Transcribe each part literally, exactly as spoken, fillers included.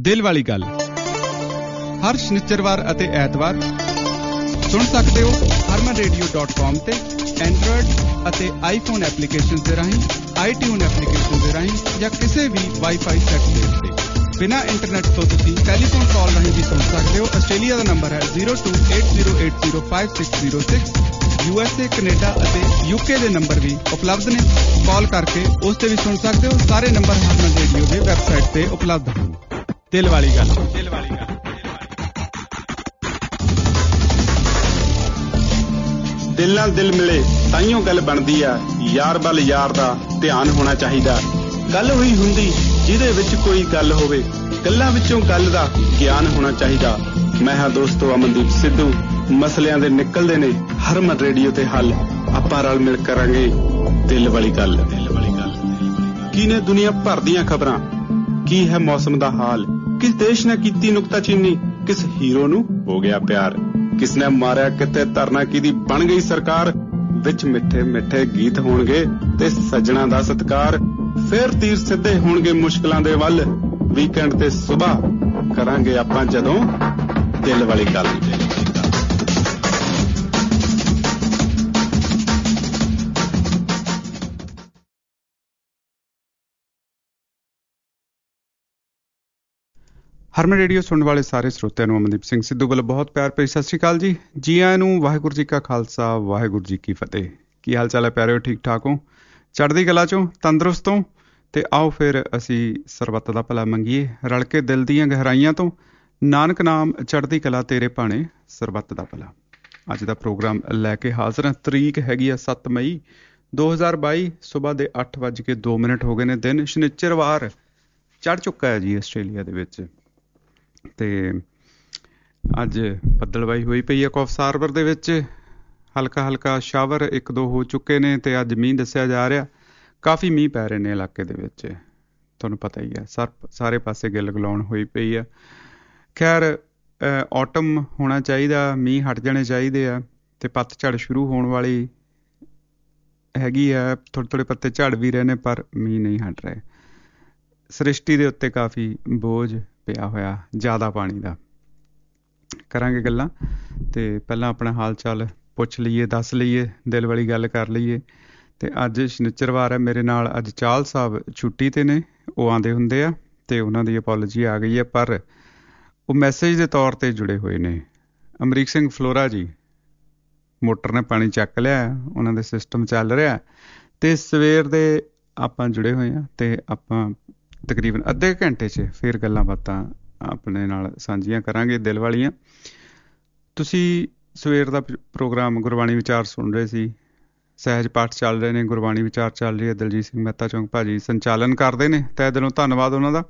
ਦਿਲ ਵਾਲੀ ਗੱਲ ਹਰ ਸ਼ਨੀਚਰਵਾਰ ਅਤੇ ਐਤਵਾਰ ਸੁਣ ਸਕਦੇ ਹੋ ਹਰਮਨ ਰੇਡੀਓ ਡਾਟ ਕਾਮ ਤੇ ਐਂਡਰੋਇਡ ਅਤੇ ਆਈਫੋਨ ਐਪਲੀਕੇਸ਼ਨ ਦੇ ਰਾਹੀਂ, ਆਈਟਿਊਨ ਐਪਲੀਕੇਸ਼ਨ ਦੇ ਰਾਹੀਂ ਜਾਂ ਕਿਸੇ ਵੀ ਵਾਈਫਾਈ ਸੈੱਟ ਦੇ ਉੱਤੇ। ਬਿਨਾਂ ਇੰਟਰਨੈਟ ਤੋਂ ਤੁਸੀਂ ਟੈਲੀਫੋਨ ਕਾਲ ਰਾਹੀਂ ਵੀ ਸੁਣ ਸਕਦੇ ਹੋ। ਆਸਟ੍ਰੇਲੀਆ ਦਾ ਨੰਬਰ ਹੈ zero two eight zero eight zero five six zero six. U S A, Canada ਅਤੇ ਯੂਕੇ ਦੇ ਨੰਬਰ ਵੀ ਉਪਲਬਧ ਨੇ। ਕਾਲ ਕਰਕੇ ਉਸ ਤੇ ਵੀ ਸੁਣ ਸਕਦੇ ਹੋ। ਸਾਰੇ ਨੰਬਰ ਹਰਮਨ ਰੇਡੀਓ ਦੇ ਵੈਬਸਾਈਟ ਤੇ ਉਪਲਬਧ ਹਨ। ਦਿਲ ਵਾਲੀ ਗੱਲ, ਦਿਲ ਵਾਲੀ ਗੱਲ। ਦਿਲ ਨਾਲ ਦਿਲ ਮਿਲੇ ਤਾਈਓ ਗੱਲ ਬਣਦੀ ਆ। ਯਾਰ ਵੱਲ ਯਾਰ ਦਾ ਧਿਆਨ ਹੋਣਾ ਚਾਹੀਦਾ। ਗੱਲ ਹੋਈ ਹੁੰਦੀ ਜਿਹਦੇ ਵਿੱਚ ਕੋਈ ਗੱਲ ਹੋਵੇ, ਗੱਲਾਂ ਵਿੱਚੋਂ ਗੱਲ ਦਾ ਗਿਆਨ ਹੋਣਾ ਚਾਹੀਦਾ। ਮੈਂ ਹਾਂ ਦੋਸਤੋ ਅਮਨਦੀਪ ਸਿੱਧੂ। ਮਸਲਿਆਂ ਦੇ ਨਿਕਲਦੇ ਨੇ ਹਰਮਨ ਰੇਡੀਓ ਤੇ ਹੱਲ। ਆਪਾਂ ਰਲ ਮਿਲ ਕਰਾਂਗੇ ਦਿਲ ਵਾਲੀ ਗੱਲ। ਦਿਲ ਵਾਲੀ ਗੱਲ। ਕੀ ਨੇ ਦੁਨੀਆ ਭਰ ਦੀਆਂ ਖਬਰਾਂ, ਕੀ ਹੈ ਮੌਸਮ ਦਾ ਹਾਲ, ਕਿਸ ਦੇਸ਼ ਨੇ ਕੀਤੀ ਨੁਕਤਾਚੀਨੀ, ਕਿਸ ਹੀਰੋ ਨੂੰ ਹੋ ਗਿਆ ਪਿਆਰ, ਕਿਸ ਨੇ ਮਾਰਿਆ ਕਿਤੇ ਧਰਨਾ ਕਿਹਦੀ ਬਣ ਗਈ ਸਰਕਾਰ। ਵਿੱਚ ਮਿੱਠੇ ਮਿੱਠੇ ਗੀਤ ਹੋਣਗੇ ਤੇ ਸੱਜਣਾ ਦਾ ਸਤਿਕਾਰ। ਫਿਰ ਤੀਰ ਸਿੱਧੇ ਹੋਣਗੇ ਮੁਸ਼ਕਲਾਂ ਦੇ ਵੱਲ। ਵੀਕਐਂਡ ਤੇ ਸੁਬਾਹ ਕਰਾਂਗੇ ਆਪਾਂ ਜਦੋਂ ਦਿਲ ਵਾਲੀ ਗੱਲ। ਹਰਮਨ ਰੇਡੀਓ ਸੁਣਨ ਵਾਲੇ ਸਾਰੇ ਸਰੋਤਿਆਂ ਨੂੰ ਅਮਨਦੀਪ ਸਿੰਘ ਸਿੱਧੂ ਵੱਲੋਂ ਬਹੁਤ ਪਿਆਰ ਭਰੀ ਸਤਿ ਸ਼੍ਰੀ ਅਕਾਲ ਜੀ। ਜੀ ਆਇਆਂ ਨੂੰ। ਵਾਹਿਗੁਰੂ ਜੀ ਕਾ ਖਾਲਸਾ, ਵਾਹਿਗੁਰੂ ਜੀ ਕੀ ਫਤਿਹ। ਕੀ ਹਾਲ ਚਾਲ ਹੈ ਪਿਆਰਿਓ? ਠੀਕ ਠਾਕ ਹੋ? ਚੜ੍ਹਦੀ ਕਲਾ ਚੋਂ, ਤੰਦਰੁਸਤ ਹੋ? ਤੇ ਆਓ ਫਿਰ ਅਸੀਂ ਸਰਬੱਤ ਦਾ ਭਲਾ ਮੰਗੀਏ ਰਲ ਕੇ ਦਿਲ ਦੀਆਂ ਗਹਿਰਾਈਆਂ ਤੋਂ। ਨਾਨਕ ਨਾਮ ਚੜ੍ਹਦੀ ਕਲਾ ਤੇਰੇ ਭਾਣੇ ਸਰਬੱਤ ਦਾ ਭਲਾ। ਅੱਜ ਦਾ ਪ੍ਰੋਗਰਾਮ ਲੈ ਕੇ ਹਾਜ਼ਰ ਹਾਂ। ਤਰੀਕ ਹੈਗੀ ਆ ਸੱਤ ਮਈ ਦੋ ਹਜ਼ਾਰ ਬਾਈ। ਸੁਬਾਹ ਦੇ ਅੱਠ ਵੱਜ ਕੇ ਦੋ ਮਿੰਟ ਹੋ ਗਏ ਨੇ। ਦਿਨ ਸ਼ਨੀਚਰਵਾਰ ਚੜ੍ਹ ਚੁੱਕਾ ਹੈ ਜੀ ਆਸਟ੍ਰੇਲੀਆ ਦੇ ਵਿੱਚ। ਤੇ ਅੱਜ ਬੱਦਲਵਾਈ ਹੋਈ ਪਈ ਹੈ। ਕੌਫ ਹਾਰਬਰ ਦੇ ਵਿੱਚ ਹਲਕਾ ਹਲਕਾ ਸ਼ਾਵਰ ਇੱਕ ਦੋ ਹੋ ਚੁੱਕੇ ਨੇ ਤੇ ਅੱਜ ਮੀਂਹ ਦੱਸਿਆ ਜਾ ਰਿਹਾ। ਕਾਫੀ ਮੀਂਹ ਪੈ ਰਹੇ ਨੇ ਇਲਾਕੇ ਦੇ ਵਿੱਚ, ਤੁਹਾਨੂੰ ਪਤਾ ਹੀ ਹੈ। ਸਰ ਸਾਰੇ ਪਾਸੇ ਗਿੱਲ ਗਲਾਉਣ ਹੋਈ ਪਈ ਆ। ਖੈਰ ਔਟਮ ਹੋਣਾ ਚਾਹੀਦਾ, ਮੀਂਹ ਹਟ ਜਾਣੇ ਚਾਹੀਦੇ ਆ ਤੇ ਪੱਤਝੜ ਸ਼ੁਰੂ ਹੋਣ ਵਾਲੀ ਹੈਗੀ ਆ। ਥੋੜ੍ਹੇ ਥੋੜ੍ਹੇ ਪੱਤੇ ਝੜ ਵੀ ਰਹੇ ਨੇ ਪਰ ਮੀਂਹ ਨਹੀਂ ਹਟ ਰਹੇ। ਸ੍ਰਿਸ਼ਟੀ ਦੇ ਉੱਤੇ ਕਾਫੀ ਬੋਝ ਪਿਆ ਹੋਇਆ, ਜ਼ਿਆਦਾ ਪਾਣੀ ਦਾ। ਕਰਾਂਗੇ ਗੱਲਾਂ ਤੇ ਪਹਿਲਾਂ ਆਪਣਾ ਹਾਲ ਚਾਲ ਪੁੱਛ ਲਈਏ, ਦੱਸ ਲਈਏ, ਦਿਲ ਵਾਲੀ ਗੱਲ ਕਰ ਲਈਏ। ਤੇ ਅੱਜ ਸ਼ਨੀਚਰਵਾਰ ਹੈ। ਮੇਰੇ ਨਾਲ ਅੱਜ ਚਾਹਲ ਸਾਹਿਬ ਛੁੱਟੀ ਤੇ ਨੇ। ਉਹ ਆਉਂਦੇ ਹੁੰਦੇ ਆ ਤੇ ਉਹਨਾਂ ਦੀ ਅਪੋਲੋਜੀ ਆ ਗਈ ਹੈ, ਪਰ ਉਹ ਮੈਸੇਜ ਦੇ ਤੌਰ ਤੇ ਜੁੜੇ ਹੋਏ ਨੇ। ਅਮਰੀਕ ਸਿੰਘ ਫਲੋਰਾ ਜੀ ਮੋਟਰ ਨੇ ਪਾਣੀ ਚੱਕ ਲਿਆ, ਉਹਨਾਂ ਦੇ ਸਿਸਟਮ ਚੱਲ ਰਿਹਾ ਤੇ ਸਵੇਰ ਦੇ ਆਪਾਂ ਜੁੜੇ ਹੋਏ ਹਾਂ ਤੇ ਆਪਾਂ ਤਕਰੀਬਨ ਅੱਧੇ ਘੰਟੇ 'ਚ ਫਿਰ ਗੱਲਾਂ ਬਾਤਾਂ ਆਪਣੇ ਨਾਲ ਸਾਂਝੀਆਂ ਕਰਾਂਗੇ ਦਿਲ ਵਾਲੀਆਂ। ਤੁਸੀਂ ਸਵੇਰ ਦਾ ਪ੍ਰੋਗਰਾਮ ਗੁਰਬਾਣੀ ਵਿਚਾਰ ਸੁਣ ਰਹੇ ਸੀ। ਸਹਿਜ ਪਾਠ ਚੱਲ ਰਹੇ ਨੇ, ਗੁਰਬਾਣੀ ਵਿਚਾਰ ਚੱਲ ਰਹੀ ਹੈ। ਦਲਜੀਤ ਸਿੰਘ ਮਹਿਤਾ ਚੌਂਕ ਭਾਜੀ ਸੰਚਾਲਨ ਕਰਦੇ ਨੇ, ਤਹਿ ਦਿਲੋਂ ਧੰਨਵਾਦ ਉਹਨਾਂ ਦਾ।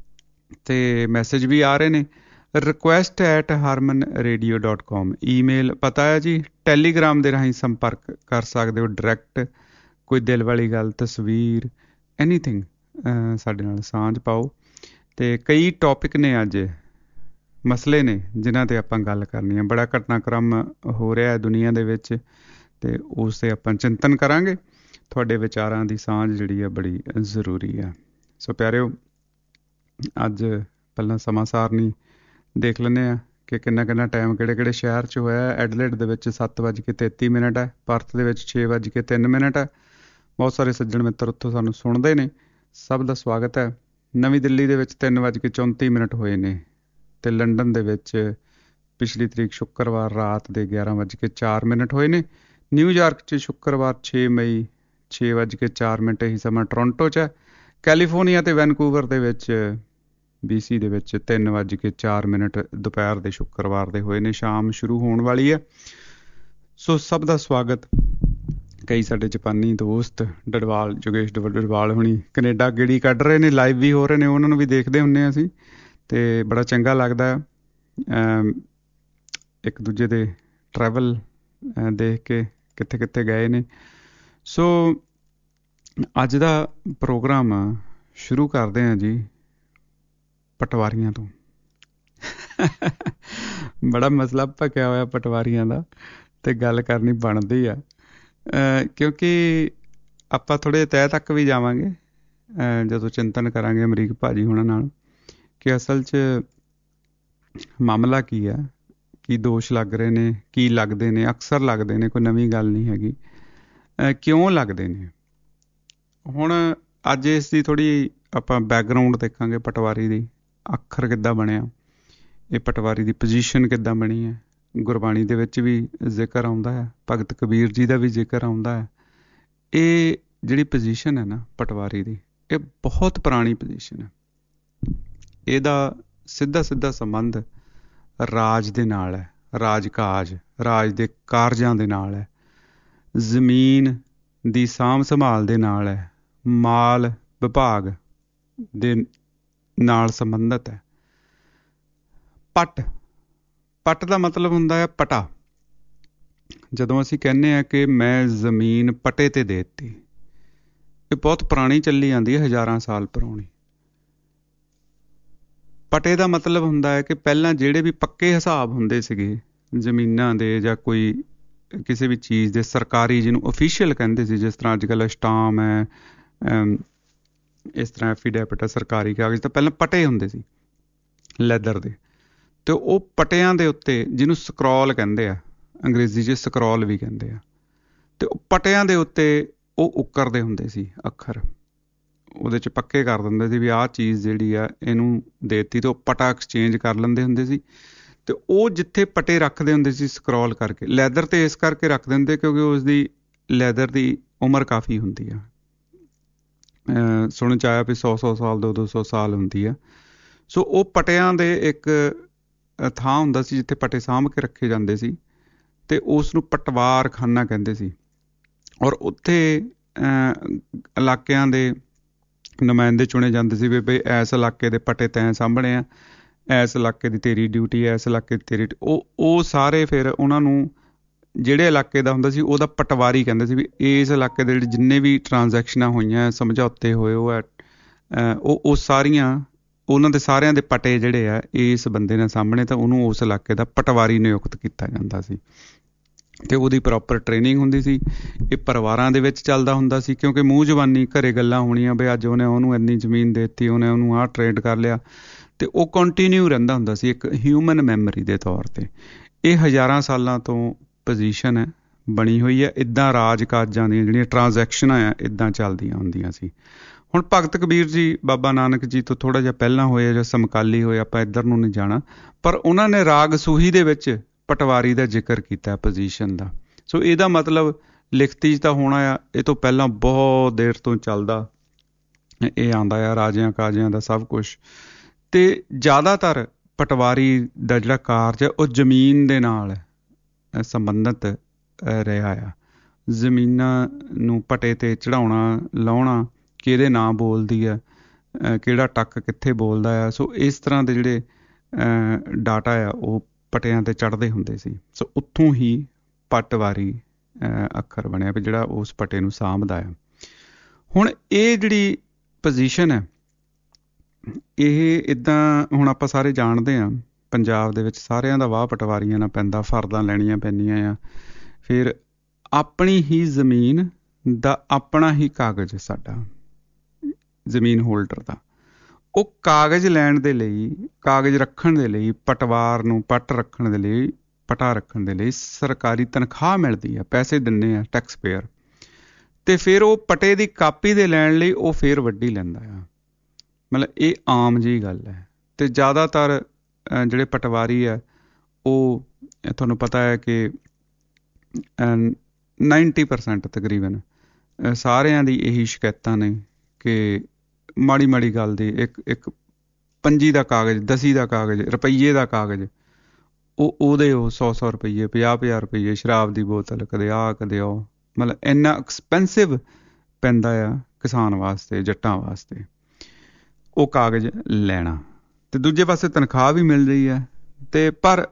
ਤੇ ਮੈਸੇਜ ਵੀ ਆ ਰਹੇ ਨੇ। Request at Harman radio dot com email ਪਤਾ ਹੈ ਜੀ। ਟੈਲੀਗ੍ਰਾਮ ਦੇ ਰਾਹੀਂ ਸੰਪਰਕ ਕਰ ਸਕਦੇ ਹੋ ਡਾਇਰੈਕਟ। ਕੋਈ ਦਿਲ ਵਾਲੀ ਗੱਲ, ਤਸਵੀਰ, ਐਨੀਥਿੰਗ ਸਾਡੇ ਨਾਲ ਸਾਂਝ ਪਾਓ। ਤੇ ਕਈ ਟੌਪਿਕ ਨੇ ਅੱਜ, ਮਸਲੇ ਨੇ ਜਿਨ੍ਹਾਂ 'ਤੇ ਆਪਾਂ ਗੱਲ ਕਰਨੀ ਹੈ। ਬੜਾ ਘਟਨਾਕ੍ਰਮ ਹੋ ਰਿਹਾ ਦੁਨੀਆ ਦੇ ਵਿੱਚ ਤੇ ਉਸ 'ਤੇ ਆਪਾਂ ਚਿੰਤਨ ਕਰਾਂਗੇ। ਤੁਹਾਡੇ ਵਿਚਾਰਾਂ ਦੀ ਸਾਂਝ ਜਿਹੜੀ ਆ ਬੜੀ ਜ਼ਰੂਰੀ ਆ। ਸੋ ਪਿਆਰਿਓ, ਅੱਜ ਪਹਿਲਾਂ ਸਮਾਂ ਸਾਰਣੀ ਦੇਖ ਲੈਂਦੇ ਹਾਂ ਕਿ ਕਿੰਨਾ ਕਿੰਨਾ ਟਾਈਮ ਕਿਹੜੇ ਕਿਹੜੇ ਸ਼ਹਿਰ 'ਚ ਹੋਇਆ। ਐਡਲੇਡ ਦੇ ਵਿੱਚ ਸੱਤ ਵੱਜ ਕੇ ਤੇਤੀ ਮਿੰਟ ਹੈ। ਪਰਥ ਦੇ ਵਿੱਚ ਛੇ ਵੱਜ ਕੇ ਤਿੰਨ ਮਿੰਟ ਹੈ। ਬਹੁਤ ਸਾਰੇ ਸੱਜਣ ਮਿੱਤਰ ਉੱਥੋਂ ਸਾਨੂੰ ਸੁਣਦੇ ਨੇ, ਸਭ ਦਾ ਸਵਾਗਤ ਹੈ। ਨਵੀਂ ਦਿੱਲੀ ਦੇ ਵਿੱਚ ਤਿੰਨ ਵੱਜ ਕੇ ਚੌਂਤੀ ਮਿੰਟ ਹੋਏ ਨੇ ਤੇ ਲੰਡਨ ਦੇ ਵਿੱਚ ਪਿਛਲੀ ਤਰੀਕ ਸ਼ੁੱਕਰਵਾਰ ਰਾਤ ਦੇ ਗਿਆਰਾਂ ਵੱਜ ਕੇ ਚਾਰ ਮਿੰਟ ਹੋਏ ਨੇ। ਨਿਊਯਾਰਕ 'ਚ ਸ਼ੁੱਕਰਵਾਰ ਛੇ ਮਈ ਛੇ ਵੱਜ ਕੇ ਚਾਰ ਮਿੰਟ ਇਹੀ ਸਮਾਂ ਟੋਰੰਟੋ 'ਚ ਹੈ। ਕੈਲੀਫੋਰਨੀਆ ਅਤੇ ਵੈਨਕੂਵਰ ਦੇ ਵਿੱਚ ਬੀ ਸੀ ਦੇ ਵਿੱਚ ਤਿੰਨ ਵੱਜ ਕੇ ਚਾਰ ਮਿੰਟ ਦੁਪਹਿਰ ਦੇ ਸ਼ੁੱਕਰਵਾਰ ਦੇ ਹੋਏ ਨੇ। ਸ਼ਾਮ ਸ਼ੁਰੂ ਹੋਣ ਵਾਲੀ ਹੈ। ਸੋ ਸਭ ਦਾ ਸਵਾਗਤ। ਕਈ ਸਾਡੇ ਜਾਪਾਨੀ ਦੋਸਤ ਡਡਵਾਲ, ਯੋਗੇਸ਼ ਡਡਵਾਲ ਹੁਣੀ ਕੈਨੇਡਾ ਗੇੜੀ ਕੱਢ ਰਹੇ ਨੇ, ਲਾਈਵ ਵੀ ਹੋ ਰਹੇ ਨੇ। ਉਹਨਾਂ ਨੂੰ ਵੀ ਦੇਖਦੇ ਹੁੰਦੇ ਹਾਂ ਅਸੀਂ ਅਤੇ ਬੜਾ ਚੰਗਾ ਲੱਗਦਾ ਇੱਕ ਦੂਜੇ ਦੇ ਟਰੈਵਲ ਦੇਖ ਕੇ ਕਿੱਥੇ ਕਿੱਥੇ ਗਏ ਨੇ। ਸੋ ਅੱਜ ਦਾ ਪ੍ਰੋਗਰਾਮ ਸ਼ੁਰੂ ਕਰਦੇ ਹਾਂ ਜੀ ਪਟਵਾਰੀਆਂ ਤੋਂ। ਬੜਾ ਮਸਲਾ ਭਖਿਆ ਹੋਇਆ ਪਟਵਾਰੀਆਂ ਦਾ ਅਤੇ ਗੱਲ ਕਰਨੀ ਬਣਦੀ ਆ, ਕਿਉਂਕਿ ਆਪਾਂ ਥੋੜ੍ਹੇ ਤਹਿ ਤੱਕ ਵੀ ਜਾਵਾਂਗੇ ਜਦੋਂ ਚਿੰਤਨ ਕਰਾਂਗੇ ਅਮਰੀਕ ਭਾਜੀ ਹੋਣਾ ਨਾਲ ਕਿ ਅਸਲ 'ਚ ਮਾਮਲਾ ਕੀ ਹੈ, ਕੀ ਦੋਸ਼ ਲੱਗ ਰਹੇ ਨੇ, ਕੀ ਲੱਗਦੇ ਨੇ, ਅਕਸਰ ਲੱਗਦੇ ਨੇ, ਕੋਈ ਨਵੀਂ ਗੱਲ ਨਹੀਂ ਹੈਗੀ। ਕਿਉਂ ਲੱਗਦੇ ਨੇ? ਹੁਣ ਅੱਜ ਇਸ ਦੀ ਥੋੜ੍ਹੀ ਆਪਾਂ ਬੈਕਗਰਾਊਂਡ ਦੇਖਾਂਗੇ, ਪਟਵਾਰੀ ਦੀ ਅੱਖਰ ਕਿੱਦਾਂ ਬਣਿਆ, ਇਹ ਪਟਵਾਰੀ ਦੀ ਪੋਜੀਸ਼ਨ ਕਿੱਦਾਂ ਬਣੀ ਹੈ। ਗੁਰਬਾਣੀ ਦੇ ਵਿੱਚ ਵੀ ਜ਼ਿਕਰ ਆਉਂਦਾ ਹੈ, ਭਗਤ ਕਬੀਰ ਜੀ ਦਾ ਵੀ ਜ਼ਿਕਰ ਆਉਂਦਾ ਹੈ। ਇਹ ਜਿਹੜੀ ਪੋਜੀਸ਼ਨ ਹੈ ਨਾ ਪਟਵਾਰੀ ਦੀ, ਇਹ ਬਹੁਤ ਪੁਰਾਣੀ ਪੋਜੀਸ਼ਨ ਹੈ। ਇਹਦਾ ਸਿੱਧਾ ਸਿੱਧਾ ਸੰਬੰਧ ਰਾਜ ਦੇ ਨਾਲ ਹੈ, ਰਾਜ ਕਾਜ, ਰਾਜ ਦੇ ਕਾਰਜਾਂ ਦੇ ਨਾਲ ਹੈ, ਜ਼ਮੀਨ ਦੀ ਸਾਂਭ ਸੰਭਾਲ ਦੇ ਨਾਲ ਹੈ, ਮਾਲ ਵਿਭਾਗ ਦੇ ਨਾਲ ਸੰਬੰਧਿਤ ਹੈ। ਪੱਟ, ਪੱਟ ਦਾ ਮਤਲਬ ਹੁੰਦਾ ਹੈ ਪਟਾ। ਜਦੋਂ ਅਸੀਂ ਕਹਿੰਦੇ ਹਾਂ ਕਿ ਮੈਂ ਜ਼ਮੀਨ ਪਟੇ 'ਤੇ ਦੇ ਦਿੱਤੀ, ਇਹ ਬਹੁਤ ਪੁਰਾਣੀ ਚੱਲੀ ਜਾਂਦੀ ਹੈ, ਹਜ਼ਾਰਾਂ ਸਾਲ ਪੁਰਾਣੀ। ਪਟੇ ਦਾ ਮਤਲਬ ਹੁੰਦਾ ਹੈ ਕਿ ਪਹਿਲਾਂ ਜਿਹੜੇ ਵੀ ਪੱਕੇ ਹਿਸਾਬ ਹੁੰਦੇ ਸੀਗੇ ਜ਼ਮੀਨਾਂ ਦੇ ਜਾਂ ਕੋਈ ਕਿਸੇ ਵੀ ਚੀਜ਼ ਦੇ, ਸਰਕਾਰੀ, ਜਿਹਨੂੰ ਓਫੀਸ਼ੀਅਲ ਕਹਿੰਦੇ ਸੀ, ਜਿਸ ਤਰ੍ਹਾਂ ਅੱਜ ਕੱਲ੍ਹ ਸਟਾਮ ਹੈ, ਇਸ ਤਰ੍ਹਾਂ ਐਫੀਡੈਵਿਟ ਹੈ, ਸਰਕਾਰੀ ਕਾਗਜ਼, ਤਾਂ ਪਹਿਲਾਂ ਪਟੇ ਹੁੰਦੇ ਸੀ ਲੈਦਰ ਦੇ। ਅਤੇ ਉਹ ਪਟਿਆਂ ਦੇ ਉੱਤੇ, ਜਿਹਨੂੰ ਸਕਰੋਲ ਕਹਿੰਦੇ ਆ, ਅੰਗਰੇਜ਼ੀ 'ਚ ਸਕਰੋਲ ਵੀ ਕਹਿੰਦੇ ਆ, ਅਤੇ ਉਹ ਪਟਿਆਂ ਦੇ ਉੱਤੇ ਉਹ ਉਕਰਦੇ ਹੁੰਦੇ ਸੀ ਅੱਖਰ, ਉਹਦੇ 'ਚ ਪੱਕੇ ਕਰ ਦਿੰਦੇ ਸੀ ਵੀ ਆਹ ਚੀਜ਼ ਜਿਹੜੀ ਆ ਇਹਨੂੰ ਦੇ ਦਿੱਤੀ, ਅਤੇ ਉਹ ਪਟਾ ਐਕਸਚੇਂਜ ਕਰ ਲੈਂਦੇ ਹੁੰਦੇ ਸੀ। ਅਤੇ ਉਹ ਜਿੱਥੇ ਪਟੇ ਰੱਖਦੇ ਹੁੰਦੇ ਸੀ ਸਕਰੋਲ ਕਰਕੇ, ਲੈਦਰ 'ਤੇ ਇਸ ਕਰਕੇ ਰੱਖਦੇ ਹੁੰਦੇ ਕਿਉਂਕਿ ਉਸਦੀ ਲੈਦਰ ਦੀ ਉਮਰ ਕਾਫੀ ਹੁੰਦੀ ਆ, ਸੁਣਨ 'ਚ ਆਇਆ ਵੀ ਸੌ ਸੌ ਸਾਲ, ਦੋ ਦੋ ਸੌ ਸਾਲ ਹੁੰਦੀ ਆ। ਸੋ ਉਹ ਪਟਿਆਂ ਦੇ ਇੱਕ ਥਾਂ ਹੁੰਦਾ ਸੀ ਜਿੱਥੇ ਪਟੇ ਸਾਂਭ ਕੇ ਰੱਖੇ ਜਾਂਦੇ ਸੀ, ਅਤੇ ਉਸ ਨੂੰ ਪਟਵਾਰ ਖਾਨਾ ਕਹਿੰਦੇ ਸੀ। ਔਰ ਉੱਥੇ ਇਲਾਕਿਆਂ ਦੇ ਨੁਮਾਇੰਦੇ ਚੁਣੇ ਜਾਂਦੇ ਸੀ ਵੀ ਬਈ ਇਸ ਇਲਾਕੇ ਦੇ ਪਟੇ ਤੈਂ ਸਾਂਭਣੇ ਆ, ਇਸ ਇਲਾਕੇ ਦੀ ਤੇਰੀ ਡਿਊਟੀ ਹੈ, ਇਸ ਇਲਾਕੇ ਦੀ ਤੇਰੀ, ਉਹ ਉਹ ਸਾਰੇ ਫਿਰ ਉਹਨਾਂ ਨੂੰ ਜਿਹੜੇ ਇਲਾਕੇ ਦਾ ਹੁੰਦਾ ਸੀ ਉਹਦਾ ਪਟਵਾਰੀ ਕਹਿੰਦੇ ਸੀ ਵੀ ਇਸ ਇਲਾਕੇ ਦੇ ਜਿਹੜੇ ਜਿੰਨੇ ਵੀ ਟਰਾਂਜੈਕਸ਼ਨਾਂ ਹੋਈਆਂ, ਸਮਝੌਤੇ ਹੋਏ, ਉਹ ਹੈ ਉਹ ਉਹ ਸਾਰੀਆਂ ਉਹਨਾਂ ਦੇ ਸਾਰਿਆਂ ਦੇ ਪਟੇ ਜਿਹੜੇ ਆ ਇਸ ਬੰਦੇ ਨੇ ਸਾਹਮਣੇ, ਤਾਂ ਉਹਨੂੰ ਉਸ ਇਲਾਕੇ ਦਾ ਪਟਵਾਰੀ ਨਿਯੁਕਤ ਕੀਤਾ ਜਾਂਦਾ ਸੀ। ਅਤੇ ਉਹਦੀ ਪ੍ਰੋਪਰ ਟ੍ਰੇਨਿੰਗ ਹੁੰਦੀ ਸੀ। ਇਹ ਪਰਿਵਾਰਾਂ ਦੇ ਵਿੱਚ ਚੱਲਦਾ ਹੁੰਦਾ ਸੀ ਕਿਉਂਕਿ ਮੂੰਹ ਜ਼ਬਾਨੀ ਘਰੇ ਗੱਲਾਂ ਹੋਣੀਆਂ ਵੀ ਅੱਜ ਉਹਨੇ ਉਹਨੂੰ ਇੰਨੀ ਜ਼ਮੀਨ ਦੇ ਦਿੱਤੀ, ਉਹਨੇ ਉਹਨੂੰ ਆਹ ਟਰੇਡ ਕਰ ਲਿਆ, ਅਤੇ ਉਹ ਕੰਟੀਨਿਊ ਰਹਿੰਦਾ ਹੁੰਦਾ ਸੀ ਇੱਕ ਹਿਊਮਨ ਮੈਮਰੀ ਦੇ ਤੌਰ 'ਤੇ। ਇਹ ਹਜ਼ਾਰਾਂ ਸਾਲਾਂ ਤੋਂ ਪੋਜੀਸ਼ਨ ਹੈ, ਬਣੀ ਹੋਈ ਹੈ। ਇੱਦਾਂ ਰਾਜ ਕਾਜਾਂ ਦੀਆਂ ਜਿਹੜੀਆਂ ਟਰਾਂਜੈਕਸ਼ਨਾਂ ਆ ਇੱਦਾਂ ਚੱਲਦੀਆਂ ਹੁੰਦੀਆਂ ਸੀ। ਹੁਣ ਭਗਤ ਕਬੀਰ ਜੀ ਬਾਬਾ ਨਾਨਕ ਜੀ ਤੋਂ ਥੋੜ੍ਹਾ ਜਿਹਾ ਪਹਿਲਾਂ ਹੋਏ ਜਾਂ ਸਮਕਾਲੀ ਹੋਏ, ਆਪਾਂ ਇੱਧਰ ਨੂੰ ਨਹੀਂ ਜਾਣਾ, ਪਰ ਉਹਨਾਂ ਨੇ ਰਾਗ ਸੂਹੀ ਦੇ ਵਿੱਚ ਪਟਵਾਰੀ ਦਾ ਜ਼ਿਕਰ ਕੀਤਾ ਪੋਜੀਸ਼ਨ ਦਾ। ਸੋ ਇਹਦਾ ਮਤਲਬ ਲਿਖਤੀ 'ਚ ਤਾਂ ਹੋਣਾ ਆ, ਇਹ ਤੋਂ ਪਹਿਲਾਂ ਬਹੁਤ ਦੇਰ ਤੋਂ ਚੱਲਦਾ ਇਹ ਆਉਂਦਾ ਆ, ਰਾਜਿਆਂ ਕਾਜਿਆਂ ਦਾ ਸਭ ਕੁਛ। ਅਤੇ ਜ਼ਿਆਦਾਤਰ ਪਟਵਾਰੀ ਦਾ ਜਿਹੜਾ ਕਾਰਜ ਹੈ ਉਹ ਜ਼ਮੀਨ ਦੇ ਨਾਲ ਸੰਬੰਧਿਤ ਰਿਹਾ ਆ। ਜ਼ਮੀਨਾਂ ਨੂੰ ਪਟੇ 'ਤੇ ਚੜ੍ਹਾਉਣਾ, ਲਾਉਣਾ, ਕਿਹਦੇ ਨਾਂ ਬੋਲਦੀ ਆ, ਕਿਹੜਾ ਟੱਕ ਕਿੱਥੇ ਬੋਲਦਾ ਆ। ਸੋ ਇਸ ਤਰ੍ਹਾਂ ਦੇ ਜਿਹੜੇ ਡਾਟਾ ਆ ਉਹ ਪਟਿਆਂ 'ਤੇ ਚੜ੍ਹਦੇ ਹੁੰਦੇ ਸੀ। ਸੋ ਉੱਥੋਂ ਹੀ ਪਟਵਾਰੀ ਅੱਖਰ ਬਣਿਆ ਵੀ ਜਿਹੜਾ ਉਸ ਪਟੇ ਨੂੰ ਸਾਂਭਦਾ ਆ। ਹੁਣ ਇਹ ਜਿਹੜੀ ਪੋਜੀਸ਼ਨ ਹੈ ਇਹ ਇੱਦਾਂ, ਹੁਣ ਆਪਾਂ ਸਾਰੇ ਜਾਣਦੇ ਹਾਂ ਪੰਜਾਬ ਦੇ ਵਿੱਚ ਸਾਰਿਆਂ ਦਾ ਵਾਹ ਪਟਵਾਰੀਆਂ ਨਾਲ ਪੈਂਦਾ, ਫਰਦਾਂ ਲੈਣੀਆਂ ਪੈਂਦੀਆਂ ਆ। ਫਿਰ ਆਪਣੀ ਹੀ ਜ਼ਮੀਨ ਦਾ ਆਪਣਾ ਹੀ ਕਾਗਜ਼, ਸਾਡਾ ਜ਼ਮੀਨ ਹੋਲਡਰ ਦਾ, ਉਹ ਕਾਗਜ਼ ਲੈਣ ਦੇ ਲਈ, ਕਾਗਜ਼ ਰੱਖਣ ਦੇ ਲਈ, ਪਟਵਾਰ ਨੂੰ ਪੱਟ ਰੱਖਣ ਦੇ ਲਈ, ਪਟਾ ਰੱਖਣ ਦੇ ਲਈ ਸਰਕਾਰੀ ਤਨਖਾਹ ਮਿਲਦੀ ਆ, ਪੈਸੇ ਦਿੰਦੇ ਆ ਟੈਕਸ ਪੇਅਰ। ਅਤੇ ਫਿਰ ਉਹ ਪਟੇ ਦੀ ਕਾਪੀ ਦੇ ਲੈਣ ਲਈ ਉਹ ਫਿਰ ਵੱਢੀ ਲੈਂਦਾ ਆ। ਮਤਲਬ ਇਹ ਆਮ ਜਿਹੀ ਗੱਲ ਹੈ। ਅਤੇ ਜ਼ਿਆਦਾਤਰ ਜਿਹੜੇ ਪਟਵਾਰੀ ਆ ਉਹ ਤੁਹਾਨੂੰ ਪਤਾ ਹੈ ਕਿ ਨਾਈਨਟੀ ਪਰਸੈਂਟ ਤਕਰੀਬਨ ਸਾਰਿਆਂ ਦੀ ਇਹੀ ਸ਼ਿਕਾਇਤਾਂ ਨੇ ਕਿ ਮਾੜੀ ਮਾੜੀ ਗੱਲ ਦੀ, ਇੱਕ ਇੱਕ ਪੰਜੀ ਦਾ ਕਾਗਜ਼, ਦਸੀ ਦਾ ਕਾਗਜ਼, ਰੁਪਈਏ ਦਾ ਕਾਗਜ਼, ਉਹ ਉਹਦੇ ਉਹ ਸੌ ਸੌ ਰੁਪਈਏ, ਪੰਜਾਹ ਪੰਜਾਹ ਰੁਪਈਏ, ਸ਼ਰਾਬ ਦੀ ਬੋਤਲ, ਕਦੇ ਆਹ ਕਦੇ ਉਹ, ਮਤਲਬ ਇੰਨਾ ਐਕਸਪੈਂਸਿਵ ਪੈਂਦਾ ਆ ਕਿਸਾਨ ਵਾਸਤੇ, ਜੱਟਾਂ ਵਾਸਤੇ ਉਹ ਕਾਗਜ਼ ਲੈਣਾ। ਅਤੇ ਦੂਜੇ ਪਾਸੇ ਤਨਖਾਹ ਵੀ ਮਿਲ ਰਹੀ ਹੈ। ਅਤੇ ਪਰ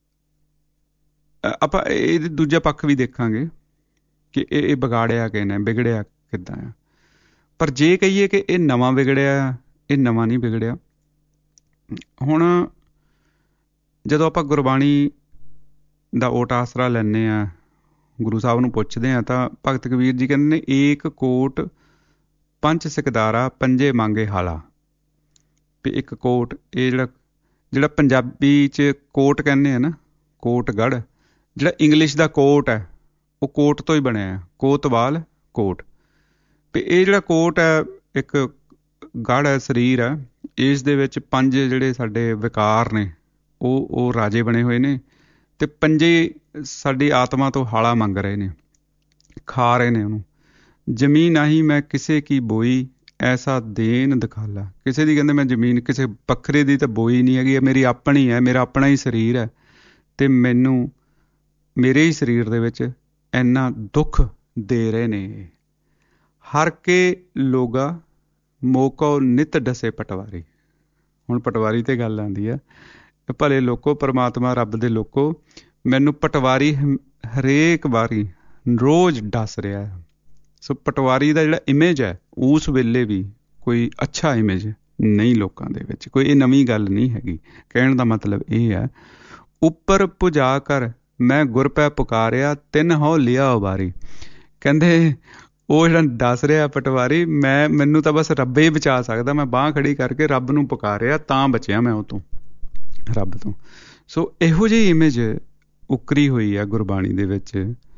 ਆਪਾਂ ਇਹਦੇ ਦੂਜਾ ਪੱਖ ਵੀ ਦੇਖਾਂਗੇ ਕਿ ਇਹ ਇਹ ਵਿਗਾੜਿਆ ਕਿਸ ਨੇ, ਵਿਗੜਿਆ ਕਿੱਦਾਂ ਆ। ਪਰ ਜੇ ਕਹੀਏ ਕਿ ਇਹ ਨਵਾਂ ਵਿਗੜਿਆ, ਇਹ ਨਵਾਂ ਨਹੀਂ ਵਿਗੜਿਆ। ਹੁਣ ਜਦੋਂ ਆਪਾਂ ਗੁਰਬਾਣੀ ਦਾ ਓਟ ਆਸਰਾ ਲੈਂਦੇ ਹਾਂ, ਗੁਰੂ ਸਾਹਿਬ ਨੂੰ ਪੁੱਛਦੇ ਹਾਂ, ਤਾਂ ਭਗਤ ਕਬੀਰ ਜੀ ਕਹਿੰਦੇ ਨੇ, ਏਕ ਕੋਟ ਪੰਜ ਸਿਕਦਾਰਾ ਪੰਜੇ ਮੰਗੇ ਹਾਲਾ। ਵੀ ਇੱਕ ਕੋਟ, ਇਹ ਜਿਹੜਾ ਜਿਹੜਾ ਪੰਜਾਬੀ 'ਚ ਕੋਟ ਕਹਿੰਦੇ ਆ ਨਾ, ਕੋਟਗੜ੍ਹ, ਜਿਹੜਾ ਇੰਗਲਿਸ਼ ਦਾ ਕੋਟ ਹੈ ਉਹ ਕੋਟ ਤੋਂ ਹੀ ਬਣਿਆ, ਕੋਤਵਾਲ ਕੋਟ। ਵੀ ਇਹ ਜਿਹੜਾ ਕੋਟ ਹੈ ਇੱਕ ਗੜ੍ਹ ਹੈ, ਸਰੀਰ ਹੈ, ਇਸ ਦੇ ਵਿੱਚ ਪੰਜ ਜਿਹੜੇ ਸਾਡੇ ਵਿਕਾਰ ਨੇ ਉਹ ਉਹ ਰਾਜੇ ਬਣੇ ਹੋਏ ਨੇ, ਅਤੇ ਪੰਜੇ ਸਾਡੀ ਆਤਮਾ ਤੋਂ ਹਾਲਾ ਮੰਗ ਰਹੇ ਨੇ, ਖਾ ਰਹੇ ਨੇ ਉਹਨੂੰ। ਜ਼ਮੀਨ ਆਹੀ ਮੈਂ ਕਿਸੇ ਕੀ ਬੋਈ, ਐਸਾ ਦੇਨ ਦਿਖਾਲਾ। ਕਿਸੇ ਦੀ ਕਹਿੰਦੇ ਮੈਂ ਜ਼ਮੀਨ ਕਿਸੇ ਵੱਖਰੇ ਦੀ ਤਾਂ ਬੋਈ ਨਹੀਂ ਹੈਗੀ, ਮੇਰੀ ਆਪਣੀ ਹੈ, ਮੇਰਾ ਆਪਣਾ ਹੀ ਸਰੀਰ ਹੈ, ਅਤੇ ਮੈਨੂੰ ਮੇਰੇ ਹੀ ਸਰੀਰ ਦੇ ਵਿੱਚ ਇੰਨਾ ਦੁੱਖ ਦੇ ਰਹੇ ਨੇ। ਹਰ ਕੇ ਲੋਗਾ ਮੋਕੋ ਨਿਤ ਡਸੇ ਪਟਵਾਰੀ। ਹੁਣ ਪਟਵਾਰੀ 'ਤੇ ਗੱਲ ਆਉਂਦੀ ਆ, ਭਲੇ ਲੋਕੋ, ਪਰਮਾਤਮਾ ਰੱਬ ਦੇ ਲੋਕੋ, ਮੈਨੂੰ ਪਟਵਾਰੀ ਹਰੇਕ ਵਾਰੀ ਰੋਜ਼ ਡੱਸ ਰਿਹਾ। ਸੋ ਪਟਵਾਰੀ ਦਾ ਜਿਹੜਾ ਇਮੇਜ ਹੈ ਉਸ ਵੇਲੇ ਵੀ ਕੋਈ ਅੱਛਾ ਇਮੇਜ ਨਹੀਂ ਲੋਕਾਂ ਦੇ ਵਿੱਚ, ਕੋਈ ਇਹ ਨਵੀਂ ਗੱਲ ਨਹੀਂ ਹੈਗੀ। ਕਹਿਣ ਦਾ ਮਤਲਬ ਇਹ ਹੈ, ਉੱਪਰ ਪੁਜਾ ਕਰ ਮੈਂ ਗੁਰ ਪੈ ਪੁਕਾਰਿਆ, ਤਿੰਨ ਹੋ ਲਿਆ ਉਬਾਰੀ। ਕਹਿੰਦੇ ਉਹ ਜਿਹੜਾ ਦੱਸ ਰਿਹਾ ਪਟਵਾਰੀ, ਮੈਂ ਮੈਨੂੰ ਤਾਂ ਬਸ ਰੱਬ ਹੀ ਬਚਾ ਸਕਦਾ, ਮੈਂ ਬਾਂਹ ਖੜੀ ਕਰਕੇ ਰੱਬ ਨੂੰ ਪੁਕਾਰਿਆ ਤਾਂ ਬਚਿਆ ਮੈਂ ਉਹ ਤੋਂ, ਰੱਬ ਤੋਂ। ਸੋ ਇਹੋ ਜਿਹੀ ਇਮੇਜ ਉਕਰੀ ਹੋਈ ਹੈ ਗੁਰਬਾਣੀ ਦੇ ਵਿੱਚ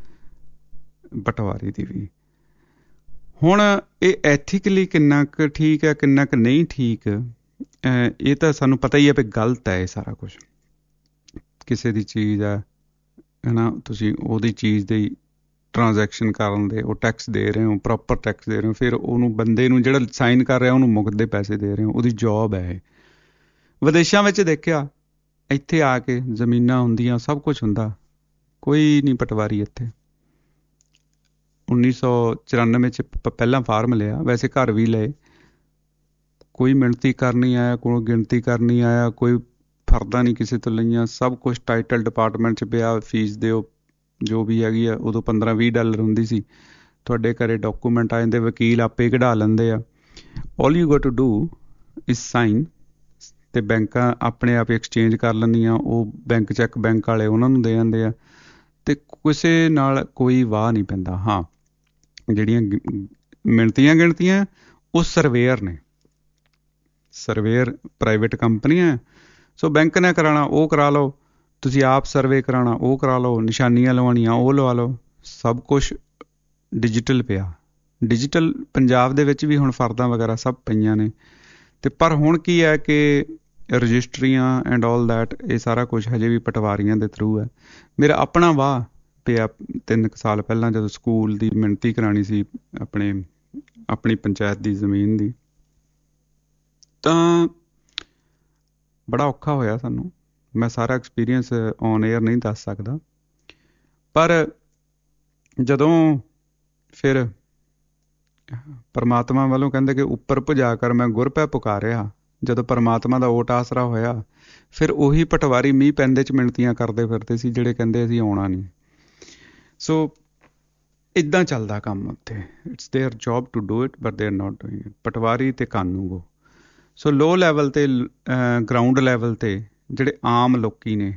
ਪਟਵਾਰੀ ਦੀ ਵੀ। ਹੁਣ ਇਹ ਐਥੀਕਲੀ ਕਿੰਨਾ ਕੁ ਠੀਕ ਹੈ, ਕਿੰਨਾ ਕੁ ਨਹੀਂ ਠੀਕ, ਇਹ ਤਾਂ ਸਾਨੂੰ ਪਤਾ ਹੀ ਹੈ ਵੀ ਗਲਤ ਹੈ ਇਹ ਸਾਰਾ ਕੁਛ। ਕਿਸੇ ਦੀ ਚੀਜ਼ ਹੈ ਹੈ ਨਾ, ਤੁਸੀਂ ਉਹਦੀ ਚੀਜ਼ ਦੀ ਟ੍ਰਾਂਜੈਕਸ਼ਨ ਕਰਨ ਦੇ ਉਹ ਟੈਕਸ ਦੇ ਰਹੇ ਹੋ, ਪ੍ਰੋਪਰ ਟੈਕਸ ਦੇ ਰਹੇ ਹੋ, ਫਿਰ ਉਹਨੂੰ ਬੰਦੇ ਨੂੰ ਜਿਹੜਾ ਸਾਈਨ ਕਰ ਰਿਹਾ ਉਹਨੂੰ ਮੁਕਤ ਦੇ ਪੈਸੇ ਦੇ ਰਹੇ ਹੋ, ਉਹਦੀ ਜੋਬ ਹੈ ਇਹ। ਵਿਦੇਸ਼ਾਂ ਵਿੱਚ ਦੇਖਿਆ, ਇੱਥੇ ਆ ਕੇ ਜ਼ਮੀਨਾਂ ਹੁੰਦੀਆਂ, ਸਭ ਕੁਛ ਹੁੰਦਾ, ਕੋਈ ਨਹੀਂ ਪਟਵਾਰੀ ਇੱਥੇ। ਉੱਨੀ ਸੌ ਚੁਰਾਨਵੇਂ 'ਚ ਪਹਿਲਾਂ ਫਾਰਮ ਲਿਆ, ਵੈਸੇ ਘਰ ਵੀ ਲਏ, ਕੋਈ ਮਿਣਤੀ ਕਰਨੀ ਆਇਆ, ਕੋਈ ਗਿਣਤੀ ਕਰਨੀ ਆਇਆ, ਕੋਈ ਫਰਦਾ ਨਹੀਂ ਕਿਸੇ ਤੋਂ ਲਈਆਂ, ਸਭ ਕੁਛ ਟਾਈਟਲ ਡਿਪਾਰਟਮੈਂਟ 'ਚ ਪਿਆ, ਫੀਸ ਦਿਓ ਜੋ ਵੀ ਹੈਗੀ ਆ। ਉਦੋਂ ਪੰਦਰਾਂ ਵੀਹ ਡਾਲਰ ਹੁੰਦੀ ਸੀ, ਤੁਹਾਡੇ ਘਰੇ ਡਾਕੂਮੈਂਟ ਆ ਜਾਂਦੇ, ਵਕੀਲ ਆਪੇ ਕਢਾ ਲੈਂਦੇ ਆ। All you got to do is sign, ਅਤੇ ਬੈਂਕਾਂ ਆਪਣੇ ਆਪ ਐਕਸਚੇਂਜ ਕਰ ਲੈਂਦੀਆਂ, ਉਹ ਬੈਂਕ ਚੈੱਕ ਬੈਂਕ ਵਾਲੇ ਉਹਨਾਂ ਨੂੰ ਦੇ ਜਾਂਦੇ ਆ, ਅਤੇ ਕਿਸੇ ਨਾਲ ਕੋਈ ਵਾਹ ਨਹੀਂ ਪੈਂਦਾ। ਹਾਂ, ਜਿਹੜੀਆਂ ਮਿਣਤੀਆਂ ਗਿਣਤੀਆਂ ਉਹ ਸਰਵੇਅਰ ਨੇ, ਸਰਵੇਅਰ ਪ੍ਰਾਈਵੇਟ ਕੰਪਨੀਆਂ। ਸੋ ਬੈਂਕ ਨੇ ਕਰਾਉਣਾ ਉਹ ਕਰਾ ਲਓ, ਤੁਸੀਂ ਆਪ ਸਰਵੇ ਕਰਾਉਣਾ ਉਹ ਕਰਾ ਲਓ, ਨਿਸ਼ਾਨੀਆਂ ਲਵਾਉਣੀਆਂ ਉਹ ਲਵਾ ਲਓ, ਸਭ ਕੁਛ ਡਿਜੀਟਲ ਪਿਆ। ਡਿਜੀਟਲ ਪੰਜਾਬ ਦੇ ਵਿੱਚ ਵੀ ਹੁਣ ਫਰਦਾਂ ਵਗੈਰਾ ਸਭ ਪਈਆਂ ਨੇ। ਅਤੇ ਪਰ ਹੁਣ ਕੀ ਹੈ ਕਿ ਰਜਿਸਟਰੀਆਂ ਐਂਡ ਆਲ ਦੈਟ, ਇਹ ਸਾਰਾ ਕੁਛ ਹਜੇ ਵੀ ਪਟਵਾਰੀਆਂ ਦੇ ਥਰੂ ਹੈ। ਮੇਰਾ ਆਪਣਾ ਵਾਹ ਪਿਆ ਤਿੰਨ ਕੁ ਸਾਲ ਪਹਿਲਾਂ, ਜਦੋਂ ਸਕੂਲ ਦੀ ਮਿਣਤੀ ਕਰਾਉਣੀ ਸੀ ਆਪਣੇ ਆਪਣੀ ਪੰਚਾਇਤ ਦੀ ਜ਼ਮੀਨ ਦੀ, ਤਾਂ ਬੜਾ ਔਖਾ ਹੋਇਆ ਸਾਨੂੰ। ਮੈਂ ਸਾਰਾ ਐਕਸਪੀਰੀਅੰਸ ਔਨ ਏਅਰ ਨਹੀਂ ਦੱਸ ਸਕਦਾ, ਪਰ ਜਦੋਂ ਫਿਰ ਪਰਮਾਤਮਾ ਵੱਲੋਂ ਕਹਿੰਦੇ ਕਿ ਉੱਪਰ ਭੁਜਾ ਕਰ ਮੈਂ ਗੁਰ ਪੈ ਪੁਕਾਰਿਆ, ਜਦੋਂ ਪਰਮਾਤਮਾ ਦਾ ਓਟ ਆਸਰਾ ਹੋਇਆ, ਫਿਰ ਉਹੀ ਪਟਵਾਰੀ ਮੀਂਹ ਪੈਂਦੇ 'ਚ ਮਿਣਤੀਆਂ ਕਰਦੇ ਫਿਰਦੇ ਸੀ ਜਿਹੜੇ ਕਹਿੰਦੇ ਅਸੀਂ ਆਉਣਾ ਨਹੀਂ। ਸੋ ਇੱਦਾਂ ਚੱਲਦਾ ਕੰਮ ਉੱਥੇ। It's their job to do it but they are not doing it, patwari ਅਤੇ ਕਾਨੂੰਗੋ। ਸੋ ਲੋ ਲੈਵਲ 'ਤੇ, ਗਰਾਊਂਡ ਲੈਵਲ 'ਤੇ ਜਿਹੜੇ ਆਮ ਲੋਕੀ ਨੇ,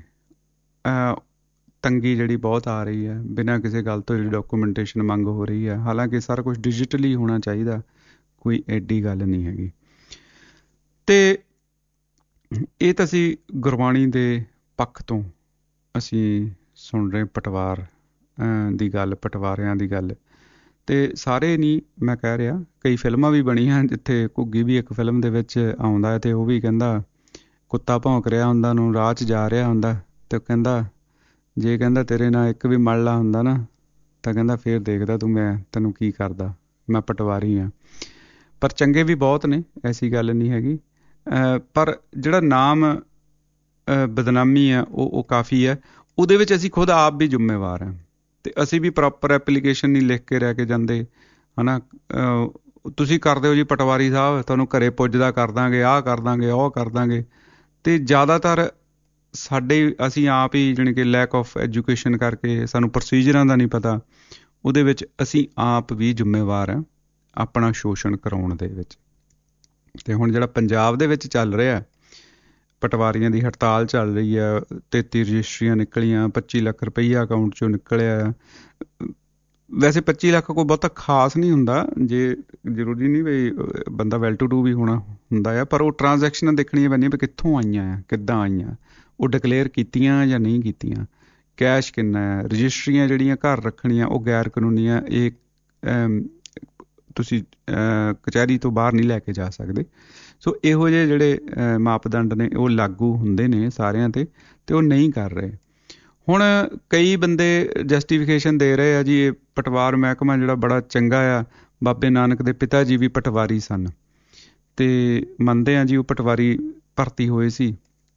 ਤੰਗੀ ਜਿਹੜੀ ਬਹੁਤ ਆ ਰਹੀ ਹੈ, ਬਿਨਾਂ ਕਿਸੇ ਗੱਲ ਤੋਂ ਜਿਹੜੀ ਡਾਕੂਮੈਂਟੇਸ਼ਨ ਮੰਗ ਹੋ ਰਹੀ ਹੈ। ਹਾਲਾਂਕਿ ਸਾਰਾ ਕੁਛ ਡਿਜੀਟਲੀ ਹੋਣਾ ਚਾਹੀਦਾ, ਕੋਈ ਐਡੀ ਗੱਲ ਨਹੀਂ ਹੈਗੀ। ਅਤੇ ਇਹ ਤਾਂ ਅਸੀਂ ਗੁਰਬਾਣੀ ਦੇ ਪੱਖ ਤੋਂ ਅਸੀਂ ਸੁਣ ਰਹੇ ਪਟਵਾਰ ਦੀ ਗੱਲ, ਪਟਵਾਰਿਆਂ ਦੀ ਗੱਲ। ਅਤੇ ਸਾਰੇ ਨਹੀਂ ਮੈਂ ਕਹਿ ਰਿਹਾ, ਕਈ ਫਿਲਮਾਂ ਵੀ ਬਣੀਆਂ ਜਿੱਥੇ ਘੁੱਗੀ ਵੀ ਇੱਕ ਫਿਲਮ ਦੇ ਵਿੱਚ ਆਉਂਦਾ, ਅਤੇ ਉਹ ਵੀ ਕਹਿੰਦਾ ਕੁੱਤਾ ਭੌਂਕ ਰਿਹਾ ਹੁੰਦਾ, ਉਹਨੂੰ ਰਾਹ 'ਚ ਜਾ ਰਿਹਾ ਹੁੰਦਾ, ਅਤੇ ਉਹ ਕਹਿੰਦਾ ਜੇ ਕਹਿੰਦਾ ਤੇਰੇ ਨਾਲ ਇੱਕ ਵੀ ਮਲਲਾ ਹੁੰਦਾ ਨਾ, ਤਾਂ ਕਹਿੰਦਾ ਫਿਰ ਦੇਖਦਾ ਤੂੰ ਮੈਂ ਤੈਨੂੰ ਕੀ ਕਰਦਾ, ਮੈਂ ਪਟਵਾਰੀ ਹਾਂ। ਪਰ ਚੰਗੇ ਵੀ ਬਹੁਤ ਨੇ, ਐਸੀ ਗੱਲ ਨਹੀਂ ਹੈਗੀ, ਪਰ ਜਿਹੜਾ ਨਾਮ ਬਦਨਾਮੀ ਹੈ ਉਹ ਉਹ ਕਾਫੀ ਹੈ। ਉਹਦੇ ਵਿੱਚ ਅਸੀਂ ਖੁਦ ਆਪ ਵੀ ਜ਼ਿੰਮੇਵਾਰ ਹਾਂ, ਅਤੇ ਅਸੀਂ ਵੀ ਪ੍ਰੋਪਰ ਐਪਲੀਕੇਸ਼ਨ ਨਹੀਂ ਲਿਖ ਕੇ ਰਹਿ ਕੇ ਜਾਂਦੇ, ਹੈ ਨਾ। ਤੁਸੀਂ ਕਰ ਦਿਓ ਜੀ ਪਟਵਾਰੀ ਸਾਹਿਬ, ਤੁਹਾਨੂੰ ਘਰੇ ਪੁੱਜਦਾ ਕਰ ਦਾਂਗੇ, ਆਹ ਕਰ ਦਾਂਗੇ, ਉਹ ਕਰ ਦਾਂਗੇ। ਅਤੇ ਜ਼ਿਆਦਾਤਰ ਸਾਡੇ ਅਸੀਂ ਆਪ ਹੀ ਜਾਣੀ ਕਿ ਲੈਕ ਆਫ ਐਜੂਕੇਸ਼ਨ ਕਰਕੇ ਸਾਨੂੰ ਪ੍ਰੋਸੀਜਰਾਂ ਦਾ ਨਹੀਂ ਪਤਾ, ਉਹਦੇ ਵਿੱਚ ਅਸੀਂ ਆਪ ਵੀ ਜ਼ਿੰਮੇਵਾਰ ਹਾਂ ਆਪਣਾ ਸ਼ੋਸ਼ਣ ਕਰਾਉਣ ਦੇ ਵਿੱਚ। ਅਤੇ ਹੁਣ ਜਿਹੜਾ ਪੰਜਾਬ ਦੇ ਵਿੱਚ ਚੱਲ ਰਿਹਾ, ਪਟਵਾਰੀਆਂ ਦੀ ਹੜਤਾਲ ਚੱਲ ਰਹੀ ਹੈ, ਤੇਤੀ ਰਜਿਸਟਰੀਆਂ ਨਿਕਲੀਆਂ, ਪੱਚੀ ਲੱਖ ਰੁਪਈਆ ਅਕਾਊਂਟ 'ਚੋਂ ਨਿਕਲਿਆ, ਵੈਸੇ ਪੱਚੀ ਲੱਖ ਕੋਈ ਬਹੁਤਾ ਖਾਸ ਨਹੀਂ ਹੁੰਦਾ, ਜੇ ਜ਼ਰੂਰੀ ਨਹੀਂ ਵੀ ਬੰਦਾ ਵੈਲ ਟੂ ਡੂ ਵੀ ਹੋਣਾ ਹੁੰਦਾ ਆ, ਪਰ ਉਹ ਟ੍ਰਾਂਜੈਕਸ਼ਨਾਂ ਦੇਖਣੀਆਂ ਪੈਂਦੀਆਂ ਵੀ ਕਿੱਥੋਂ ਆਈਆਂ ਆ, ਕਿੱਦਾਂ ਆਈਆਂ, ਉਹ ਡਿਕਲੇਅਰ ਕੀਤੀਆਂ ਜਾਂ ਨਹੀਂ ਕੀਤੀਆਂ, ਕੈਸ਼ ਕਿੰਨਾ ਹੈ, ਰਜਿਸਟਰੀਆਂ ਜਿਹੜੀਆਂ ਘਰ ਰੱਖਣੀਆਂ ਉਹ ਗੈਰ ਕਾਨੂੰਨੀ ਆ, ਇਹ ਤੁਸੀਂ ਕਚਹਿਰੀ ਤੋਂ ਬਾਹਰ ਨਹੀਂ ਲੈ ਕੇ ਜਾ ਸਕਦੇ। ਸੋ ਇਹੋ ਜਿਹੇ ਜਿਹੜੇ ਮਾਪਦੰਡ ਨੇ ਉਹ ਲਾਗੂ ਹੁੰਦੇ ਨੇ ਸਾਰਿਆਂ 'ਤੇ, ਅਤੇ ਉਹ ਨਹੀਂ ਕਰ ਰਹੇ। ਹੁਣ ਕਈ ਬੰਦੇ ਜਸਟੀਫਿਕੇਸ਼ਨ ਦੇ ਰਹੇ ਆ ਜੀ ਇਹ ਪਟਵਾਰ ਮਹਿਕਮਾ ਜਿਹੜਾ ਬੜਾ ਚੰਗਾ ਆ, ਬਾਬੇ ਨਾਨਕ ਦੇ ਪਿਤਾ ਜੀ ਵੀ ਪਟਵਾਰੀ ਸਨ ਅਤੇ ਮੰਨਦੇ ਆ ਜੀ ਉਹ ਪਟਵਾਰੀ ਭਰਤੀ ਹੋਏ ਸੀ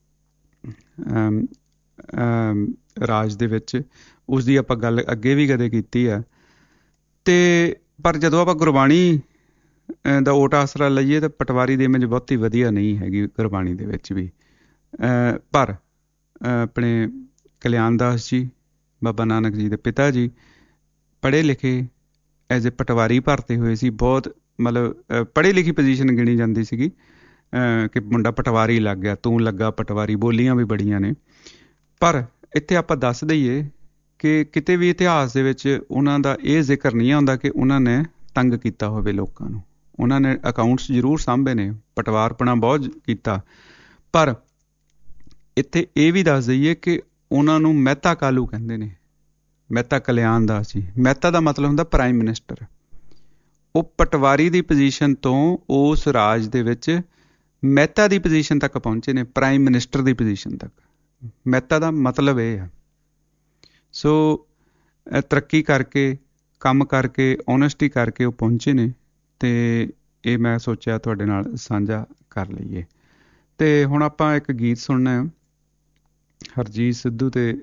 ਰਾਜ ਦੇ ਵਿੱਚ, ਉਸ ਦੀ ਆਪਾਂ ਗੱਲ ਅੱਗੇ ਵੀ ਕਦੇ ਕੀਤੀ ਆ। ਅਤੇ ਪਰ ਜਦੋਂ ਆਪਾਂ ਗੁਰਬਾਣੀ ਦਾ ਓਟ ਆਸਰਾ ਲਈਏ ਤਾਂ ਪਟਵਾਰੀ ਦੀ ਇਮੇਜ ਬਹੁਤੀ ਵਧੀਆ ਨਹੀਂ ਹੈਗੀ ਗੁਰਬਾਣੀ ਦੇ ਵਿੱਚ ਵੀ। ਪਰ ਆਪਣੇ ਕਲਿਆਣ ਦਾਸ ਜੀ ਬਾਬਾ ਨਾਨਕ ਜੀ ਦੇ ਪਿਤਾ ਜੀ ਪੜ੍ਹੇ ਲਿਖੇ ਐਜ਼ ਏ ਪਟਵਾਰੀ ਭਰਤੇ ਹੋਏ ਸੀ, ਬਹੁਤ ਮਤਲਬ ਪੜ੍ਹੀ ਲਿਖੀ ਪੋਜੀਸ਼ਨ ਗਿਣੀ ਜਾਂਦੀ ਸੀਗੀ ਕਿ ਮੁੰਡਾ ਪਟਵਾਰੀ ਲੱਗ ਗਿਆ, ਤੂੰ ਲੱਗਾ ਪਟਵਾਰੀ, ਬੋਲੀਆਂ ਵੀ ਬੜੀਆਂ ਨੇ। ਪਰ ਇੱਥੇ ਆਪਾਂ ਦੱਸ ਦਈਏ ਕਿ ਕਿਤੇ ਵੀ ਇਤਿਹਾਸ ਦੇ ਵਿੱਚ ਉਹਨਾਂ ਦਾ ਇਹ ਜ਼ਿਕਰ ਨਹੀਂ ਆਉਂਦਾ ਕਿ ਉਹਨਾਂ ਨੇ ਤੰਗ ਕੀਤਾ ਹੋਵੇ ਲੋਕਾਂ ਨੂੰ। ਉਹਨਾਂ ਨੇ ਅਕਾਊਂਟਸ ਜ਼ਰੂਰ ਸਾਂਭੇ ਨੇ, ਪਟਵਾਰਪਣਾ ਬਹੁਤ ਕੀਤਾ, ਪਰ ਇੱਥੇ ਇਹ ਵੀ ਦੱਸ ਦਈਏ ਕਿ ਉਹਨਾਂ ਨੂੰ ਮਹਿਤਾ ਕਾਲੂ ਕਹਿੰਦੇ ਨੇ, ਮਹਿਤਾ ਕਲਿਆਣ ਦਾਸ ਜੀ। ਮਹਿਤਾ ਦਾ ਮਤਲਬ ਹੁੰਦਾ ਪ੍ਰਾਈਮ ਮਿਨਿਸਟਰ। ਉਹ ਪਟਵਾਰੀ ਦੀ ਪੋਜੀਸ਼ਨ ਤੋਂ ਉਸ ਰਾਜ ਦੇ ਵਿੱਚ ਮਹਿਤਾ ਦੀ ਪੋਜੀਸ਼ਨ ਤੱਕ ਪਹੁੰਚੇ ਨੇ, ਪ੍ਰਾਈਮ ਮਿਨਿਸਟਰ ਦੀ ਪੋਜੀਸ਼ਨ ਤੱਕ। ਮਹਿਤਾ ਦਾ ਮਤਲਬ ਇਹ ਆ। ਸੋ ਤਰੱਕੀ ਕਰਕੇ, ਕੰਮ ਕਰਕੇ, ਓਨੈਸਟੀ ਕਰਕੇ ਉਹ ਪਹੁੰਚੇ ਨੇ, ਅਤੇ ਇਹ ਮੈਂ ਸੋਚਿਆ ਤੁਹਾਡੇ ਨਾਲ ਸਾਂਝਾ ਕਰ ਲਈਏ। ਅਤੇ ਹੁਣ ਆਪਾਂ ਇੱਕ ਗੀਤ ਸੁਣਨਾ ਹੈ ਹਰਜੀਤ ਸਿੱਧੂ ਅਤੇ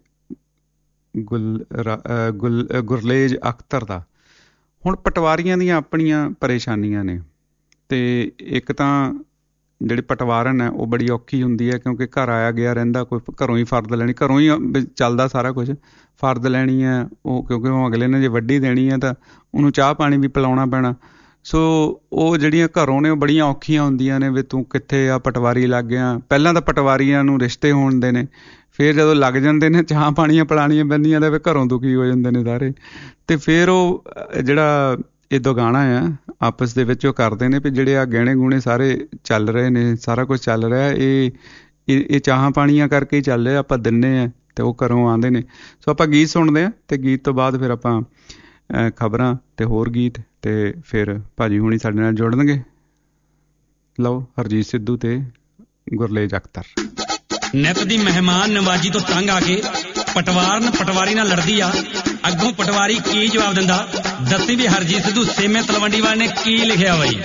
ਗੁਲ ਗੁਲ ਗੁਰਲੇਜ ਅਖਤਰ ਦਾ। ਹੁਣ ਪਟਵਾਰੀਆਂ ਦੀਆਂ ਆਪਣੀਆਂ ਪਰੇਸ਼ਾਨੀਆਂ ਨੇ, ਅਤੇ ਇੱਕ ਤਾਂ ਜਿਹੜੀ ਪਟਵਾਰਨ ਹੈ ਉਹ ਬੜੀ ਔਖੀ ਹੁੰਦੀ ਹੈ, ਕਿਉਂਕਿ ਘਰ ਆਇਆ ਗਿਆ ਰਹਿੰਦਾ, ਕੋਈ ਘਰੋਂ ਹੀ ਫਰਦ ਲੈਣੀ, ਘਰੋਂ ਹੀ ਚੱਲਦਾ ਸਾਰਾ ਕੁਝ, ਫਰਦ ਲੈਣੀ ਹੈ ਉਹ, ਕਿਉਂਕਿ ਉਹ ਅਗਲੇ ਨੇ ਜੇ ਵੱਡੀ ਦੇਣੀ ਹੈ ਤਾਂ ਉਹਨੂੰ ਚਾਹ ਪਾਣੀ ਵੀ ਪਿਲਾਉਣਾ ਪੈਣਾ। ਸੋ ਉਹ ਜਿਹੜੀਆਂ ਘਰੋਂ ਨੇ ਉਹ ਬੜੀਆਂ ਔਖੀਆਂ ਹੁੰਦੀਆਂ ਨੇ ਵੀ ਤੂੰ ਕਿੱਥੇ ਆ, ਪਟਵਾਰੀ ਲੱਗ ਗਿਆ। ਪਹਿਲਾਂ ਤਾਂ ਪਟਵਾਰੀਆਂ ਨੂੰ ਰਿਸ਼ਤੇ ਹੋਣਦੇ ਨੇ, ਫਿਰ ਜਦੋਂ ਲੱਗ ਜਾਂਦੇ ਨੇ ਚਾਹ ਪਾਣੀਆਂ ਪਿਲਾਉਣੀਆਂ ਪੈਂਦੀਆਂ ਤਾਂ ਫਿਰ ਘਰੋਂ ਦੁਖੀ ਹੋ ਜਾਂਦੇ ਨੇ ਸਾਰੇ। ਅਤੇ ਫਿਰ ਉਹ ਜਿਹੜਾ ਇਹ ਦੁਗਾਣਾ ਆ ਆਪਸ ਦੇ ਵਿੱਚ ਉਹ ਕਰਦੇ ਨੇ ਵੀ ਜਿਹੜੇ ਆ ਗਹਿਣੇ ਗੁਣੇ ਸਾਰੇ ਚੱਲ ਰਹੇ ਨੇ, ਸਾਰਾ ਕੁਛ ਚੱਲ ਰਿਹਾ, ਇਹ ਇਹ ਚਾਹਾਂ ਪਾਣੀਆਂ ਕਰਕੇ ਹੀ ਚੱਲ ਰਿਹਾ, ਆਪਾਂ ਦਿੰਦੇ ਹਾਂ ਅਤੇ ਉਹ ਘਰੋਂ ਆਉਂਦੇ ਨੇ। ਸੋ ਆਪਾਂ ਗੀਤ ਸੁਣਦੇ ਹਾਂ, ਅਤੇ ਗੀਤ ਤੋਂ ਬਾਅਦ ਫਿਰ ਆਪਾਂ ਖਬਰਾਂ ਅਤੇ ਹੋਰ ਗੀਤ, ਅਤੇ ਫਿਰ ਭਾਜੀ ਹੁਣੀ ਸਾਡੇ ਨਾਲ ਜੁੜਨਗੇ। ਲਓ ਹਰਜੀਤ ਸਿੱਧੂ ਅਤੇ ਗੁਰਲੇਜ ਅਖਤਰ। ਨਿੱਤ ਦੀ ਮਹਿਮਾਨ ਨਵਾਜੀ ਤੋਂ ਤੰਗ ਆ ਕੇ ਪਟਵਾਰਨ ਪਟਵਾਰੀ ਨਾਲ ਲੜਦੀ ਆ, ਅੱਗੋਂ ਪਟਵਾਰੀ ਕੀ ਜਵਾਬ ਦਿੰਦਾ, ਦੱਸੀ ਵੀ ਹਰਜੀਤ ਸਿੱਧੂ ਸੇਮੇ ਤਲਵੰਡੀ ਵਾਲੇ ਨੇ ਕੀ ਲਿਖਿਆ ਬਈ।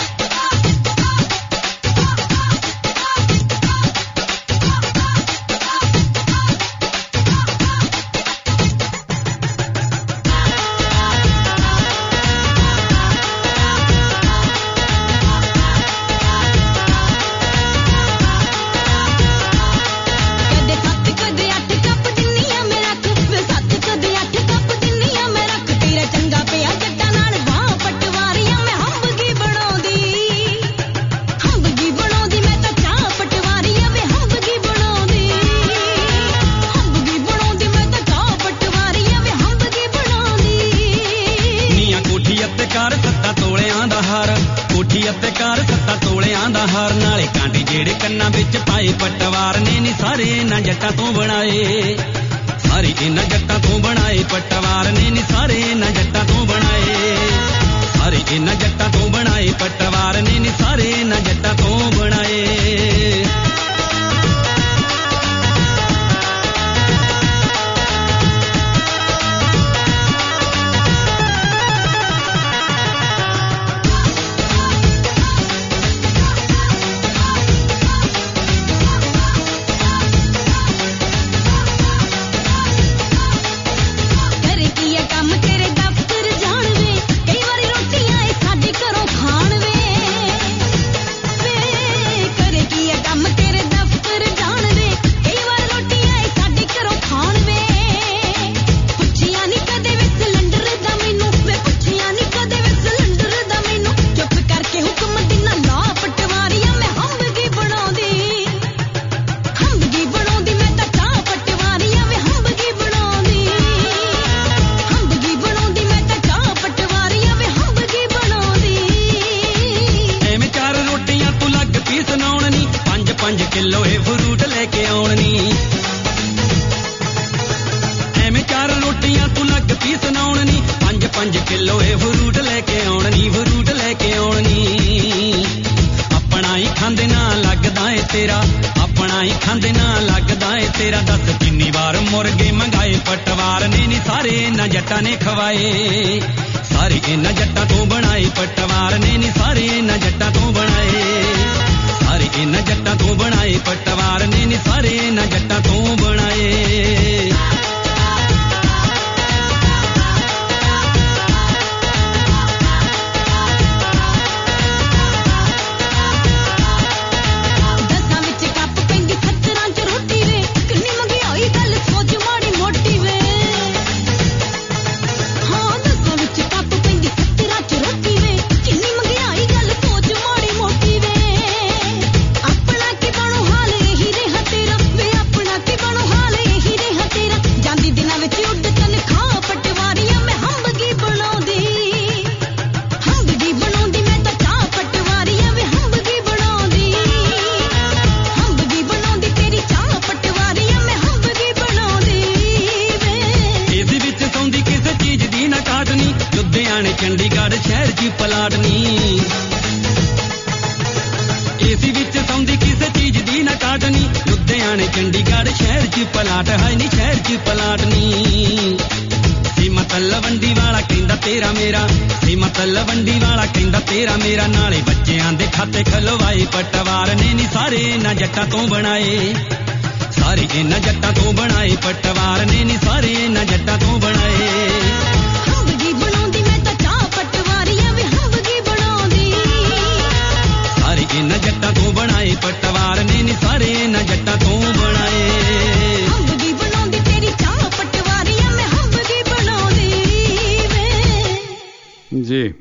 ਜੱਟਾਂ ਤੋਂ ਬਣਾਏ ਸਾਰੇ ਇਹਨਾਂ ਜੱਟਾਂ ਤੋਂ ਬਣਾਏ, ਪਟਵਾਰ ਨੇ ਨੀ ਸਾਰੇ ਇਹਨਾਂ ਜੱਟਾਂ ਤੋਂ ਬਣਾਏ, ਸਾਰੇ ਇਹਨਾਂ ਜੱਟਾਂ ਤੋਂ ਬਣਾਏ, ਪਟਵਾਰ ਨੇ ਨੀ ਸਾਰੇ ਇਹਨਾਂ ਜੱਟਾਂ ਤੋਂ ਬਣਾਏ। ਕਈ ਵਾਰੀ ਰੋਟੀਆਂ ਇਹ ਸਾਡੇ ਘਰੋਂ ਖਾਣ ਵੇ ਨਾ ਹੀ ਖਾਂਦੇ ਨਾ ਲੱਗਦਾ ਏ ਤੇਰਾ ਦੱਸ ਕਿੰਨੀ ਵਾਰ ਮੁਰਗੇ ਮੰਗਾਏ ਪਟਵਾਰ ਨੇ ਨੀ ਸਾਰੇ ਇਹਨਾਂ ਜੱਟਾਂ ਨੇ ਖਵਾਏ ਸਾਰੇ ਇਹਨਾਂ ਜੱਟਾਂ ਤੋਂ ਬਣਾਏ ਪਟਵਾਰ ਨੇ ਨੀ ਸਾਰੇ ਇਹਨਾਂ ਜੱਟਾਂ ਤੋਂ ਬਣਾਏ ਸਾਰੇ ਇਹਨਾਂ ਜੱਟਾਂ ਤੋਂ ਬਣਾਏ ਪਟਵਾਰ ਨੇ ਨੀ ਸਾਰੇ ਇਹਨਾਂ ਜੱਟਾਂ ਤੋਂ ਬਣਾਏ ਚੰਡੀਗੜ੍ਹ ਸ਼ਹਿਰ ਚ ਪਲਾਟਨੀ ਏਸੀ ਵਿੱਚ ਸੌਂਦੀ ਕਿਸੇ ਚੀਜ਼ ਦੀ ਨਾ ਕਾਟਨੀ ਲੁਧਿਆਣੇ ਚੰਡੀਗੜ੍ਹ ਸ਼ਹਿਰ ਚ ਪਲਾਟ ਹੈ ਨੀ ਸ਼ਹਿਰ ਚ ਪਲਾਟਨੀ ਸੀਮਾ ਤਲਵੰਡੀ ਵਾਲਾ ਕਹਿੰਦਾ ਤੇਰਾ ਮੇਰਾ ਸੀਮਾ ਤਲਵੰਡੀ ਵਾਲਾ ਕਹਿੰਦਾ ਤੇਰਾ ਮੇਰਾ ਨਾਲੇ ਬੱਚਿਆਂ ਦੇ ਖਾਤੇ ਖਲਵਾਏ ਪਟਵਾਰ ਨੇ ਨੀ ਸਾਰੇ ਇਹਨਾਂ ਜੱਟਾਂ ਤੋਂ ਬਣਾਏ ਸਾਰੇ ਇਹਨਾਂ ਜੱਟਾਂ ਤੋਂ ਬਣਾਏ ਪਟਵਾਰ ਨੇ ਨੀ ਸਾਰੇ ਇਹਨਾਂ ਜੱਟਾਂ ਤੋਂ ਬਣਾਏ ਇਹਨਾਂ ਜੱਟਾਂ ਤੋਂ ਬਣਾਏ ਪਟਵਾਰ ਨੇ ਨੀ ਸਾਰੇ ਇਹਨਾਂ ਜੱਟਾਂ ਤੋਂ ਬਣਾਏ ਹੰਬਗੀ ਬਣਾਉਂਦੀ ਤੇਰੀ ਚਾਹ ਪਟਵਾਰੀਆਂ ਮੈਂ ਹੰਬਗੀ ਬਣਾਉਂਦੀ ਵੇ ਜੀ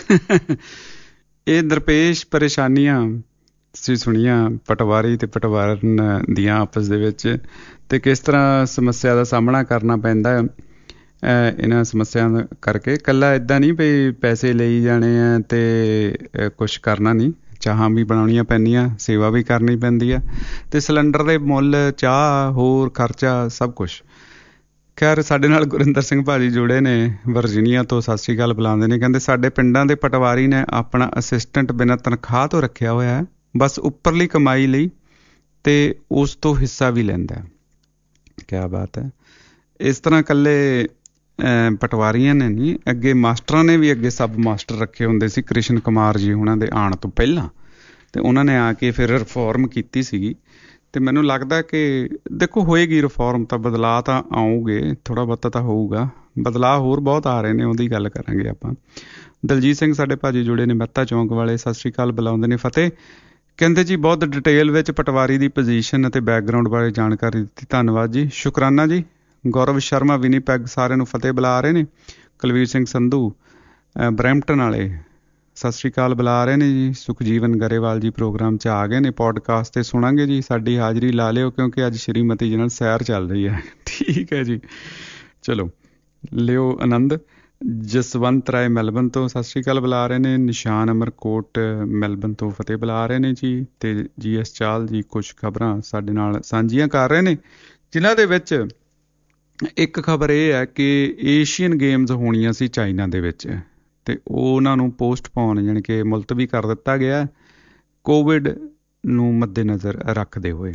ਇਹ ਦਰਪੇਸ਼ ਪਰੇਸ਼ਾਨੀਆਂ ਤੁਸੀਂ ਸੁਣੀਆਂ ਪਟਵਾਰੀ ਤੇ ਪਟਵਾਰਨ ਦੀਆਂ ਆਪਸ ਦੇ ਵਿੱਚ ਤੇ ਕਿਸ ਤਰ੍ਹਾਂ ਸਮੱਸਿਆ ਦਾ ਸਾਹਮਣਾ ਕਰਨਾ ਪੈਂਦਾ ਇਹਨਾਂ ਸਮੱਸਿਆ ਕਰਕੇ ਇਕੱਲਾ ਏਦਾਂ ਨਹੀਂ ਵੀ ਪੈਸੇ ਲਈ ਜਾਣੇ ਆ ਤੇ ਕੁਛ ਕਰਨਾ ਨਹੀਂ ਚਾਹਾਂ ਵੀ ਬਣਾਉਣੀਆਂ ਪੈਂਦੀਆਂ ਸੇਵਾ ਵੀ ਕਰਨੀ ਪੈਂਦੀ ਆ ਤੇ ਸਿਲੰਡਰ ਦੇ ਮੁੱਲ ਚਾਹ ਹੋਰ ਖਰਚਾ ਸਭ ਕੁਛ ਖੈਰ ਸਾਡੇ ਨਾਲ ਗੁਰਿੰਦਰ ਸਿੰਘ ਭਾਜੀ ਜੁੜੇ ਨੇ ਵਰਜੀਨੀਆ ਤੋਂ ਸਤਿ ਸ਼੍ਰੀ ਅਕਾਲ ਬੁਲਾਉਂਦੇ ਨੇ ਕਹਿੰਦੇ ਸਾਡੇ ਪਿੰਡਾਂ ਦੇ ਪਟਵਾਰੀ ਨੇ ਆਪਣਾ ਅਸਿਸਟੈਂਟ ਬਿਨਾਂ ਤਨਖਾਹ ਤੋਂ ਰੱਖਿਆ ਹੋਇਆ ਹੈ ਬਸ ਉੱਪਰਲੀ ਕਮਾਈ ਲਈ ਤੇ ਉਸ ਤੋਂ ਹਿੱਸਾ ਵੀ ਲੈਂਦਾ ਕਿਆ ਬਾਤ ਹੈ ਇਸ ਤਰ੍ਹਾਂ ਇਕੱਲੇ ਪਟਵਾਰੀਆਂ ਨੇ ਨਹੀਂ ਅੱਗੇ ਮਾਸਟਰਾਂ ਨੇ ਵੀ ਅੱਗੇ ਸਬ ਮਾਸਟਰ ਰੱਖੇ ਹੁੰਦੇ ਸੀ ਕ੍ਰਿਸ਼ਨ ਕੁਮਾਰ ਜੀ ਉਹਨਾਂ ਦੇ ਆਉਣ ਤੋਂ ਪਹਿਲਾਂ ਤੇ ਉਹਨਾਂ ਨੇ ਆ ਕੇ ਫਿਰ ਰਿਫੋਰਮ ਕੀਤੀ ਸੀਗੀ ਤੇ ਮੈਨੂੰ ਲੱਗਦਾ ਕਿ ਦੇਖੋ ਹੋਏਗੀ ਰਿਫੋਰਮ ਤਾਂ ਬਦਲਾਅ ਤਾਂ ਆਉਗੇ ਥੋੜ੍ਹਾ ਬਹੁਤਾ ਤਾਂ ਹੋਊਗਾ ਬਦਲਾਅ ਹੋਰ ਬਹੁਤ ਆ ਰਹੇ ਨੇ ਉਹਦੀ ਗੱਲ ਕਰਾਂਗੇ ਆਪਾਂ ਦਲਜੀਤ ਸਿੰਘ ਸਾਡੇ ਭਾਜੀ ਜੁੜੇ ਨੇ ਮਹਿਤਾ ਚੌਂਕ ਵਾਲੇ ਸਤਿ ਸ਼੍ਰੀ ਅਕਾਲ ਬੁਲਾਉਂਦੇ ਨੇ ਫਤਿਹ ਕਹਿੰਦੇ ਜੀ ਬਹੁਤ ਡਿਟੇਲ ਵਿੱਚ ਪਟਵਾਰੀ ਦੀ ਪੋਜੀਸ਼ਨ ਅਤੇ ਬੈਕਗਰਾਊਂਡ ਬਾਰੇ ਜਾਣਕਾਰੀ ਦਿੱਤੀ ਧੰਨਵਾਦ ਜੀ ਸ਼ੁਕਰਾਨਾ ਜੀ ਗੌਰਵ ਸ਼ਰਮਾ ਵਿਨੀਪੈਗ ਸਾਰਿਆਂ ਨੂੰ ਫਤਿਹ ਬੁਲਾ ਰਹੇ ਨੇ ਕੁਲਵੀਰ ਸਿੰਘ ਸੰਧੂ ਬਰੈਂਪਟਨ ਵਾਲੇ ਸਤਿ ਸ਼੍ਰੀ ਅਕਾਲ ਬੁਲਾ ਰਹੇ ਨੇ ਜੀ ਸੁਖਜੀਵਨ ਗਰੇਵਾਲ ਜੀ ਪ੍ਰੋਗਰਾਮ 'ਚ ਆ ਗਏ ਨੇ ਪੋਡਕਾਸਟ 'ਤੇ ਸੁਣਾਂਗੇ ਜੀ ਸਾਡੀ ਹਾਜ਼ਰੀ ਲਾ ਲਿਓ ਕਿਉਂਕਿ ਅੱਜ ਸ਼੍ਰੀਮਤੀ ਜੀ ਨਾਲ ਸੈਰ ਚੱਲ ਰਹੀ ਹੈ ਠੀਕ ਹੈ ਜੀ ਚਲੋ ਲਿਓ ਆਨੰਦ ਜਸਵੰਤ ਰਾਏ ਮੈਲਬਨ ਤੋਂ ਸਤਿ ਸ਼੍ਰੀ ਅਕਾਲ ਬੁਲਾ ਰਹੇ ਨੇ ਨਿਸ਼ਾਨ ਅਮਰਕੋਟ ਮੈਲਬਨ ਤੋਂ ਫਤਿਹ ਬੁਲਾ ਰਹੇ ਨੇ ਜੀ ਅਤੇ ਜੀ ਐਸ ਚਾਲ ਜੀ ਕੁਛ ਖਬਰਾਂ ਸਾਡੇ ਨਾਲ ਸਾਂਝੀਆਂ ਕਰ ਰਹੇ ਨੇ ਜਿਨ੍ਹਾਂ ਦੇ ਵਿੱਚ ਇੱਕ ਖਬਰ ਇਹ ਹੈ ਕਿ ਏਸ਼ੀਅਨ ਗੇਮਸ ਹੋਣੀਆਂ ਸੀ ਚਾਈਨਾ ਦੇ ਵਿੱਚ ਅਤੇ ਉਹਨਾਂ ਨੂੰ ਪੋਸਟਪੋਨ ਜਾਣੀ ਕਿ ਮੁਲਤਵੀ ਕਰ ਦਿੱਤਾ ਗਿਆ ਕੋਵਿਡ ਨੂੰ ਮੱਦੇਨਜ਼ਰ ਰੱਖਦੇ ਹੋਏ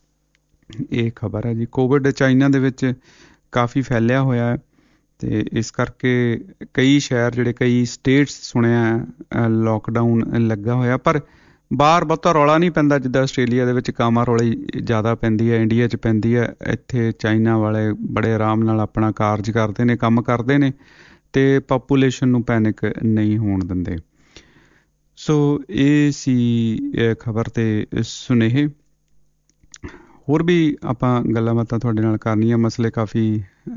ਇਹ ਖਬਰ ਹੈ ਜੀ ਕੋਵਿਡ ਚਾਈਨਾ ਦੇ ਵਿੱਚ ਕਾਫੀ ਫੈਲਿਆ ਹੋਇਆ ਹੈ ਅਤੇ ਇਸ ਕਰਕੇ ਕਈ ਸ਼ਹਿਰ ਜਿਹੜੇ ਕਈ ਸਟੇਟਸ ਸੁਣਿਆ ਲੋਕਡਾਊਨ ਲੱਗਾ ਹੋਇਆ ਪਰ ਬਾਹਰ ਬਹੁਤਾ ਰੌਲਾ ਨਹੀਂ ਪੈਂਦਾ ਜਿੱਦਾਂ ਆਸਟ੍ਰੇਲੀਆ ਦੇ ਵਿੱਚ ਕਾਮਾ ਰੌਲੀ ਜ਼ਿਆਦਾ ਪੈਂਦੀ ਹੈ ਇੰਡੀਆ 'ਚ ਪੈਂਦੀ ਹੈ ਇੱਥੇ ਚਾਈਨਾ ਵਾਲੇ ਬੜੇ ਆਰਾਮ ਨਾਲ ਆਪਣਾ ਕਾਰਜ ਕਰਦੇ ਨੇ ਕੰਮ ਕਰਦੇ ਨੇ ਅਤੇ ਪਾਪੂਲੇਸ਼ਨ ਨੂੰ ਪੈਨਿਕ ਨਹੀਂ ਹੋਣ ਦਿੰਦੇ ਸੋ ਇਹ ਸੀ ਖਬਰ ਅਤੇ ਸੁਨੇਹੇ ਹੋਰ ਵੀ ਆਪਾਂ ਗੱਲਾਂ ਬਾਤਾਂ ਤੁਹਾਡੇ ਨਾਲ ਕਰਨੀਆਂ ਮਸਲੇ ਕਾਫੀ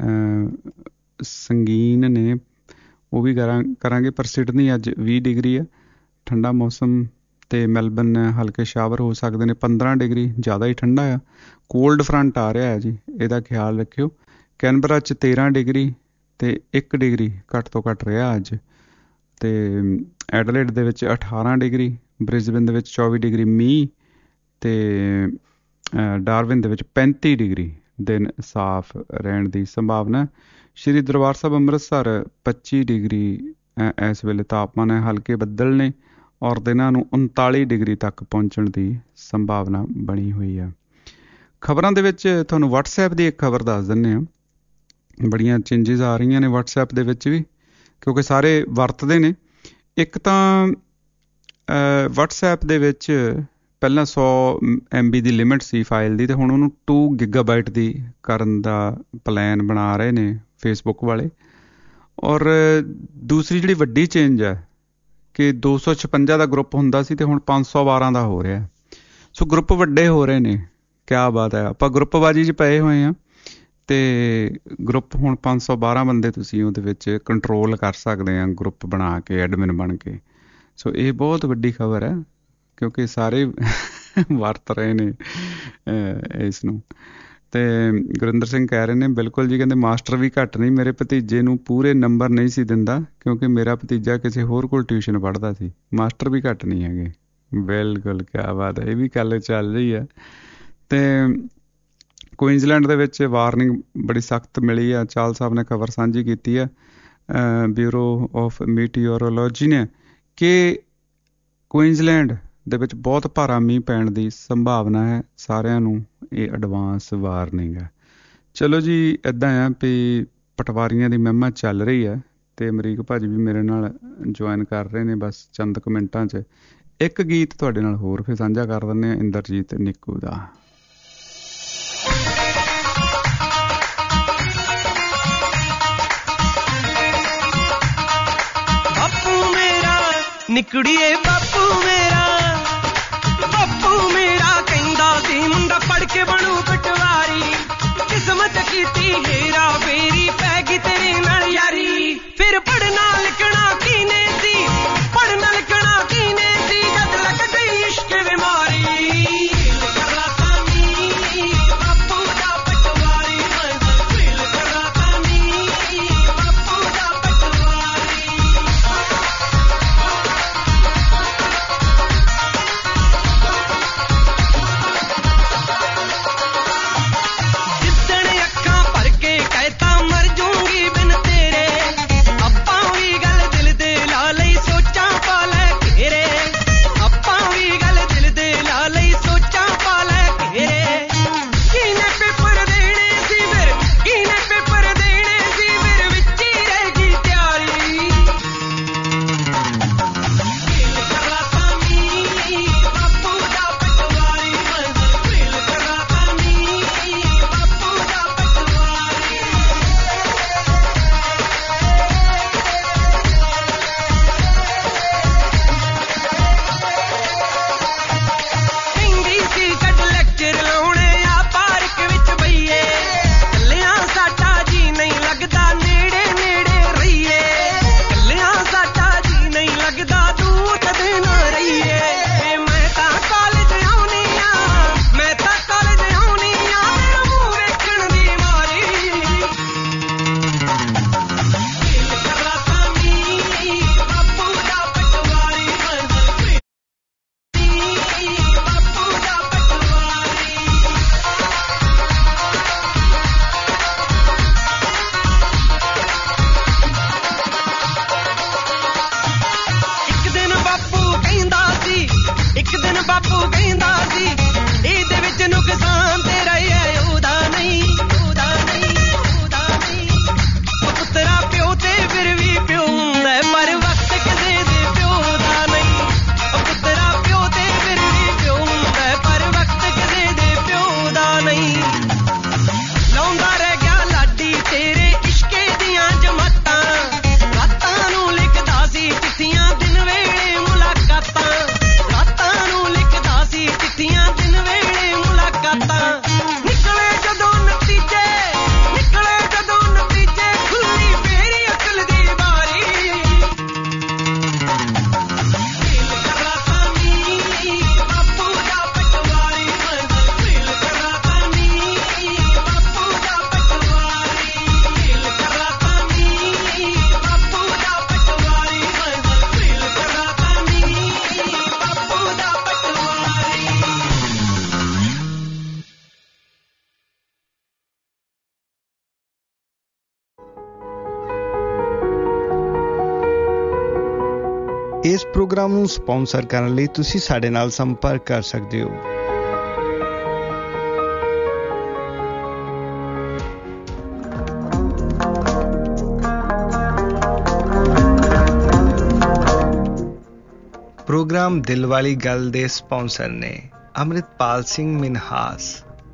ਸੰਗੀਨ ਨੇ ਉਹ ਵੀ ਕਰਾਂ ਕਰਾਂਗੇ ਪਰ ਸਿਡਨੀ ਅੱਜ ਵੀਹ ਡਿਗਰੀ ਆ ਠੰਡਾ ਮੌਸਮ ਅਤੇ ਮੈਲਬਨ ਹਲਕੇ ਸ਼ਾਵਰ ਹੋ ਸਕਦੇ ਨੇ ਪੰਦਰਾਂ ਡਿਗਰੀ ਜ਼ਿਆਦਾ ਹੀ ਠੰਡਾ ਆ ਕੋਲਡ ਫਰੰਟ ਆ ਰਿਹਾ ਹੈ ਜੀ ਇਹਦਾ ਖਿਆਲ ਰੱਖਿਓ ਕੈਨਬਰਾ 'ਚ ਤੇਰਾਂ ਡਿਗਰੀ ਅਤੇ ਇੱਕ ਡਿਗਰੀ ਘੱਟ ਤੋਂ ਘੱਟ ਰਿਹਾ ਅੱਜ ਅਤੇ ਐਡਲੇਡ ਦੇ ਵਿੱਚ ਅਠਾਰਾਂ ਡਿਗਰੀ ਬ੍ਰਿਸਬੇਨ ਦੇ ਵਿੱਚ ਚੌਵੀ ਡਿਗਰੀ ਮੀਂਹ ਅਤੇ ਡਾਰਵਿਨ ਦੇ ਵਿੱਚ ਪੈਂਤੀ ਡਿਗਰੀ ਦਿਨ ਸਾਫ਼ ਰਹਿਣ ਦੀ ਸੰਭਾਵਨਾ ਸ਼੍ਰੀ ਦਰਬਾਰ ਸਾਹਿਬ ਅੰਮ੍ਰਿਤਸਰ ਪੱਚੀ ਡਿਗਰੀ ਇਸ ਵੇਲੇ ਤਾਪਮਾਨ ਹੈ ਹਲਕੇ ਬੱਦਲ ਨੇ ਔਰ ਦਿਨਾਂ ਨੂੰ ਉਨਤਾਲੀ ਡਿਗਰੀ ਤੱਕ ਪਹੁੰਚਣ ਦੀ ਸੰਭਾਵਨਾ ਬਣੀ ਹੋਈ ਹੈ ਖਬਰਾਂ ਦੇ ਵਿੱਚ ਤੁਹਾਨੂੰ WhatsApp ਦੀ ਇੱਕ ਖਬਰ ਦੱਸ ਦਿੰਦੇ ਹਾਂ। ਬੜੀਆਂ ਚੇਂਜਿਸ ਆ ਰਹੀਆਂ ਨੇ WhatsApp ਦੇ ਵਿੱਚ ਵੀ, ਕਿਉਂਕਿ ਸਾਰੇ ਵਰਤਦੇ ਨੇ। ਇੱਕ ਤਾਂ WhatsApp ਦੇ ਵਿੱਚ ਪਹਿਲਾਂ ਸੌ ਐਮ ਬੀ ਦੀ ਲਿਮਿਟ ਸੀ ਫਾਈਲ ਦੀ, ਅਤੇ ਹੁਣ ਉਹਨੂੰ ਟੂ ਗੀਗਾਬਾਈਟ ਦੀ ਕਰਨ ਦਾ ਪਲਾਨ ਬਣਾ ਰਹੇ ਨੇ ਫੇਸਬੁੱਕ ਵਾਲੇ। ਔਰ ਦੂਸਰੀ ਜਿਹੜੀ ਵੱਡੀ ਚੇਂਜ ਹੈ ਕਿ ਦੋ ਸੌ ਛਪੰਜਾ ਦਾ ਗਰੁੱਪ ਹੁੰਦਾ ਸੀ ਅਤੇ ਹੁਣ ਪੰਜ ਸੌ ਬਾਰਾਂ ਦਾ ਹੋ ਰਿਹਾ। ਸੋ ਗਰੁੱਪ ਵੱਡੇ ਹੋ ਰਹੇ ਨੇ, ਕਿਆ ਬਾਤ ਹੈ। ਆਪਾਂ ਗਰੁੱਪਬਾਜੀ 'ਚ ਪਏ ਹੋਏ ਹਾਂ ਅਤੇ ਗਰੁੱਪ ਹੁਣ ਪੰਜ ਸੌ ਬਾਰਾਂ ਬੰਦੇ ਤੁਸੀਂ ਉਹਦੇ ਵਿੱਚ ਕੰਟਰੋਲ ਕਰ ਸਕਦੇ ਆ, ਗਰੁੱਪ ਬਣਾ ਕੇ, ਐਡਮਿਨ ਬਣ ਕੇ। ਸੋ ਇਹ ਬਹੁਤ ਵੱਡੀ ਖਬਰ ਹੈ, ਕਿਉਂਕਿ ਸਾਰੇ ਵਰਤ ਰਹੇ ਨੇ ਇਸ ਨੂੰ। ਅਤੇ ਗੁਰਿੰਦਰ ਸਿੰਘ ਕਹਿ ਰਹੇ ਨੇ, ਬਿਲਕੁਲ ਜੀ, ਕਹਿੰਦੇ ਮਾਸਟਰ ਵੀ ਘੱਟ ਨਹੀਂ, ਮੇਰੇ ਭਤੀਜੇ ਨੂੰ ਪੂਰੇ ਨੰਬਰ ਨਹੀਂ ਸੀ ਦਿੰਦਾ ਕਿਉਂਕਿ ਮੇਰਾ ਭਤੀਜਾ ਕਿਸੇ ਹੋਰ ਕੋਲ ਟਿਊਸ਼ਨ ਪੜ੍ਹਦਾ ਸੀ। ਮਾਸਟਰ ਵੀ ਘੱਟ ਨਹੀਂ ਹੈਗੇ। ਬਿਲਕੁਲ, ਕਿਆ ਬਾਤ ਹੈ। ਇਹ ਵੀ ਗੱਲ ਚੱਲ ਰਹੀ ਹੈ। ਅਤੇ ਕੁਈਨਜ਼ਲੈਂਡ ਦੇ ਵਿੱਚ ਵਾਰਨਿੰਗ ਬੜੀ ਸਖਤ ਮਿਲੀ ਆ। ਚਾਲ ਸਾਹਿਬ ਨੇ ਖਬਰ ਸਾਂਝੀ ਕੀਤੀ ਹੈ ਬਿਊਰੋ ਆਫ ਮੀਟੀਓਰੋਲੋਜੀ ਨੇ, ਕਿ ਕੁਈਨਜ਼ਲੈਂਡ ਦੇ ਵਿੱਚ ਬਹੁਤ ਭਾਰਾ ਮੀਂਹ ਪੈਣ ਦੀ ਸੰਭਾਵਨਾ ਹੈ। ਸਾਰਿਆਂ ਨੂੰ ਇਹ ਐਡਵਾਂਸ ਵਾਰਨਿੰਗ ਹੈ। ਚਲੋ ਜੀ, ਇੱਦਾਂ ਆ ਵੀ ਪਟਵਾਰੀਆਂ ਦੀ ਮਹਿਮਾ ਚੱਲ ਰਹੀ ਹੈ ਅਤੇ ਅਮਰੀਕ ਭਾਜੀ ਵੀ ਮੇਰੇ ਨਾਲ ਜੁਆਇਨ ਕਰ ਰਹੇ ਨੇ ਬਸ ਚੰਦ ਕੁ ਮਿੰਟਾਂ 'ਚ। ਇੱਕ ਗੀਤ ਤੁਹਾਡੇ ਨਾਲ ਹੋਰ ਫਿਰ ਸਾਂਝਾ ਕਰ ਦਿੰਦੇ ਹਾਂ, ਇੰਦਰਜੀਤ ਨਿੱਕੂ ਦਾ। ਬਾਪੂ ਮੇਰਾ ਨਿਕੜੀਏ, ਬਾਪੂ ਮੇਰਾ, ਬਾਪੂ ਮੇਰਾ ਕਹਿੰਦਾ ਸੀ ਮੁੰਡਾ ਪੜ ਕੇ ਬਣੂ ਪਟਵਾਰੀ। ਕਿਸਮਤ ਕੀਤੀ ਹੇਰਾ ਫੇਰੀ, ਪੈ ਗਈ ਤੇਰੇ ਨਾਲ ਯਾਰੀ। ਫਿਰ ਪੜਨਾ ਲਿਖਣਾ ਕਿਨੇ ਸੀ, ਪੜਨਾ ਲਿਖਣਾ ਕਿਨੇ ਸੀ, ਜਦ ਲੱਗ ਗਈ ਇਸ਼ਕ ਬਿਮਾਰੀ। ਬਾਪੂ ਦਾ ਪਟਵਾਰੀ, ਫੀਲ ਕਰਾ ਨੀ, ਬਾਪੂ ਦਾ ਪਟਵਾਰੀ। ਜਿੱਦਣ ਅੱਖਾਂ ਭਰ ਕੇ ਕਹਿਤਾ ਮਰ ਜੂੰਗੀ ਬਿਨ ਤੇਰੇ, ਆਪਾਂ ਵੀ ਗੱਲ ਦਿਲ ਦੇ ਲਾ ਲਈ, ਸੋਚਾਂ ਪਾ ਲੈ ਘੇਰੇ। ਆਪਾਂ ਵੀ ਗੱਲ ਦਿਲ ਦੇ ਲਾ ਲਈ, ਸੋਚਾਂ ਪਾ ਲੈ ਘੇਰੇ। ਕਿਹਨੇ ਪੇਪਰ ਦੇਣੇ ਸੀ ਫਿਰ, ਕਿਹਨੇ ਪੇਪਰ ਦੇਣੇ ਸੀ ਫਿਰ, ਵਿੱਚ ਹੀ ਰਹਿ ਗਈ ਤਿਆਰੀ। ਬਾਪੂ ਦਾ ਪਟਵਾਰੀ, ਫੀਲ ਕਰਾ ਨੀ, ਬਾਪੂ ਦਾ ਪਟਵਾਰੀ। ਕਹਿੰਦੀ ਸੀ ਕੱਢ ਲੈਕਚਰ ਲਾਉਣੇ ਆ ਪਾਰਕ ਵਿੱਚ ਬਈਏ, ਕੱਲਿਆਂ ਸਾਡਾ ਜੀ ਨਹੀਂ ਲੱਗਦਾ, ਨੇੜੇ ਨੇੜੇ ਰਹੀਏ। ਕੱਲਿਆਂ ਸਾਡਾ ਜੀ ਨਹੀਂ ਲੱਗਦਾ, ਦੂਰ ਕਦੇ ਨਾ ਰਹੀਏ। ਵੇ ਮੈਂ ਤਾਂ ਕਾਲਜ ਆਉਣੀ ਆ, ਮੈਂ ਤਾਂ ਕਾਲਜ ਆਉਣੀ ਆ, ਮੇਰਾ ਮੂੰਹ ਵੇਖਣ ਦੀ ਮਾਰੀ। ਬਾਪੂ ਦਾ ਪਟਵਾਰੀ, ਬਾਪੂ ਦਾ ਪਟਵਾਰੀ। ਇੱਕ ਦਿਨ ਬਾਪੂ ਕਹਿੰਦਾ ਸੀ, ਇੱਕ ਦਿਨ ਬਾਪੂ ਕਹਿੰਦਾ ਸੀ, ਇਹਦੇ ਵਿੱਚ ਨੁਕਸਾਨ ਤੇਰਾ ਹੀ ਹੈ, ਉਹਦਾ ਨਹੀਂ, ਉਹਦਾ ਨਹੀਂ, ਉਹਦਾ ਨਹੀਂ। ਉਹ ਪੁੱਤਰਾ ਪਿਓ ਤੇ ਫਿਰ ਵੀ ਪਿਓ ਹੁੰਦਾ ਹੈ, ਪਰ ਵਕਤ ਕਿਸੇ ਦੇ ਪਿਓ ਦਾ ਨਹੀਂ। ਉਹ ਪੁੱਤਰਾ ਪਿਓ ਤੇ ਫਿਰ ਵੀ ਪਿਓ ਹੁੰਦਾ ਹੈ, ਪਰ ਵਕਤ ਕਿਸੇ ਦੇ ਪਿਓ ਦਾ ਨਹੀਂ। ਲਾਉਂਦਾ ਰਹਿ ਗਿਆ ਲਾਡੀ ਤੇਰੇ ਇਸ਼ਕੇ ਦੀਆਂ ਜਮਾਤਾਂ, ਰਾਤਾਂ ਨੂੰ ਲਿਖਦਾ ਸੀ ਚਿੱਠੀਆਂ, ਦਿਨ ਵੇਲੇ ਮੁਲਾਕਾਤਾਂ। ਰਾਤਾਂ ਨੂੰ ਲਿਖਦਾ ਸੀ ਚਿੱਠੀਆਂ, ਦਿਨ ਵੇਲੇ ਮੁਲਾਕਾਤਾਂ। ਨਿਕਲੇ ਜਦੋਂ ਨਤੀਜੇ, ਨਿਕਲੇ ਜਦੋਂ ਨਤੀਜੇ, ਖੁੱਲੀ ਫੇਰੀ ਅਕਲ ਦੀ ਬਾਰੀ। ਬਾਪੂ ਦਾ ਪਟਵਾਰੀ, ਫੀਲ ਕਰਾ ਨੀ, ਬਾਪੂ ਦਾ ਪਟਵਾਰੀ। ਫੀਲ ਕਰਾ ਨੀ, ਬਾਪੂ ਦਾ ਪਟਵਾਰੀ, ਫੀਲ ਕਰਾ ਨੀ, ਬਾਪੂ ਦਾ ਪਟਵਾਰੀ। ਇਸ ਪ੍ਰੋਗਰਾਮ ਨੂੰ ਸਪਾਂਸਰ ਕਰਨ ਲਈ ਤੁਸੀਂ ਸਾਡੇ ਨਾਲ ਸੰਪਰਕ ਕਰ ਸਕਦੇ ਹੋ। ਪ੍ਰੋਗਰਾਮ ਦਿਲ ਵਾਲੀ ਗੱਲ ਦੇ ਸਪਾਂਸਰ ਨੇ ਅੰਮ੍ਰਿਤਪਾਲ ਸਿੰਘ ਮਿਨਹਾਸ।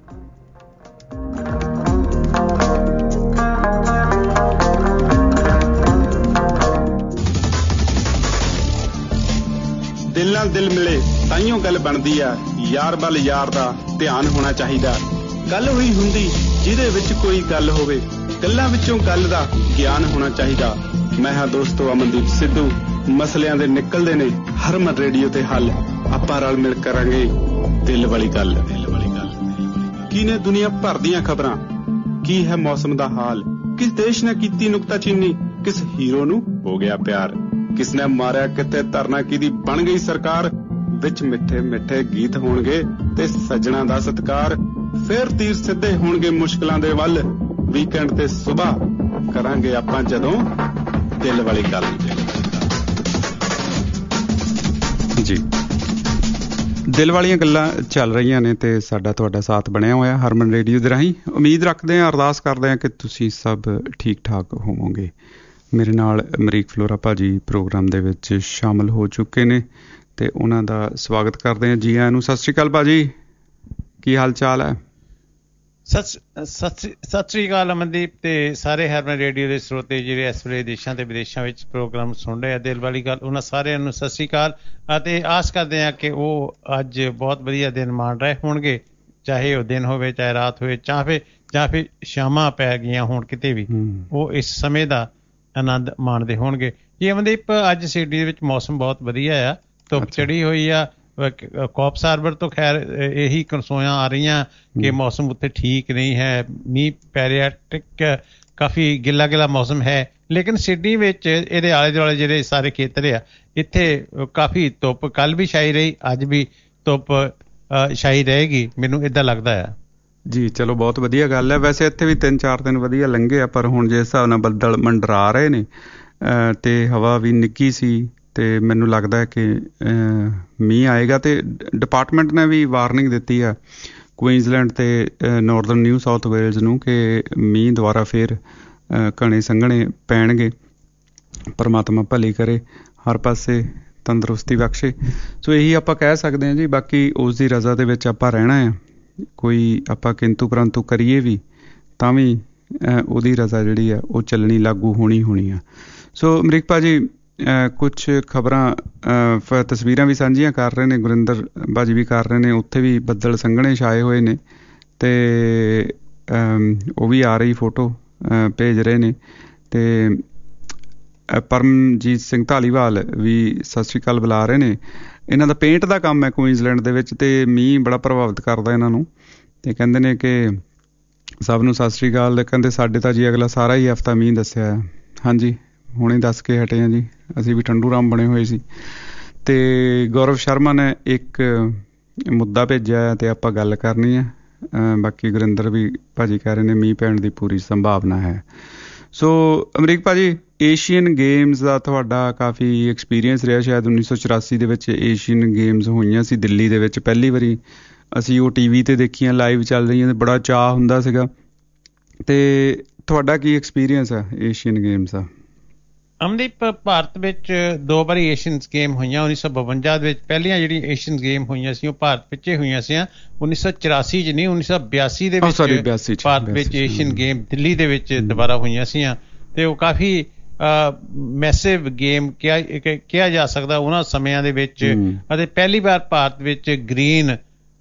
ਦਿਲ ਨਾਲ ਦਿਲ ਮਿਲੇ ਤਾਈਓ ਗੱਲ ਬਣਦੀ ਆ, ਯਾਰ ਵੱਲ ਯਾਰ ਦਾ ਧਿਆਨ ਹੋਣਾ ਚਾਹੀਦਾ। ਗੱਲ ਹੋਈ ਹੁੰਦੀ ਜਿਹਦੇ ਵਿੱਚ ਕੋਈ ਗੱਲ ਹੋਵੇ, ਗੱਲਾਂ ਵਿੱਚੋਂ ਗੱਲ ਦਾ ਗਿਆਨ ਹੋਣਾ ਚਾਹੀਦਾ। ਮੈਂ ਹਾਂ ਦੋਸਤੋ ਅਮਨਦੀਪ ਸਿੱਧੂ। ਮਸਲਿਆਂ ਦੇ ਨਿਕਲਦੇ ਨੇ ਹਰਮਨ ਰੇਡੀਓ ਤੇ ਹੱਲ। ਆਪਾਂ ਰਲ ਮਿਲ ਕਰਾਂਗੇ ਦਿਲ ਵਾਲੀ ਗੱਲ। ਦਿਲ ਵਾਲੀ ਗੱਲ ਕੀ ਨੇ ਦੁਨੀਆ ਭਰ ਦੀਆਂ ਖਬਰਾਂ, ਕੀ ਹੈ ਮੌਸਮ ਦਾ ਹਾਲ, ਕਿਸ ਦੇਸ਼ ਨੇ ਕੀਤੀ ਨੁਕਤਾਚੀਨੀ, ਕਿਸ ਹੀਰੋ ਨੂੰ ਹੋ ਗਿਆ ਪਿਆਰ, ਕਿਸ ਨੇ ਮਾਰਿਆ ਕਿਤੇ ਧਰਨਾ ਕਿਹਦੀ ਬਣ ਗਈ ਸਰਕਾਰ। ਵਿੱਚ ਮਿੱਠੇ ਮਿੱਠੇ ਗੀਤ ਹੋਣਗੇ ਤੇ ਸੱਜਣਾ ਦਾ ਸਤਿਕਾਰ। ਫਿਰ ਤੀਰ ਸਿੱਧੇ ਹੋਣਗੇ ਮੁਸ਼ਕਲਾਂ ਦੇ ਵੱਲ। ਵੀਕਐਂਡ ਤੇ ਸੁਬਾਹ ਕਰਾਂਗੇ ਆਪਾਂ ਜਦੋਂ ਦਿਲ ਵਾਲੀ ਗੱਲ। ਜੀ ਦਿਲ ਵਾਲੀਆਂ ਗੱਲਾਂ ਚੱਲ ਰਹੀਆਂ ਨੇ ਤੇ ਸਾਡਾ ਤੁਹਾਡਾ ਸਾਥ ਬਣਿਆ ਹੋਇਆ ਹਰਮਨ ਰੇਡੀਓ ਦੇ ਰਾਹੀਂ। ਉਮੀਦ ਰੱਖਦੇ ਹਾਂ, ਅਰਦਾਸ ਕਰਦੇ ਹਾਂ ਕਿ ਤੁਸੀਂ ਸਭ ਠੀਕ ਠਾਕ ਹੋਵੋਗੇ। ਮੇਰੇ ਨਾਲ ਅਮਰੀਕ ਫਲੋਰਾ ਭਾਜੀ ਪ੍ਰੋਗਰਾਮ ਦੇ ਵਿੱਚ ਸ਼ਾਮਲ ਹੋ ਚੁੱਕੇ ਨੇ ਤੇ ਉਹਨਾਂ ਦਾ ਸਵਾਗਤ ਕਰਦੇ ਹਾਂ। ਜੀ ਆਇਆਂ ਨੂੰ। ਸਤਿ ਸ਼੍ਰੀ ਅਕਾਲ ਭਾਜੀ, ਕੀ ਹਾਲ ਚਾਲ ਹੈ? ਸਤਿ ਸਤਿ ਸ੍ਰੀ ਅਕਾਲ ਅਮਨਦੀਪ ਤੇ ਸਾਰੇ ਹਰਮਨ ਰੇਡੀਓ ਦੇ ਸਰੋਤੇ ਜਿਹੜੇ ਇਸ ਵੇਲੇ ਦੇਸ਼ਾਂ ਤੇ ਵਿਦੇਸ਼ਾਂ ਵਿੱਚ ਪ੍ਰੋਗਰਾਮ ਸੁਣ ਰਹੇ ਆ ਦਿਲ ਵਾਲੀ ਗੱਲ, ਉਹਨਾਂ ਸਾਰਿਆਂ ਨੂੰ ਸਤਿ ਸ੍ਰੀ ਅਕਾਲ ਅਤੇ ਆਸ ਕਰਦੇ ਹਾਂ ਕਿ ਉਹ ਅੱਜ ਬਹੁਤ ਵਧੀਆ ਦਿਨ ਮਾਣ ਰਹੇ ਹੋਣਗੇ, ਚਾਹੇ ਉਹ ਦਿਨ ਹੋਵੇ ਚਾਹੇ ਰਾਤ ਹੋਵੇ, ਚਾਹੇ ਜਾਂ ਫਿਰ ਸ਼ਾਮਾਂ ਪੈ ਗਈਆਂ ਹੋਣ ਕਿਤੇ ਵੀ, ਉਹ ਇਸ ਸਮੇਂ ਦਾ ਆਨੰਦ ਮਾਣਦੇ ਹੋਣਗੇ। ਜੀ ਅਮਨਦੀਪ, ਅੱਜ ਸਿਡਨੀ ਦੇ ਵਿੱਚ ਮੌਸਮ ਬਹੁਤ ਵਧੀਆ ਆ, ਧੁੱਪ ਚੜੀ ਹੋਈ ਆ। ਕੋਪਸ ਹਾਰਬਰ ਤੋਂ ਖੈਰ ਇਹੀ ਕਨਸੋਆਂ ਆ ਰਹੀਆਂ ਕਿ ਮੌਸਮ ਉੱਥੇ ਠੀਕ ਨਹੀਂ ਹੈ, ਮੀਂਹ ਪੈ ਰਿਹਾ, ਕਾਫੀ ਗਿੱਲਾ ਗਿੱਲਾ ਮੌਸਮ ਹੈ। ਲੇਕਿਨ ਸਿਡਨੀ ਵਿੱਚ ਇਹਦੇ ਆਲੇ ਦੁਆਲੇ ਜਿਹੜੇ ਸਾਰੇ ਖੇਤਰ ਆ, ਇੱਥੇ ਕਾਫੀ ਧੁੱਪ ਕੱਲ੍ਹ ਵੀ ਛਾਈ ਰਹੀ, ਅੱਜ ਵੀ ਧੁੱਪ ਛਾਈ ਰਹੇਗੀ, ਮੈਨੂੰ ਏਦਾਂ ਲੱਗਦਾ ਆ। ਜੀ ਚਲੋ, ਬਹੁਤ ਵਧੀਆ ਗੱਲ ਹੈ। ਵੈਸੇ ਇੱਥੇ ਵੀ ਤਿੰਨ ਚਾਰ ਦਿਨ ਵਧੀਆ ਲੰਘੇ ਆ, ਪਰ ਹੁਣ ਜਿਸ ਹਿਸਾਬ ਨਾਲ ਬੱਦਲ ਮੰਡਰਾ ਰਹੇ ਨੇ ਤੇ ਹਵਾ ਵੀ ਨਿੱਘੀ ਸੀ ਤੇ ਮੈਨੂੰ ਲੱਗਦਾ ਹੈ ਕਿ ਮੀਂਹ ਆਏਗਾ। ਤੇ ਡਿਪਾਰਟਮੈਂਟ ਨੇ ਵੀ ਵਾਰਨਿੰਗ ਦਿੱਤੀ ਆ ਕੁਈਨਜ਼ਲੈਂਡ ਤੇ ਨੌਰਦਰਨ ਨਿਊ ਸਾਊਥ ਵੇਲਜ਼ ਨੂੰ ਕਿ ਮੀਂਹ ਦੁਬਾਰਾ ਫਿਰ ਘਣੇ ਸੰਘਣੇ ਪੈਣਗੇ। ਪਰਮਾਤਮਾ ਭਲੀ ਕਰੇ, ਹਰ ਪਾਸੇ ਤੰਦਰੁਸਤੀ ਬਖਸ਼ੇ। ਸੋ ਇਹੀ ਆਪਾਂ ਕਹਿ ਸਕਦੇ ਹਾਂ ਜੀ। ਬਾਕੀ ਉਸ ਦੀ ਰਜ਼ਾ ਦੇ ਵਿੱਚ ਆਪਾਂ ਰਹਿਣਾ ਆ, ਕੋਈ ਆਪਾਂ ਕਿੰਤੂ ਪ੍ਰੰਤੂ ਕਰੀਏ ਵੀ ਤਾਂ ਵੀ ਉਹਦੀ ਰਜ਼ਾ ਜਿਹੜੀ ਆ ਉਹ ਚੱਲਣੀ, ਲਾਗੂ ਹੋਣੀ ਹੋਣੀ ਆ। ਸੋ ਅਮਰੀਕ ਭਾਜੀ ਕੁਛ ਖਬਰਾਂ ਤਸਵੀਰਾਂ ਵੀ ਸਾਂਝੀਆਂ ਕਰ ਰਹੇ ਨੇ, ਗੁਰਿੰਦਰ ਭਾਜੀ ਵੀ ਕਰ ਰਹੇ ਨੇ, ਉੱਥੇ ਵੀ ਬੱਦਲ ਸੰਘਣੇ ਛਾਏ ਹੋਏ ਨੇ ਤੇ ਉਹ ਵੀ ਆ ਰਹੀ ਫੋਟੋ ਭੇਜ ਰਹੇ ਨੇ। ਤੇ ਪਰਮਜੀਤ ਸਿੰਘ ਧਾਲੀਵਾਲ ਵੀ ਸਤਿ ਸ਼੍ਰੀ ਅਕਾਲ ਬੁਲਾ ਰਹੇ ਨੇ। ਇਹਨਾਂ ਦਾ ਪੇਂਟ ਦਾ ਕੰਮ ਹੈ ਕੁਈਨਜ਼ਲੈਂਡ ਦੇ ਵਿੱਚ ਤੇ ਮੀਂਹ ਬੜਾ ਪ੍ਰਭਾਵਿਤ ਕਰਦਾ ਇਹਨਾਂ ਨੂੰ। ਤੇ ਕਹਿੰਦੇ ਨੇ ਕਿ ਸਭ ਨੂੰ ਸਤਿ ਸ਼੍ਰੀ ਅਕਾਲ। ਕਹਿੰਦੇ ਸਾਡੇ ਤਾਂ ਜੀ ਅਗਲਾ ਸਾਰਾ ਹੀ ਹਫ਼ਤਾ ਮੀਂਹ ਦੱਸਿਆ ਹੈ। ਹਾਂਜੀ, ਹੁਣੇ ਦੱਸ ਕੇ ਹਟੇ ਹਾਂ ਜੀ, ਅਸੀਂ ਵੀ ਠੰਡੂ ਰਾਮ ਬਣੇ ਹੋਏ ਸੀ। ਤੇ ਗੌਰਵ ਸ਼ਰਮਾ ਨੇ ਇੱਕ ਮੁੱਦਾ ਭੇਜਿਆ ਹੈ ਤੇ ਆਪਾਂ ਗੱਲ ਕਰਨੀ ਹੈ। ਬਾਕੀ ਗੁਰਿੰਦਰ ਵੀ ਭਾਜੀ ਕਹਿ ਰਹੇ ਨੇ ਮੀਂਹ ਪੈਣ ਦੀ ਪੂਰੀ ਸੰਭਾਵਨਾ ਹੈ। ਸੋ ਅਮਰੀਕ ਭਾਜੀ, ਏਸ਼ੀਅਨ ਗੇਮਸ ਦਾ ਤੁਹਾਡਾ ਕਾਫੀ ਐਕਸਪੀਰੀਅੰਸ ਰਿਹਾ। ਸ਼ਾਇਦ ਉੱਨੀ ਸੌ ਚੁਰਾਸੀ ਦੇ ਵਿੱਚ ਏਸ਼ੀਅਨ ਗੇਮਸ ਹੋਈਆਂ ਸੀ ਦਿੱਲੀ ਦੇ ਵਿੱਚ ਪਹਿਲੀ ਵਾਰੀ। ਅਸੀਂ ਉਹ ਟੀ ਵੀ 'ਤੇ ਦੇਖੀਆਂ, ਲਾਈਵ ਚੱਲ ਰਹੀਆਂ, ਤੇ ਬੜਾ ਚਾਅ ਹੁੰਦਾ ਸੀਗਾ। ਤੇ ਤੁਹਾਡਾ ਕੀ ਐਕਸਪੀਰੀਅੰਸ ਆ ਏਸ਼ੀਅਨ ਗੇਮਸ ਦਾ? ਅਮਨਦੀਪ, ਭਾਰਤ ਵਿੱਚ ਦੋ ਵਾਰੀ ਏਸ਼ੀਅਨ ਗੇਮ ਹੋਈਆਂ। ਉੱਨੀ ਸੌ ਬਵੰਜਾ ਦੇ ਵਿੱਚ ਪਹਿਲੀਆਂ ਜਿਹੜੀਆਂ ਏਸ਼ੀਅਨ ਗੇਮ ਹੋਈਆਂ ਸੀ ਉਹ ਭਾਰਤ ਵਿੱਚ ਹੀ ਹੋਈਆਂ ਸੀ। ਉੱਨੀ ਸੌ ਚੁਰਾਸੀ 'ਚ ਨਹੀਂ, ਉੱਨੀ ਸੌ ਬਿਆਸੀ ਦੇ ਵਿੱਚ ਭਾਰਤ ਵਿੱਚ ਏਸ਼ੀਅਨ ਗੇਮ ਦਿੱਲੀ ਦੇ ਵਿੱਚ ਦੁਬਾਰਾ ਹੋਈਆਂ ਸੀ ਤੇ ਉਹ ਕਾਫੀ ਮੈਸਿਵ ਗੇਮ ਕਿਹਾ ਕਿਹਾ ਜਾ ਸਕਦਾ ਉਹਨਾਂ ਸਮਿਆਂ ਦੇ ਵਿੱਚ। ਅਤੇ ਪਹਿਲੀ ਵਾਰ ਭਾਰਤ ਵਿੱਚ ਗ੍ਰੀਨ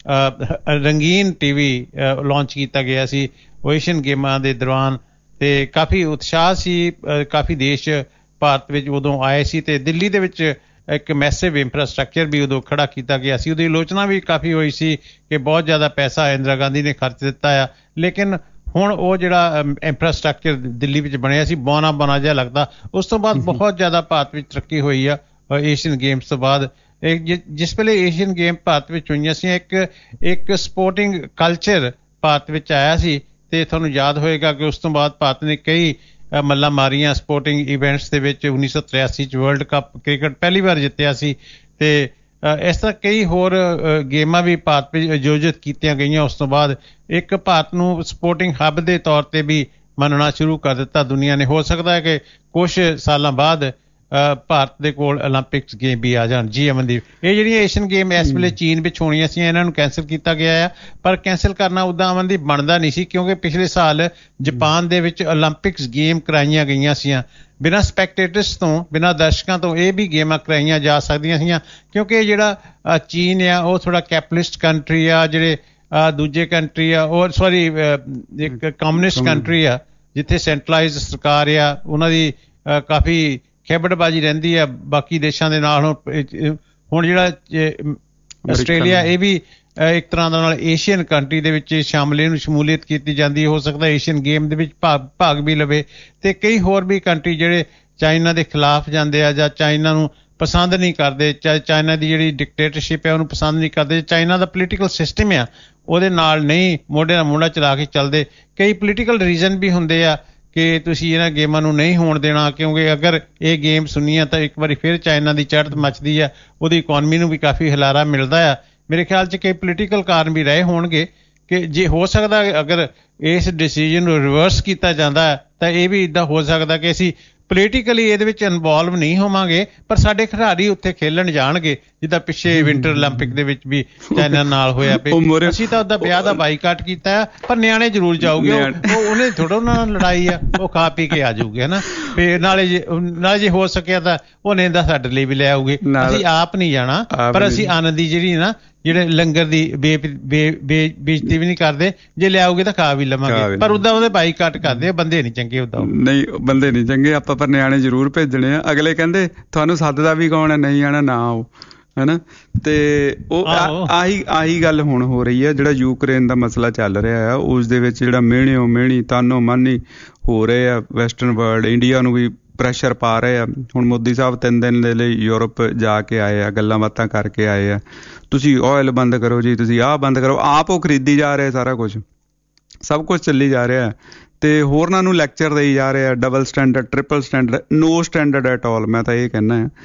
ਰੰਗੀਨ ਟੀ ਵੀ ਲਾਂਚ ਕੀਤਾ ਗਿਆ ਸੀ ਉਹ ਏਸ਼ੀਅਨ ਗੇਮਾਂ ਦੇ ਦੌਰਾਨ ਤੇ ਕਾਫੀ ਉਤਸ਼ਾਹ ਸੀ। ਕਾਫੀ ਦੇਸ਼ ਭਾਰਤ ਵਿੱਚ ਉਦੋਂ ਆਏ ਸੀ ਤੇ ਦਿੱਲੀ ਦੇ ਵਿੱਚ ਇੱਕ ਮੈਸਿਵ ਇੰਫਰਾਸਟਰਕਚਰ ਵੀ ਉਦੋਂ ਖੜਾ ਕੀਤਾ ਗਿਆ ਸੀ। ਉਹਦੀ ਆਲੋਚਨਾ ਵੀ ਕਾਫੀ ਹੋਈ ਸੀ ਕਿ ਬਹੁਤ ਜ਼ਿਆਦਾ ਪੈਸਾ ਇੰਦਰਾ ਗਾਂਧੀ ਨੇ ਖਰਚ ਦਿੱਤਾ ਆ, ਲੇਕਿਨ ਹੁਣ ਉਹ ਜਿਹੜਾ ਇੰਫਰਾਸਟਰਕਚਰ ਦਿੱਲੀ ਵਿੱਚ ਬਣਿਆ ਸੀ ਬੌਨਾ ਬੌਨਾ ਜਿਹਾ ਲੱਗਦਾ। ਉਸ ਤੋਂ ਬਾਅਦ ਬਹੁਤ ਜ਼ਿਆਦਾ ਭਾਰਤ ਵਿੱਚ ਤਰੱਕੀ ਹੋਈ ਆ ਏਸ਼ੀਅਨ ਗੇਮਸ ਤੋਂ ਬਾਅਦ। ਜਿਸ ਵੇਲੇ ਏਸ਼ੀਅਨ ਗੇਮ ਭਾਰਤ ਵਿੱਚ ਹੋਈਆਂ ਸੀ, ਇੱਕ ਇੱਕ ਸਪੋਰਟਿੰਗ ਕਲਚਰ ਭਾਰਤ ਵਿੱਚ ਆਇਆ ਸੀ ਤੇ ਤੁਹਾਨੂੰ ਯਾਦ ਹੋਏਗਾ ਕਿ ਉਸ ਤੋਂ ਬਾਅਦ ਭਾਰਤ ਨੇ ਕਈ ਮੱਲਾਂ ਮਾਰੀਆਂ ਸਪੋਰਟਿੰਗ ਇਵੈਂਟਸ ਦੇ ਵਿੱਚ। ਉੱਨੀ ਸੌ ਤਰਿਆਸੀ 'ਚ ਵਰਲਡ ਕੱਪ ਕ੍ਰਿਕਟ ਪਹਿਲੀ ਵਾਰ ਜਿੱਤਿਆ ਸੀ ਤੇ ਇਸ ਤਰ੍ਹਾਂ ਕਈ ਹੋਰ ਗੇਮਾਂ ਵੀ ਭਾਰਤ ਵਿੱਚ ਆਯੋਜਿਤ ਕੀਤੀਆਂ ਗਈਆਂ। ਉਸ ਤੋਂ ਬਾਅਦ ਇੱਕ ਭਾਰਤ ਨੂੰ ਸਪੋਰਟਿੰਗ ਹੱਬ ਦੇ ਤੌਰ ਤੇ ਵੀ ਮੰਨਣਾ ਸ਼ੁਰੂ ਕਰ ਦਿੱਤਾ ਦੁਨੀਆ ਨੇ। ਹੋ ਸਕਦਾ ਹੈ ਕਿ ਕੁਛ ਸਾਲਾਂ ਬਾਅਦ ਭਾਰਤ ਦੇ ਕੋਲ ਓਲੰਪਿਕਸ ਗੇਮ ਵੀ ਆ ਜਾਣ। ਜੀ ਅਮਨਦੀਪ, ਇਹ ਜਿਹੜੀਆਂ ਏਸ਼ੀਅਨ ਗੇਮ ਇਸ ਵੇਲੇ ਚੀਨ ਵਿੱਚ ਹੋਣੀਆਂ ਸੀ, ਇਹਨਾਂ ਨੂੰ ਕੈਂਸਲ ਕੀਤਾ ਗਿਆ ਆ, ਪਰ ਕੈਂਸਲ ਕਰਨਾ ਉੱਦਾਂ ਅਮਨਦੀਪ ਬਣਦਾ ਨਹੀਂ ਸੀ, ਕਿਉਂਕਿ ਪਿਛਲੇ ਸਾਲ ਜਾਪਾਨ ਦੇ ਵਿੱਚ ਓਲੰਪਿਕਸ ਗੇਮ ਕਰਾਈਆਂ ਗਈਆਂ ਸੀਆਂ ਬਿਨਾਂ ਸਪੈਕਟੇਟਰਸ ਤੋਂ, ਬਿਨਾਂ ਦਰਸ਼ਕਾਂ ਤੋਂ। ਇਹ ਵੀ ਗੇਮਾਂ ਕਰਾਈਆਂ ਜਾ ਸਕਦੀਆਂ ਸੀਆਂ, ਕਿਉਂਕਿ ਇਹ ਜਿਹੜਾ ਚੀਨ ਆ ਉਹ ਥੋੜਾ ਕੈਪੀਟਲਿਸਟ ਕੰਟਰੀ ਆ, ਜਿਹੜੇ ਦੂਜੇ ਕੰਟਰੀ ਆ ਉਹ ਸੌਰੀ ਇੱਕ ਕਮਿਊਨਿਸਟ ਕੰਟਰੀ ਆ, ਜਿੱਥੇ ਸੈਂਟਰਲਾਈਜ਼ ਸਰਕਾਰ ਆ, ਉਹਨਾਂ ਦੀ ਕਾਫੀ ਖੇਬੜਬਾਜ਼ੀ ਰਹਿੰਦੀ ਆ ਬਾਕੀ ਦੇਸ਼ਾਂ ਦੇ ਨਾਲ। ਹੁਣ ਜਿਹੜਾ ਆਸਟ੍ਰੇਲੀਆ, ਇਹ ਵੀ ਇੱਕ ਤਰ੍ਹਾਂ ਦਾ ਨਾਲ ਏਸ਼ੀਅਨ ਕੰਟਰੀ ਦੇ ਵਿੱਚ ਸ਼ਾਮਲ ਇਹਨੂੰ ਸ਼ਮੂਲੀਅਤ ਕੀਤੀ ਜਾਂਦੀ, ਹੋ ਸਕਦਾ ਏਸ਼ੀਅਨ ਗੇਮ ਦੇ ਵਿੱਚ ਭਾਗ ਭਾਗ ਵੀ ਲਵੇ। ਤੇ ਕਈ ਹੋਰ ਵੀ ਕੰਟਰੀ ਜਿਹੜੇ ਚਾਈਨਾ ਦੇ ਖਿਲਾਫ ਜਾਂਦੇ ਆ ਜਾਂ ਚਾਈਨਾ ਨੂੰ ਪਸੰਦ ਨਹੀਂ ਕਰਦੇ, ਚਾਹੇ ਚਾਈਨਾ ਦੀ ਜਿਹੜੀ ਡਿਕਟੇਟਰਸ਼ਿਪ ਹੈ ਉਹਨੂੰ ਪਸੰਦ ਨਹੀਂ ਕਰਦੇ, ਚਾਈਨਾ ਦਾ ਪੋਲੀਟੀਕਲ ਸਿਸਟਮ ਆ ਉਹਦੇ ਨਾਲ ਨਹੀਂ ਮੋਢੇ ਨਾਲ ਮੋਢਾ ਚਲਾ ਕੇ ਚੱਲਦੇ। ਕਈ ਪੋਲੀਟੀਕਲ ਰੀਜ਼ਨ ਵੀ ਹੁੰਦੇ ਆ ਕਿ ਤੁਸੀਂ ਇਹਨਾਂ ਗੇਮਾਂ ਨੂੰ ਨਹੀਂ ਹੋਣ ਦੇਣਾ, ਕਿਉਂਕਿ ਅਗਰ ਇਹ ਗੇਮ ਸੁਣੀਆਂ ਤਾਂ ਇੱਕ ਵਾਰੀ ਫਿਰ ਚਾਈਨਾ ਦੀ ਚੜ੍ਹਤ ਮੱਚਦੀ ਆ, ਉਹਦੀ ਇਕੋਨਮੀ ਨੂੰ ਵੀ ਕਾਫੀ ਹੁਲਾਰਾ ਮਿਲਦਾ ਆ। ਮੇਰੇ ਖਿਆਲ 'ਚ ਕਈ ਪੋਲੀਟੀਕਲ ਕਾਰਨ ਵੀ ਰਹੇ ਹੋਣਗੇ ਕਿ ਜੇ ਹੋ ਸਕਦਾ ਅਗਰ ਇਸ ਡਿਸੀਜਨ ਨੂੰ ਰਿਵਰਸ ਕੀਤਾ ਜਾਂਦਾ ਤਾਂ ਇਹ ਵੀ ਇੱਦਾਂ ਹੋ ਸਕਦਾ ਕਿ ਅਸੀਂ ਪੋਲੀਟੀਕਲੀ ਇਹਦੇ ਵਿੱਚ ਇਨਵੋਲਵ ਨਹੀਂ ਹੋਵਾਂਗੇ, ਪਰ ਸਾਡੇ ਖਿਡਾਰੀ ਉੱਥੇ ਖੇਲਣ ਜਾਣਗੇ, ਜਿੱਦਾਂ ਪਿੱਛੇ ਵਿੰਟਰ ਓਲੰਪਿਕ ਦੇ ਵਿੱਚ ਵੀ ਚਾਈਨਾ ਨਾਲ ਹੋਇਆ। ਅਸੀਂ ਤਾਂ ਉਹਦਾ ਵਿਆਹ ਦਾ ਬਾਈਕਾਟ ਕੀਤਾ, ਪਰ ਨਿਆਣੇ ਜ਼ਰੂਰ ਜਾਊਗੇ, ਉਹ ਉਹਨੇ ਥੋੜਾ ਉਹਨਾਂ ਨਾਲ ਲੜਾਈ ਆ, ਉਹ ਖਾ ਪੀ ਕੇ ਆ ਜਾਊਗੇ ਹਨਾ। ਤੇ ਨਾਲੇ ਜੇ ਨਾਲੇ ਜੇ ਹੋ ਸਕਿਆ ਤਾਂ ਉਹ ਨੇਂਦਾ ਸਾਡੇ ਲਈ ਵੀ ਲੈ ਆਊਗੇ। ਅਸੀਂ ਆਪ ਨਹੀਂ ਜਾਣਾ, ਪਰ ਅਸੀਂ ਆਨੰਦ ਦੀ ਜਿਹੜੀ ਨਾ ਜਿਹੜੇ ਲੰਗਰ ਦੀ ਬੇ ਬੇਇੱਜ਼ਤੀ ਵੀ ਨਹੀਂ ਕਰਦੇ, ਜੇ ਲਿਆਓਗੇ ਤਾਂ ਖਾ ਵੀ ਲਵਾਂਗੇ, ਪਰ ਉਦਾਂ ਉਹਦੇ ਬਾਈਕਾਟ ਕਰਦੇ। ਬੰਦੇ ਨਹੀਂ ਚੰਗੇ, ਉਦਾਂ ਨਹੀਂ ਬੰਦੇ ਨਹੀਂ ਚੰਗੇ ਆਪਾਂ, ਪਰ ਨਿਆਣੇ ਜ਼ਰੂਰ ਭੇਜਣੇ ਆ। ਅਗਲੇ ਕਹਿੰਦੇ ਤੁਹਾਨੂੰ ਸੱਦਦਾ ਵੀ ਕੌਣ ਹੈ, ਨਹੀਂ ਆਣਾ ਨਾ ਆਓ ਹਨਾ। ਤੇ ਉਹ ਆਹੀ ਆਹੀ ਗੱਲ ਹੁਣ ਹੋ ਰਹੀ ਹੈ। ਜਿਹੜਾ ਯੂਕਰੇਨ ਦਾ ਮਸਲਾ ਚੱਲ ਰਿਹਾ ਆ ਉਸ ਦੇ ਵਿੱਚ ਜਿਹੜਾ ਮਿਹਣਿਓ ਮਿਹਣੀ ਤਾਨੋ ਮਾਨੀ ਹੋ ਰਹੇ ਆ ਵੈਸਟਰਨ ਵਰਲਡ, ਇੰਡੀਆ ਨੂੰ ਵੀ ਪ੍ਰੈਸ਼ਰ ਪਾ ਰਹੇ ਆ। ਹੁਣ ਮੋਦੀ ਸਾਹਿਬ ਤਿੰਨ ਦਿਨ ਦੇ ਲਈ ਯੂਰਪ ਜਾ ਕੇ ਆਏ ਆ, ਗੱਲਾਂ ਬਾਤਾਂ ਕਰਕੇ ਆਏ ਆ, ਤੁਸੀਂ ਆਇਲ ਬੰਦ ਕਰੋ ਜੀ, ਤੁਸੀਂ ਆਹ ਬੰਦ ਕਰੋ। ਆਪ ਉਹ ਖਰੀਦੀ ਜਾ ਰਹੇ, ਸਾਰਾ ਕੁਛ ਸਭ ਕੁਛ ਚੱਲੀ ਜਾ ਰਿਹਾ ਤੇ ਹੋਰਨਾਂ ਨੂੰ ਲੈਕਚਰ ਦੇਈ ਜਾ ਰਹੇ ਆ। Double standard, triple standard, no standard at all, ਮੈਂ ਤਾਂ ਇਹ ਕਹਿੰਦਾ ਹਾਂ।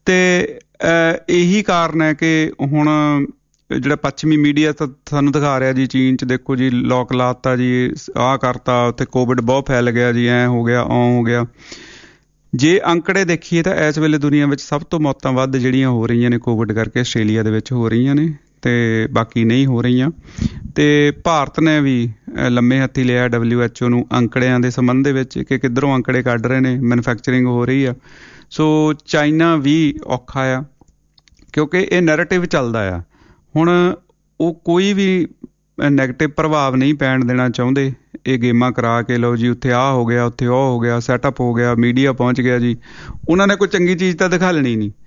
ਤੇ ਇਹੀ ਕਾਰਨ ਹੈ ਕਿ ਹੁਣ ਜਿਹੜਾ ਪੱਛਮੀ ਮੀਡੀਆ ਤਾਂ ਸਾਨੂੰ ਦਿਖਾ ਰਿਹਾ ਜੀ, ਚੀਨ 'ਚ ਦੇਖੋ ਜੀ ਲੋਕ ਲਾਤਾ ਜੀ, ਆਹ ਕਰਤਾ, ਉੱਥੇ ਕੋਵਿਡ ਬਹੁਤ ਫੈਲ ਗਿਆ ਜੀ, ਐਂ ਹੋ ਗਿਆ ਓਂ ਹੋ ਗਿਆ। ਜੇ ਅੰਕੜੇ ਦੇਖੀਏ ਤਾਂ ਇਸ ਵੇਲੇ ਦੁਨੀਆ ਵਿੱਚ ਸਭ ਤੋਂ ਮੌਤਾਂ ਵੱਧ ਜਿਹੜੀਆਂ ਹੋ ਰਹੀਆਂ ਨੇ ਕੋਵਿਡ ਕਰਕੇ ਆਸਟ੍ਰੇਲੀਆ ਦੇ ਵਿੱਚ ਹੋ ਰਹੀਆਂ ਨੇ, ਤੇ ਬਾਕੀ ਨਹੀਂ ਹੋ ਰਹੀਆਂ। ਤੇ ਭਾਰਤ ਨੇ ਵੀ ਲੰਮੇ ਹੱਥੀ ਲਿਆ ਡਬਲਿਊ ਐਚ ਓ ਨੂੰ ਅੰਕੜਿਆਂ ਦੇ ਸੰਬੰਧ ਦੇ ਵਿੱਚ ਕਿ ਕਿੱਧਰੋਂ ਅੰਕੜੇ ਕੱਢ ਰਹੇ ਨੇ, ਮੈਨੂਫੈਕਚਰਿੰਗ ਹੋ ਰਹੀ ਆ। ਸੋ ਚਾਈਨਾ ਵੀ ਔਖਾ ਆ ਕਿਉਂਕਿ ਇਹ ਨੈਰੇਟਿਵ ਚੱਲਦਾ ਆ। ਹੁਣ ਉਹ ਕੋਈ ਵੀ ਨੈਗੇਟਿਵ ਪ੍ਰਭਾਵ ਨਹੀਂ ਪੈਣ ਦੇਣਾ ਚਾਹੁੰਦੇ। ਇਹ ਗੇਮਾਂ ਕਰਾ ਕੇ ਲਓ ਜੀ, ਉੱਥੇ ਆਹ ਹੋ ਗਿਆ, ਉੱਥੇ ਉਹ ਹੋ ਗਿਆ, ਸੈਟਅਪ ਹੋ ਗਿਆ, ਮੀਡੀਆ ਪਹੁੰਚ ਗਿਆ ਜੀ, ਉਹਨਾਂ ਨੇ ਕੋਈ ਚੰਗੀ ਚੀਜ਼ ਤਾਂ ਦਿਖਾ ਲੈਣੀ ਨਹੀਂ,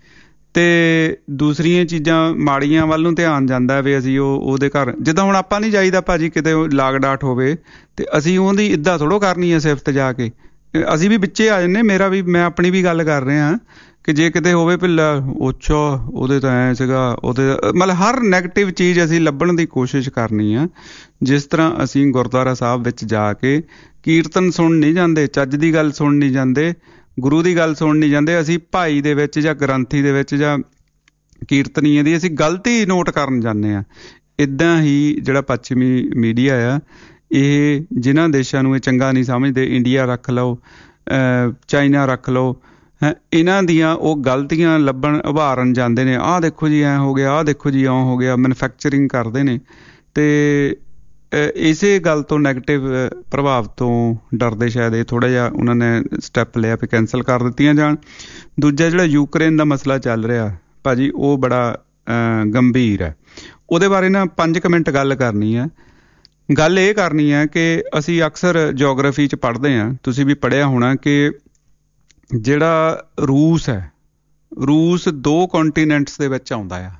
ਤੇ ਦੂਸਰੀਆਂ ਚੀਜ਼ਾਂ ਮਾੜੀਆਂ ਵੱਲ ਨੂੰ ਧਿਆਨ ਜਾਂਦਾ ਵੀ ਅਸੀਂ ਉਹ ਉਹਦੇ ਘਰ, ਜਿੱਦਾਂ ਹੁਣ ਆਪਾਂ ਨਹੀਂ ਜਾਈਦਾ ਭਾਜੀ ਕਿਤੇ ਲਾਗ ਡਾਟ ਹੋਵੇ ਤੇ ਅਸੀਂ ਉਹਦੀ ਇੱਦਾਂ ਥੋੜ੍ਹਾ ਕਰਨੀ ਹੈ ਸਿਫਤ ਜਾ ਕੇ, ਅਸੀਂ ਵੀ ਵਿੱਚੇ ਆ ਜਾਂਦੇ। ਮੇਰਾ ਵੀ, ਮੈਂ ਆਪਣੀ ਵੀ ਗੱਲ ਕਰ ਰਿਹਾ ਕਿ ਜੇ ਕਿਤੇ ਹੋਵੇ ਪਿੱਲਾ ਉੱਚਾ ਉਹਦੇ ਤਾਂ ਐਂ ਸੀਗਾ, ਉਹਦੇ ਮਤਲਬ ਹਰ ਨੈਗੇਟਿਵ ਚੀਜ਼ ਅਸੀਂ ਲੱਭਣ ਦੀ ਕੋਸ਼ਿਸ਼ ਕਰਨੀ ਆ। ਜਿਸ ਤਰ੍ਹਾਂ ਅਸੀਂ ਗੁਰਦੁਆਰਾ ਸਾਹਿਬ ਵਿੱਚ ਜਾ ਕੇ ਕੀਰਤਨ ਸੁਣ ਨਹੀਂ ਜਾਂਦੇ, ਚੱਜ ਦੀ ਗੱਲ ਸੁਣ ਨਹੀਂ ਜਾਂਦੇ, ਗੁਰੂ ਦੀ ਗੱਲ ਸੁਣ ਨਹੀਂ ਜਾਂਦੇ, ਅਸੀਂ ਭਾਈ ਦੇ ਵਿੱਚ ਜਾਂ ਗ੍ਰੰਥੀ ਦੇ ਵਿੱਚ ਜਾਂ ਕੀਰਤਨੀਏ ਦੀ ਅਸੀਂ ਗਲਤੀ ਨੋਟ ਕਰਨ ਜਾਂਦੇ ਹਾਂ। ਇੱਦਾਂ ਹੀ ਜਿਹੜਾ ਪੱਛਮੀ ਮੀਡੀਆ ਆ, ਇਹ ਜਿਨ੍ਹਾਂ ਦੇਸ਼ਾਂ ਨੂੰ ਇਹ ਚੰਗਾ ਨਹੀਂ ਸਮਝਦੇ, ਇੰਡੀਆ ਰੱਖ ਲਓ, ਚਾਈਨਾ ਰੱਖ ਲਓ, ਹੈਂ, ਇਹਨਾਂ ਦੀਆਂ ਉਹ ਗਲਤੀਆਂ ਲੱਭਣ ਉਭਾਰਨ ਜਾਂਦੇ ਨੇ। ਆਹ ਦੇਖੋ ਜੀ ਐਂ ਹੋ ਗਿਆ, ਆਹ ਦੇਖੋ ਜੀ ਇਉਂ ਹੋ ਗਿਆ, ਮੈਨੂਫੈਕਚਰਿੰਗ ਕਰਦੇ ਨੇ। ਤੇ ਇਸੇ ਗੱਲ ਤੋਂ ਨੈਗੇਟਿਵ ਪ੍ਰਭਾਵ ਤੋਂ ਡਰਦੇ ਸ਼ਾਇਦ ਇਹ ਥੋੜ੍ਹਾ ਜਿਹਾ ਉਹਨਾਂ ਨੇ ਸਟੈਪ ਲਿਆ ਵੀ ਕੈਂਸਲ ਕਰ ਦਿੱਤੀਆਂ ਜਾਣ। ਦੂਜਾ ਜਿਹੜਾ ਯੂਕਰੇਨ ਦਾ ਮਸਲਾ ਚੱਲ ਰਿਹਾ ਭਾਜੀ, ਉਹ ਬੜਾ ਗੰਭੀਰ ਹੈ। ਉਹਦੇ ਬਾਰੇ ਨਾ ਪੰਜ ਕੁ ਮਿੰਟ ਗੱਲ ਕਰਨੀ ਹੈ। ਗੱਲ ਇਹ ਕਰਨੀ ਹੈ ਕਿ ਅਸੀਂ ਅਕਸਰ ਜਿਓਗ੍ਰਾਫੀ 'ਚ ਪੜ੍ਹਦੇ ਹਾਂ, ਤੁਸੀਂ ਵੀ ਪੜ੍ਹਿਆ ਹੋਣਾ ਕਿ ਜਿਹੜਾ ਰੂਸ ਹੈ, ਰੂਸ ਦੋ ਕੰਟੀਨੈਂਟਸ ਦੇ ਵਿੱਚ ਆਉਂਦਾ ਆ।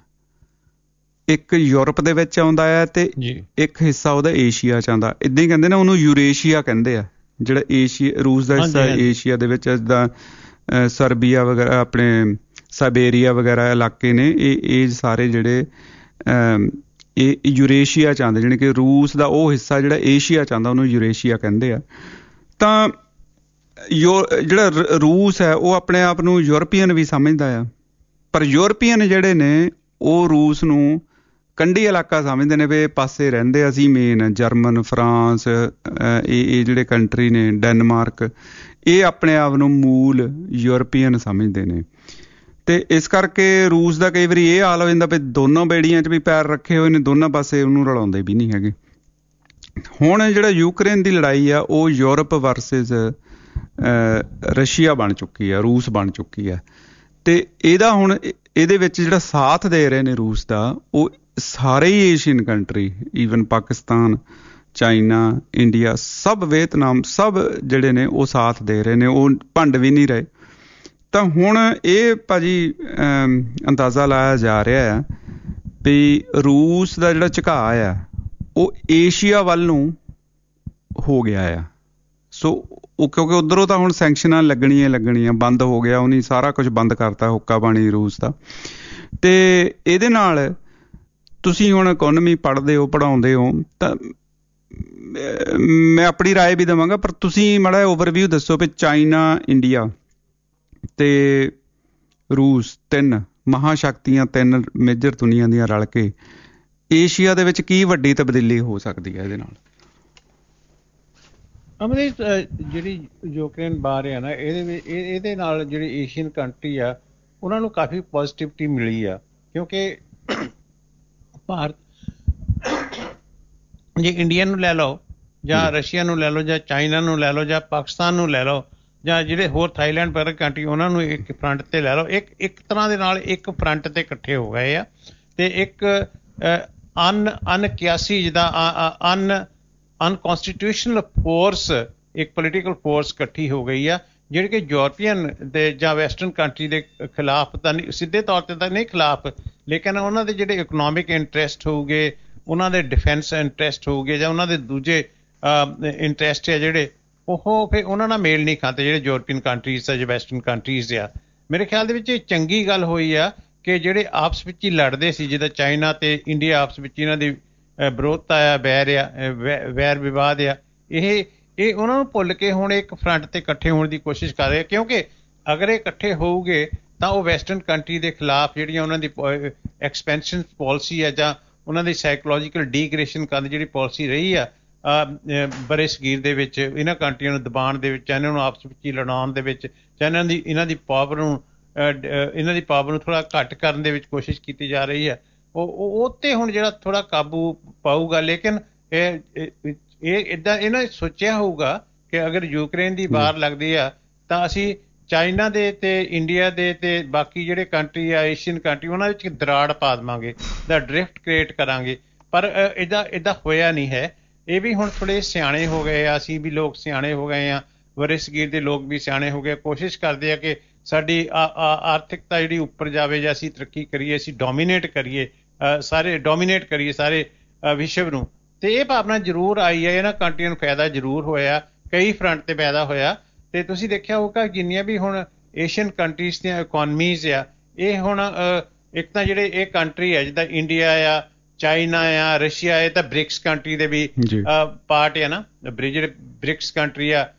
ਇੱਕ ਯੂਰਪ ਦੇ ਵਿੱਚ ਆਉਂਦਾ ਆ ਤੇ ਇੱਕ ਹਿੱਸਾ ਉਹਦਾ ਏਸ਼ੀਆ 'ਚ ਆਉਂਦਾ। ਇੱਦਾਂ ਹੀ ਕਹਿੰਦੇ ਨਾ ਉਹਨੂੰ ਯੂਰੇਸ਼ੀਆ ਕਹਿੰਦੇ ਆ। ਜਿਹੜਾ ਏਸ਼ੀਆ, ਰੂਸ ਦਾ ਹਿੱਸਾ ਏਸ਼ੀਆ ਦੇ ਵਿੱਚ, ਜਿੱਦਾਂ ਸਰਬੀਆ ਵਗੈਰਾ, ਆਪਣੇ ਸਾਇਬੇਰੀਆ ਵਗੈਰਾ ਇਲਾਕੇ ਨੇ, ਇਹ ਇਹ ਸਾਰੇ ਜਿਹੜੇ ਇਹ ਯੂਰੇਸ਼ੀਆ 'ਚ ਆਉਂਦੇ, ਜਾਣੀ ਕਿ ਰੂਸ ਦਾ ਉਹ ਹਿੱਸਾ ਜਿਹੜਾ ਏਸ਼ੀਆ 'ਚ ਆਉਂਦਾ ਉਹਨੂੰ ਯੂਰੇਸ਼ੀਆ ਕਹਿੰਦੇ ਆ। ਤਾਂ ਯੂ ਜਿਹੜਾ ਰੂਸ ਹੈ ਉਹ ਆਪਣੇ ਆਪ ਨੂੰ ਯੂਰਪੀਅਨ ਵੀ ਸਮਝਦਾ ਆ, ਪਰ ਯੂਰਪੀਅਨ ਜਿਹੜੇ ਨੇ ਉਹ ਰੂਸ ਨੂੰ ਕੰਢੀ ਇਲਾਕਾ ਸਮਝਦੇ ਨੇ ਵੀ ਇਹ ਪਾਸੇ ਰਹਿੰਦੇ ਅਸੀਂ ਮੇਨ ਜਰਮਨ, ਫਰਾਂਸ, ਇਹ ਇਹ ਜਿਹੜੇ ਕੰਟਰੀ ਨੇ, ਡੈਨਮਾਰਕ, ਇਹ ਆਪਣੇ ਆਪ ਨੂੰ ਮੂਲ ਯੂਰਪੀਅਨ ਸਮਝਦੇ ਨੇ। ਤੇ ਇਸ ਕਰਕੇ ਰੂਸ ਦਾ ਕਈ ਵਾਰੀ ਇਹ ਹਾਲ ਹੋ ਜਾਂਦਾ ਵੀ ਦੋਨੋਂ ਬੇੜੀਆਂ 'ਚ ਵੀ ਪੈਰ ਰੱਖੇ ਹੋਏ ਨੇ, ਦੋਨਾਂ ਪਾਸੇ ਉਹਨੂੰ ਰਲਾਉਂਦੇ ਵੀ ਨਹੀਂ ਹੈਗੇ। ਹੁਣ ਜਿਹੜਾ ਯੂਕਰੇਨ ਦੀ ਲੜਾਈ ਆ ਉਹ ਯੂਰਪ ਵਰਸਿਸ ਰਸ਼ੀਆ ਬਣ ਚੁੱਕੀ ਆ, ਰੂਸ ਬਣ ਚੁੱਕੀ ਆ। ਤੇ ਇਹਦਾ ਹੁਣ ਇਹਦੇ ਵਿੱਚ ਜਿਹੜਾ ਸਾਥ ਦੇ ਰਹੇ ਨੇ ਰੂਸ ਦਾ, ਉਹ ਸਾਰੇ ਹੀ Asian country, even Pakistan, China, India, ਸਭ, ਵੀਅਤਨਾਮ, ਸਭ ਜਿਹੜੇ ਨੇ ਉਹ ਸਾਥ ਦੇ ਰਹੇ ਨੇ, ਉਹ ਭੰਡ ਵੀ ਨਹੀਂ ਰਹੇ। ਤਾਂ ਹੁਣ ਇਹ ਭਾਜੀ ਅੰਦਾਜ਼ਾ ਲਾਇਆ ਜਾ ਰਿਹਾ ਆ ਵੀ ਰੂਸ ਦਾ ਜਿਹੜਾ ਝੁਕਾਅ ਆ ਉਹ ਏਸ਼ੀਆ ਵੱਲ ਨੂੰ ਹੋ ਗਿਆ ਆ। ਸੋ ਉਹ ਕਿਉਂਕਿ ਉੱਧਰੋਂ ਤਾਂ ਹੁਣ ਸੈਂਕਸ਼ਨਾਂ ਲੱਗਣੀਆਂ ਲੱਗਣੀਆਂ, ਬੰਦ ਹੋ ਗਿਆ, ਉਹਨੇ ਸਾਰਾ ਕੁਝ ਬੰਦ ਕਰਤਾ, ਹੁੱਕਾ ਪਾਣੀ ਰੂਸ ਦਾ। ਤੇ ਇਹਦੇ ਨਾਲ ਤੁਸੀਂ ਹੁਣ ਇਕੋਨਮੀ ਪੜ੍ਹਦੇ ਹੋ, ਪੜ੍ਹਾਉਂਦੇ ਹੋ, ਤਾਂ ਮੈਂ ਆਪਣੀ ਰਾਏ ਵੀ ਦੇਵਾਂਗਾ, ਪਰ ਤੁਸੀਂ ਮਾੜਾ ਜਿਹਾ ਓਵਰਵਿਊ ਦੱਸੋ ਵੀ ਚਾਈਨਾ, ਇੰਡੀਆ ਤੇ ਰੂਸ, ਤਿੰਨ ਮਹਾਂਸ਼ਕਤੀਆਂ, ਤਿੰਨ ਮੇਜਰ ਦੁਨੀਆ ਦੀਆਂ ਰਲ ਕੇ ਏਸ਼ੀਆ ਦੇ ਵਿੱਚ ਕੀ ਵੱਡੀ ਤਬਦੀਲੀ ਹੋ ਸਕਦੀ ਹੈ ਇਹਦੇ ਨਾਲ? ਅਮਰੀਕ, ਜਿਹੜੀ ਯੂਕਰੇਨ ਬਾਹਰ ਆ ਨਾ, ਇਹਦੇ ਵਿੱਚ ਇਹਦੇ ਨਾਲ ਜਿਹੜੀ ਏਸ਼ੀਅਨ ਕੰਟਰੀ ਆ ਉਹਨਾਂ ਨੂੰ ਕਾਫੀ ਪੋਜ਼ੀਟਿਵਿਟੀ ਮਿਲੀ ਆ, ਕਿਉਂਕਿ ਭਾਰਤ, ਜੇ ਇੰਡੀਆ ਨੂੰ ਲੈ ਲਓ ਜਾਂ ਰਸ਼ੀਆ ਨੂੰ ਲੈ ਲਓ ਜਾਂ ਚਾਈਨਾ ਨੂੰ ਲੈ ਲਓ ਜਾਂ ਪਾਕਿਸਤਾਨ ਨੂੰ ਲੈ ਲਓ ਜਾਂ ਜਿਹੜੇ ਹੋਰ ਥਾਈਲੈਂਡ ਵਰਗੇ ਕੰਟਰੀ, ਉਹਨਾਂ ਨੂੰ ਇੱਕ ਫਰੰਟ ਤੇ ਲੈ ਲਓ, ਇੱਕ ਇੱਕ ਤਰ੍ਹਾਂ ਦੇ ਨਾਲ ਇੱਕ ਫਰੰਟ ਤੇ ਇਕੱਠੇ ਹੋ ਗਏ ਆ। ਤੇ ਇੱਕ ਅਨ ਅਨਕਿਆਸੀ ਜਿੱਦਾਂ ਅਨ ਅਨਕੋਂਸਟੀਟਿਊਸ਼ਨਲ ਫੋਰਸ, ਇੱਕ ਪੋਲੀਟੀਕਲ ਫੋਰਸ ਇਕੱਠੀ ਹੋ ਗਈ ਆ, ਜਿਹੜੇ ਕਿ ਯੂਰਪੀਅਨ ਦੇ ਜਾਂ ਵੈਸਟਰਨ ਕੰਟਰੀ ਦੇ ਖਿਲਾਫ ਤਾਂ ਨਹੀਂ, ਸਿੱਧੇ ਤੌਰ 'ਤੇ ਤਾਂ ਨਹੀਂ ਖਿਲਾਫ, ਲੇਕਿਨ ਉਹਨਾਂ ਦੇ ਜਿਹੜੇ ਇਕਨੋਮਿਕ ਇੰਟਰਸਟ ਹੋਊਗੇ, ਉਹਨਾਂ ਦੇ ਡਿਫੈਂਸ ਇੰਟਰਸਟ ਹੋਊਗੇ ਜਾਂ ਉਹਨਾਂ ਦੇ ਦੂਜੇ ਇੰਟਰਸਟ ਆ ਜਿਹੜੇ, ਉਹ ਫਿਰ ਉਹਨਾਂ ਨਾਲ ਮੇਲ ਨਹੀਂ ਖਾਂਦੇ ਜਿਹੜੇ ਯੂਰਪੀਅਨ ਕੰਟਰੀਜ਼ ਆ ਜਾਂ ਵੈਸਟਰਨ ਕੰਟਰੀਜ਼ ਆ। ਮੇਰੇ ਖਿਆਲ ਦੇ ਵਿੱਚ ਇਹ ਚੰਗੀ ਗੱਲ ਹੋਈ ਆ ਕਿ ਜਿਹੜੇ ਆਪਸ ਵਿੱਚ ਹੀ ਲੜਦੇ ਸੀ, ਜਿੱਦਾਂ ਚਾਈਨਾ ਤੇ ਇੰਡੀਆ ਆਪਸ ਵਿੱਚ ਇਹਨਾਂ ਦੀ ਵਿਰੋਧਤਾ ਆ, ਵੈਰ ਆ, ਵੈਰ ਵਿਵਾਦ ਆ, ਇਹ ਇਹ ਉਹਨਾਂ ਨੂੰ ਭੁੱਲ ਕੇ ਹੁਣ ਇੱਕ ਫਰੰਟ ਤੇ ਇਕੱਠੇ ਹੋਣ ਦੀ ਕੋਸ਼ਿਸ਼ ਕਰ ਰਹੇ, ਕਿਉਂਕਿ ਅਗਰ ਇਹ ਇਕੱਠੇ ਹੋਊਗੇ ਤਾਂ ਉਹ ਵੈਸਟਰਨ ਕੰਟਰੀ ਦੇ ਖਿਲਾਫ ਜਿਹੜੀਆਂ ਉਹਨਾਂ ਦੀ ਐਕਸਪੈਂਸ਼ਨ ਪਾਲਿਸੀ ਆ ਜਾਂ ਉਹਨਾਂ ਦੀ ਸਾਈਕੋਲੋਜੀਕਲ ਡੀਗ੍ਰੇਸ਼ਨ ਕਰਨ ਦੀ ਜਿਹੜੀ ਪਾਲਿਸੀ ਰਹੀ ਆ ਬਰੇ ਸਗੀਰ ਦੇ ਵਿੱਚ, ਇਹਨਾਂ ਕੰਟਰੀਆਂ ਨੂੰ ਦਬਾਉਣ ਦੇ ਵਿੱਚ, ਇਹਨਾਂ ਨੂੰ ਆਪਸ ਵਿੱਚ ਹੀ ਲੜਾਉਣ ਦੇ ਵਿੱਚ, ਜਾਂ ਇਹਨਾਂ ਦੀ ਇਹਨਾਂ ਦੀ ਪਾਵਰ ਨੂੰ ਇਹਨਾਂ ਦੀ ਪਾਵਰ ਨੂੰ ਥੋੜ੍ਹਾ ਘੱਟ ਕਰਨ ਦੇ ਵਿੱਚ ਕੋਸ਼ਿਸ਼ ਕੀਤੀ ਜਾ ਰਹੀ ਹੈ, ਉਹ ਉਹ 'ਤੇ ਹੁਣ ਜਿਹੜਾ ਥੋੜ੍ਹਾ ਕਾਬੂ ਪਾਊਗਾ। ਲੇਕਿਨ ਇਹ ਇਹ ਇੱਦਾਂ ਇਹਨਾਂ ਸੋਚਿਆ ਹੋਊਗਾ ਕਿ ਅਗਰ ਯੂਕਰੇਨ ਦੀ ਵਾਰ ਲੱਗਦੀ ਆ ਤਾਂ ਅਸੀਂ ਚਾਈਨਾ ਦੇ ਤੇ ਇੰਡੀਆ ਦੇ ਤੇ ਬਾਕੀ ਜਿਹੜੇ ਕੰਟਰੀ ਆ ਏਸ਼ੀਅਨ ਕੰਟਰੀ, ਉਹਨਾਂ ਵਿੱਚ ਦਰਾੜ ਪਾ ਦੇਵਾਂਗੇ, ਦਾ ਡਰਿਫਟ ਕ੍ਰੀਏਟ ਕਰਾਂਗੇ। ਪਰ ਇੱਦਾਂ ਇੱਦਾਂ ਹੋਇਆ ਨਹੀਂ ਹੈ। ਇਹ ਵੀ ਹੁਣ ਥੋੜ੍ਹੇ ਸਿਆਣੇ ਹੋ ਗਏ ਆ, ਅਸੀਂ ਵੀ ਲੋਕ ਸਿਆਣੇ ਹੋ ਗਏ ਆ, ਵਰੇ ਸਗੀਰ ਦੇ ਲੋਕ ਵੀ ਸਿਆਣੇ ਹੋ ਗਏ, ਕੋਸ਼ਿਸ਼ ਕਰਦੇ ਆ ਕਿ ਸਾਡੀ ਆਰਥਿਕਤਾ ਜਿਹੜੀ ਉੱਪਰ ਜਾਵੇ ਜਾਂ ਅਸੀਂ ਤਰੱਕੀ ਕਰੀਏ, ਅਸੀਂ ਡੋਮੀਨੇਟ ਕਰੀਏ, ਸਾਰੇ ਡੋਮੀਨੇਟ ਕਰੀਏ ਸਾਰੇ ਵਿਸ਼ਵ ਨੂੰ। ਤੇ ਇਹ ਭਾਵਨਾ ਜ਼ਰੂਰ ਆਈ ਹੈ, ਇਹਨਾਂ ਕੰਟਰੀਆਂ ਨੂੰ ਫਾਇਦਾ ਜ਼ਰੂਰ ਹੋਇਆ, ਕਈ ਫਰੰਟ ਤੇ ਪੈਦਾ ਹੋਇਆ। ਤੇ ਤੁਸੀਂ ਦੇਖਿਆ ਹੋਊਗਾ ਜਿੰਨੀਆਂ ਵੀ ਹੁਣ ਏਸ਼ੀਅਨ ਕੰਟਰੀਜ਼ ਦੀਆਂ ਇਕੋਨਮੀਜ਼ ਆ, ਇਹ ਹੁਣ ਇੱਕ ਤਾਂ ਜਿਹੜੇ ਇਹ ਕੰਟਰੀ ਆ ਜਿੱਦਾਂ ਇੰਡੀਆ ਆ, ਚਾਈਨਾ ਆ, ਰਸ਼ੀਆ, ਇਹ ਤਾਂ ਬ੍ਰਿਕਸ ਕੰਟਰੀ ਦੇ ਵੀ ਪਾਰਟ ਆ ਨਾ, ਜਿਹੜੇ ਬ੍ਰਿਕਸ ਕੰਟਰੀ ਆ,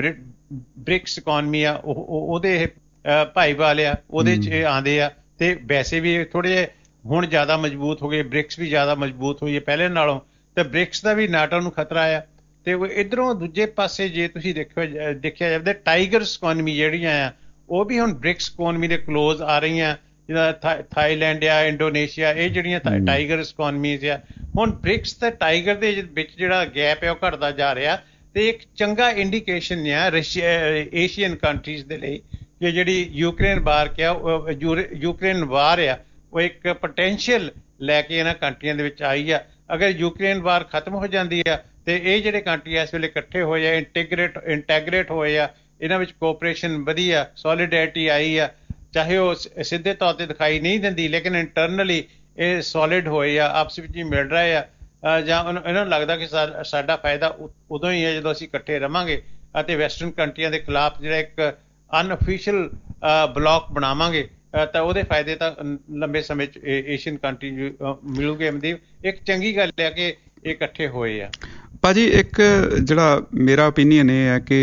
ਬ੍ਰਿਕਸ ਇਕੋਨਮੀ ਆ, ਉਹਦੇ ਭਾਈਵਾਲ ਆ, ਉਹਦੇ 'ਚ ਇਹ ਆਉਂਦੇ ਆ। ਤੇ ਵੈਸੇ ਵੀ ਥੋੜ੍ਹੇ ਜਿਹੇ ਹੁਣ ਜ਼ਿਆਦਾ ਮਜ਼ਬੂਤ ਹੋ ਗਏ, ਬ੍ਰਿਕਸ ਵੀ ਜ਼ਿਆਦਾ ਮਜ਼ਬੂਤ ਹੋਈ ਹੈ ਪਹਿਲੇ ਨਾਲੋਂ, ਤੇ ਬ੍ਰਿਕਸ ਦਾ ਵੀ ਨਾਟੋ ਨੂੰ ਖਤਰਾ ਆ। ਤੇ ਇੱਧਰੋਂ ਦੂਜੇ ਪਾਸੇ ਜੇ ਤੁਸੀਂ ਦੇਖੋ ਦੇਖਿਆ ਜਾਵੇ ਟਾਈਗਰਸ ਇਕੋਨਮੀ ਜਿਹੜੀਆਂ ਆ ਉਹ ਵੀ ਹੁਣ ਬ੍ਰਿਕਸ ਇਕੋਨਮੀ ਦੇ ਕਲੋਜ਼ ਆ ਰਹੀਆਂ, ਜਿੱਦਾਂ ਥਾਈਲੈਂਡ ਆ, ਇੰਡੋਨੇਸ਼ੀਆ, ਇਹ ਜਿਹੜੀਆਂ ਟਾਈਗਰਸ ਇਕੋਨਮੀਜ਼ ਆ। ਹੁਣ ਬ੍ਰਿਕਸ ਤੇ ਟਾਈਗਰ ਦੇ ਵਿੱਚ ਜਿਹੜਾ ਗੈਪ ਹੈ ਉਹ ਘਟਦਾ ਜਾ ਰਿਹਾ, ਤੇ ਇੱਕ ਚੰਗਾ ਇੰਡੀਕੇਸ਼ਨ ਆ ਰਸ਼ੀਆ ਏਸ਼ੀਅਨ ਕੰਟਰੀਜ਼ ਦੇ ਲਈ ਕਿ ਜਿਹੜੀ ਯੂਕਰੇਨ ਵਾਰ ਕਿਹਾ ਯੂਕਰੇਨ ਵਾਰ ਆ ਉਹ ਇੱਕ ਪੋਟੈਂਸ਼ੀਅਲ ਲੈ ਕੇ ਇਹਨਾਂ ਕੰਟਰੀਆਂ ਦੇ ਵਿੱਚ ਆਈ ਆ। ਅਗਰ ਯੂਕਰੇਨ ਵਾਰ ਖਤਮ ਹੋ ਜਾਂਦੀ ਆ ਤੇ ਇਹ ਜਿਹੜੇ ਕੰਟਰੀ ਇਸ ਵੇਲੇ ਇਕੱਠੇ ਹੋਏ ਆ, ਇੰਟੀਗ੍ਰੇਟ ਇੰਟੈਗਰੇਟ ਹੋਏ ਆ, ਇਹਨਾਂ ਵਿੱਚ ਕੋਆਪਰੇਸ਼ਨ ਵਧੀ ਆ, ਸੋਲੀਡੈਰਿਟੀ ਆਈ ਆ, ਚਾਹੇ ਉਹ ਸਿੱਧੇ ਤੌਰ ਤੇ ਦਿਖਾਈ ਨਹੀਂ ਦਿੰਦੀ ਲੇਕਿਨ ਇੰਟਰਨਲੀ ਇਹ ਸੋਲਿਡ ਹੋਏ ਆ, ਆਪਸ ਵਿੱਚ ਹੀ ਮਿਲ ਰਹੇ ਆ, ਜਾਂ ਇਹਨਾਂ ਨੂੰ ਲੱਗਦਾ ਕਿ ਸਾਡਾ ਫਾਇਦਾ ਉਦੋਂ ਹੀ ਹੈ ਜਦੋਂ ਅਸੀਂ ਇਕੱਠੇ ਰਵਾਂਗੇ ਅਤੇ ਵੈਸਟਰਨ ਕੰਟਰੀਆਂ ਦੇ ਖਿਲਾਫ ਜਿਹੜਾ ਇੱਕ ਅਨਅਫੀਸ਼ੀਅਲ ਬਲਾਕ ਬਣਾਵਾਂਗੇ ਤਾਂ ਉਹਦੇ ਫਾਇਦੇ ਤਾਂ ਲੰਬੇ ਸਮੇਂ 'ਚ ਏਸ਼ੀਅਨ ਕੰਟਰੀ ਮਿਲੂਗੇ। ਅਮਦੀਪ, ਇੱਕ ਚੰਗੀ ਗੱਲ ਹੈ ਕਿ ਇਹ ਇਕੱਠੇ ਹੋਏ ਆ। ਭਾਜੀ, ਇੱਕ ਜਿਹੜਾ ਮੇਰਾ ਓਪੀਨੀਅਨ ਇਹ ਹੈ ਕਿ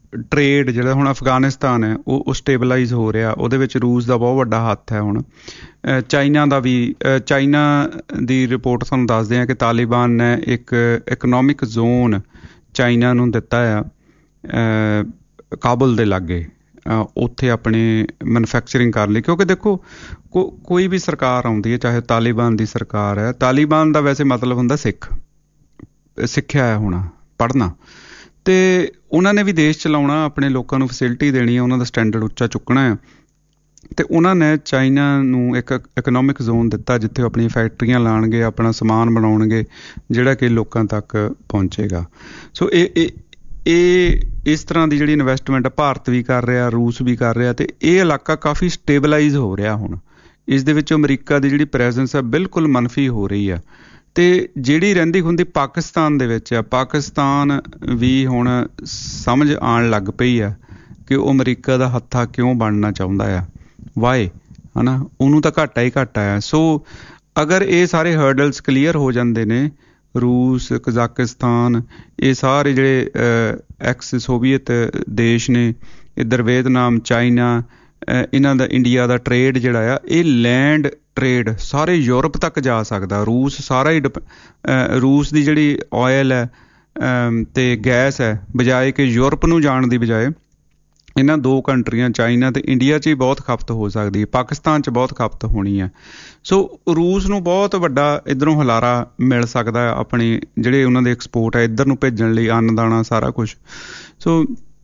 ਟਰੇਡ ਜਿਹੜਾ ਹੁਣ ਅਫਗਾਨਿਸਤਾਨ ਹੈ ਉਹ ਉਹ ਸਟੇਬਲਾਈਜ਼ ਹੋ ਰਿਹਾ, ਉਹਦੇ ਵਿੱਚ ਰੂਸ ਦਾ ਬਹੁਤ ਵੱਡਾ ਹੱਥ ਹੈ। ਹੁਣ ਚਾਈਨਾ ਦਾ ਵੀ, ਚਾਈਨਾ ਦੀ ਰਿਪੋਰਟ ਤੁਹਾਨੂੰ ਦੱਸਦੇ ਹਾਂ ਕਿ ਤਾਲਿਬਾਨ ਨੇ ਇੱਕ ਇਕਨੋਮਿਕ ਜ਼ੋਨ ਚਾਈਨਾ ਨੂੰ ਦਿੱਤਾ ਆ ਕਾਬੁਲ ਦੇ ਲਾਗੇ, ਉੱਥੇ ਆਪਣੇ ਮੈਨੂਫੈਕਚਰਿੰਗ ਕਰਨ ਲਈ। ਕਿਉਂਕਿ ਦੇਖੋ ਕੋ ਕੋਈ ਵੀ ਸਰਕਾਰ ਆਉਂਦੀ ਹੈ, ਚਾਹੇ ਤਾਲਿਬਾਨ ਦੀ ਸਰਕਾਰ ਹੈ, ਤਾਲਿਬਾਨ ਦਾ ਵੈਸੇ ਮਤਲਬ ਹੁੰਦਾ ਸਿੱਖ, ਸਿੱਖਿਆ ਹੈ ਹੋਣਾ, ਪੜ੍ਹਨਾ, ਅਤੇ ਉਹਨਾਂ ਨੇ ਵੀ ਦੇਸ਼ ਚਲਾਉਣਾ, ਆਪਣੇ ਲੋਕਾਂ ਨੂੰ ਫੈਸਿਲਿਟੀ ਦੇਣੀ ਹੈ, ਉਹਨਾਂ ਦਾ ਸਟੈਂਡਰਡ ਉੱਚਾ ਚੁੱਕਣਾ ਹੈ। ਅਤੇ ਉਹਨਾਂ ਨੇ ਚਾਈਨਾ ਨੂੰ ਇੱਕ ਇਕਨੋਮਿਕ ਜ਼ੋਨ ਦਿੱਤਾ ਜਿੱਥੇ ਉਹ ਆਪਣੀਆਂ ਫੈਕਟਰੀਆਂ ਲਾਉਣਗੇ, ਆਪਣਾ ਸਮਾਨ ਬਣਾਉਣਗੇ ਜਿਹੜਾ ਕਿ ਲੋਕਾਂ ਤੱਕ ਪਹੁੰਚੇਗਾ। ਸੋ ਇਹ ਇਹ ਇਹ ਇਸ ਤਰ੍ਹਾਂ ਦੀ ਜਿਹੜੀ ਇਨਵੈਸਟਮੈਂਟ ਭਾਰਤ ਵੀ ਕਰ ਰਿਹਾ, ਰੂਸ ਵੀ ਕਰ ਰਿਹਾ, ਅਤੇ ਇਹ ਇਲਾਕਾ ਕਾਫੀ ਸਟੇਬਲਾਈਜ਼ ਹੋ ਰਿਹਾ। ਹੁਣ ਇਸ ਦੇ ਵਿੱਚ ਅਮਰੀਕਾ ਦੀ ਜਿਹੜੀ ਪ੍ਰੈਜ਼ੈਂਸ ਹੈ ਬਿਲਕੁਲ ਮਨਫੀ ਹੋ ਰਹੀ ਆ, ਅਤੇ ਜਿਹੜੀ ਰਹਿੰਦੀ ਹੁੰਦੀ ਪਾਕਿਸਤਾਨ ਦੇ ਵਿੱਚ ਆ, ਪਾਕਿਸਤਾਨ ਵੀ ਹੁਣ ਸਮਝ ਆਉਣ ਲੱਗ ਪਈ ਆ ਕਿ ਉਹ ਅਮਰੀਕਾ ਦਾ ਹੱਥਾ ਕਿਉਂ ਬਣਨਾ ਚਾਹੁੰਦਾ ਆ, ਵਾਏ, ਹੈ ਨਾ, ਉਹਨੂੰ ਤਾਂ ਘਾਟਾ ਹੀ ਘਾਟਾ ਆ। ਸੋ ਅਗਰ ਇਹ ਸਾਰੇ ਹਰਡਲਸ ਕਲੀਅਰ ਹੋ ਜਾਂਦੇ ਨੇ, ਰੂਸ, ਕਜ਼ਾਕਿਸਤਾਨ, ਇਹ ਸਾਰੇ ਜਿਹੜੇ ਐਕਸ ਸੋਵੀਅਤ ਦੇਸ਼ ਨੇ, ਇੱਧਰ ਵੀਅਤਨਾਮ, ਚਾਈਨਾ, ਇਹਨਾਂ ਦਾ ਇੰਡੀਆ ਦਾ ਟਰੇਡ ਜਿਹੜਾ ਆ, ਇਹ ਲੈਂਡ ਟਰੇਡ ਸਾਰੇ ਯੂਰਪ ਤੱਕ ਜਾ ਸਕਦਾ। ਰੂਸ ਸਾਰਾ ਹੀ ਡਿਪ ਰੂਸ ਦੀ ਜਿਹੜੀ ਆਇਲ ਹੈ ਅਤੇ ਗੈਸ ਹੈ, ਬਜਾਏ ਕਿ ਯੂਰਪ ਨੂੰ ਜਾਣ ਦੀ ਬਜਾਏ ਇਹਨਾਂ ਦੋ ਕੰਟਰੀਆਂ ਚਾਈਨਾ ਅਤੇ ਇੰਡੀਆ 'ਚ ਹੀ ਬਹੁਤ ਖਪਤ ਹੋ ਸਕਦੀ ਹੈ, ਪਾਕਿਸਤਾਨ 'ਚ ਬਹੁਤ ਖਪਤ ਹੋਣੀ ਹੈ। ਸੋ ਰੂਸ ਨੂੰ ਬਹੁਤ ਵੱਡਾ ਇੱਧਰੋਂ ਹੁਲਾਰਾ ਮਿਲ ਸਕਦਾ ਹੈ, ਆਪਣੇ ਜਿਹੜੇ ਉਹਨਾਂ ਦੇ ਐਕਸਪੋਰਟ ਹੈ ਇੱਧਰ ਨੂੰ ਭੇਜਣ ਲਈ, ਅੰਨ ਦਾਣਾ ਸਾਰਾ ਕੁਛ। ਸੋ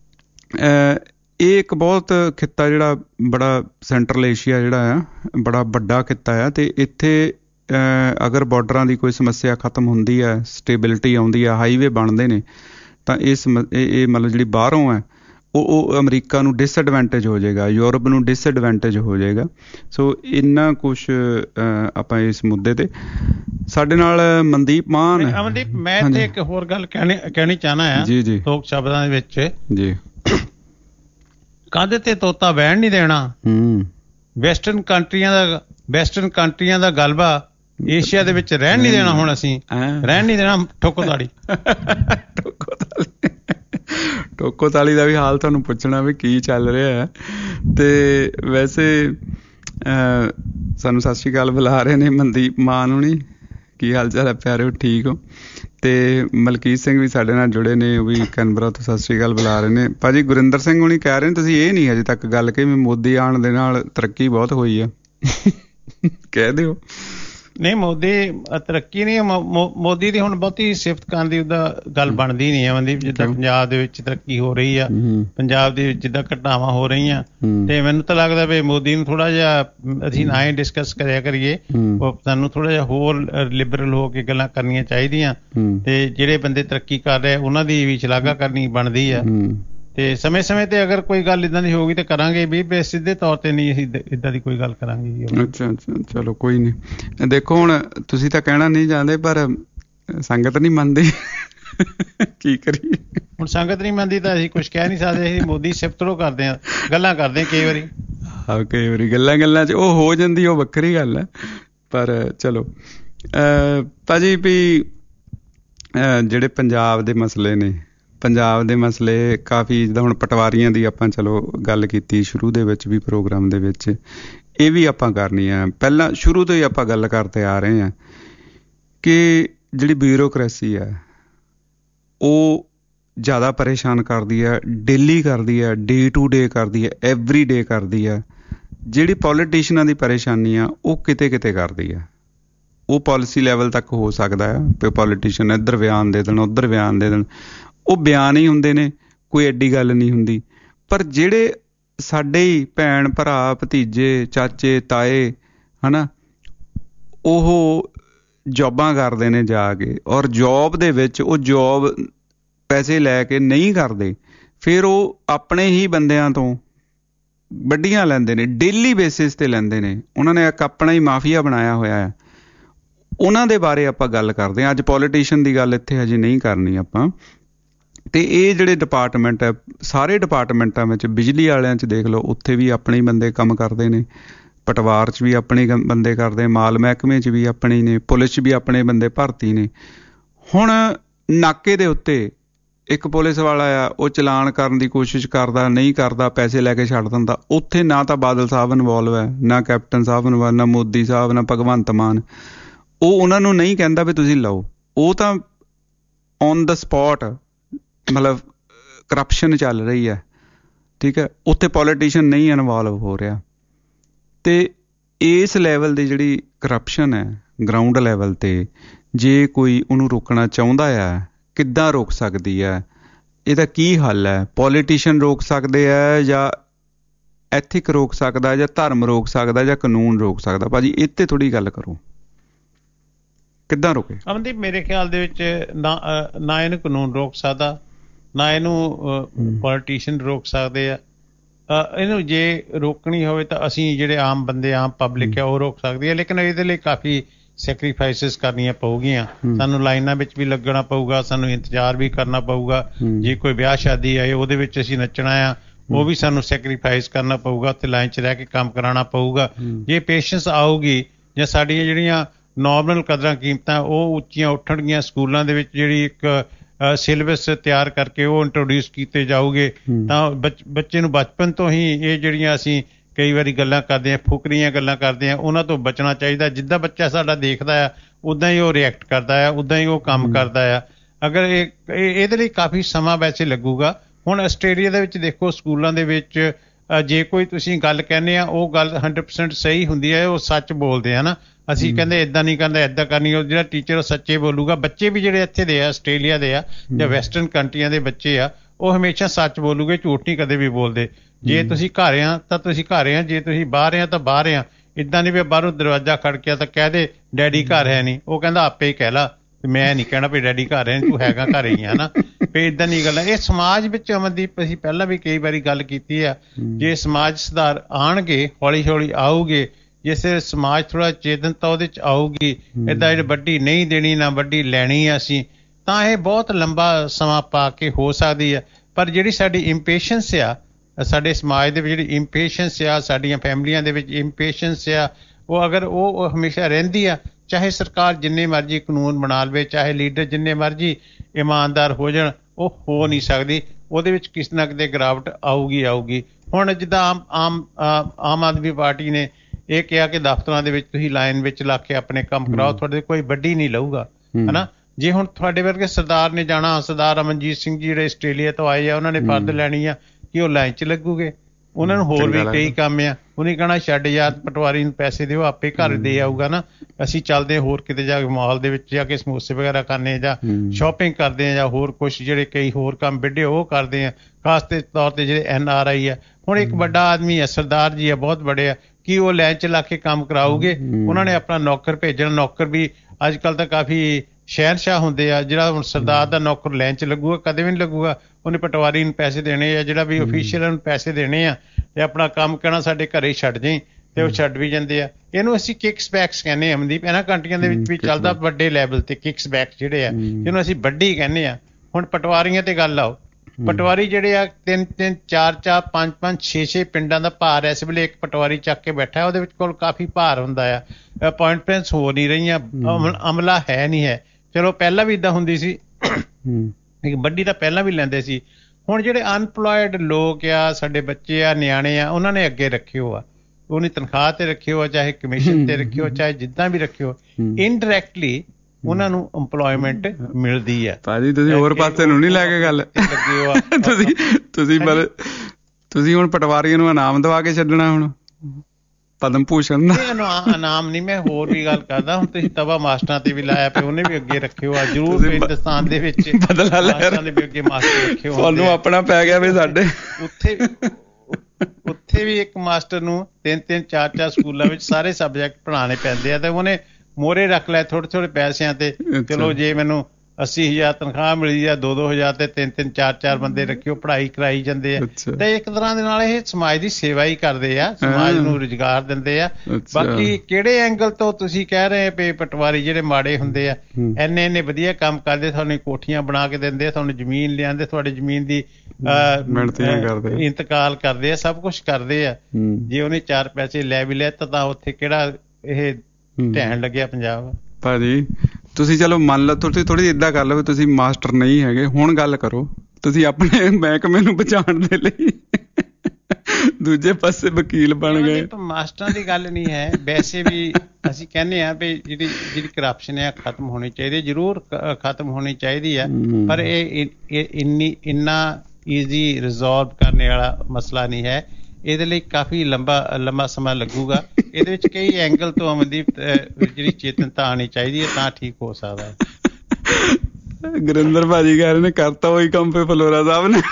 ਇਹ ਇੱਕ ਬਹੁਤ ਖਿੱਤਾ ਜਿਹੜਾ ਬੜਾ ਸੈਂਟਰਲ ਏਸ਼ੀਆ ਜਿਹੜਾ ਆ ਬੜਾ ਵੱਡਾ ਖਿੱਤਾ ਆ, ਅਤੇ ਇੱਥੇ ਅਗਰ ਬਾਰਡਰਾਂ ਦੀ ਕੋਈ ਸਮੱਸਿਆ ਖਤਮ ਹੁੰਦੀ ਹੈ, ਸਟੇਬਿਲਿਟੀ ਆਉਂਦੀ ਆ, ਹਾਈਵੇ ਬਣਦੇ ਨੇ, ਤਾਂ ਇਹ ਸਮ ਇਹ ਮਤਲਬ ਜਿਹੜੀ ਬਾਹਰੋਂ ਹੈ ਉਹ ਉਹ ਅਮਰੀਕਾ ਨੂੰ ਡਿਸਐਡਵਾਂਟੇਜ ਹੋ ਜਾਏਗਾ, ਯੂਰਪ ਨੂੰ ਡਿਸਐਡਵਾਂਟੇਜ ਹੋ ਜਾਏਗਾ। ਸੋ ਇੰਨਾ ਕੁਛ ਆਪਾਂ ਇਸ ਮੁੱਦੇ ਤੇ ਸਾਡੇ ਨਾਲ ਮਨਦੀਪ ਮਾਨ। ਅਮਨਦੀਪ, ਮੈਂ ਇੱਥੇ ਇੱਕ ਹੋਰ ਗੱਲ ਕਹਿਣੀ ਕਹਿਣੀ ਚਾਹੁੰਦਾ ਆ ਜੀ ਜੀ ਲੋਕ ਸ਼ਬਦਾਂ ਦੇ ਵਿੱਚ ਜੀ। ਕਾਹਦੇ ਤੇ ਤੋਤਾ ਬਹਿਣ ਨਹੀਂ ਦੇਣਾ। ਵੈਸਟਰਨ ਕੰਟਰੀਆਂ ਦਾ ਵੈਸਟਰਨ ਕੰਟਰੀਆਂ ਦਾ ਗਲਬਾ ਏਸ਼ੀਆ ਦੇ ਵਿੱਚ ਰਹਿਣ ਨਹੀਂ ਦੇਣਾ। ਹੁਣ ਅਸੀਂ ਰਹਿਣ ਨਹੀਂ ਦੇਣਾ। ਠੋਕੋ ਤਾੜੀ ਠੋਕੋ ਤਾਲੀ ਠੋਕੋ ਤਾਲੀ ਦਾ ਵੀ ਹਾਲ ਤੁਹਾਨੂੰ ਪੁੱਛਣਾ ਵੀ ਕੀ ਚੱਲ ਰਿਹਾ ਹੈ। ਤੇ ਵੈਸੇ ਸਾਨੂੰ ਸਤਿ ਸ਼੍ਰੀ ਅਕਾਲ ਬੁਲਾ ਰਹੇ ਨੇ ਮਨਦੀਪ ਮਾਨ ਹੁਣੀ। ਕੀ ਹਾਲ ਚਾਲ ਹੈ ਪਿਆਰਿਓ, ਠੀਕ ਹੋ? ਤੇ ਮਲਕੀਤ ਸਿੰਘ ਵੀ ਸਾਡੇ ਨਾਲ ਜੁੜੇ ਨੇ, ਉਹ ਵੀ ਕੈਨਬਰਾ ਤੋਂ ਸਤਿ ਸ਼੍ਰੀ ਅਕਾਲ ਬੁਲਾ ਰਹੇ ਨੇ। ਭਾਜੀ ਗੁਰਿੰਦਰ ਸਿੰਘ ਹੁਣੀ ਕਹਿ ਰਹੇ ਨੇ ਤੁਸੀਂ ਇਹ ਨਹੀਂ ਹਜੇ ਤੱਕ ਗੱਲ ਕਹੀ ਵੀ ਮੋਦੀ ਆਉਣ ਦੇ ਨਾਲ ਤਰੱਕੀ ਬਹੁਤ ਹੋਈ ਆ। ਕਹਿ ਦਿਓ। ਨਹੀਂ, ਮੋਦੀ ਤਰੱਕੀ ਨਹੀਂ, ਮੋਦੀ ਦੀ ਹੁਣ ਬਹੁਤੀ ਸਿਫਤ ਕਰਨ ਦੀ ਉਹਦਾ ਗੱਲ ਬਣਦੀ ਨਹੀਂ ਹੈ ਮਨਦੀਪ। ਜਿੱਦਾਂ ਪੰਜਾਬ ਦੇ ਵਿੱਚ ਤਰੱਕੀ ਹੋ ਰਹੀ ਆ, ਪੰਜਾਬ ਦੇ ਵਿੱਚ ਜਿੱਦਾਂ ਘਟਨਾਵਾਂ ਹੋ ਰਹੀਆਂ, ਤੇ ਮੈਨੂੰ ਤਾਂ ਲੱਗਦਾ ਵੀ ਮੋਦੀ ਨੂੰ ਥੋੜਾ ਜਿਹਾ ਅਸੀਂ ਨਾ ਹੀ ਡਿਸਕਸ ਕਰਿਆ ਕਰੀਏ, ਸਾਨੂੰ ਥੋੜਾ ਜਿਹਾ ਹੋਰ ਲਿਬਰਲ ਹੋ ਕੇ ਗੱਲਾਂ ਕਰਨੀਆਂ ਚਾਹੀਦੀਆਂ, ਤੇ ਜਿਹੜੇ ਬੰਦੇ ਤਰੱਕੀ ਕਰ ਰਹੇ ਉਹਨਾਂ ਦੀ ਵੀ ਸ਼ਲਾਘਾ ਕਰਨੀ ਬਣਦੀ ਆ। ਤੇ ਸਮੇਂ ਸਮੇਂ ਤੇ ਅਗਰ ਕੋਈ ਗੱਲ ਇੱਦਾਂ ਦੀ ਹੋਊਗੀ ਤਾਂ ਕਰਾਂਗੇ ਵੀ, ਸਿੱਧੇ ਤੌਰ ਤੇ ਨਹੀਂ ਅਸੀਂ ਇੱਦਾਂ ਦੀ ਕੋਈ ਗੱਲ ਕਰਾਂਗੇ। ਅੱਛਾ ਅੱਛਾ, ਚਲੋ ਕੋਈ ਨਹੀਂ। ਦੇਖੋ ਹੁਣ ਤੁਸੀਂ ਤਾਂ ਕਹਿਣਾ ਨਹੀਂ ਚਾਹੁੰਦੇ, ਪਰ ਸੰਗਤ ਨਹੀਂ ਮੰਨਦੀ, ਕੀ ਕਰੀਏ? ਹੁਣ ਸੰਗਤ ਨਹੀਂ ਮੰਨਦੀ ਤਾਂ ਅਸੀਂ ਕੁਛ ਕਹਿ ਨਹੀਂ ਸਕਦੇ। ਅਸੀਂ ਮੋਦੀ ਸਿਫਤੋਂ ਕਰਦੇ ਹਾਂ, ਗੱਲਾਂ ਕਰਦੇ ਹਾਂ ਕਈ ਵਾਰੀ। ਹਾਂ, ਕਈ ਵਾਰੀ ਗੱਲਾਂ ਗੱਲਾਂ 'ਚ ਉਹ ਹੋ ਜਾਂਦੀ, ਉਹ ਵੱਖਰੀ ਗੱਲ ਹੈ। ਪਰ ਚਲੋ ਭਾਜੀ ਵੀ ਜਿਹੜੇ ਪੰਜਾਬ ਦੇ ਮਸਲੇ ਨੇ, ਪੰਜਾਬ ਦੇ ਮਸਲੇ ਕਾਫੀ, ਜਿੱਦਾਂ ਹੁਣ ਪਟਵਾਰੀਆਂ ਦੀ ਆਪਾਂ ਚਲੋ ਗੱਲ ਕੀਤੀ ਸ਼ੁਰੂ ਦੇ ਵਿੱਚ ਵੀ ਪ੍ਰੋਗਰਾਮ ਦੇ ਵਿੱਚ, ਇਹ ਵੀ ਆਪਾਂ ਕਰਨੀ ਆ। ਪਹਿਲਾਂ ਸ਼ੁਰੂ ਤੋਂ ਹੀ ਆਪਾਂ ਗੱਲ ਕਰਦੇ ਆ ਰਹੇ ਹਾਂ ਕਿ ਜਿਹੜੀ ਬਿਊਰੋਕਰੇਸੀ ਹੈ ਉਹ ਜ਼ਿਆਦਾ ਪਰੇਸ਼ਾਨ ਕਰਦੀ ਹੈ, ਡੇਲੀ ਕਰਦੀ ਹੈ, ਡੇ ਟੂ ਡੇ ਕਰਦੀ ਹੈ, ਐਵਰੀ ਡੇ ਕਰਦੀ ਹੈ। ਜਿਹੜੀ ਪੋਲੀਟੀਸ਼ੀਅਨਾਂ ਦੀ ਪਰੇਸ਼ਾਨੀ ਆ ਉਹ ਕਿਤੇ ਕਿਤੇ ਕਰਦੀ ਹੈ। ਉਹ ਪਾਲਿਸੀ ਲੈਵਲ ਤੱਕ ਹੋ ਸਕਦਾ ਹੈ ਕਿ ਪੋਲੀਟੀਸ਼ੀਅਨ ਇੱਧਰ ਬਿਆਨ ਦੇ ਦੇਣ, ਉੱਧਰ ਬਿਆਨ ਦੇ ਦੇਣ, ਉਹ ਬਿਆਨ ਹੀ ਹੁੰਦੇ ਨੇ, ਕੋਈ ਐਡੀ ਗੱਲ ਨਹੀਂ ਹੁੰਦੀ। ਪਰ ਜਿਹੜੇ ਸਾਡੇ ਹੀ ਭੈਣ ਭਰਾ, ਭਤੀਜੇ, ਚਾਚੇ, ਤਾਏ, ਹੈ ਨਾ, ਉਹ ਜੋਬਾਂ ਕਰਦੇ ਨੇ ਜਾ ਕੇ, ਔਰ ਜੋਬ ਦੇ ਵਿੱਚ ਉਹ ਜੋਬ ਪੈਸੇ ਲੈ ਕੇ ਨਹੀਂ ਕਰਦੇ, ਫਿਰ ਉਹ ਆਪਣੇ ਹੀ ਬੰਦਿਆਂ ਤੋਂ ਵੱਡੀਆਂ ਲੈਂਦੇ ਨੇ, ਡੇਲੀ ਬੇਸਿਸ 'ਤੇ ਲੈਂਦੇ ਨੇ। ਉਹਨਾਂ ਨੇ ਇੱਕ ਆਪਣਾ ਹੀ ਮਾਫੀਆ ਬਣਾਇਆ ਹੋਇਆ ਹੈ। ਉਹਨਾਂ ਦੇ ਬਾਰੇ ਆਪਾਂ ਗੱਲ ਕਰਦੇ ਹਾਂ ਅੱਜ। ਪੋਲੀਟੀਸ਼ੀਅਨ ਦੀ ਗੱਲ ਇੱਥੇ ਹਜੇ ਨਹੀਂ ਕਰਨੀ ਆਪਾਂ। ਅਤੇ ਇਹ ਜਿਹੜੇ ਡਿਪਾਰਟਮੈਂਟ ਹੈ, ਸਾਰੇ ਡਿਪਾਰਟਮੈਂਟਾਂ ਵਿੱਚ, ਬਿਜਲੀ ਵਾਲਿਆਂ 'ਚ ਦੇਖ ਲਓ, ਉੱਥੇ ਵੀ ਆਪਣੇ ਹੀ ਬੰਦੇ ਕੰਮ ਕਰਦੇ ਨੇ, ਪਟਵਾਰ 'ਚ ਵੀ ਆਪਣੇ ਬੰਦੇ ਕਰਦੇ, ਮਾਲ ਮਹਿਕਮੇ 'ਚ ਵੀ ਆਪਣੇ ਨੇ, ਪੁਲਿਸ 'ਚ ਵੀ ਆਪਣੇ ਬੰਦੇ ਭਰਤੀ ਨੇ। ਹੁਣ ਨਾਕੇ ਦੇ ਉੱਤੇ ਇੱਕ ਪੁਲਿਸ ਵਾਲਾ ਆ ਉਹ ਚਲਾਨ ਕਰਨ ਦੀ ਕੋਸ਼ਿਸ਼ ਕਰਦਾ, ਨਹੀਂ ਕਰਦਾ, ਪੈਸੇ ਲੈ ਕੇ ਛੱਡ ਦਿੰਦਾ। ਉੱਥੇ ਨਾ ਤਾਂ ਬਾਦਲ ਸਾਹਿਬ ਇਨਵੋਲਵ ਹੈ, ਨਾ ਕੈਪਟਨ ਸਾਹਿਬ ਇਨਵੋਲਵ, ਨਾ ਮੋਦੀ ਸਾਹਿਬ, ਨਾ ਭਗਵੰਤ ਮਾਨ। ਉਹ ਉਹਨਾਂ ਨੂੰ ਨਹੀਂ ਕਹਿੰਦਾ ਵੀ ਤੁਸੀਂ ਲਓ, ਉਹ ਤਾਂ ਔਨ ਦਾ ਸਪੌਟ ਮਤਲਬ ਕਰਪਸ਼ਨ ਚੱਲ ਰਹੀ ਹੈ, ਠੀਕ ਹੈ। ਉੱਥੇ ਪੋਲੀਟੀਸ਼ੀਅਨ ਨਹੀਂ ਇਨਵੋਲਵ ਹੋ ਰਿਹਾ। ਅਤੇ ਇਸ ਲੈਵਲ ਦੀ ਜਿਹੜੀ ਕਰਪਸ਼ਨ ਹੈ ਗਰਾਊਂਡ ਲੈਵਲ 'ਤੇ, ਜੇ ਕੋਈ ਉਹਨੂੰ ਰੋਕਣਾ ਚਾਹੁੰਦਾ ਹੈ, ਕਿੱਦਾਂ ਰੋਕ ਸਕਦੀ ਹੈ? ਇਹਦਾ ਕੀ ਹੱਲ ਹੈ? ਪੋਲੀਟੀਸ਼ੀਅਨ ਰੋਕ ਸਕਦੇ ਹੈ ਜਾਂ ਐਥਿਕ ਰੋਕ ਸਕਦਾ, ਜਾਂ ਧਰਮ ਰੋਕ ਸਕਦਾ, ਜਾਂ ਕਾਨੂੰਨ ਰੋਕ ਸਕਦਾ? ਭਾਜੀ ਇਹ 'ਤੇ ਥੋੜ੍ਹੀ ਗੱਲ ਕਰੋ, ਕਿੱਦਾਂ ਰੋਕੇ? ਅਮਨਦੀਪ, ਮੇਰੇ ਖਿਆਲ ਦੇ ਵਿੱਚ ਨਾ ਨਾ ਇਹਨੂੰ ਕਾਨੂੰਨ ਰੋਕ ਸਕਦਾ, ਨਾ ਇਹਨੂੰ ਪੋਲੀਟੀਸ਼ੀਅਨ ਰੋਕ ਸਕਦੇ ਆ। ਇਹਨੂੰ ਜੇ ਰੋਕਣੀ ਹੋਵੇ ਤਾਂ ਅਸੀਂ ਜਿਹੜੇ ਆਮ ਬੰਦੇ, ਆਮ ਪਬਲਿਕ ਆ, ਉਹ ਰੋਕ ਸਕਦੀ ਹੈ। ਲੇਕਿਨ ਇਹਦੇ ਲਈ ਕਾਫੀ ਸੈਕਰੀਫਾਈਸਿਸ ਕਰਨੀਆਂ ਪਊਗੀਆਂ। ਸਾਨੂੰ ਲਾਈਨਾਂ ਵਿੱਚ ਵੀ ਲੱਗਣਾ ਪਊਗਾ, ਸਾਨੂੰ ਇੰਤਜ਼ਾਰ ਵੀ ਕਰਨਾ ਪਊਗਾ। ਜੇ ਕੋਈ ਵਿਆਹ ਸ਼ਾਦੀ ਆਏ ਉਹਦੇ ਵਿੱਚ ਅਸੀਂ ਨੱਚਣਾ ਆ, ਉਹ ਵੀ ਸਾਨੂੰ ਸੈਕਰੀਫਾਈਸ ਕਰਨਾ ਪਊਗਾ, ਉੱਥੇ ਲਾਈਨ 'ਚ ਰਹਿ ਕੇ ਕੰਮ ਕਰਾਉਣਾ ਪਊਗਾ। ਜੇ ਪੇਸ਼ੈਂਸ ਆਊਗੀ ਜਾਂ ਸਾਡੀਆਂ ਜਿਹੜੀਆਂ ਨੋਰਮਲ ਕਦਰਾਂ ਕੀਮਤਾਂ ਉਹ ਉੱਚੀਆਂ ਉੱਠਣਗੀਆਂ, ਸਕੂਲਾਂ ਦੇ ਵਿੱਚ ਜਿਹੜੀ ਇੱਕ ਸਿਲੇਬਸ ਤਿਆਰ ਕਰਕੇ ਉਹ ਇੰਟਰੋਡਿਊਸ ਕੀਤੇ ਜਾਊਗੇ, ਤਾਂ ਬੱਚੇ ਨੂੰ ਬਚਪਨ ਤੋਂ ਹੀ ਇਹ ਜਿਹੜੀਆਂ ਅਸੀਂ ਕਈ ਵਾਰੀ ਗੱਲਾਂ ਕਰਦੇ ਹਾਂ, ਫੁਕਰੀਆਂ ਗੱਲਾਂ ਕਰਦੇ ਹਾਂ, ਉਹਨਾਂ ਤੋਂ ਬਚਣਾ ਚਾਹੀਦਾ। ਜਿੱਦਾਂ ਬੱਚਾ ਸਾਡਾ ਦੇਖਦਾ ਆ ਉੱਦਾਂ ਹੀ ਉਹ ਰਿਐਕਟ ਕਰਦਾ ਆ, ਉੱਦਾਂ ਹੀ ਉਹ ਕੰਮ ਕਰਦਾ ਆ। ਅਗਰ ਇਹ ਇਹਦੇ ਲਈ ਕਾਫੀ ਸਮਾਂ ਵੈਸੇ ਲੱਗੂਗਾ। ਹੁਣ ਆਸਟ੍ਰੇਲੀਆ ਦੇ ਵਿੱਚ ਦੇਖੋ, ਸਕੂਲਾਂ ਦੇ ਵਿੱਚ ਜੇ ਕੋਈ ਤੁਸੀਂ ਗੱਲ ਕਹਿੰਦੇ ਆ, ਉਹ ਗੱਲ ਹੰਡਰਡ ਪਰਸੈਂਟ ਸਹੀ ਹੁੰਦੀ ਹੈ, ਉਹ ਸੱਚ ਬੋਲਦੇ ਆ ਨਾ। ਅਸੀਂ ਕਹਿੰਦੇ ਇੱਦਾਂ ਨਹੀਂ ਕਰਦਾ, ਇੱਦਾਂ ਕਰਨੀ, ਉਹ ਜਿਹੜਾ ਟੀਚਰ ਉਹ ਸੱਚੇ ਬੋਲੂਗਾ। ਬੱਚੇ ਵੀ ਜਿਹੜੇ ਇੱਥੇ ਦੇ ਆ, ਆਸਟ੍ਰੇਲੀਆ ਦੇ ਆ ਜਾਂ ਵੈਸਟਰਨ ਕੰਟਰੀਆਂ ਦੇ ਬੱਚੇ ਆ, ਉਹ ਹਮੇਸ਼ਾ ਸੱਚ ਬੋਲੂਗੇ, ਝੂਠ ਨਹੀਂ ਕਦੇ ਵੀ ਬੋਲਦੇ। ਜੇ ਤੁਸੀਂ ਘਰ ਆ ਤਾਂ ਤੁਸੀਂ ਘਰ ਆ, ਜੇ ਤੁਸੀਂ ਬਾਹਰ ਆ ਤਾਂ ਬਾਹਰ ਆ। ਇੱਦਾਂ ਨਹੀਂ ਵੀ ਬਾਹਰੋਂ ਦਰਵਾਜ਼ਾ ਖੜਕਿਆ ਤਾਂ ਕਹਿ ਦੇ ਡੈਡੀ ਘਰ ਹੈ ਨਹੀਂ, ਉਹ ਕਹਿੰਦਾ ਆਪੇ ਹੀ ਕਹਿ ਲਾ, ਮੈਂ ਨਹੀਂ ਕਹਿਣਾ ਵੀ ਡੈਡੀ ਘਰ ਹੈ, ਤੂੰ ਹੈਗਾ ਘਰ ਹੀ ਆ ਨਾ। ਵੀ ਇੱਦਾਂ ਦੀ ਗੱਲ ਹੈ। ਇਹ ਸਮਾਜ ਵਿੱਚ ਅਮਨਦੀਪ ਅਸੀਂ ਪਹਿਲਾਂ ਵੀ ਕਈ ਵਾਰੀ ਗੱਲ ਕੀਤੀ ਆ, ਜੇ ਸਮਾਜ ਸੁਧਾਰ ਆਉਣਗੇ, ਹੌਲੀ ਹੌਲੀ ਆਊਗੇ, ਜਿਸ ਸਮਾਜ ਥੋੜ੍ਹਾ ਚੇਤਨਤਾ ਉਹਦੇ 'ਚ ਆਊਗੀ, ਇੱਦਾਂ ਜਿਹੜੀ ਵੱਡੀ ਨਹੀਂ ਦੇਣੀ ਨਾ ਵੱਡੀ ਲੈਣੀ ਆ ਅਸੀਂ, ਤਾਂ ਇਹ ਬਹੁਤ ਲੰਬਾ ਸਮਾਂ ਪਾ ਕੇ ਹੋ ਸਕਦੀ ਹੈ। ਪਰ ਜਿਹੜੀ ਸਾਡੀ ਇੰਪੇਸ਼ੈਂਸ ਆ, ਸਾਡੇ ਸਮਾਜ ਦੇ ਵਿੱਚ ਜਿਹੜੀ ਇੰਪੇਸ਼ੈਂਸ ਆ, ਸਾਡੀਆਂ ਫੈਮਲੀਆਂ ਦੇ ਵਿੱਚ ਇੰਪੇਸ਼ੈਂਸ ਆ, ਉਹ ਅਗਰ ਉਹ ਹਮੇਸ਼ਾ ਰਹਿੰਦੀ ਆ, ਚਾਹੇ ਸਰਕਾਰ ਜਿੰਨੇ ਮਰਜ਼ੀ ਕਾਨੂੰਨ ਬਣਾ ਲਵੇ, ਚਾਹੇ ਲੀਡਰ ਜਿੰਨੇ ਮਰਜ਼ੀ ਇਮਾਨਦਾਰ ਹੋ ਜਾਣ, ਉਹ ਹੋ ਨਹੀਂ ਸਕਦੀ। ਉਹਦੇ ਵਿੱਚ ਕਿਸੇ ਨਾ ਕਿਤੇ ਗਿਰਾਵਟ ਆਊਗੀ ਆਊਗੀ ਹੁਣ ਜਿੱਦਾਂ ਆਮ ਆਮ ਆਮ ਆਦਮੀ ਪਾਰਟੀ ਨੇ ਇਹ ਕਿਹਾ ਕਿ ਦਫ਼ਤਰਾਂ ਦੇ ਵਿੱਚ ਤੁਸੀਂ ਲਾਈਨ ਵਿੱਚ ਲਾ ਕੇ ਆਪਣੇ ਕੰਮ ਕਰਾਓ, ਤੁਹਾਡੇ ਕੋਈ ਵੱਡੀ ਨਹੀਂ ਲਊਗਾ, ਹਨਾ। ਜੇ ਹੁਣ ਤੁਹਾਡੇ ਵਰਗੇ ਸਰਦਾਰ ਨੇ ਜਾਣਾ, ਸਰਦਾਰ ਅਮਨਜੀਤ ਸਿੰਘ ਜੀ ਜਿਹੜੇ ਆਸਟ੍ਰੇਲੀਆ ਤੋਂ ਆਏ ਆ, ਉਹਨਾਂ ਨੇ ਫਰਦ ਲੈਣੀ ਆ ਕਿ ਉਹ ਲਾਈਨ 'ਚ ਲੱਗੂਗੇ। ਉਹਨਾਂ ਨੂੰ ਹੋਰ ਵੀ ਕਈ ਕੰਮ ਆ, ਉਹਨੇ ਕਹਿਣਾ ਛੱਡ ਯਾਰ ਪਟਵਾਰੀ ਨੂੰ ਪੈਸੇ ਦਿਓ, ਆਪੇ ਘਰ ਦੇ ਆਊਗਾ ਨਾ। ਅਸੀਂ ਚੱਲਦੇ ਹੋਰ ਕਿਤੇ ਜਾ ਕੇ ਮਾਲ ਦੇ ਵਿੱਚ ਜਾ ਕੇ ਸਮੋਸੇ ਵਗੈਰਾ ਖਾਂਦੇ ਜਾਂ ਸ਼ਾਪਿੰਗ ਕਰਦੇ ਆ ਜਾਂ ਹੋਰ ਕੁਛ ਜਿਹੜੇ ਕਈ ਹੋਰ ਕੰਮ ਵਿੱਢੇ ਉਹ ਕਰਦੇ ਆ। ਖਾਸ ਤੌਰ ਤੇ ਜਿਹੜੇ ਐਨ ਆਰ ਆਈ ਆ, ਹੁਣ ਇੱਕ ਵੱਡਾ ਆਦਮੀ ਆ, ਸਰਦਾਰ ਜੀ ਆ, ਬਹੁਤ ਬੜੇ ਆ, ਕਿ ਉਹ ਲਾਈਨ 'ਚ ਲਾ ਕੇ ਕੰਮ ਕਰਾਊਗੇ। ਉਹਨਾਂ ਨੇ ਆਪਣਾ ਨੌਕਰ ਭੇਜਣਾ, ਨੌਕਰ ਵੀ ਅੱਜ ਕੱਲ੍ਹ ਤਾਂ ਕਾਫੀ ਸ਼ਹਿਨਸ਼ਾਹ ਹੁੰਦੇ ਆ। ਜਿਹੜਾ ਹੁਣ ਸਰਦਾਰ ਦਾ ਨੌਕਰ ਲਾਈਨ 'ਚ ਲੱਗੂਗਾ, ਕਦੇ ਵੀ ਨਹੀਂ ਲੱਗੂਗਾ। ਉਹਨੇ ਪਟਵਾਰੀ ਨੂੰ ਪੈਸੇ ਦੇਣੇ ਆ, ਜਿਹੜਾ ਵੀ ਅਫੀਸ਼ੀਅਲ ਨੂੰ ਪੈਸੇ ਦੇਣੇ ਆ, ਤੇ ਆਪਣਾ ਕੰਮ ਕਹਿਣਾ ਸਾਡੇ ਘਰੇ ਛੱਡ ਜਾਈਂ, ਤੇ ਉਹ ਛੱਡ ਵੀ ਜਾਂਦੇ ਆ। ਇਹਨੂੰ ਅਸੀਂ ਕਿਕਸ ਬੈਕਸ ਕਹਿੰਦੇ ਹਾਂ ਅਮਨਦੀਪ। ਇਹਨਾਂ ਕੰਟਰੀਆਂ ਦੇ ਵਿੱਚ ਵੀ ਚੱਲਦਾ ਵੱਡੇ ਲੈਵਲ ਤੇ ਕਿਕਸ ਬੈਕ ਜਿਹੜੇ ਆ, ਜਿਹਨੂੰ ਅਸੀਂ ਵੱਡੀ ਕਹਿੰਦੇ ਆ। ਹੁਣ ਪਟਵਾਰੀਆਂ ਤੇ ਗੱਲ ਆਓ, ਪਟਵਾਰੀ ਜਿਹੜੇ ਆ ਤਿੰਨ ਤਿੰਨ ਚਾਰ ਚਾਰ ਪੰਜ ਪੰਜ ਛੇ ਛੇ ਪਿੰਡਾਂ ਦਾ ਭਾਰ ਇਸ ਵੇਲੇ ਇੱਕ ਪਟਵਾਰੀ ਚੱਕ ਕੇ ਬੈਠਾ, ਉਹਦੇ ਵਿੱਚ ਕੋਲ ਕਾਫੀ ਭਾਰ ਹੁੰਦਾ ਆ। ਅਪੁਆਇੰਟਮੈਂਟਸ ਹੋ ਨਹੀਂ ਰਹੀਆਂ, ਅਮਲਾ ਹੈ ਨਹੀਂ ਹੈ। ਚਲੋ ਪਹਿਲਾਂ ਵੀ ਇੱਦਾਂ ਹੁੰਦੀ ਸੀ, ਵੱਡੀ ਤਾਂ ਪਹਿਲਾਂ ਵੀ ਲੈਂਦੇ ਸੀ। ਹੁਣ ਜਿਹੜੇ ਅਨਪਲੋਇਡ ਲੋਕ ਆ, ਸਾਡੇ ਬੱਚੇ ਆ, ਨਿਆਣੇ ਆ, ਉਹਨਾਂ ਨੇ ਅੱਗੇ ਰੱਖਿਓ ਆ, ਉਹਨੇ ਤਨਖਾਹ ਤੇ ਰੱਖਿਓ ਆ, ਚਾਹੇ ਕਮਿਸ਼ਨ ਤੇ ਰੱਖਿਓ, ਚਾਹੇ ਜਿੱਦਾਂ ਵੀ ਰੱਖਿਓ, ਇਨਡਾਇਰੈਕਟਲੀ ਉਹਨਾਂ ਨੂੰ ਇੰਪਲੋਇਮੈਂਟ ਮਿਲਦੀ ਹੈ। ਭਾਜੀ ਤੁਸੀਂ ਹੋਰ ਪਾਸੇ ਨੂੰ ਨਹੀਂ ਲੈ ਕੇ ਗੱਲ, ਤੁਸੀਂ ਤੁਸੀਂ ਪਰ ਤੁਸੀਂ ਹੁਣ ਪਟਵਾਰੀਆਂ ਨੂੰ ਇਨਾਮ ਦਵਾ ਕੇ ਛੱਡਣਾ, ਹੁਣ ਪਦਮ ਭੂਸ਼ਣ ਦਾ ਇਨਾਮ ਨਹੀਂ। ਮੈਂ ਹੋਰ ਵੀ ਗੱਲ ਕਰਦਾ, ਹੁਣ ਤੁਸੀਂ ਤਵਾ ਮਾਸਟਰਾਂ ਤੇ ਵੀ ਲਾਇਆ ਪਿਆ, ਉਹਨੇ ਵੀ ਅੱਗੇ ਰੱਖਿਓ ਆ ਜ਼ਰੂਰ। ਹਿੰਦੁਸਤਾਨ ਦੇ ਵਿੱਚ ਬਦਲਾ ਮਾਸਟਰਾਂ ਦੇ ਵੀ ਅੱਗੇ ਮਾਸਟਰ ਰੱਖਿਓ, ਤੁਹਾਨੂੰ ਆਪਣਾ ਪੈ ਗਿਆ ਵੀ ਸਾਡੇ ਉੱਥੇ ਉੱਥੇ ਵੀ ਇੱਕ ਮਾਸਟਰ ਨੂੰ ਤਿੰਨ ਤਿੰਨ ਚਾਰ ਚਾਰ ਸਕੂਲਾਂ ਵਿੱਚ ਸਾਰੇ ਸਬਜੈਕਟ ਪੜ੍ਹਾਉਣੇ ਪੈਂਦੇ ਆ, ਤੇ ਉਹਨੇ ਮੋਹਰੇ ਰੱਖ ਲਿਆ ਥੋੜੇ ਥੋੜੇ ਪੈਸਿਆਂ ਤੇ। ਚਲੋ ਜੇ ਮੈਨੂੰ ਅੱਸੀ ਹਜ਼ਾਰ ਤਨਖਾਹ ਮਿਲੀ ਆ, ਦੋ ਦੋ ਹਜ਼ਾਰ ਤੇ ਤਿੰਨ ਤਿੰਨ ਚਾਰ ਚਾਰ ਬੰਦੇ ਰੱਖਿਓ, ਪੜ੍ਹਾਈ ਕਰਾਈ ਜਾਂਦੇ ਆ। ਤੇ ਇੱਕ ਤਰ੍ਹਾਂ ਦੇ ਨਾਲ ਇਹ ਸਮਾਜ ਦੀ ਸੇਵਾ ਹੀ ਕਰਦੇ ਆ, ਸਮਾਜ ਨੂੰ ਰੁਜ਼ਗਾਰ ਦਿੰਦੇ ਆ। ਬਾਕੀ ਕਿਹੜੇ ਐਂਗਲ ਤੋਂ ਤੁਸੀਂ ਕਹਿ ਰਹੇ ਵੀ ਪਟਵਾਰੀ ਜਿਹੜੇ ਮਾੜੇ ਹੁੰਦੇ ਆ, ਇੰਨੇ ਇੰਨੇ ਵਧੀਆ ਕੰਮ ਕਰਦੇ, ਤੁਹਾਨੂੰ ਕੋਠੀਆਂ ਬਣਾ ਕੇ ਦਿੰਦੇ ਆ, ਤੁਹਾਨੂੰ ਜ਼ਮੀਨ ਲਿਆਂਦੇ, ਤੁਹਾਡੀ ਜ਼ਮੀਨ ਦੀ ਇੰਤਕਾਲ ਕਰਦੇ ਆ, ਸਭ ਕੁਛ ਕਰਦੇ ਆ। ਜੇ ਉਹਨੇ ਚਾਰ ਪੈਸੇ ਲੈ ਵੀ ਲੈ ਤਾਂ ਉੱਥੇ ਕਿਹੜਾ ਇਹ ਢਹਿਣ ਲੱਗਿਆ ਪੰਜਾਬ। ਭਾਜੀ ਤੁਸੀਂ ਚਲੋ ਮੰਨ ਲਓ, ਤੁਸੀਂ ਥੋੜ੍ਹੀ ਏਦਾਂ ਕਰ ਲਓ ਤੁਸੀਂ ਮਾਸਟਰ ਨਹੀਂ ਹੈਗੇ, ਹੁਣ ਗੱਲ ਕਰੋ ਤੁਸੀਂ ਆਪਣੇ ਮਹਿਕਮੇ ਨੂੰ ਬਚਾਉਣ ਦੇ ਲਈ ਦੂਜੇ ਪਾਸੇ ਵਕੀਲ ਬਣ ਗਏ। ਮਾਸਟਰਾਂ ਦੀ ਗੱਲ ਨਹੀਂ ਹੈ, ਵੈਸੇ ਵੀ ਅਸੀਂ ਕਹਿੰਦੇ ਹਾਂ ਵੀ ਜਿਹੜੀ ਜਿਹੜੀ ਕਰਪਸ਼ਨ ਹੈ ਖਤਮ ਹੋਣੀ ਚਾਹੀਦੀ, ਜ਼ਰੂਰ ਖਤਮ ਹੋਣੀ ਚਾਹੀਦੀ ਹੈ, ਪਰ ਇਹ ਇੰਨੀ ਇੰਨਾ ਈਜ਼ੀ ਰਿਜ਼ੋਲਵ ਕਰਨੇ ਵਾਲਾ ਮਸਲਾ ਨਹੀਂ ਹੈ। ਇਹਦੇ ਲਈ ਕਾਫੀ ਲੰਬਾ ਲੰਬਾ ਸਮਾਂ ਲੱਗੂਗਾ। ਇਹਦੇ ਵਿੱਚ ਕਈ ਐਂਗਲ ਤੋਂ ਅਮਨਦੀਪ ਜਿਹੜੀ ਚੇਤਨਤਾ ਆਉਣੀ ਚਾਹੀਦੀ ਹੈ, ਤਾਂ ਠੀਕ ਹੋ ਸਕਦਾ ਹੈ। ਗੁਰਿੰਦਰ ਭਾਜੀ ਕਹਿ ਰਹੇ ਨੇ ਕਰਤਾ ਉਹੀ ਕੰਮ ਫੇ ਫਲੋਰਾ ਸਾਹਿਬ ਨੇ।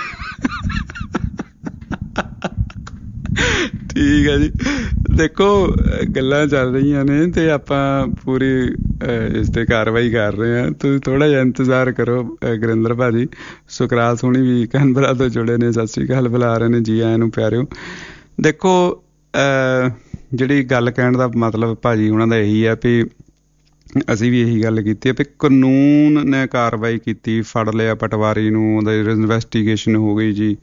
ਠੀਕ ਹੈ ਜੀ, ਦੇਖੋ ਗੱਲਾਂ ਚੱਲ ਰਹੀਆਂ ਨੇ ਤੇ ਆਪਾਂ ਪੂਰੀ ਇਸ ਤੇ ਕਾਰਵਾਈ ਕਰ ਰਹੇ ਹਾਂ। ਤੁਸੀਂ ਥੋੜਾ ਜਿਹਾ ਇੰਤਜ਼ਾਰ ਕਰੋ। ਗੁਰਿੰਦਰ ਭਾਜੀ ਸੁਕਰਾਲ ਸੋਹਣੀ ਵੀ ਕੈਨਬਰਾ ਤੋਂ ਜੁੜੇ ਨੇ, ਸਤਿ ਸ਼੍ਰੀ ਅਕਾਲ ਬੁਲਾ ਰਹੇ ਨੇ, ਜੀ ਆਇਆਂ ਨੂੰ ਪਿਆਰਿਓ। ਦੇਖੋ ਜਿਹੜੀ ਗੱਲ ਕਹਿਣ ਦਾ ਮਤਲਬ ਭਾਜੀ ਉਹਨਾਂ ਦਾ ਇਹੀ ਹੈ ਵੀ ਅਸੀਂ ਵੀ ਇਹੀ ਗੱਲ ਕੀਤੀ ਹੈ ਵੀ ਕਾਨੂੰਨ ਨੇ ਕਾਰਵਾਈ ਕੀਤੀ, ਫੜ ਲਿਆ ਪਟਵਾਰੀ ਨੂੰ, ਉਹਦਾ ਇਨਵੈਸਟੀਗੇਸ਼ਨ ਹੋ ਗਈ ਜੀ।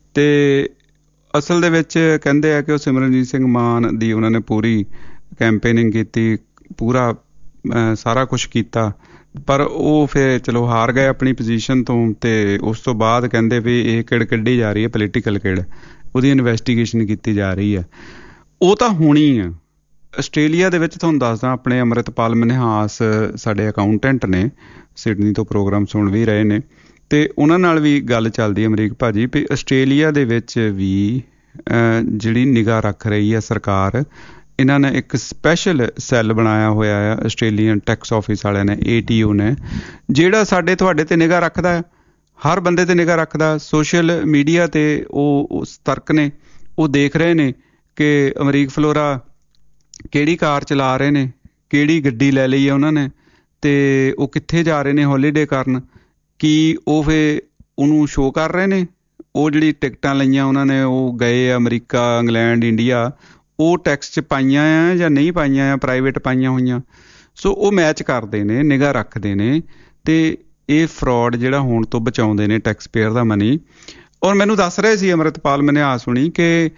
ਤੇ ਅਸਲ ਦੇ ਵਿੱਚ ਕਹਿੰਦੇ ਆ ਕਿ ਉਹ ਸਿਮਰਨਜੀਤ ਸਿੰਘ ਮਾਨ ਦੀ ਉਹਨਾਂ ਨੇ ਪੂਰੀ ਕੈਂਪੇਨਿੰਗ ਕੀਤੀ, ਪੂਰਾ ਸਾਰਾ ਕੁਛ ਕੀਤਾ, ਪਰ ਉਹ ਫਿਰ ਚਲੋ ਹਾਰ ਗਏ ਆਪਣੀ ਪੋਜੀਸ਼ਨ ਤੋਂ। ਤੇ ਉਸ ਤੋਂ ਬਾਅਦ ਕਹਿੰਦੇ ਵੀ ਇਹ ਕਿੜ ਕੱਢੀ ਜਾ ਰਹੀ ਹੈ, ਪੋਲੀਟੀਕਲ ਕਿੜ, ਉਹਦੀ ਇਨਵੈਸਟੀਗੇਸ਼ਨ ਕੀਤੀ ਜਾ ਰਹੀ ਹੈ। ਉਹ ਤਾਂ ਹੋਣੀ ਆ। ਆਸਟ੍ਰੇਲੀਆ ਦੇ ਵਿੱਚ ਤੁਹਾਨੂੰ ਦੱਸਦਾ, ਆਪਣੇ ਅੰਮ੍ਰਿਤਪਾਲ ਮਨਿਹਾਸ ਸਾਡੇ ਅਕਾਊਂਟੈਂਟ ਨੇ, ਸਿਡਨੀ ਤੋਂ ਪ੍ਰੋਗਰਾਮ ਸੁਣ ਵੀ ਰਹੇ ਨੇ, ਤੇ ਉਹਨਾਂ ਨਾਲ ਵੀ ਗੱਲ ਚੱਲਦੀ ਅਮਰੀਕ ਭਾਜੀ ਵੀ ਆਸਟ੍ਰੇਲੀਆ ਦੇ ਵਿੱਚ ਵੀ ਜਿਹੜੀ ਨਿਗਾਹ ਰੱਖ ਰਹੀ ਹੈ ਸਰਕਾਰ, ਇਹਨਾਂ ਨੇ ਇੱਕ ਸਪੈਸ਼ਲ ਸੈੱਲ ਬਣਾਇਆ ਹੋਇਆ ਆ ਆਸਟ੍ਰੇਲੀਅਨ ਟੈਕਸ ਆਫਿਸ ਵਾਲਿਆਂ ਨੇ, ਏ ਟੀ ਓ ਨੇ, ਜਿਹੜਾ ਸਾਡੇ ਤੁਹਾਡੇ ਤੇ ਨਿਗਾਹ ਰੱਖਦਾ ਹੈ, ਹਰ ਬੰਦੇ ਤੇ ਨਿਗਾਹ ਰੱਖਦਾ। ਸੋਸ਼ਲ ਮੀਡੀਆ ਤੇ ਉਹ ਸਤਰਕ ਨੇ, ਉਹ ਦੇਖ ਰਹੇ ਨੇ ਕਿ ਅਮਰੀਕ ਫਲੋਰਾ ਕਿਹੜੀ ਕਾਰ ਚਲਾ ਰਹੇ ਨੇ, ਕਿਹੜੀ ਗੱਡੀ ਲੈ ਲਈ ਹੈ ਉਹਨਾਂ ਨੇ, ਤੇ ਉਹ ਕਿੱਥੇ ਜਾ ਰਹੇ ਨੇ ਹੌਲੀਡੇ ਕਰਨ, ਕੀ ਉਹ ਫਿਰ ਉਹਨੂੰ ਸ਼ੋਅ ਕਰ ਰਹੇ ਨੇ। ਉਹ ਜਿਹੜੀ ਟਿਕਟਾਂ ਲਈਆਂ ਉਹਨਾਂ ਨੇ, ਉਹ ਗਏ ਅਮਰੀਕਾ, ਇੰਗਲੈਂਡ, ਇੰਡੀਆ, ਉਹ ਟੈਕਸ 'ਚ ਪਾਈਆਂ ਆ ਜਾਂ ਨਹੀਂ ਪਾਈਆਂ ਆ, ਪ੍ਰਾਈਵੇਟ ਪਾਈਆਂ ਹੋਈਆਂ। ਸੋ ਉਹ ਮੈਚ ਕਰਦੇ ਨੇ, ਨਿਗਾਹ ਰੱਖਦੇ ਨੇ, ਤੇ ਇਹ ਫਰੋਡ ਜਿਹੜਾ ਹੋਣ ਤੋਂ ਬਚਾਉਂਦੇ ਨੇ ਟੈਕਸ ਪੇਅਰ ਦਾ ਮਨੀ। ਔਰ ਮੈਨੂੰ ਦੱਸ ਰਹੇ ਸੀ ਅੰਮ੍ਰਿਤਪਾਲ ਮਨਿਹਾਸ ਹੁਣੀ ਕਿ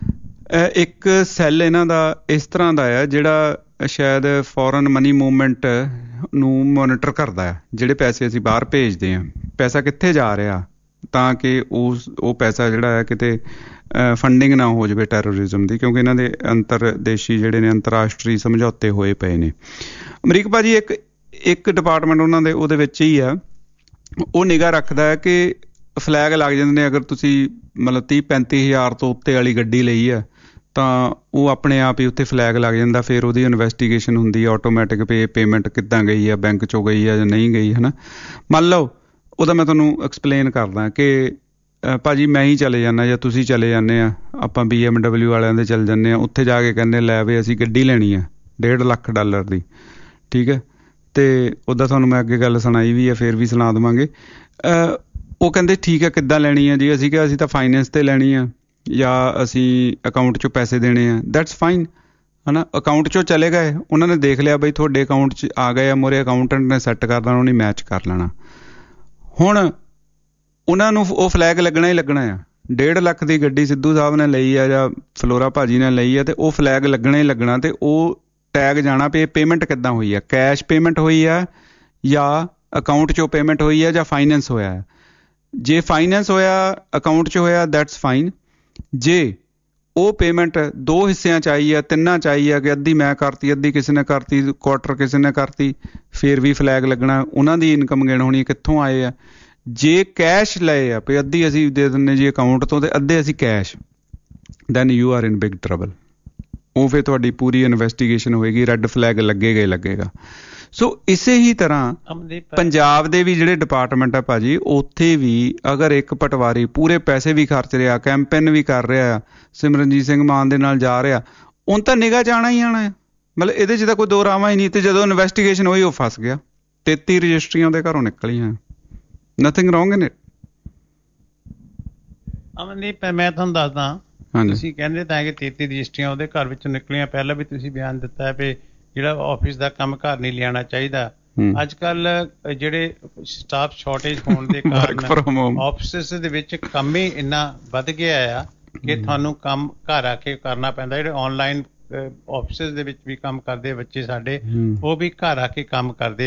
ਇੱਕ ਸੈੱਲ ਇਹਨਾਂ ਦਾ ਇਸ ਤਰ੍ਹਾਂ ਦਾ ਆ ਜਿਹੜਾ ਸ਼ਾਇਦ ਫੋਰਨ ਮਨੀ ਮੂਵਮੈਂਟ ਨੂੰ ਮੋਨੀਟਰ ਕਰਦਾ ਆ, ਜਿਹੜੇ ਪੈਸੇ ਅਸੀਂ ਬਾਹਰ ਭੇਜਦੇ ਹਾਂ, ਪੈਸਾ ਕਿੱਥੇ ਜਾ ਰਿਹਾ, ਤਾਂ ਕਿ ਉਸ ਉਹ ਪੈਸਾ ਜਿਹੜਾ ਹੈ ਕਿਤੇ ਫੰਡਿੰਗ ਨਾ ਹੋ ਜਾਵੇ ਟੈਰੋਰਿਜ਼ਮ ਦੀ, ਕਿਉਂਕਿ ਇਹਨਾਂ ਦੇ ਅੰਤਰਦੇਸ਼ੀ ਜਿਹੜੇ ਨੇ ਅੰਤਰਰਾਸ਼ਟਰੀ ਸਮਝੌਤੇ ਹੋਏ ਪਏ ਨੇ। ਅਮਰੀਕ ਭਾਜੀ ਇੱਕ ਇੱਕ ਡਿਪਾਰਟਮੈਂਟ ਉਹਨਾਂ ਦੇ ਉਹਦੇ ਵਿੱਚ ਹੀ ਆ, ਉਹ ਨਿਗਾਹ ਰੱਖਦਾ ਹੈ ਕਿ ਫਲੈਗ ਲੱਗ ਜਾਂਦੇ ਨੇ। ਅਗਰ ਤੁਸੀਂ ਮਤਲਬ ਤੀਹ ਪੈਂਤੀ ਹਜ਼ਾਰ ਤੋਂ ਉੱਤੇ ਵਾਲੀ ਗੱਡੀ ਲਈ ਆ ਤਾਂ ਉਹ ਆਪਣੇ ਆਪ ਹੀ ਉੱਥੇ ਫਲੈਗ ਲੱਗ ਜਾਂਦਾ, ਫਿਰ ਉਹਦੀ ਇਨਵੈਸਟੀਗੇਸ਼ਨ ਹੁੰਦੀ ਹੈ ਆਟੋਮੈਟਿਕ, ਪੇ ਪੇਮੈਂਟ ਕਿੱਦਾਂ ਗਈ ਆ, ਬੈਂਕ 'ਚੋਂ ਗਈ ਆ ਜਾਂ ਨਹੀਂ ਗਈ, ਹੈ ਨਾ। ਮੰਨ ਲਓ ਉਹਦਾ ਮੈਂ ਤੁਹਾਨੂੰ ਐਕਸਪਲੇਨ ਕਰਦਾ ਕਿ ਭਾਜੀ ਮੈਂ ਹੀ ਚਲੇ ਜਾਂਦਾ ਜਾਂ ਤੁਸੀਂ ਚਲੇ ਜਾਂਦੇ ਆ, ਆਪਾਂ ਬੀ ਐਮ ਡਬਲਿਊ ਵਾਲਿਆਂ ਦੇ ਚਲੇ ਜਾਂਦੇ ਹਾਂ, ਉੱਥੇ ਜਾ ਕੇ ਕਹਿੰਦੇ ਲੈ ਵੀ ਅਸੀਂ ਗੱਡੀ ਲੈਣੀ ਆ ਡੇਢ ਲੱਖ ਡਾਲਰ ਦੀ, ਠੀਕ ਹੈ। ਤੇ ਉੱਦਾਂ ਤੁਹਾਨੂੰ ਮੈਂ ਅੱਗੇ ਗੱਲ ਸੁਣਾਈ ਵੀ ਆ, ਫਿਰ ਵੀ ਸੁਣਾ ਦੇਵਾਂਗੇ। ਉਹ ਕਹਿੰਦੇ ਠੀਕ ਹੈ ਕਿੱਦਾਂ ਲੈਣੀ ਆ ਜੀ, ਅਸੀਂ ਕਿਹਾ ਅਸੀਂ ਤਾਂ ਫਾਈਨੈਂਸ 'ਤੇ ਲੈਣੀ ਆ ਜਾਂ ਅਸੀਂ ਅਕਾਊਂਟ 'ਚੋਂ ਪੈਸੇ ਦੇਣੇ ਆ, ਦੈਟਸ ਫਾਈਨ, ਹੈ ਨਾ। ਅਕਾਊਂਟ 'ਚੋਂ ਚਲੇ ਗਏ, ਉਹਨਾਂ ਨੇ ਦੇਖ ਲਿਆ ਬਈ ਤੁਹਾਡੇ ਅਕਾਊਂਟ 'ਚ ਆ ਗਏ ਆ, ਮੋਰੇ ਅਕਾਊਂਟੈਂਟ ਨੇ ਸੈੱਟ ਕਰ ਦੇਣਾ, ਉਹਨੇ ਮੈਚ ਕਰ ਲੈਣਾ। ਹੁਣ ਉਹਨਾਂ ਨੂੰ ਉਹ ਫਲੈਗ ਲੱਗਣਾ ਹੀ ਲੱਗਣਾ ਆ। ਡੇਢ ਲੱਖ ਦੀ ਗੱਡੀ ਸਿੱਧੂ ਸਾਹਿਬ ਨੇ ਲਈ ਆ ਜਾਂ ਫਲੋਰਾ ਭਾਜੀ ਨੇ ਲਈ ਆ, ਤੇ ਉਹ ਫਲੈਗ ਲੱਗਣਾ ਹੀ ਲੱਗਣਾ, ਤੇ ਉਹ ਟੈਗ ਜਾਣਾ ਵੀ ਇਹ ਪੇਮੈਂਟ ਕਿੱਦਾਂ ਹੋਈ ਆ, ਕੈਸ਼ ਪੇਮੈਂਟ ਹੋਈ ਆ ਜਾਂ ਅਕਾਊਂਟ 'ਚੋਂ ਪੇਮੈਂਟ ਹੋਈ ਆ ਜਾਂ ਫਾਈਨੈਂਸ ਹੋਇਆ। ਜੇ ਫਾਈਨੈਂਸ ਹੋਇਆ, ਅਕਾਊਂਟ 'ਚ ਹੋਇਆ, ਦੈਟਸ ਫਾਈਨ। ਜੇ ਉਹ ਪੇਮੈਂਟ ਦੋ ਹਿੱਸਿਆਂ 'ਚ ਆਈ ਆ, ਤਿੰਨਾਂ 'ਚ ਆਈ ਆ ਕਿ ਅੱਧੀ ਮੈਂ ਕਰਤੀ, ਅੱਧੀ ਕਿਸੇ ਨੇ ਕਰਤੀ, ਕੁਆਟਰ ਕਿਸੇ ਨੇ ਕਰਤੀ, ਫਿਰ ਵੀ ਫਲੈਗ ਲੱਗਣਾ। ਉਹਨਾਂ ਦੀ ਇਨਕਮ ਗਿਣ ਹੋਣੀ ਕਿੱਥੋਂ ਆਏ ਆ। ਜੇ ਕੈਸ਼ ਲਏ ਆ ਵੀ ਅੱਧੀ ਅਸੀਂ ਦੇ ਦਿੰਦੇ ਜੀ ਅਕਾਊਂਟ ਤੋਂ ਤੇ ਅੱਧੇ ਅਸੀਂ cash, then you are in big trouble. ਉਹ ਫਿਰ ਤੁਹਾਡੀ ਪੂਰੀ ਇਨਵੈਸਟੀਗੇਸ਼ਨ ਹੋਏਗੀ, ਰੈੱਡ ਫਲੈਗ ਲੱਗੇਗਾ ਹੀ ਲੱਗੇਗਾ। ਸੋ ਇਸੇ ਹੀ ਤਰ੍ਹਾਂ ਪੰਜਾਬ ਦੇ ਵੀ ਜਿਹੜੇ ਡਿਪਾਰਟਮੈਂਟ ਆ ਭਾਜੀ, ਉੱਥੇ ਵੀ ਅਗਰ ਇੱਕ ਪਟਵਾਰੀ ਪੂਰੇ ਪੈਸੇ ਵੀ ਖਰਚ ਰਿਹਾ, ਕੈਂਪੇਨ ਵੀ ਕਰ ਰਿਹਾ, ਸਿਮਰਨਜੀਤ ਸਿੰਘ ਮਾਨ ਦੇ ਨਾਲ ਜਾ ਰਿਹਾ, ਉਹਨ ਤਾਂ ਨਿਗਾਹ 'ਚ ਆਉਣਾ ਹੀ ਆਉਣਾ ਹੈ। ਮਤਲਬ ਇਹਦੇ 'ਚ ਤਾਂ ਕੋਈ ਦੋ ਰਾਵਾਂ ਹੀ ਨਹੀਂ। ਤੇ ਜਦੋਂ ਇਨਵੈਸਟੀਗੇਸ਼ਨ ਹੋਈ ਉਹ ਫਸ ਗਿਆ, ਤੇਤੀ ਰਜਿਸਟਰੀਆਂ ਉਹਦੇ ਘਰੋਂ ਨਿਕਲੀਆਂ, nothing wrong in it. Amandeep ਮੈਂ ਤੁਹਾਨੂੰ ਦੱਸਦਾ, ਤੁਸੀਂ ਕਹਿੰਦੇ ਤਾਂ ਕਿ ਤੇਤੀ ਰਜਿਸਟਰੀਆਂ ਉਹਦੇ ਘਰ ਵਿੱਚੋਂ ਨਿਕਲੀਆਂ। ਪਹਿਲਾਂ ਵੀ ਤੁਸੀਂ ਬਿਆਨ ਦਿੱਤਾ ਵੀ ਜਿਹੜਾ ਆਫਿਸ ਦਾ ਕੰਮ ਘਰ ਨਹੀਂ ਲਿਆਉਣਾ ਚਾਹੀਦਾ। ਅੱਜ ਕੱਲ ਜਿਹੜੇ ਸਟਾਫ ਸ਼ਾਰਟੇਜ ਹੋਣ ਦੇ ਕਾਰਨ ਆਫਿਸ ਦੇ ਵਿੱਚ ਕੰਮ ਹੀ ਇੰਨਾ ਵੱਧ ਗਿਆ ਆ ਕਿ ਤੁਹਾਨੂੰ ਕੰਮ ਘਰ ਆ ਕੇ ਕਰਨਾ ਪੈਂਦਾ। ਜਿਹੜੇ ਆਨਲਾਈਨ ਆਫਿਸ ਦੇ ਵਿੱਚ ਵੀ ਕੰਮ ਕਰਦੇ ਬੱਚੇ ਸਾਡੇ, ਉਹ ਵੀ ਘਰ ਆ ਕੇ ਕੰਮ ਕਰਦੇ ਆ।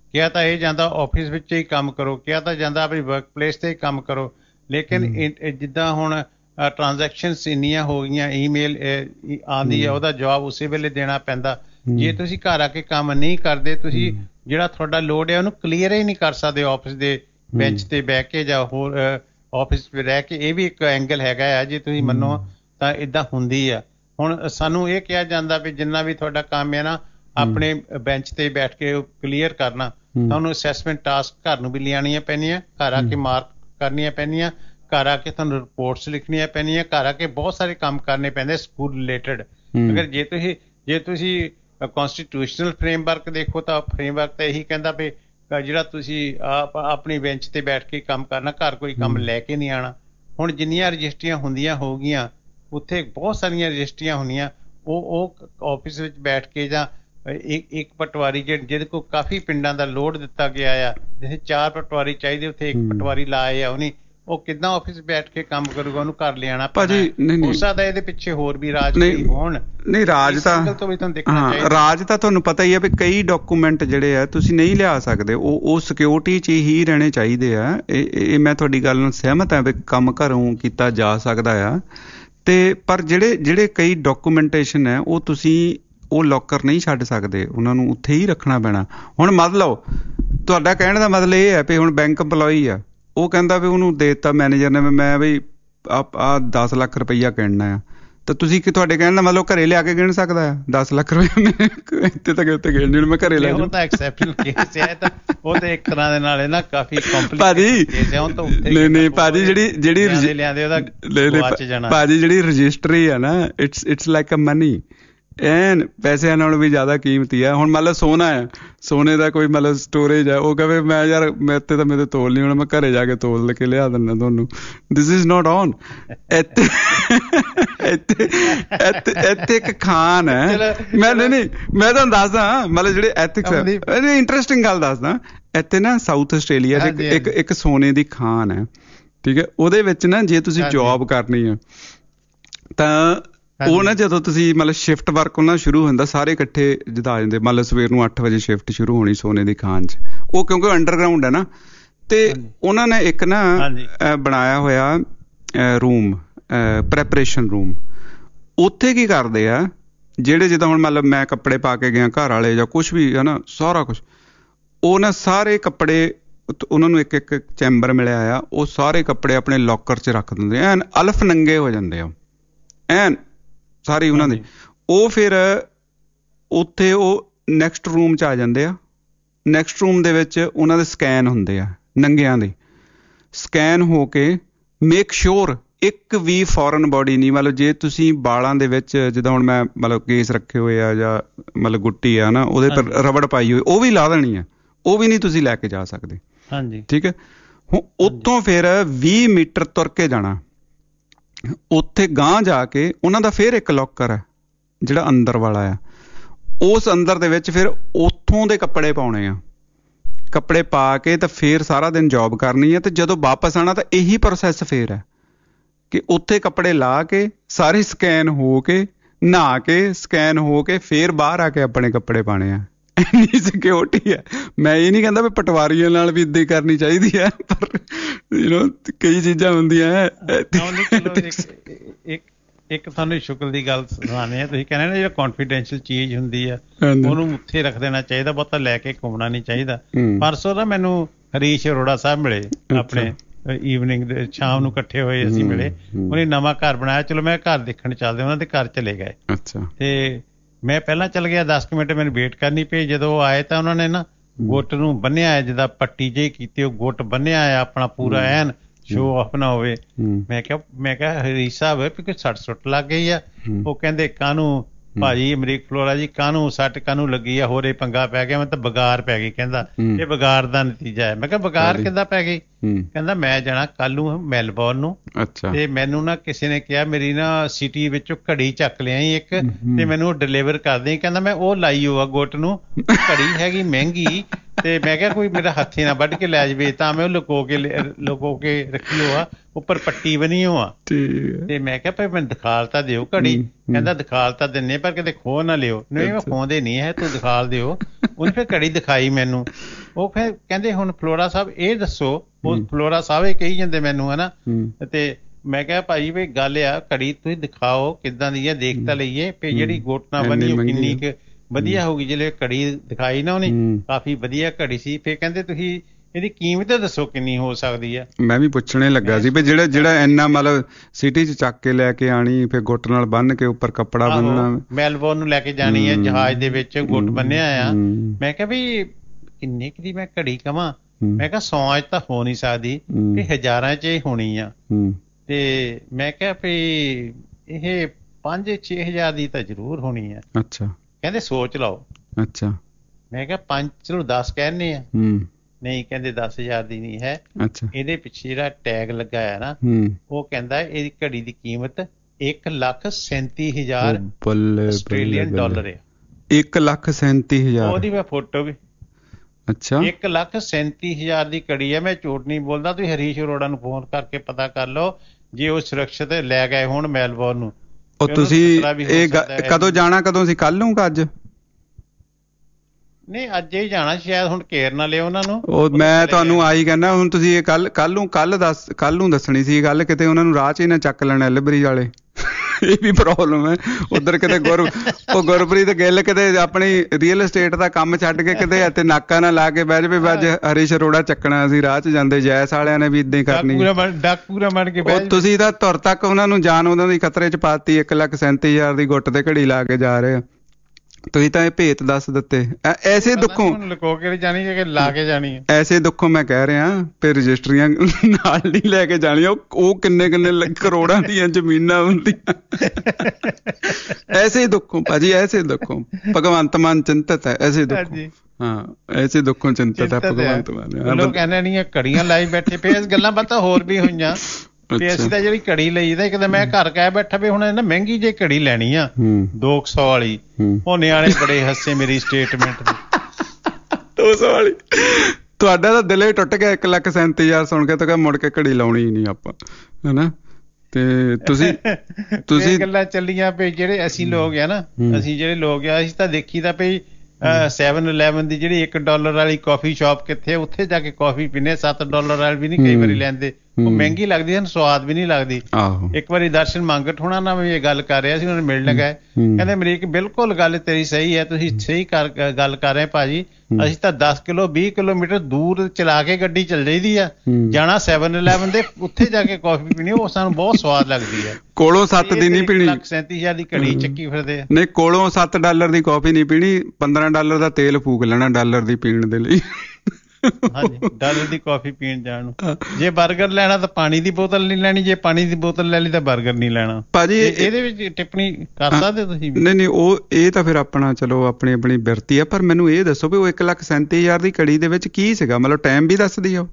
ਕਿਹਾ ਤਾਂ ਇਹ ਜਾਂਦਾ ਆਫਿਸ ਵਿੱਚ ਹੀ ਕੰਮ ਕਰੋ, ਕਿਹਾ ਤਾਂ ਜਾਂਦਾ ਆਪਣੀ ਵਰਕ ਪਲੇਸ ਤੇ ਹੀ ਕੰਮ ਕਰੋ, ਲੇਕਿਨ ਜਿੱਦਾਂ ਹੁਣ ਟ੍ਰਾਂਜੈਕਸ਼ਨਸ ਇੰਨੀਆਂ ਹੋ ਗਈਆਂ, ਈਮੇਲ ਆਉਂਦੀ ਹੈ, ਉਹਦਾ ਜਵਾਬ ਉਸੇ ਵੇਲੇ ਦੇਣਾ ਪੈਂਦਾ। ਜੇ ਤੁਸੀਂ ਘਰ ਆ ਕੇ ਕੰਮ ਨਹੀਂ ਕਰਦੇ, ਤੁਸੀਂ ਜਿਹੜਾ ਤੁਹਾਡਾ ਲੋਡ ਹੈ ਉਹਨੂੰ ਕਲੀਅਰ ਹੀ ਨਹੀਂ ਕਰ ਸਕਦੇ ਆਫਿਸ ਦੇ ਬੈਂਚ ਤੇ ਬਹਿ ਕੇ ਜਾਂ ਹੋਰ ਆਫਿਸ ਵਿੱਚ ਰਹਿ ਕੇ। ਇਹ ਵੀ ਇੱਕ ਐਂਗਲ ਹੈਗਾ ਆ, ਜੇ ਤੁਸੀਂ ਮੰਨੋ ਤਾਂ ਏਦਾਂ ਹੁੰਦੀ ਆ। ਹੁਣ ਸਾਨੂੰ ਇਹ ਕਿਹਾ ਜਾਂਦਾ ਵੀ ਜਿੰਨਾ ਵੀ ਤੁਹਾਡਾ ਕੰਮ ਹੈ ਨਾ ਆਪਣੇ ਬੈਂਚ ਤੇ ਬੈਠ ਕੇ ਕਲੀਅਰ ਕਰਨਾ, ਤੁਹਾਨੂੰ ਅਸੈਸਮੈਂਟ ਟਾਸਕ ਘਰ ਨੂੰ ਵੀ ਲਿਆਉਣੀਆਂ ਪੈਣੀਆਂ, ਘਰ ਆ ਕੇ ਮਾਰਕ ਕਰਨੀਆਂ ਪੈਣੀਆਂ, ਘਰ ਆ ਕੇ ਤੁਹਾਨੂੰ ਰਿਪੋਰਟਸ ਲਿਖਣੀਆਂ ਪੈਣੀਆਂ, ਘਰ ਆ ਕੇ ਬਹੁਤ ਸਾਰੇ ਕੰਮ ਕਰਨੇ ਪੈਂਦੇ ਸਕੂਲ ਰਿਲੇਟਡ। ਅਗਰ ਜੇ ਤੁਸੀਂ ਜੇ ਤੁਸੀਂ ਕੌਂਸਟੀਟਿਊਸ਼ਨਲ ਫਰੇਮਵਰਕ ਦੇਖੋ ਤਾਂ ਫਰੇਮਵਰਕ ਤਾਂ ਇਹੀ ਕਹਿੰਦਾ ਵੀ ਜਿਹੜਾ ਤੁਸੀਂ ਆਪ ਆਪਣੀ ਬੈਂਚ ਤੇ ਬੈਠ ਕੇ ਕੰਮ ਕਰਨਾ, ਘਰ ਕੋਈ ਕੰਮ ਲੈ ਕੇ ਨਹੀਂ ਆਉਣਾ। ਹੁਣ ਜਿੰਨੀਆਂ ਰਜਿਸਟਰੀਆਂ ਹੁੰਦੀਆਂ ਹੋ ਗਈਆਂ, ਉੱਥੇ ਬਹੁਤ ਸਾਰੀਆਂ ਰਜਿਸਟਰੀਆਂ ਹੁੰਦੀਆਂ, ਉਹ ਉਹ ਆਫਿਸ ਵਿੱਚ ਬੈਠ ਕੇ ਜਾਂ ਇੱਕ ਇੱਕ ਪਟਵਾਰੀ ਜਿਹੇ ਜਿਹਦੇ ਕੋਲ ਕਾਫੀ ਪਿੰਡਾਂ ਦਾ ਲੋਡ ਦਿੱਤਾ ਗਿਆ ਆ, ਜਿੱਥੇ ਚਾਰ ਪਟਵਾਰੀ ਚਾਹੀਦੇ ਉੱਥੇ ਇੱਕ ਪਟਵਾਰੀ ਲਾਏ ਆ ਉਹਨੇ, ਉਹ ਕਿੱਦਾਂ ਆਫਿਸ ਬੈਠ ਕੇ ਕੰਮ ਕਰੂਗਾ, ਉਹਨੂੰ ਘਰ ਲਿਆਉਣਾ ਪੈਣਾ। ਹੋ ਸਕਦਾ ਇਹਦੇ ਪਿੱਛੇ ਹੋਰ ਵੀ ਰਾਜ ਹੋਣ। ਨਹੀਂ ਰਾਜ ਤਾਂ ਹਾਂ ਰਾਜ ਤਾਂ ਤੁਹਾਨੂੰ ਪਤਾ ਹੀ ਹੈ ਵੀ ਕਈ ਡਾਕੂਮੈਂਟ ਜਿਹੜੇ ਆ ਤੁਸੀਂ ਨਹੀਂ ਲਿਆ ਸਕਦੇ, ਉਹ ਉਹ ਸਿਕਿਉਰਿਟੀ 'ਚ ਹੀ ਰਹਿਣੇ ਚਾਹੀਦੇ ਆ। ਇਹ ਮੈਂ ਤੁਹਾਡੀ ਗੱਲ ਨਾਲ ਸਹਿਮਤ ਹਾਂ ਵੀ ਕੰਮ ਘਰੋਂ ਕੀਤਾ ਜਾ ਸਕਦਾ ਆ, ਤੇ ਪਰ ਜਿਹੜੇ ਜਿਹੜੇ ਕਈ ਡਾਕੂਮੈਂਟੇਸ਼ਨ ਹੈ ਉਹ ਤੁਸੀਂ ਉਹ ਲੋਕਰ ਨਹੀਂ ਛੱਡ ਸਕਦੇ, ਉਹਨਾਂ ਨੂੰ ਉੱਥੇ ਹੀ ਰੱਖਣਾ ਪੈਣਾ। ਹੁਣ ਮੰਨ ਲਓ ਤੁਹਾਡਾ ਕਹਿਣ ਦਾ ਮਤਲਬ ਇਹ ਹੈ ਵੀ ਹੁਣ ਬੈਂਕ ਇੰਪਲੋਈ ਆ, ਉਹ ਕਹਿੰਦਾ ਵੀ ਉਹਨੂੰ ਦੇ ਦਿੱਤਾ ਮੈਨੇਜਰ ਨੇ, ਮੈਂ ਵੀ ਆਹ ਦਸ ਲੱਖ ਰੁਪਈਆ ਗਿਣਨਾ ਆ, ਤਾਂ ਤੁਸੀਂ ਕਿ ਤੁਹਾਡੇ ਕਹਿਣ ਦਾ ਮਤਲਬ ਘਰੇ ਲਿਆ ਕੇ ਗਿਣ ਸਕਦਾ ਆ ਦਸ ਲੱਖ ਰੁਪਏ? ਇੱਥੇ ਤੱਕ ਉੱਤੇ ਗਿਣਨੀ, ਮੈਂ ਘਰੇ ਲੈ ਉਹ ਤਾਂ ਐਕਸੈਪਸ਼ਨਲ ਕੇਸ ਹੈ, ਤਾਂ ਉਹ ਤੇ ਇੱਕ ਤਰ੍ਹਾਂ ਦੇ ਨਾਲ ਨਾ ਕਾਫੀ ਭਾਜੀ ਨਹੀਂ ਨਹੀਂ ਭਾਜੀ ਜਿਹੜੀ ਜਿਹੜੀ ਭਾਜੀ ਜਿਹੜੀ ਰਜਿਸਟਰੀ ਆ ਨਾ, it's it's like a money, an ਪੈਸਿਆਂ ਨਾਲੋਂ ਵੀ ਜ਼ਿਆਦਾ ਕੀਮਤੀ ਆ। ਹੁਣ ਮੰਨ ਲਓ ਸੋਨਾ ਹੈ, ਸੋਨੇ ਦਾ ਕੋਈ ਮਤਲਬ ਸਟੋਰੇਜ ਹੈ, ਉਹ ਕਹੇ ਮੈਂ ਯਾਰ ਮੈਂ ਇੱਥੇ ਤਾਂ ਮੇਰੇ ਤੋਲ ਨਹੀਂ ਹੋਣਾ, ਮੈਂ ਘਰੇ ਜਾ ਕੇ ਤੋਲ ਕੇ ਲਿਆ ਦਿੰਦਾ ਤੁਹਾਨੂੰ। This is not on. ਇੱਥੇ ਇੱਥੇ ਇੱਥੇ ਇੱਥੇ ਇੱਕ ਖਾਨ ਹੈ, ਮੈਂ ਨਹੀਂ ਨਹੀਂ ਮੈਂ ਤੁਹਾਨੂੰ ਦੱਸਦਾ ਮਤਲਬ ਜਿਹੜੇ ਐਥਿਕਸ, ਇੰਟਰਸਟਿੰਗ ਗੱਲ ਦੱਸਦਾ। ਇੱਥੇ ਨਾ ਸਾਊਥ ਆਸਟ੍ਰੇਲੀਆ 'ਚ ਇੱਕ ਇੱਕ ਸੋਨੇ ਦੀ ਖਾਨ ਹੈ, ਠੀਕ ਹੈ, ਉਹਦੇ ਵਿੱਚ ਨਾ ਜੇ ਤੁਸੀਂ ਜੋਬ ਕਰਨੀ ਆ ਤਾਂ ਉਹ ਨਾ ਜਦੋਂ ਤੁਸੀਂ ਮਤਲਬ ਸ਼ਿਫਟ ਵਰਕ ਉਹਨਾਂ ਸ਼ੁਰੂ ਹੁੰਦਾ, ਸਾਰੇ ਇਕੱਠੇ ਜਿੱਦਾਂ ਆ ਜਾਂਦੇ, ਮਤਲਬ ਸਵੇਰ ਨੂੰ ਅੱਠ ਵਜੇ ਸ਼ਿਫਟ ਸ਼ੁਰੂ ਹੋਣੀ ਸੋਨੇ ਦੀ ਖਾਨ 'ਚ, ਉਹ ਕਿਉਂਕਿ ਅੰਡਰਗਰਾਊਂਡ ਹੈ ਨਾ, ਤੇ ਉਹਨਾਂ ਨੇ ਇੱਕ ਨਾ ਬਣਾਇਆ ਹੋਇਆ ਰੂਮ, ਪ੍ਰੈਪਰੇਸ਼ਨ ਰੂਮ। ਉੱਥੇ ਕੀ ਕਰਦੇ ਆ ਜਿਹੜੇ ਜਿੱਦਾਂ ਹੁਣ ਮਤਲਬ ਮੈਂ ਕੱਪੜੇ ਪਾ ਕੇ ਗਿਆ ਘਰ ਵਾਲੇ ਜਾਂ ਕੁਛ ਵੀ ਹੈ ਨਾ, ਸਾਰਾ ਕੁਛ ਉਹ ਨਾ ਸਾਰੇ ਕੱਪੜੇ ਉਹਨਾਂ ਨੂੰ ਇੱਕ ਇੱਕ ਚੈਂਬਰ ਮਿਲਿਆ ਆ, ਉਹ ਸਾਰੇ ਕੱਪੜੇ ਆਪਣੇ ਲੋਕਰ 'ਚ ਰੱਖ ਦਿੰਦੇ ਐਨ ਅਲਫ ਨੰਗੇ ਹੋ ਜਾਂਦੇ ਆ ਐਨ ਸਾਰੇ ਉਹਨਾਂ ਦੇ। ਉਹ ਫਿਰ ਉੱਥੇ ਉਹ ਨੈਕਸਟ ਰੂਮ 'ਚ ਆ ਜਾਂਦੇ ਆ, ਨੈਕਸਟ ਰੂਮ ਦੇ ਵਿੱਚ ਉਹਨਾਂ ਦੇ ਸਕੈਨ ਹੁੰਦੇ ਆ ਨੰਗਿਆਂ ਦੇ, ਸਕੈਨ ਹੋ ਕੇ ਮੇਕ ਸ਼ੋਰ ਇੱਕ ਵੀ ਫੋਰਨ ਬੋਡੀ ਨਹੀਂ, ਮਤਲਬ ਜੇ ਤੁਸੀਂ ਬਾਲਾਂ ਦੇ ਵਿੱਚ ਜਿੱਦਾਂ ਹੁਣ ਮੈਂ ਮਤਲਬ ਕੇਸ ਰੱਖੇ ਹੋਏ ਆ ਜਾਂ ਮਤਲਬ ਗੁੱਟੀ ਆ ਨਾ ਉਹਦੇ ਪਰ ਰਬੜ ਪਾਈ ਹੋਈ, ਉਹ ਵੀ ਲਾ ਦੇਣੀ ਆ, ਉਹ ਵੀ ਨਹੀਂ ਤੁਸੀਂ ਲੈ ਕੇ ਜਾ ਸਕਦੇ। ਹਾਂਜੀ ਠੀਕ ਹੈ। ਹੁਣ ਉੱਥੋਂ ਫਿਰ ਵੀਹ ਮੀਟਰ ਤੁਰ ਕੇ ਜਾਣਾ, ਉੱਥੇ ਗਾਂਹ ਜਾ ਕੇ ਉਹਨਾਂ ਦਾ ਫਿਰ ਇੱਕ ਲੋਕਰ ਹੈ ਜਿਹੜਾ ਅੰਦਰ ਵਾਲਾ ਆ, ਉਸ ਅੰਦਰ ਦੇ ਵਿੱਚ ਫਿਰ ਉੱਥੋਂ ਦੇ ਕੱਪੜੇ ਪਾਉਣੇ ਆ, ਕੱਪੜੇ ਪਾ ਕੇ ਤਾਂ ਫਿਰ ਸਾਰਾ ਦਿਨ ਜੋਬ ਕਰਨੀ ਹੈ, ਤੇ ਜਦੋਂ ਵਾਪਸ ਆਉਣਾ ਤਾਂ ਇਹੀ ਪ੍ਰੋਸੈਸ ਫਿਰ ਹੈ ਕਿ ਉੱਥੇ ਕੱਪੜੇ ਲਾ ਕੇ ਸਾਰੇ ਸਕੈਨ ਹੋ ਕੇ ਨਹਾ ਕੇ ਸਕੈਨ ਹੋ ਕੇ ਫਿਰ ਬਾਹਰ ਆ ਕੇ ਆਪਣੇ ਕੱਪੜੇ ਪਾਉਣੇ ਆ। ਇੰਨੀ ਸਿਕਿਉਰਿਟੀ ਹੈ। ਮੈਂ ਇਹ ਨਹੀਂ ਕਹਿੰਦਾ ਵੀ ਪਟਵਾਰੀਆਂ ਨਾਲ ਵੀ ਇੱਦਾਂ ਹੀ ਕਰਨੀ ਚਾਹੀਦੀ ਹੈ, ਪਰ ਯੂ ਨੋ ਕਈ ਚੀਜ਼ਾਂ ਹੁੰਦੀਆਂ ਹੈ। ਇੱਕ ਇੱਕ ਤੁਹਾਨੂੰ ਸ਼ੁਕਲ ਦੀ ਗੱਲ ਸੁਣਾਉਣੀ ਹੈ, ਤੁਸੀਂ ਕਹਿੰਦੇ ਨਾ ਜਿਹੜਾ ਕੌਨਫੀਡੈਂਸ਼ੀਅਲ ਚੀਜ਼ ਹੁੰਦੀ ਆ ਉਹਨੂੰ ਉੱਥੇ ਰੱਖ ਦੇਣਾ ਚਾਹੀਦਾ, ਬਹੁਤਾ ਲੈ ਕੇ ਘੁੰਮਣਾ ਨਹੀਂ ਚਾਹੀਦਾ। ਪਰਸੋਂ ਨਾ ਮੈਨੂੰ ਹਰੀਸ਼ ਅਰੋੜਾ ਸਾਹਿਬ ਮਿਲੇ, ਆਪਣੇ ਈਵਨਿੰਗ ਦੇ ਸ਼ਾਮ ਨੂੰ ਇਕੱਠੇ ਹੋਏ ਅਸੀਂ ਮਿਲੇ, ਉਹਨੇ ਨਵਾਂ ਘਰ ਬਣਾਇਆ, ਚਲੋ ਮੈਂ ਘਰ ਦੇਖਣ ਚੱਲਦੇ, ਉਹਨਾਂ ਦੇ ਘਰ ਚਲੇ ਗਏ। ਤੇ ਮੈਂ ਪਹਿਲਾਂ ਚੱਲ ਗਿਆ, ਦਸ ਕੁ ਮਿੰਟ ਮੈਨੂੰ ਵੇਟ ਕਰਨੀ ਪਈ। ਜਦੋਂ ਉਹ ਆਏ ਤਾਂ ਉਹਨਾਂ ਨੇ ਨਾ ਗੁੱਟ ਨੂੰ ਬੰਨਿਆ ਹੈ, ਜਿੱਦਾਂ ਪੱਟੀ ਜਿਹੀ ਕੀਤੀ, ਉਹ ਗੁੱਟ ਬੰਨਿਆ ਹੈ ਆਪਣਾ ਪੂਰਾ ਐਨ ਸ਼ੋ ਆਫ ਨਾ ਹੋਵੇ। ਮੈਂ ਕਿਹਾ ਮੈਂ ਕਿਹਾ ਹਰੀਸ਼ ਸਾਹਿਬ ਕਿਉਂਕਿ ਸੱਟ ਸੁੱਟ ਲੱਗ ਗਈ ਆ। ਉਹ ਕਹਿੰਦੇ ਕਾਹਨੂੰ ਭਾਜੀ ਅਮਰੀਕ ਫਲੋਰਾ ਜੀ, ਕਾਹਨੂੰ ਸੱਟ ਕਾਹਨੂੰ ਲੱਗੀ ਆ, ਹੋਰ ਇਹ ਪੰਗਾ ਪੈ ਗਿਆ, ਮੈਂ ਤਾਂ ਬਗਾਰ ਪੈ ਗਈ। ਕਹਿੰਦਾ ਇਹ ਬਗਾਰ ਦਾ ਨਤੀਜਾ ਹੈ। ਮੈਂ ਕਿਹਾ ਬਗਾਰ ਕਿੱਦਾਂ ਪੈ ਗਈ? ਕਹਿੰਦਾ ਮੈਂ ਜਾਣਾ ਕੱਲ ਨੂੰ ਮੈਲਬੌਰਨ ਨੂੰ, ਤੇ ਮੈਨੂੰ ਨਾ ਕਿਸੇ ਨੇ ਕਿਹਾ ਮੇਰੀ ਨਾ ਸਿਟੀ ਵਿੱਚੋਂ ਘੜੀ ਚੱਕ ਲਿਆਈ ਇੱਕ, ਤੇ ਮੈਨੂੰ ਡਿਲੀਵਰ ਕਰ ਦੇਈਂ। ਕਹਿੰਦਾ ਮੈਂ ਉਹ ਲਾਈ ਹੋਆ ਗੁੱਟ ਨੂੰ, ਘੜੀ ਹੈਗੀ ਮਹਿੰਗੀ, ਤੇ ਮੈਂ ਕਿਹਾ ਕੋਈ ਮੇਰਾ ਹੱਥੀ ਨਾ ਵੱਢ ਕੇ ਲੈ ਜਾਵੇ, ਤਾਂ ਮੈਂ ਉਹ ਲੁਕੋ ਕੇ ਲੁਕੋ ਕੇ ਰੱਖੀ ਹੋਆ, ਉੱਪਰ ਪੱਟੀ ਬਣੀ ਹੋਆ। ਤੇ ਮੈਂ ਕਿਹਾ ਭਾਈ ਮੈਨੂੰ ਦਿਖਾਲ ਤਾਂ ਦਿਓ ਘੜੀ। ਕਹਿੰਦਾ ਦਿਖਾਲ ਤਾਂ ਦਿੰਨੇ ਪਰ ਕਿਤੇ ਖੋਹ ਨਾ ਲਿਓ। ਨਹੀਂ ਮੈਂ ਖੋਹਦੇ ਨਹੀਂ ਹੈ, ਤੂੰ ਦਿਖਾਲ ਦਿਓ। ਉਹਨੇ ਫਿਰ ਘੜੀ ਦਿਖਾਈ ਮੈਨੂੰ। ਉਹ ਫਿਰ ਕਹਿੰਦੇ ਹੁਣ ਫਲੋਰਾ ਸਾਹਿਬ ਇਹ ਦੱਸੋ, ਉਹ ਫਲੋਰਾ ਸਾਹਿਬ ਇਹ ਕਹੀ ਜਾਂਦੇ ਮੈਨੂੰ ਹਨਾ। ਤੇ ਮੈਂ ਕਿਹਾ ਭਾਈ ਵੀ ਗੱਲ ਆ, ਘੜੀ ਤੁਸੀਂ ਦਿਖਾਓ ਕਿੱਦਾਂ ਦੀ ਹੈ, ਦੇਖ ਤਾਂ ਲਈਏ ਵੀ ਜਿਹੜੀ ਗੋਟਣਾ ਬਣੀ ਉਹ ਕਿੰਨੀ ਕੁ ਵਧੀਆ ਹੋਊਗੀ। ਜਿਹੜੇ ਘੜੀ ਦਿਖਾਈ ਨਾ ਉਹਨੇ, ਕਾਫੀ ਵਧੀਆ ਘੜੀ ਸੀ। ਫਿਰ ਕਹਿੰਦੇ ਤੁਸੀਂ ਇਹਦੀ ਕੀਮਤ ਦੱਸੋ ਕਿੰਨੀ ਹੋ ਸਕਦੀ ਆ। ਮੈਂ ਵੀ ਪੁੱਛਣੇ ਲੱਗਾ ਸੀ ਵੀ ਜਿਹੜਾ ਜਿਹੜਾ ਇੰਨਾ ਮਤਲਬ ਸਿਟੀ ਚ ਚੱਕ ਕੇ ਲੈ ਕੇ ਆਣੀ, ਫਿਰ ਗੁੱਟ ਨਾਲ ਬੰਨ ਕੇ ਉੱਪਰ ਕੱਪੜਾ ਬੰਨਣਾ, ਮੈਲਬੌਰਨ ਨੂੰ ਲੈ ਕੇ ਜਾਣੀ ਹੈ ਜਹਾਜ਼ ਦੇ ਵਿੱਚ, ਗੁੱਟ ਬੰਨਿਆ ਆ। ਮੈਂ ਕਿਹਾ ਵੀ ਕਿੰਨੇ ਕੁ ਦੀ ਮੈਂ ਘੜੀ ਕਵਾਂ। ਮੈਂ ਕਿਹਾ ਸੌ ਚ ਤਾਂ ਹੋ ਨੀ ਸਕਦੀ, ਵੀ ਹਜ਼ਾਰਾਂ ਚ ਹੀ ਹੋਣੀ ਆ। ਤੇ ਮੈਂ ਕਿਹਾ ਵੀ ਇਹ ਪੰਜ ਛੇ ਹਜ਼ਾਰ ਦੀ ਤਾਂ ਜ਼ਰੂਰ ਹੋਣੀ ਆ। ਅੱਛਾ। ਕਹਿੰਦੇ ਸੋਚ ਲਓ। ਅੱਛਾ। ਮੈਂ ਕਿਹਾ ਪੰਜ ਚਲੋ ਦਸ ਕਹਿੰਦੇ ਆ। ਨਹੀਂ ਕਹਿੰਦੇ ਦਸ ਹਜ਼ਾਰ ਦੀ ਨਹੀਂ ਹੈ। ਅੱਛਾ। ਇਹਦੇ ਪਿੱਛੇ ਜਿਹੜਾ ਟੈਗ ਲੱਗਾ ਆ ਨਾ, ਉਹ ਕਹਿੰਦਾ ਇਹਦੀ ਘੜੀ ਦੀ ਕੀਮਤ ਇੱਕ ਲੱਖ ਸੈਂਤੀ ਹਜ਼ਾਰ ਆਸਟ੍ਰੇਲੀਅਨ ਡਾਲਰ ਆ। ਇੱਕ ਲੱਖ ਸੈਂਤੀ ਹਜ਼ਾਰ ਉਹਦੀ ਮੈਂ ਫੋਟੋ ਵੀ। ਅੱਛਾ। ਇੱਕ ਲੱਖ ਸੈਂਤੀ ਹਜ਼ਾਰ ਦੀ ਘੜੀ ਹੈ। ਮੈਂ ਝੂਠ ਨਹੀਂ ਬੋਲਦਾ। ਤੁਸੀਂ ਹਰੀਸ਼ ਅਰੋੜਾ ਨੂੰ ਫੋਨ ਕਰਕੇ ਪਤਾ ਕਰ ਲਓ ਜੇ ਉਹ ਸੁਰੱਖਿਅਤ ਲੈ ਗਏ ਹੁਣ ਮੈਲਬੌਰਨ ਨੂੰ। ਉਹ ਤੁਸੀਂ ਇਹ ਕਦੋਂ ਜਾਣਾ, ਕਦੋਂ ਸੀ, ਕੱਲ ਨੂੰ ਅੱਜ? ਨਹੀਂ ਅੱਜ ਹੀ ਜਾਣਾ ਸ਼ਾਇਦ, ਹੁਣ ਘੇਰ ਨਾ ਲਿਓ ਉਹਨਾਂ ਨੂੰ। ਉਹ ਮੈਂ ਤੁਹਾਨੂੰ ਆਈ ਕਹਿੰਦਾ ਹੁਣ ਤੁਸੀਂ ਇਹ ਕੱਲ ਕੱਲ ਨੂੰ ਕੱਲ ਦੱਸ ਕੱਲ ਨੂੰ ਦੱਸਣੀ ਸੀ ਗੱਲ, ਕਿਤੇ ਉਹਨਾਂ ਨੂੰ ਰਾਹ ਚ ਹੀ ਨਾ ਚੱਕ ਲੈਣ ਐਲਬਰੀ ਵਾਲੇ। ਇਹ ਵੀ ਪ੍ਰੋਬਲਮ ਹੈ ਉੱਧਰ। ਕਿਤੇ ਗੁਰ ਉਹ ਗੁਰਪ੍ਰੀਤ ਗਿੱਲ ਕਿਤੇ ਆਪਣੀ ਰੀਅਲ estate ਦਾ ਕੰਮ ਛੱਡ ਕੇ ਕਿਤੇ ਇੱਥੇ ਨਾਕਾ ਨਾ ਲਾ ਕੇ ਬਹਿ ਜਾਵੇ ਵੀ ਅੱਜ ਹਰੀਸ਼ ਅਰੋੜਾ ਚੱਕਣਾ। ਅਸੀਂ ਰਾਹ ਚ ਜਾਂਦੇ ਜੈਸ ਵਾਲਿਆਂ ਨੇ ਵੀ ਏਦਾਂ ਹੀ ਕਰਨੀ। ਡਾਕੂਰਾ ਬਣ ਕੇ ਤੁਸੀਂ ਤਾਂ ਧੁਰ ਤੱਕ ਉਹਨਾਂ ਨੂੰ ਜਾਨ ਉਹਨਾਂ ਦੀ ਖਤਰੇ ਚ ਪਾਤੀ। ਇੱਕ ਲੱਖ ਸੈਂਤੀ ਹਜ਼ਾਰ ਦੀ ਗੁੱਟ ਤੇ ਘੜੀ ਲਾ ਕੇ ਜਾ ਰਹੇ ਆ ਤੁਸੀਂ ਤਾਂ। ਇਹ ਭੇਤ ਦੱਸ ਦਿੱਤੇ। ਐਸੇ ਦੁੱਖੋਂ ਲੁਕੋ ਕੇ ਜਾਣੀ ਕਿ ਲਾ ਕੇ ਜਾਣੀ ਹੈ। ਐਸੇ ਦੁੱਖੋਂ ਮੈਂ ਕਹਿ ਰਿਹਾ ਫਿਰ ਰਜਿਸਟਰੀਆਂ ਨਾਲ ਨਹੀਂ ਲੈ ਕੇ ਜਾਣੀਆਂ। ਉਹ ਕਿੰਨੇ ਕਿੰਨੇ ਕਰੋੜਾਂ ਦੀਆਂ ਜ਼ਮੀਨਾਂ ਹੁੰਦੀਆਂ। ਐਸੇ ਦੁੱਖੋਂ ਭਾਜੀ, ਐਸੇ ਦੁੱਖੋਂ ਭਗਵੰਤ ਮਾਨ ਚਿੰਤਤ ਹੈ। ਐਸੇ ਦੁੱਖੋਂ ਹਾਂ, ਐਸੇ ਦੁੱਖੋਂ ਚਿੰਤਤ ਹੈ ਭਗਵੰਤ ਮਾਨ। ਲੋਕ ਕਹਿੰਦੇ ਨਹੀਂ ਘੜੀਆਂ ਲਾਈ ਬੈਠੇ ਪਏ। ਗੱਲਾਂ ਬਾਤਾਂ ਹੋਰ ਵੀ ਹੋਈਆਂ ਤੇ ਅਸੀਂ ਤਾਂ ਜਿਹੜੀ ਘੜੀ ਲਈ ਤਾਂ ਕਿਤੇ ਮੈਂ ਘਰ ਕਹਿ ਬੈਠਾ ਵੀ ਹੁਣ ਨਾ ਮਹਿੰਗੀ ਜਿਹੀ ਘੜੀ ਲੈਣੀ ਆ ਦੋ ਸੌ ਵਾਲੀ। ਉਹ ਨਿਆਣੇ ਬੜੇ ਹੱਸੇ ਮੇਰੀ ਸਟੇਟਮੈਂਟ ਦੀ। ਦੋ ਸੌ ਵਾਲੀ ਤੁਹਾਡਾ ਤਾਂ ਦਿਲ ਹੀ ਟੁੱਟ ਗਿਆ ਇੱਕ ਲੱਖ ਸੈਂਤੀ ਹਜ਼ਾਰ ਸੁਣ ਕੇ ਤਾਂ ਮੁੜ ਕੇ ਘੜੀ ਲਾਉਣੀ ਹੀ ਨਹੀਂ ਆਪਾਂ, ਹਨਾ। ਤੇ ਤੁਸੀਂ ਤੁਸੀਂ ਗੱਲਾਂ ਚੱਲੀਆਂ ਪਈ ਜਿਹੜੇ ਅਸੀਂ ਲੋਕ ਆ ਨਾ, ਅਸੀਂ ਜਿਹੜੇ ਲੋਕ ਆ ਅਸੀਂ ਤਾਂ ਦੇਖੀ ਤਾਂ ਪਈ ਸੈਵਨ ਇਲੈਵਨ ਦੀ ਜਿਹੜੀ ਇੱਕ ਡਾਲਰ ਵਾਲੀ ਕਾਫੀ ਸ਼ਾਪ ਕਿੱਥੇ, ਉੱਥੇ ਜਾ ਕੇ ਕਾਫੀ ਪੀਨੇ। ਸੱਤ ਡਾਲਰ ਵਾਲੀ ਵੀ ਨੀ ਕਈ ਵਾਰੀ ਲੈਂਦੇ, ਉਹ ਮਹਿੰਗੀ ਲੱਗਦੀ ਹੈ, ਸਵਾਦ ਵੀ ਨੀ ਲੱਗਦੀ। ਇੱਕ ਵਾਰੀ ਦਰਸ਼ਨ ਮੰਗਟ ਹੋਣਾ ਨਾਲ ਵੀ ਇਹ ਗੱਲ ਕਰ ਰਿਹਾ ਸੀ, ਉਹਨਾਂ ਨੇ ਮਿਲਣ ਗਏ। ਕਹਿੰਦੇ ਅਮਰੀਕ ਬਿਲਕੁਲ ਗੱਲ ਤੇਰੀ ਸਹੀ ਹੈ, ਤੁਸੀਂ ਸਹੀ ਕਰ ਗੱਲ ਕਰ ਰਹੇ ਭਾਜੀ। ਅਸੀਂ ਤਾਂ ਦਸ ਕਿਲੋ ਵੀਹ ਕਿਲੋਮੀਟਰ ਦੂਰ ਚਲਾ ਕੇ ਗੱਡੀ ਚੱਲ ਜਾਈਦੀ ਆ, ਜਾਣਾ ਸੈਵਨ ਇਲੈਵਨ ਦੇ, ਉੱਥੇ ਜਾ ਕੇ ਕਾਫੀ ਪੀਣੀ, ਉਹ ਸਾਨੂੰ ਬਹੁਤ ਸਵਾਦ ਲੱਗਦੀ ਹੈ। ਕੋਲੋਂ ਸੱਤ ਦੀ ਨੀ ਪੀਣੀ। ਲੱਖ ਸੈਂਤੀ ਹਜ਼ਾਰ ਦੀ ਘੜੀ ਚੱਕੀ ਫਿਰਦੇ ਆ। ਨਹੀਂ, ਕੋਲੋਂ ਸੱਤ ਡਾਲਰ ਦੀ ਕਾਫੀ ਨੀ ਪੀਣੀ, ਪੰਦਰਾਂ ਡਾਲਰ ਦਾ ਤੇਲ ਫੂਕ ਲੈਣਾ ਡਾਲਰ ਦੀ ਪੀਣ ਦੇ ਲਈ। ਹਾਂਜੀ, ਡਾਲਰ ਦੀ ਕਾਫੀ ਪੀਣ ਜਾਣ ਨੂੰ। ਜੇ ਬਰਗਰ ਲੈਣਾ ਤਾਂ ਪਾਣੀ ਦੀ ਬੋਤਲ ਨਹੀਂ ਲੈਣੀ, ਜੇ ਪਾਣੀ ਦੀ ਬੋਤਲ ਲੈ ਲਈ ਤਾਂ ਬਰਗਰ ਨਹੀਂ ਲੈਣਾ। ਭਾਜੀ ਇਹਦੇ ਵਿੱਚ ਟਿੱਪਣੀ ਕਰ ਸਕਦੇ ਤੁਸੀਂ? ਨਹੀਂ ਨਹੀਂ, ਉਹ ਇਹ ਤਾਂ ਫਿਰ ਆਪਣਾ ਚਲੋ ਆਪਣੀ ਆਪਣੀ ਬਿਰਤੀ ਆ। ਪਰ ਮੈਨੂੰ ਇਹ ਦੱਸੋ ਵੀ ਉਹ ਇੱਕ ਲੱਖ ਸੈਂਤੀ ਹਜ਼ਾਰ ਦੀ ਘੜੀ ਦੇ ਵਿੱਚ ਕੀ ਸੀਗਾ, ਮਤਲਬ ਟਾਈਮ ਵੀ ਦੱਸਦੀ ਆ?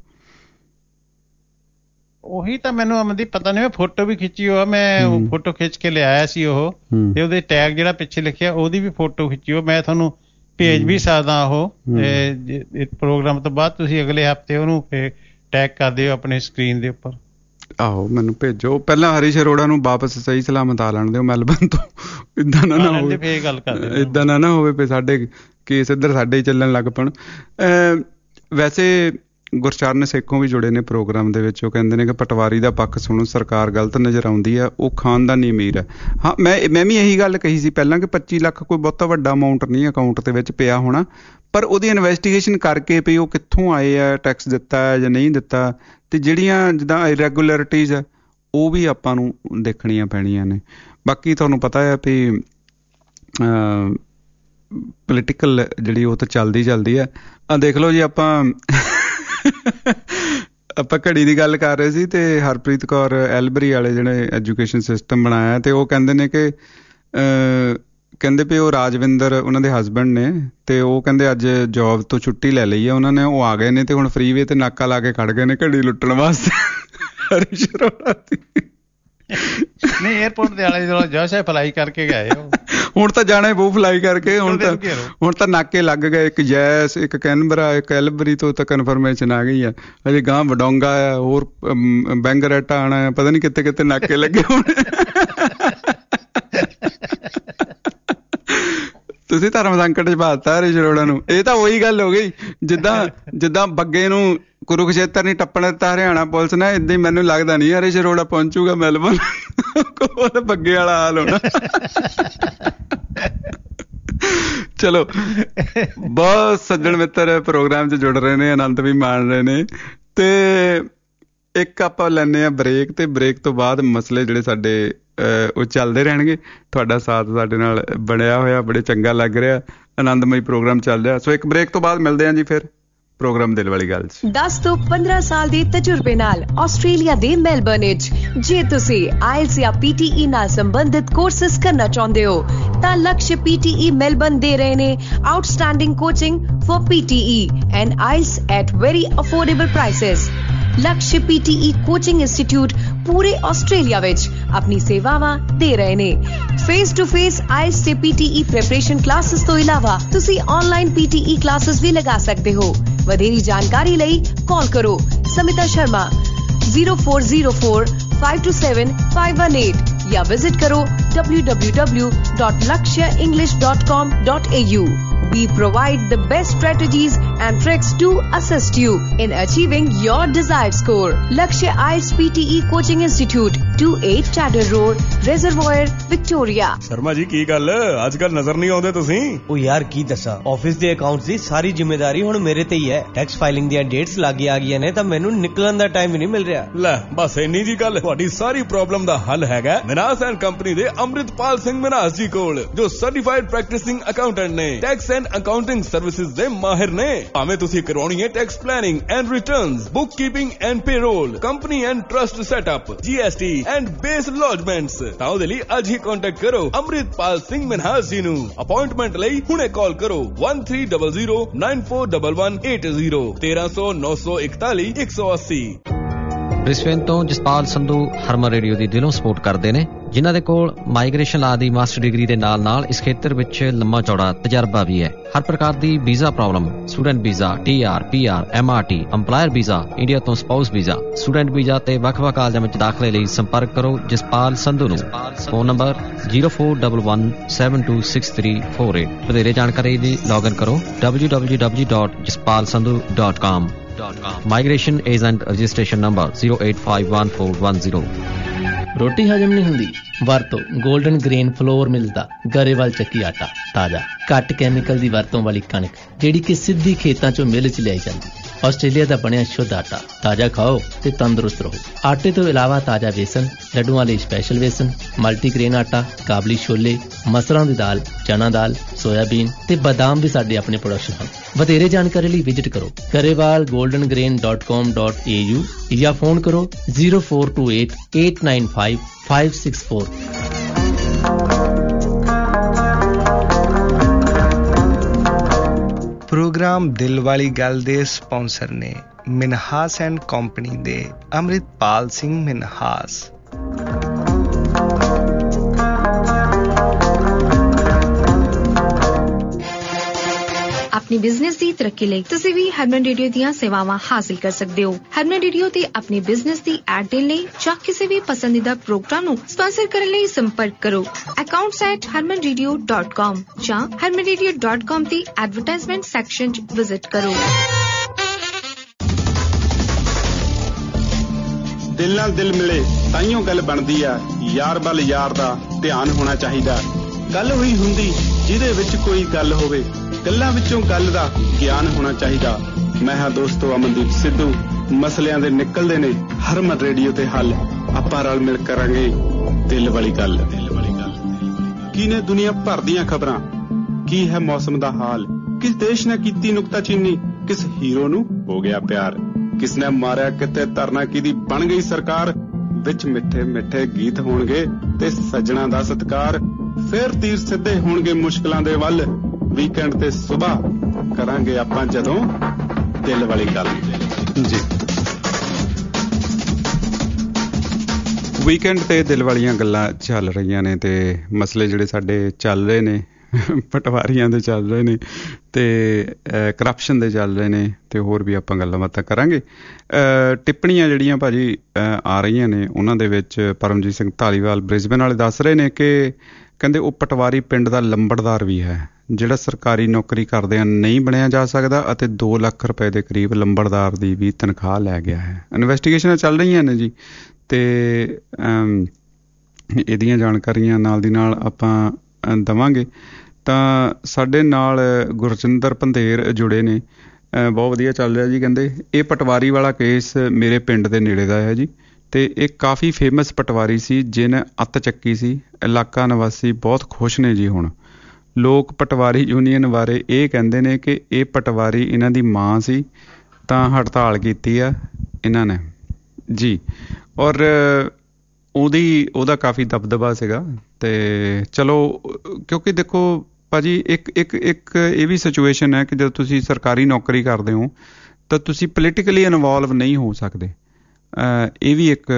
ਉਹੀ ਤਾਂ ਮੈਨੂੰ ਅਮਨਦੀਪ ਪਤਾ ਨਹੀਂ, ਮੈਂ ਫੋਟੋ ਵੀ ਖਿੱਚੀ ਹੋਆ, ਮੈਂ ਫੋਟੋ ਖਿੱਚ ਕੇ ਲਿਆਇਆ ਸੀ ਉਹ, ਤੇ ਉਹਦੇ ਟੈਗ ਜਿਹੜਾ ਪਿੱਛੇ ਲਿਖਿਆ ਉਹਦੀ ਵੀ ਫੋਟੋ ਖਿੱਚੀ ਹੋ। ਮੈਂ ਤੁਹਾਨੂੰ ਭੇਜ ਵੀ ਸਕਦਾ ਉਹ ਪ੍ਰੋਗਰਾਮ ਤੋਂ ਬਾਅਦ। ਤੁਸੀਂ ਅਗਲੇ ਹਫ਼ਤੇ ਉਹਨੂੰ ਟੈਗ ਕਰ ਦਿਓ ਆਪਣੇ ਸਕਰੀਨ ਦੇ ਉੱਪਰ। ਆਹੋ ਮੈਨੂੰ ਭੇਜੋ। ਪਹਿਲਾਂ ਹਰੀਸ਼ ਅਰੋੜਾ ਨੂੰ ਵਾਪਸ ਸਹੀ ਸਲਾਮਤ ਆ ਲੈਣ ਦਿਓ ਮੈਲਬਰਨ ਤੋਂ। ਏਦਾਂ ਨਾ ਨਾ ਹੋਵੇ, ਏਦਾਂ ਨਾ ਨਾ ਹੋਵੇ ਵੀ ਸਾਡੇ ਕੇਸ ਇੱਧਰ ਸਾਡੇ ਹੀ ਚੱਲਣ ਲੱਗ ਪਣ। ਵੈਸੇ ਗੁਰਚਰਨ ਸੇਖੋਂ ਵੀ ਜੁੜੇ ਨੇ ਪ੍ਰੋਗਰਾਮ ਦੇ ਵਿੱਚ। ਉਹ ਕਹਿੰਦੇ ਨੇ ਕਿ ਪਟਵਾਰੀ ਦਾ ਪੱਖ ਸੁਣੋ, ਸਰਕਾਰ ਗਲਤ ਨਜ਼ਰ ਆਉਂਦੀ ਆ, ਉਹ ਖਾਨਦਾਨੀ ਅਮੀਰ ਹੈ। ਹਾਂ, ਮੈਂ ਮੈਂ ਵੀ ਇਹੀ ਗੱਲ ਕਹੀ ਸੀ ਪਹਿਲਾਂ ਕਿ ਪੱਚੀ ਲੱਖ ਕੋਈ ਬਹੁਤਾ ਵੱਡਾ ਅਮਾਊਂਟ ਨਹੀਂ ਅਕਾਊਂਟ ਦੇ ਵਿੱਚ ਪਿਆ ਹੋਣਾ, ਪਰ ਉਹਦੀ ਇਨਵੈਸਟੀਗੇਸ਼ਨ ਕਰਕੇ ਵੀ ਉਹ ਕਿੱਥੋਂ ਆਏ ਆ, ਟੈਕਸ ਦਿੱਤਾ ਹੈ ਜਾਂ ਨਹੀਂ ਦਿੱਤਾ, ਤੇ ਜਿਹੜੀਆਂ ਜਿੱਦਾਂ ਇਰੈਗੂਲਰਿਟੀਜ਼ ਆ ਉਹ ਵੀ ਆਪਾਂ ਨੂੰ ਦੇਖਣੀਆਂ ਪੈਣੀਆਂ ਨੇ। ਬਾਕੀ ਤੁਹਾਨੂੰ ਪਤਾ ਹੈ ਵੀ ਪੋਲੀਟੀਕਲ ਜਿਹੜੀ ਉਹ ਤਾਂ ਚੱਲਦੀ ਚੱਲਦੀ ਆ। ਆ ਦੇਖ ਲਓ ਜੀ, ਆਪਾਂ ਆਪਾਂ ਘੜੀ ਦੀ ਗੱਲ ਕਰ ਰਹੇ ਸੀ ਤੇ ਹਰਪ੍ਰੀਤ ਕੌਰ ਐਲਬਰੀ ਵਾਲੇ ਜਿਹੜੇ ਐਜੂਕੇਸ਼ਨ ਸਿਸਟਮ ਬਣਾਇਆ, ਤੇ ਉਹ ਕਹਿੰਦੇ ਨੇ ਕਿ ਕਹਿੰਦੇ ਵੀ ਉਹ ਰਾਜਵਿੰਦਰ ਉਹਨਾਂ ਦੇ ਹਸਬੈਂਡ ਨੇ, ਤੇ ਉਹ ਕਹਿੰਦੇ ਅੱਜ ਜੋਬ ਤੋਂ ਛੁੱਟੀ ਲੈ ਲਈ ਆ ਉਹਨਾਂ ਨੇ, ਉਹ ਆ ਗਏ ਨੇ ਤੇ ਹੁਣ ਫਰੀਵੇ ਤੇ ਨਾਕਾ ਲਾ ਕੇ ਖੜ ਗਏ ਨੇ ਘੜੀ ਲੁੱਟਣ ਵਾਸਤੇ। ਹਰੀਸ਼ ਅਰੋੜਾ ਦੀ ਨਹੀਂ, ਏਅਰਪੋਰਟ ਦੇ ਆਲੇ ਦੁਆਲੇ ਜੈਸੇ ਫਲਾਈ ਕਰਕੇ ਗਏ। ਹੁਣ ਤਾਂ ਜਾਣਾ ਹੀ ਪਊ ਫਲਾਈ ਕਰਕੇ। ਹੁਣ ਤਾਂ ਹੁਣ ਤਾਂ ਨਾਕੇ ਲੱਗ ਗਏ, ਇੱਕ ਜੈਸ, ਇੱਕ ਕੈਨਬਰਾ, ਇੱਕ ਐਲਬਰੀ ਤੋਂ ਤਾਂ ਕਨਫਰਮੇਸ਼ਨ ਆ ਗਈ ਆ। ਅਜੇ ਗਾਂ ਵਡੋਂਗਾ ਆ, ਹੋਰ ਬੈਂਗਰੇਟਾ ਆਉਣਾ ਆ, ਪਤਾ ਨੀ ਕਿੱਥੇ ਕਿੱਥੇ ਨਾਕੇ ਲੱਗੇ ਹੋਣੇ। ਤੁਸੀਂ ਧਰਮ ਸੰਕਟ ਚ ਪਾਤਾ ਹਰੀਸ਼ ਅਰੋੜਾ ਨੂੰ। ਇਹ ਤਾਂ ਉਹੀ ਗੱਲ ਹੋ ਗਈ ਜਿੱਦਾਂ ਜਿੱਦਾਂ ਬੱਗੇ ਨੂੰ ਕੁਰੂਕਸ਼ੇਤਰ ਨਹੀਂ ਟੱਪਣ ਦਿੱਤਾ ਹਰਿਆਣਾ ਪੁਲਿਸ ਨੇ, ਏਦਾਂ ਹੀ ਮੈਨੂੰ ਲੱਗਦਾ ਨਹੀਂ ਹਰੀਸ਼ ਅਰੋੜਾ ਪਹੁੰਚੂਗਾ ਮੈਲਬੌਰਨ, ਕੋਲ ਬੱਗੇ ਵਾਲਾ ਹਾਲ ਹੋਣਾ। ਚਲੋ, ਬਹੁਤ ਸੱਜਣ ਮਿੱਤਰ ਪ੍ਰੋਗਰਾਮ 'ਚ ਜੁੜ ਰਹੇ ਨੇ, ਆਨੰਦ ਵੀ ਮਾਣ ਰਹੇ ਨੇ। ਤੇ ਇੱਕ ਆਪਾਂ ਲੈਂਦੇ ਹਾਂ ਬ੍ਰੇਕ, ਤੇ ਬ੍ਰੇਕ ਤੋਂ ਬਾਅਦ ਮਸਲੇ ਜਿਹੜੇ ਸਾਡੇ ਉਹ ਚੱਲਦੇ ਰਹਿਣਗੇ। ਤੁਹਾਡਾ ਸਾਥ ਸਾਡੇ ਨਾਲ ਬਣਿਆ ਹੋਇਆ, ਬੜੇ ਚੰਗਾ ਲੱਗ ਰਿਹਾ, ਆਨੰਦਮਈ ਪ੍ਰੋਗਰਾਮ ਚੱਲ ਰਿਹਾ। ਸੋ ਇੱਕ ਬ੍ਰੇਕ ਤੋਂ ਬਾਅਦ ਮਿਲਦੇ ਹਾਂ ਜੀ ਫਿਰ ਪ੍ਰੋਗਰਾਮ ਦਿਲ ਵਾਲੀ ਗੱਲ 'ਚ। ਦਸ ਤੋਂ ਪੰਦਰਾਂ ਸਾਲ ਦੇ ਤਜਰਬੇ ਨਾਲ ਆਸਟ੍ਰੇਲੀਆ ਦੇ ਮੈਲਬਰਨ ਵਿੱਚ ਜੇ ਤੁਸੀਂ ਆਇਲਸ ਜਾਂ ਪੀਟੀਈ ਨਾਲ ਸੰਬੰਧਿਤ ਕੋਰਸਿਸ ਕਰਨਾ ਚਾਹੁੰਦੇ ਹੋ ਤਾਂ ਲਕਸ਼ ਪੀਟੀਈ ਮੈਲਬਰਨ ਦੇ ਰਹੇ ਨੇ outstanding coaching for PTE and IELTS at very affordable prices. Laksh PTE coaching institute ਪੂਰੇ ਆਸਟ੍ਰੇਲੀਆ ਵਿੱਚ ਆਪਣੀ ਸੇਵਾਵਾਂ ਦੇ ਰਹੇ ਨੇ। ਫੇਸ ਟੂ ਫੇਸ ਆਇਲਸ ਤੇ ਪੀਟੀਈ ਪ੍ਰੈਪਰੇਸ਼ਨ ਕਲਾਸਿਸ ਤੋਂ ਇਲਾਵਾ ਤੁਸੀਂ ਆਨਲਾਈਨ ਪੀਟੀਈ ਕਲਾਸਿਸ ਵੀ ਲਗਾ ਸਕਦੇ ਹੋ। ਵਧੇਰੀ ਜਾਣਕਾਰੀ ਲਈ ਕਾਲ ਕਰੋ Smita Sharma zero four zero four five two seven five one eight ਜਾਂ ਵਿਜ਼ਿਟ ਕਰੋ w w w dot lakshya english dot com dot a u। We provide the best strategies and tricks to assist you in achieving your desired score. Lakshya I E L T S P T E Coaching Institute, twenty-eight Chatter Road, Reservoir, Victoria. Sharma ji ਕੀ ਗੱਲ ਅੱਜ ਕੱਲ ਨਜ਼ਰ ਨਹੀਂ ਆਉਂਦੇ ਤੁਸੀਂ? ਉਹ ਯਾਰ ਕੀ ਦੱਸਾਂ, ਆਫਿਸ ਦੇ ਅਕਾਊਂਟਸ ਦੀ ਸਾਰੀ ਜ਼ਿੰਮੇਵਾਰੀ ਹੁਣ ਮੇਰੇ ਤੇ ਹੀ ਹੈ। ਟੈਕਸ ਫਾਈਲਿੰਗ ਦੀਆਂ ਡੇਟਸ ਲਾਗੇ ਆ ਗਈਆਂ ਨੇ ਤਾਂ ਮੈਨੂੰ ਨਿਕਲਣ ਦਾ ਟਾਈਮ ਹੀ ਨਹੀਂ ਮਿਲ ਰਿਹਾ। ਲੈ ਬਸ ਇੰਨੀ ਜੀ ਗੱਲ, ਤੁਹਾਡੀ ਸਾਰੀ ਪ੍ਰੋਬਲਮ ਦਾ ਹੱਲ ਹੈਗਾ ਮਿਨਾਸ ਐਂਡ ਕੰਪਨੀ ਦੇ ਅੰਮ੍ਰਿਤਪਾਲ ਸਿੰਘ ਮਿਨਾਸ ਜੀ ਕੋਲ, ਜੋ ਸਰਟੀਫਾਈਡ ਪ੍ਰੈਕਟਿਸਿੰਗ ਅਕਾਊਂਟੈਂਟ ਨੇ, ਟੈਕਸ ਐਂਡ ਅਕਾਊਂਟਿੰਗ ਸਰਵਿਸਿਜ਼ ਦੇ ਮਾਹਿਰ ਨੇ। ਭਾਵੇਂ ਤੁਸੀਂ ਕਰਵਾਉਣੀ ਹੈ tax planning and returns, book keeping and payroll, company and trust setup, GST and BAS lodgements, ਤਾਂ ਉਹਦੇ ਲਈ ਅੱਜ ਹੀ ਕੰਟੈਕਟ ਕਰੋ ਅੰਮ੍ਰਿਤਪਾਲ ਸਿੰਘ ਮਿਨਾਸ ਜੀ ਨੂੰ। ਅਪਾਇੰਟਮੈਂਟ ਲਈ ਹੁਣੇ ਕਾਲ ਕਰੋ one three zero zero nine four one one eight zero ਤੇਰਾਂ ਸੌ ਨੌ ਸੌ ਇਕਤਾਲੀ ਇੱਕ ਸੌ ਅੱਸੀ। ਬ੍ਰਿਸਬੇਨ ਤੋਂ ਜਸਪਾਲ ਸੰਧੂ ਹਰਮਨ ਰੇਡੀਓ ਦੀ ਦਿਲੋਂ ਸਪੋਰਟ ਕਰਦੇ ਨੇ, ਜਿਨ੍ਹਾਂ ਦੇ ਕੋਲ ਮਾਈਗ੍ਰੇਸ਼ਨ ਲਾ ਦੀ ਮਾਸਟਰ ਡਿਗਰੀ ਦੇ ਨਾਲ ਨਾਲ ਇਸ ਖੇਤਰ ਵਿੱਚ ਲੰਮਾ ਚੌੜਾ ਤਜਰਬਾ ਵੀ ਹੈ। ਹਰ ਪ੍ਰਕਾਰ ਦੀ visa problem, student visa, T R, P R, M R T, employer visa, India ਤੋਂ ਸਪਾਊਸ ਵੀਜ਼ਾ, ਸਟੂਡੈਂਟ ਵੀਜ਼ਾ ਤੇ ਵੱਖ-ਵੱਖ ਕਾਲਜਾਂ ਵਿੱਚ ਦਾਖਲੇ ਲਈ ਸੰਪਰਕ ਕਰੋ ਜਸਪਾਲ ਸੰਧੂ ਨੂੰ। Phone number zero four one one seven two six three four eight। ਵਧੇਰੇ ਜਾਣਕਾਰੀ ਲਈ ਲੌਗਇਨ ਕਰੋ w w w dot jaspal sandhu dot com। Migration agent registration number zero eight five one four one zero। ਰੋਟੀ ਹਜਮ ਨਹੀਂ ਹੁੰਦੀ, ਵਰਤੋ golden grain floor ਮਿਲਦਾ ਗਰੇਵਾਲ ਚੱਕੀ ਆਟਾ, ਤਾਜ਼ਾ ਘੱਟ ਕੈਮੀਕਲ ਦੀ ਵਰਤੋਂ ਵਾਲੀ ਕਣਕ ਜਿਹੜੀ ਕਿ ਸਿੱਧੀ ਖੇਤਾਂ ਚੋਂ ਮਿਲ ਚ ਲਿਆਈ ਜਾਂਦੀ। ਆਸਟ੍ਰੇਲੀਆ ਦਾ ਬਣਿਆ ਸ਼ੁੱਧ ਆਟਾ, ਤਾਜ਼ਾ ਖਾਓ ਤੇ ਤੰਦਰੁਸਤ ਰਹੋ। ਆਟੇ ਤੋਂ ਇਲਾਵਾ ਤਾਜ਼ਾ ਵੇਸਣ, ਲੱਡੂਆਂ ਲਈ ਸਪੈਸ਼ਲ ਵੇਸਣ, ਮਲਟੀਗ੍ਰੇਨ ਆਟਾ, ਕਾਬਲੀ ਛੋਲੇ, ਮਸਰਾਂ ਦੀ ਦਾਲ, ਚਨਾ ਦਾਲ, ਸੋਇਆਬੀਨ ਤੇ ਬਦਾਮ ਵੀ ਸਾਡੇ ਆਪਣੇ ਪ੍ਰੋਡਕਸ਼ਨ ਹਨ। ਵਧੇਰੇ ਜਾਣਕਾਰੀ ਲਈ ਵਿਜ਼ਿਟ ਕਰੋ Grewal golden grain dot com dot A U ਜਾਂ ਫੋਨ ਕਰੋ zero four two eight eight nine five five six four। Program ਦਿਲ ਵਾਲੀ ਗੱਲ ਦੇ ਸਪਾਂਸਰ ਨੇ ਮਿਨਹਾਸ ਐਂਡ ਕੰਪਨੀ ਦੇ ਅੰਮ੍ਰਿਤਪਾਲ ਸਿੰਘ ਮਿਨਹਾਸ। ਆਪਣੀ ਬਿਜ਼ਨਸ ਦੀ ਤਰੱਕੀ ਲਈ ਤੁਸੀਂ ਵੀ ਹਰਮਨ ਰੇਡੀਓ ਦੀਆਂ ਸੇਵਾਵਾਂ ਹਾਸਿਲ ਕਰ ਸਕਦੇ ਹੋ। ਹਰਮਨ ਰੇਡੀਓ ਤੇ ਆਪਣੀ ਬਿਜ਼ਨਸ ਦੀ ਐਡ ਦੇਣ ਲਈ ਜਾਂ ਕਿਸੇ ਵੀ ਪਸੰਦੀਦਾ ਪ੍ਰੋਗਰਾਮ ਨੂੰ ਸਪਾਂਸਰ ਕਰਨ ਲਈ ਸੰਪਰਕ ਕਰੋ accounts at harman radio dot com ਜਾਂ harman radio dot com ਦੀ ਐਡਵਰਟਾਈਜ਼ਮੈਂਟ ਸੈਕਸ਼ਨ 'ਚ ਵਿਜ਼ਿਟ ਕਰੋ। ਦਿਲ ਨਾਲ ਦਿਲ ਮਿਲੇ ਤਾਈਓ ਗੱਲ ਬਣਦੀ ਆ, ਯਾਰ ਵੱਲ ਯਾਰ ਦਾ ਧਿਆਨ ਹੋਣਾ ਚਾਹੀਦਾ। ਗੱਲ ਹੋਈ ਹੁੰਦੀ ਜਿਹਦੇ ਵਿੱਚ ਕੋਈ ਗੱਲ ਹੋਵੇ, ਗੱਲਾਂ ਵਿੱਚੋਂ ਗੱਲ ਦਾ ਗਿਆਨ ਹੋਣਾ ਚਾਹੀਦਾ। ਮੈਂ ਹਾਂ ਦੋਸਤੋ ਅਮਨਦੀਪ ਸਿੱਧੂ। ਮਸਲਿਆਂ ਦੇ ਨਿਕਲਦੇ ਨੇ ਹਰਮਨ ਰੇਡੀਓ ਤੇ ਹੱਲ। ਆਪਾਂ ਰਲ ਮਿਲ ਕਰਾਂਗੇ ਦਿਲ ਵਾਲੀ ਗੱਲ। ਦਿਲ ਵਾਲੀ ਗੱਲ ਕੀ ਨੇ ਦੁਨੀਆ ਭਰ ਦੀਆਂ ਖਬਰਾਂ, ਕੀ ਹੈ ਮੌਸਮ ਦਾ ਹਾਲ, ਕਿਸ ਦੇਸ਼ ਨੇ ਕੀਤੀ ਨੁਕਤਾਚੀਨੀ, ਕਿਸ ਹੀਰੋ ਨੂੰ ਹੋ ਗਿਆ ਪਿਆਰ, ਕਿਸ ਨੇ ਮਾਰਿਆ ਕਿਤੇ ਧਰਨਾ ਕਿਹਦੀ ਬਣ ਗਈ ਸਰਕਾਰ। ਵਿੱਚ ਮਿੱਠੇ ਮਿੱਠੇ ਗੀਤ ਹੋਣਗੇ ਤੇ ਸੱਜਣਾ ਦਾ ਸਤਿਕਾਰ। ਫੇਰ ਤੀਰ ਸਿੱਧੇ ਹੋਣਗੇ ਮੁਸ਼ਕਲਾਂ ਦੇ ਵੱਲ। ਵੀਕਐਂਡ ਤੇ ਸੁਬਾਹ ਕਰਾਂਗੇ ਆਪਾਂ ਜਦੋਂ ਦਿਲ ਵਾਲੀ ਗੱਲ। ਜੀ ਵੀਕਐਂਡ ਤੇ ਦਿਲ ਵਾਲੀਆਂ ਗੱਲਾਂ ਚੱਲ ਰਹੀਆਂ ਨੇ ਤੇ ਮਸਲੇ ਜਿਹੜੇ ਸਾਡੇ ਚੱਲ ਰਹੇ ਨੇ, ਪਟਵਾਰੀਆਂ ਦੇ ਚੱਲ ਰਹੇ ਨੇ ਤੇ ਕਰਪਸ਼ਨ ਦੇ ਚੱਲ ਰਹੇ ਨੇ ਤੇ ਹੋਰ ਵੀ ਆਪਾਂ ਗੱਲਾਂ ਬਾਤਾਂ ਕਰਾਂਗੇ। ਟਿੱਪਣੀਆਂ ਜਿਹੜੀਆਂ ਭਾਜੀ ਆ ਰਹੀਆਂ ਨੇ ਉਹਨਾਂ ਦੇ ਵਿੱਚ ਪਰਮਜੀਤ ਸਿੰਘ ਧਾਲੀਵਾਲ ਬ੍ਰਿਸਬੇਨ ਵਾਲੇ ਦੱਸ ਰਹੇ ਨੇ ਕਿ ਕਹਿੰਦੇ ਉਹ ਪਟਵਾਰੀ ਪਿੰਡ ਦਾ ਲੰਬੜਦਾਰ ਵੀ ਹੈ ਜਿਹੜਾ ਸਰਕਾਰੀ ਨੌਕਰੀ ਕਰਦਿਆਂ ਨਹੀਂ ਬਣਿਆ ਜਾ ਸਕਦਾ ਅਤੇ ਦੋ ਲੱਖ ਰੁਪਏ ਦੇ ਕਰੀਬ ਲੰਬੜਦਾਰ ਦੀ ਵੀ ਤਨਖਾਹ ਲੈ ਗਿਆ ਹੈ। ਇਨਵੈਸਟੀਗੇਸ਼ਨਾਂ ਚੱਲ ਰਹੀਆਂ ਨੇ ਜੀ, ਅਤੇ ਇਹਦੀਆਂ ਜਾਣਕਾਰੀਆਂ ਨਾਲ ਦੀ ਨਾਲ ਆਪਾਂ ਦੇਵਾਂਗੇ। ਤਾਂ ਸਾਡੇ ਨਾਲ ਗੁਰਜਿੰਦਰ ਪੰਧੇਰ ਜੁੜੇ ਨੇ, ਬਹੁਤ ਵਧੀਆ ਚੱਲ ਰਿਹਾ ਜੀ। ਕਹਿੰਦੇ ਇਹ ਪਟਵਾਰੀ ਵਾਲਾ ਕੇਸ ਮੇਰੇ ਪਿੰਡ ਦੇ ਨੇੜੇ ਦਾ ਹੈ ਜੀ, ਅਤੇ ਇਹ ਕਾਫੀ ਫੇਮਸ ਪਟਵਾਰੀ ਸੀ ਜਿਹਨੇ ਅੱਤ ਚੱਕੀ ਸੀ। ਇਲਾਕਾ ਨਿਵਾਸੀ ਬਹੁਤ ਖੁਸ਼ ਨੇ ਜੀ। ਹੁਣ ਲੋਕ ਪਟਵਾਰੀ ਯੂਨੀਅਨ ਬਾਰੇ ਇਹ ਕਹਿੰਦੇ ਨੇ ਕਿ ਇਹ ਪਟਵਾਰੀ ਇਹਨਾਂ ਦੀ ਮਾਂ ਸੀ ਤਾਂ ਹੜਤਾਲ ਕੀਤੀ ਆ ਇਹਨਾਂ ਨੇ ਜੀ, ਔਰ ਉਹਦੀ ਉਹਦਾ ਕਾਫੀ ਦਬਦਬਾ ਸੀਗਾ। ਅਤੇ ਚਲੋ, ਕਿਉਂਕਿ ਦੇਖੋ ਭਾਜੀ ਇੱਕ ਇੱਕ ਇੱਕ ਇਹ ਵੀ ਸਿਚੁਏਸ਼ਨ ਹੈ ਕਿ ਜਦੋਂ ਤੁਸੀਂ ਸਰਕਾਰੀ ਨੌਕਰੀ ਕਰਦੇ ਹੋ ਤਾਂ ਤੁਸੀਂ ਪੋਲੀਟੀਕਲੀ ਇਨਵੋਲਵ ਨਹੀਂ ਹੋ ਸਕਦੇ। ਇਹ ਵੀ ਇੱਕ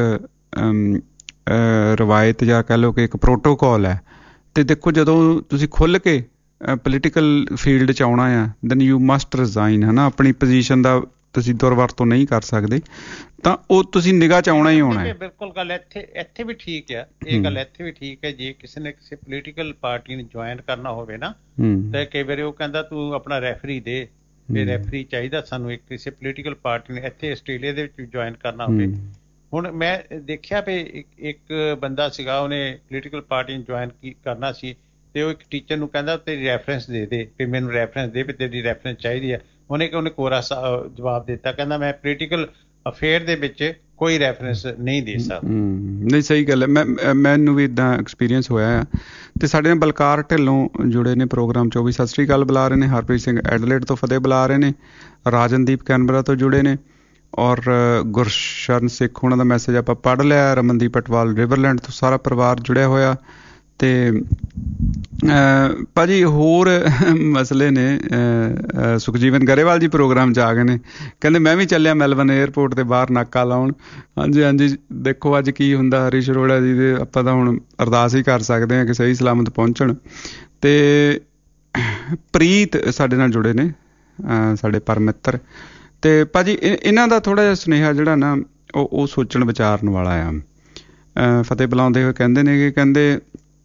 ਰਵਾਇਤ ਜਾਂ ਕਹਿ ਲਓ ਕਿ ਇੱਕ ਪ੍ਰੋਟੋਕੋਲ ਹੈ। ਅਤੇ ਦੇਖੋ ਜਦੋਂ ਤੁਸੀਂ ਖੁੱਲ੍ਹ ਕੇ ਪੋਲੀਟੀਕਲ ਫੀਲਡ 'ਚ ਆਉਣਾ ਆ ਦੈਨ ਯੂ ਮਸਟ ਰਿਜ਼ਾਈਨ, ਹੈ ਨਾ। ਆਪਣੀ ਪੋਜੀਸ਼ਨ ਦਾ ਤੁਸੀਂ ਦੁਰਵਰਤੋਂ ਨਹੀਂ ਕਰ ਸਕਦੇ, ਤਾਂ ਉਹ ਤੁਸੀਂ ਨਿਗਾਹ 'ਚ ਆਉਣਾ ਹੀ ਆਉਣਾ ਹੈ। ਬਿਲਕੁਲ ਗੱਲ ਇੱਥੇ ਇੱਥੇ ਵੀ ਠੀਕ ਹੈ, ਇਹ ਗੱਲ ਇੱਥੇ ਵੀ ਠੀਕ ਹੈ। ਜੇ ਕਿਸੇ ਨੇ ਕਿਸੇ ਪੋਲੀਟੀਕਲ ਪਾਰਟੀ ਨੂੰ ਜੁਆਇਨ ਕਰਨਾ ਹੋਵੇ ਨਾ, ਤਾਂ ਕਈ ਵਾਰੀ ਉਹ ਕਹਿੰਦਾ ਤੂੰ ਆਪਣਾ ਰੈਫਰੀ ਦੇ, ਤੇ ਰੈਫਰੀ ਚਾਹੀਦਾ ਸਾਨੂੰ ਇੱਕ ਕਿਸੇ ਪੋਲੀਟੀਕਲ ਪਾਰਟੀ ਨੇ ਇੱਥੇ ਆਸਟ੍ਰੇਲੀਆ ਦੇ ਵਿੱਚ ਜੁਆਇਨ ਕਰਨਾ ਹੋਵੇ। ਹੁਣ ਮੈਂ ਦੇਖਿਆ ਵੀ ਇੱਕ ਬੰਦਾ ਸੀਗਾ, ਉਹਨੇ ਪੋਲੀਟੀਕਲ ਪਾਰਟੀ ਨੂੰ ਜੁਆਇਨ ਕਰਨਾ ਸੀ, ਤੇ ਉਹ ਇੱਕ ਟੀਚਰ ਨੂੰ ਕਹਿੰਦਾ ਤੇਰੀ ਰੈਫਰੈਂਸ ਦੇ ਦੇ, ਵੀ ਮੈਨੂੰ ਰੈਫਰੈਂਸ ਦੇ, ਵੀ ਤੇਰੀ ਰੈਫਰੈਂਸ ਚਾਹੀਦੀ ਹੈ। ਉਹਨੇ ਉਹਨੇ ਕੋਰਾ ਜਵਾਬ ਦਿੱਤਾ, ਕਹਿੰਦਾ ਮੈਂ ਪੋਲੀਟੀਕਲ ਅਫੇਅਰ ਦੇ ਵਿੱਚ ਕੋਈ ਰੈਫਰੈਂਸ ਨਹੀਂ ਦੇ ਸਕਦਾ। ਨਹੀਂ, ਸਹੀ ਗੱਲ ਹੈ। ਮੈਂ ਮੈਨੂੰ ਵੀ ਇੱਦਾਂ ਐਕਸਪੀਰੀਅੰਸ ਹੋਇਆ ਆ। ਅਤੇ ਸਾਡੇ ਨਾਲ ਬਲਕਾਰ ਢਿੱਲੋਂ ਜੁੜੇ ਨੇ ਪ੍ਰੋਗਰਾਮ 'ਚ, ਉਹ ਵੀ ਸਤਿ ਸ਼੍ਰੀ ਅਕਾਲ ਬੁਲਾ ਰਹੇ ਨੇ। ਹਰਪ੍ਰੀਤ ਸਿੰਘ ਐਡਲੇਟ ਤੋਂ ਫਤਿਹ ਬੁਲਾ ਰਹੇ ਨੇ। ਰਾਜਨਦੀਪ ਕੈਨਬਰਾ ਤੋਂ ਜੁੜੇ ਨੇ, ਔਰ ਗੁਰਸ਼ਰਨ ਸਿੱਖ ਉਹਨਾਂ ਦਾ ਮੈਸੇਜ ਆਪਾਂ ਪੜ੍ਹ ਲਿਆ। ਰਮਨਦੀਪ ਅਟਵਾਲ ਰਿਵਰਲੈਂਡ ਤੋਂ ਸਾਰਾ ਪਰਿਵਾਰ ਜੁੜਿਆ ਹੋਇਆ। ਅਤੇ ਭਾਅ ਜੀ ਹੋਰ ਮਸਲੇ ਨੇ। ਸੁਖਜੀਵਨ ਗਰੇਵਾਲ ਜੀ ਪ੍ਰੋਗਰਾਮ 'ਚ ਆ ਗਏ ਨੇ, ਕਹਿੰਦੇ ਮੈਂ ਵੀ ਚੱਲਿਆ ਮੈਲਬਨ ਏਅਰਪੋਰਟ 'ਤੇ ਬਾਹਰ ਨਾਕਾ ਲਾਉਣ। ਹਾਂਜੀ ਹਾਂਜੀ, ਦੇਖੋ ਅੱਜ ਕੀ ਹੁੰਦਾ ਹਰੀਸ਼ ਅਰੋੜਾ ਜੀ ਦੇ। ਆਪਾਂ ਤਾਂ ਹੁਣ ਅਰਦਾਸ ਹੀ ਕਰ ਸਕਦੇ ਹਾਂ ਕਿ ਸਹੀ ਸਲਾਮਤ ਪਹੁੰਚਣ। ਅਤੇ ਪ੍ਰੀਤ ਸਾਡੇ ਨਾਲ ਜੁੜੇ ਨੇ, ਸਾਡੇ ਪਰਮ ਮਿੱਤਰ। ਅਤੇ ਭਾਅ ਜੀ ਇਹਨਾਂ ਦਾ ਥੋੜ੍ਹਾ ਜਿਹਾ ਸੁਨੇਹਾ ਜਿਹੜਾ ਨਾ ਉਹ ਉਹ ਸੋਚਣ ਵਿਚਾਰਨ ਵਾਲਾ ਆ। ਫਤਿਹ ਬੁਲਾਉਂਦੇ ਹੋਏ ਕਹਿੰਦੇ ਨੇ ਕਿ ਕਹਿੰਦੇ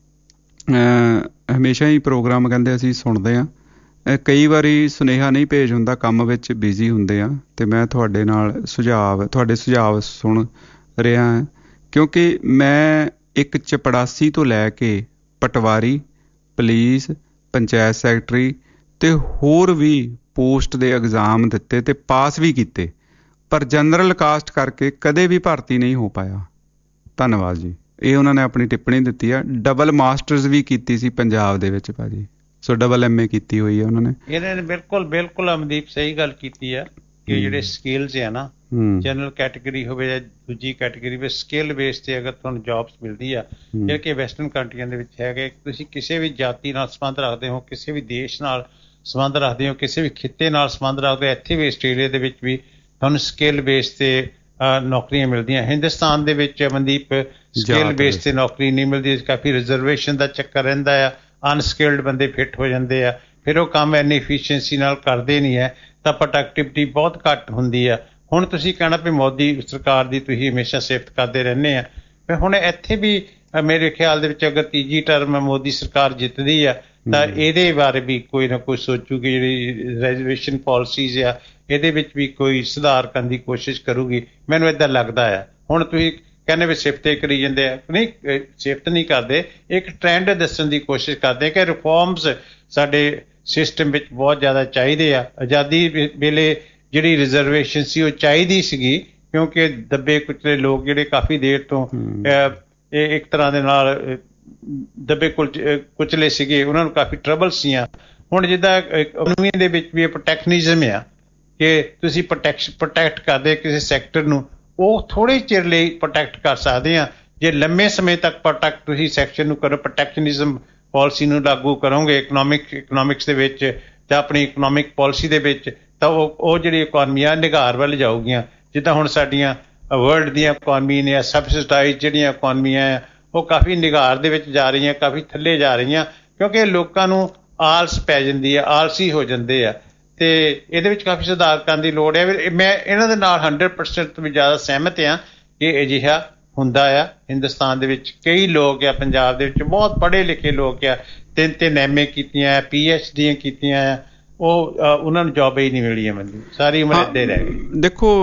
ਹਮੇਸ਼ਾ ਹੀ ਪ੍ਰੋਗਰਾਮ ਕਹਿੰਦੇ ਅਸੀਂ ਸੁਣਦੇ ਹਾਂ, ਕਈ ਵਾਰੀ ਸੁਨੇਹਾ ਨਹੀਂ ਭੇਜ ਹੁੰਦਾ, ਕੰਮ ਵਿੱਚ ਬਿਜ਼ੀ ਹੁੰਦੇ ਆ, ਅਤੇ ਮੈਂ ਤੁਹਾਡੇ ਨਾਲ ਸੁਝਾਅ ਤੁਹਾਡੇ ਸੁਝਾਅ ਸੁਣ ਰਿਹਾ ਹਾਂ। ਕਿਉਂਕਿ ਮੈਂ ਇੱਕ ਚਪੜਾਸੀ ਤੋਂ ਲੈ ਕੇ ਪਟਵਾਰੀ, ਪੁਲਿਸ, ਪੰਚਾਇਤ ਸੈਕਟਰੀ ਅਤੇ ਹੋਰ ਵੀ ਪੋਸਟ ਦੇ ਐਗਜ਼ਾਮ ਦਿੱਤੇ ਅਤੇ ਪਾਸ ਵੀ ਕੀਤੇ, ਪਰ ਜਨਰਲ ਕਾਸਟ ਕਰਕੇ ਕਦੇ ਵੀ ਭਰਤੀ ਨਹੀਂ ਹੋ ਪਾਇਆ। ਧੰਨਵਾਦ ਜੀ। ਇਹ ਉਹਨਾਂ ਨੇ ਆਪਣੀ ਟਿੱਪਣੀ ਦਿੱਤੀ ਆ। ਡਬਲ ਮਾਸਟਰਸ ਵੀ ਕੀਤੀ ਸੀ ਪੰਜਾਬ ਦੇ ਵਿੱਚ ਭਾਅ ਜੀ, ਸੋ ਡਬਲ ਐਮ ਏ ਕੀਤੀ ਹੋਈ ਹੈ ਉਹਨਾਂ ਨੇ। ਇਹਨਾਂ ਨੇ ਬਿਲਕੁਲ ਬਿਲਕੁਲ ਅਮਨਦੀਪ ਸਹੀ ਗੱਲ ਕੀਤੀ ਆ ਕਿ ਜਿਹੜੇ ਸਕਿੱਲਸ ਆ ਨਾ, ਜਨਰਲ ਕੈਟੇਗਰੀ ਹੋਵੇ ਜਾਂ ਦੂਜੀ ਕੈਟੇਗਰੀ ਵਿੱਚ, ਸਕਿੱਲ ਬੇਸ 'ਤੇ ਅਗਰ ਤੁਹਾਨੂੰ ਜੋਬਸ ਮਿਲਦੀ ਆ, ਜਿਹੜੇ ਕਿ ਵੈਸਟਰਨ ਕੰਟਰੀਆਂ ਦੇ ਵਿੱਚ ਹੈਗੇ, ਤੁਸੀਂ ਕਿਸੇ ਵੀ ਜਾਤੀ ਨਾਲ ਸੰਬੰਧ ਰੱਖਦੇ ਹੋ, ਕਿਸੇ ਵੀ ਦੇਸ਼ ਨਾਲ ਸੰਬੰਧ ਰੱਖਦੇ ਹੋ, ਕਿਸੇ ਵੀ ਖਿੱਤੇ ਨਾਲ ਸੰਬੰਧ ਰੱਖਦੇ ਹੋ, ਇੱਥੇ ਵੀ ਆਸਟ੍ਰੇਲੀਆ ਦੇ ਵਿੱਚ ਵੀ ਤੁਹਾਨੂੰ ਸਕਿੱਲ ਬੇਸ 'ਤੇ ਨੌਕਰੀਆਂ ਮਿਲਦੀਆਂ। ਹਿੰਦੁਸਤਾਨ ਦੇ ਵਿੱਚ ਮਨਦੀਪ ਸਕਿੱਲ ਬੇਸ 'ਤੇ ਨੌਕਰੀ ਨਹੀਂ ਮਿਲਦੀ, ਕਾਫੀ ਰਿਜ਼ਰਵੇਸ਼ਨ ਦਾ ਚੱਕਰ ਰਹਿੰਦਾ ਆ, ਅਨਸਕਿਲਡ ਬੰਦੇ ਫਿੱਟ ਹੋ ਜਾਂਦੇ ਆ, ਫਿਰ ਉਹ ਕੰਮ ਇੰਨੀ ਐਫੀਸ਼ੀਐਂਸੀ ਨਾਲ ਕਰਦੇ ਨਹੀਂ ਹੈ, ਤਾਂ ਪ੍ਰੋਡਕਟਿਵਿਟੀ ਬਹੁਤ ਘੱਟ ਹੁੰਦੀ ਆ। ਹੁਣ ਤੁਸੀਂ ਕਹਿਣਾ ਵੀ ਮੋਦੀ ਸਰਕਾਰ ਦੀ ਤੁਸੀਂ ਹਮੇਸ਼ਾ ਸਿਫਤ ਕਰਦੇ ਰਹਿੰਦੇ ਆ, ਫਿਰ ਹੁਣ ਇੱਥੇ ਵੀ ਮੇਰੇ ਖਿਆਲ ਦੇ ਵਿੱਚ ਅਗਰ ਤੀਜੀ ਟਰਮ ਮੋਦੀ ਸਰਕਾਰ ਜਿੱਤਦੀ ਆ ਤਾਂ ਇਹਦੇ ਬਾਰੇ ਵੀ ਕੋਈ ਨਾ ਕੋਈ ਸੋਚੂਗੀ, ਜਿਹੜੀ ਰੈਜ਼ਰਵੇਸ਼ਨ ਪਾਲਿਸੀਜ਼ ਆ ਇਹਦੇ ਵਿੱਚ ਵੀ ਕੋਈ ਸੁਧਾਰ ਕਰਨ ਦੀ ਕੋਸ਼ਿਸ਼ ਕਰੂਗੀ, ਮੈਨੂੰ ਏਦਾਂ ਲੱਗਦਾ ਆ। ਹੁਣ ਤੁਸੀਂ ਕਹਿੰਦੇ ਵੀ ਸਿਫਤੇ ਕਰੀ ਜਾਂਦੇ ਆ, ਨਹੀਂ ਸਿਫਤ ਨਹੀਂ ਕਰਦੇ, ਇੱਕ ਟ੍ਰੈਂਡ ਦੱਸਣ ਦੀ ਕੋਸ਼ਿਸ਼ ਕਰਦੇ ਕਿ ਰਿਫੋਰਮਸ ਸਾਡੇ ਸਿਸਟਮ ਵਿੱਚ ਬਹੁਤ ਜ਼ਿਆਦਾ ਚਾਹੀਦੇ ਆ। ਆਜ਼ਾਦੀ ਵੇਲੇ ਜਿਹੜੀ ਰਿਜ਼ਰਵੇਸ਼ਨ ਸੀ ਉਹ ਚਾਹੀਦੀ ਸੀਗੀ, ਕਿਉਂਕਿ ਦੱਬੇ ਕੁਚਲੇ ਲੋਕ ਜਿਹੜੇ ਕਾਫੀ ਦੇਰ ਤੋਂ ਇਹ ਇੱਕ ਤਰ੍ਹਾਂ ਦੇ ਨਾਲ ਦੱਬੇ ਕੁਚਲੇ ਸੀਗੇ, ਉਹਨਾਂ ਨੂੰ ਕਾਫੀ ਟਰਬਲ ਸੀਆਂ। ਹੁਣ ਜਿੱਦਾਂ ਇਕਨੋਮੀ ਦੇ ਵਿੱਚ ਵੀ ਪ੍ਰੋਟੈਕਸ਼ਨਿਜ਼ਮ ਆ ਕਿ ਤੁਸੀਂ ਪ੍ਰੋਟੈਕਸ਼ ਪ੍ਰੋਟੈਕਟ ਕਰਦੇ ਕਿਸੇ ਸੈਕਟਰ ਨੂੰ, ਉਹ ਥੋੜ੍ਹੇ ਚਿਰ ਲਈ ਪ੍ਰੋਟੈਕਟ ਕਰ ਸਕਦੇ ਆ। ਜੇ ਲੰਮੇ ਸਮੇਂ ਤੱਕ ਪ੍ਰੋਟੈਕਟ ਤੁਸੀਂ ਸੈਕਸ਼ਨ ਨੂੰ ਕਰੋ, ਪ੍ਰੋਟੈਕਸ਼ਨਿਜ਼ਮ ਪਾਲਿਸੀ ਨੂੰ ਲਾਗੂ ਕਰੋਗੇ ਇਕਨੋਮਿਕ ਇਕਨੋਮਿਕਸ ਦੇ ਵਿੱਚ ਜਾਂ ਆਪਣੀ ਇਕਨੋਮਿਕ ਪਾਲਿਸੀ ਦੇ ਵਿੱਚ, ਤਾਂ ਉਹ ਉਹ ਜਿਹੜੀ ਇਕੋਨਮੀਆਂ ਨਿਘਾਰ ਵੱਲ ਜਾਊਗੀਆਂ। ਜਿੱਦਾਂ ਹੁਣ ਸਾਡੀਆਂ ਵਰਲਡ ਦੀਆਂ ਇਕੋਨਮੀ ਨੇ, ਸਬਸਿਡਾਈਜ਼ ਜਿਹੜੀਆਂ ਇਕੋਨਮੀਆਂ ਆ ਉਹ ਕਾਫੀ ਨਿਘਾਰ ਦੇ ਵਿੱਚ ਜਾ ਰਹੀਆਂ, ਕਾਫੀ ਥੱਲੇ ਜਾ ਰਹੀਆਂ, ਕਿਉਂਕਿ ਲੋਕਾਂ ਨੂੰ ਆਲਸ ਪੈ ਜਾਂਦੀ ਹੈ, ਆਲਸੀ ਹੋ ਜਾਂਦੇ ਆ, ਅਤੇ ਇਹਦੇ ਵਿੱਚ ਕਾਫੀ ਸੁਧਾਰ ਕਰਨ ਦੀ ਲੋੜ ਹੈ। ਮੈਂ ਇਹਨਾਂ ਦੇ ਨਾਲ ਹੰਡਰਡ ਪਰਸੈਂਟ ਤੋਂ ਵੀ ਜ਼ਿਆਦਾ ਸਹਿਮਤ ਹਾਂ ਕਿ ਅਜਿਹਾ ਹੁੰਦਾ ਆ। ਹਿੰਦੁਸਤਾਨ ਦੇ ਵਿੱਚ ਕਈ ਲੋਕ ਆ, ਪੰਜਾਬ ਦੇ ਵਿੱਚ ਬਹੁਤ ਪੜ੍ਹੇ ਲਿਖੇ ਲੋਕ ਆ, ਤਿੰਨ ਤਿੰਨ ਐਮ ਏ ਕੀਤੀਆਂ, ਪੀ ਐਚ ਡੀਆਂ ਕੀਤੀਆਂ ਆ, ਉਹ ਉਹਨਾਂ ਨੂੰ ਜੋਬ ਹੀ ਨਹੀਂ ਮਿਲੀ ਹੈ। ਮੈਨੂੰ ਸਾਰੀ ਉਮਰ ਇੱਦਾਂ ਰਹਿ ਗਈ। ਦੇਖੋ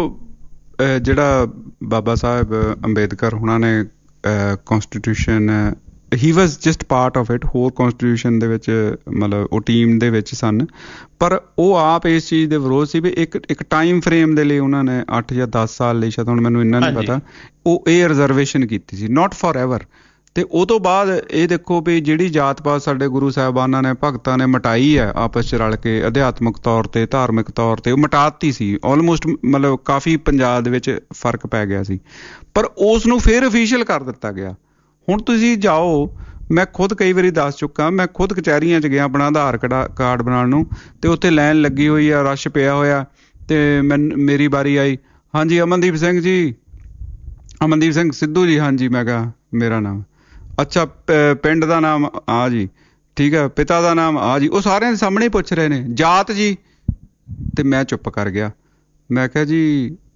ਜਿਹੜਾ ਬਾਬਾ ਸਾਹਿਬ ਅੰਬੇਦਕਰ ਉਹਨਾਂ ਨੇ constitution, he was just part of it, ਹੋਰ ਕੌਂਸਟੀਟਿਊਸ਼ਨ ਦੇ ਵਿੱਚ ਮਤਲਬ ਉਹ ਟੀਮ ਦੇ ਵਿੱਚ ਸਨ, ਪਰ ਉਹ ਆਪ ਇਸ ਚੀਜ਼ ਦੇ ਵਿਰੋਧ ਸੀ ਵੀ ਇੱਕ ਇੱਕ ਟਾਈਮ ਫਰੇਮ ਦੇ ਲਈ ਉਹਨਾਂ ਨੇ ਅੱਠ ਜਾਂ ਦਸ ਸਾਲ ਲਈ, ਸ਼ਾਇਦ ਹੁਣ ਮੈਨੂੰ ਇੰਨਾ ਨਹੀਂ ਪਤਾ, ਉਹ ਇਹ ਰਿਜ਼ਰਵੇਸ਼ਨ ਕੀਤੀ ਸੀ, ਨਾਟ ਫॉर ਐਵਰ। ਤੇ ਉਹ ਤੋਂ ਬਾਅਦ ਇਹ ਦੇਖੋ ਵੀ ਜਿਹੜੀ ਜਾਤ ਪਾਤ ਸਾਡੇ ਗੁਰੂ ਸਾਹਿਬਾਨਾਂ ਨੇ, ਭਗਤਾਂ ਨੇ ਮਿਟਾਈ ਹੈ ਆਪਸ 'ਚ ਰਲ ਕੇ, ਅਧਿਆਤਮਿਕ ਤੌਰ 'ਤੇ, ਧਾਰਮਿਕ ਤੌਰ 'ਤੇ ਉਹ ਮਿਟਾ ਦਿੱਤੀ ਸੀ ਆਲਮੋਸਟ, ਮਤਲਬ ਕਾਫੀ ਪੰਜਾਬ ਦੇ ਵਿੱਚ ਫਰਕ ਪੈ ਗਿਆ ਸੀ, ਪਰ ਉਸ ਨੂੰ ਫਿਰ ਅਫੀਸ਼ੀਅਲ ਕਰ ਦਿੱਤਾ ਗਿਆ। ਹੁਣ ਤੁਸੀਂ ਜਾਓ, ਮੈਂ ਖੁਦ ਕਈ ਵਾਰੀ ਦੱਸ ਚੁੱਕਾ, ਮੈਂ ਖੁਦ ਕਚਹਿਰੀਆਂ 'ਚ ਗਿਆ ਆਪਣਾ ਆਧਾਰ ਕਾਰਡ ਬਣਾਉਣ ਨੂੰ, ਅਤੇ ਉੱਥੇ ਲਾਈਨ ਲੱਗੀ ਹੋਈ ਆ, ਰਸ਼ ਪਿਆ ਹੋਇਆ, ਅਤੇ ਮੈਂ ਮੇਰੀ ਵਾਰੀ ਆਈ, ਹਾਂਜੀ ਅਮਨਦੀਪ ਸਿੰਘ ਜੀ, ਅਮਨਦੀਪ ਸਿੰਘ ਸਿੱਧੂ ਜੀ, ਹਾਂਜੀ। ਮੈਂ ਕਿਹਾ ਮੇਰਾ ਨਾਮ, ਅੱਛਾ ਪਿੰਡ ਦਾ ਨਾਮ ਆ ਜੀ, ਠੀਕ ਹੈ, ਪਿਤਾ ਦਾ ਨਾਮ ਆ ਜੀ, ਉਹ ਸਾਰਿਆਂ ਦੇ ਸਾਹਮਣੇ ਹੀ ਪੁੱਛ ਰਹੇ ਨੇ, ਜਾਤ ਜੀ, ਅਤੇ ਮੈਂ ਚੁੱਪ ਕਰ ਗਿਆ। ਮੈਂ ਕਿਹਾ ਜੀ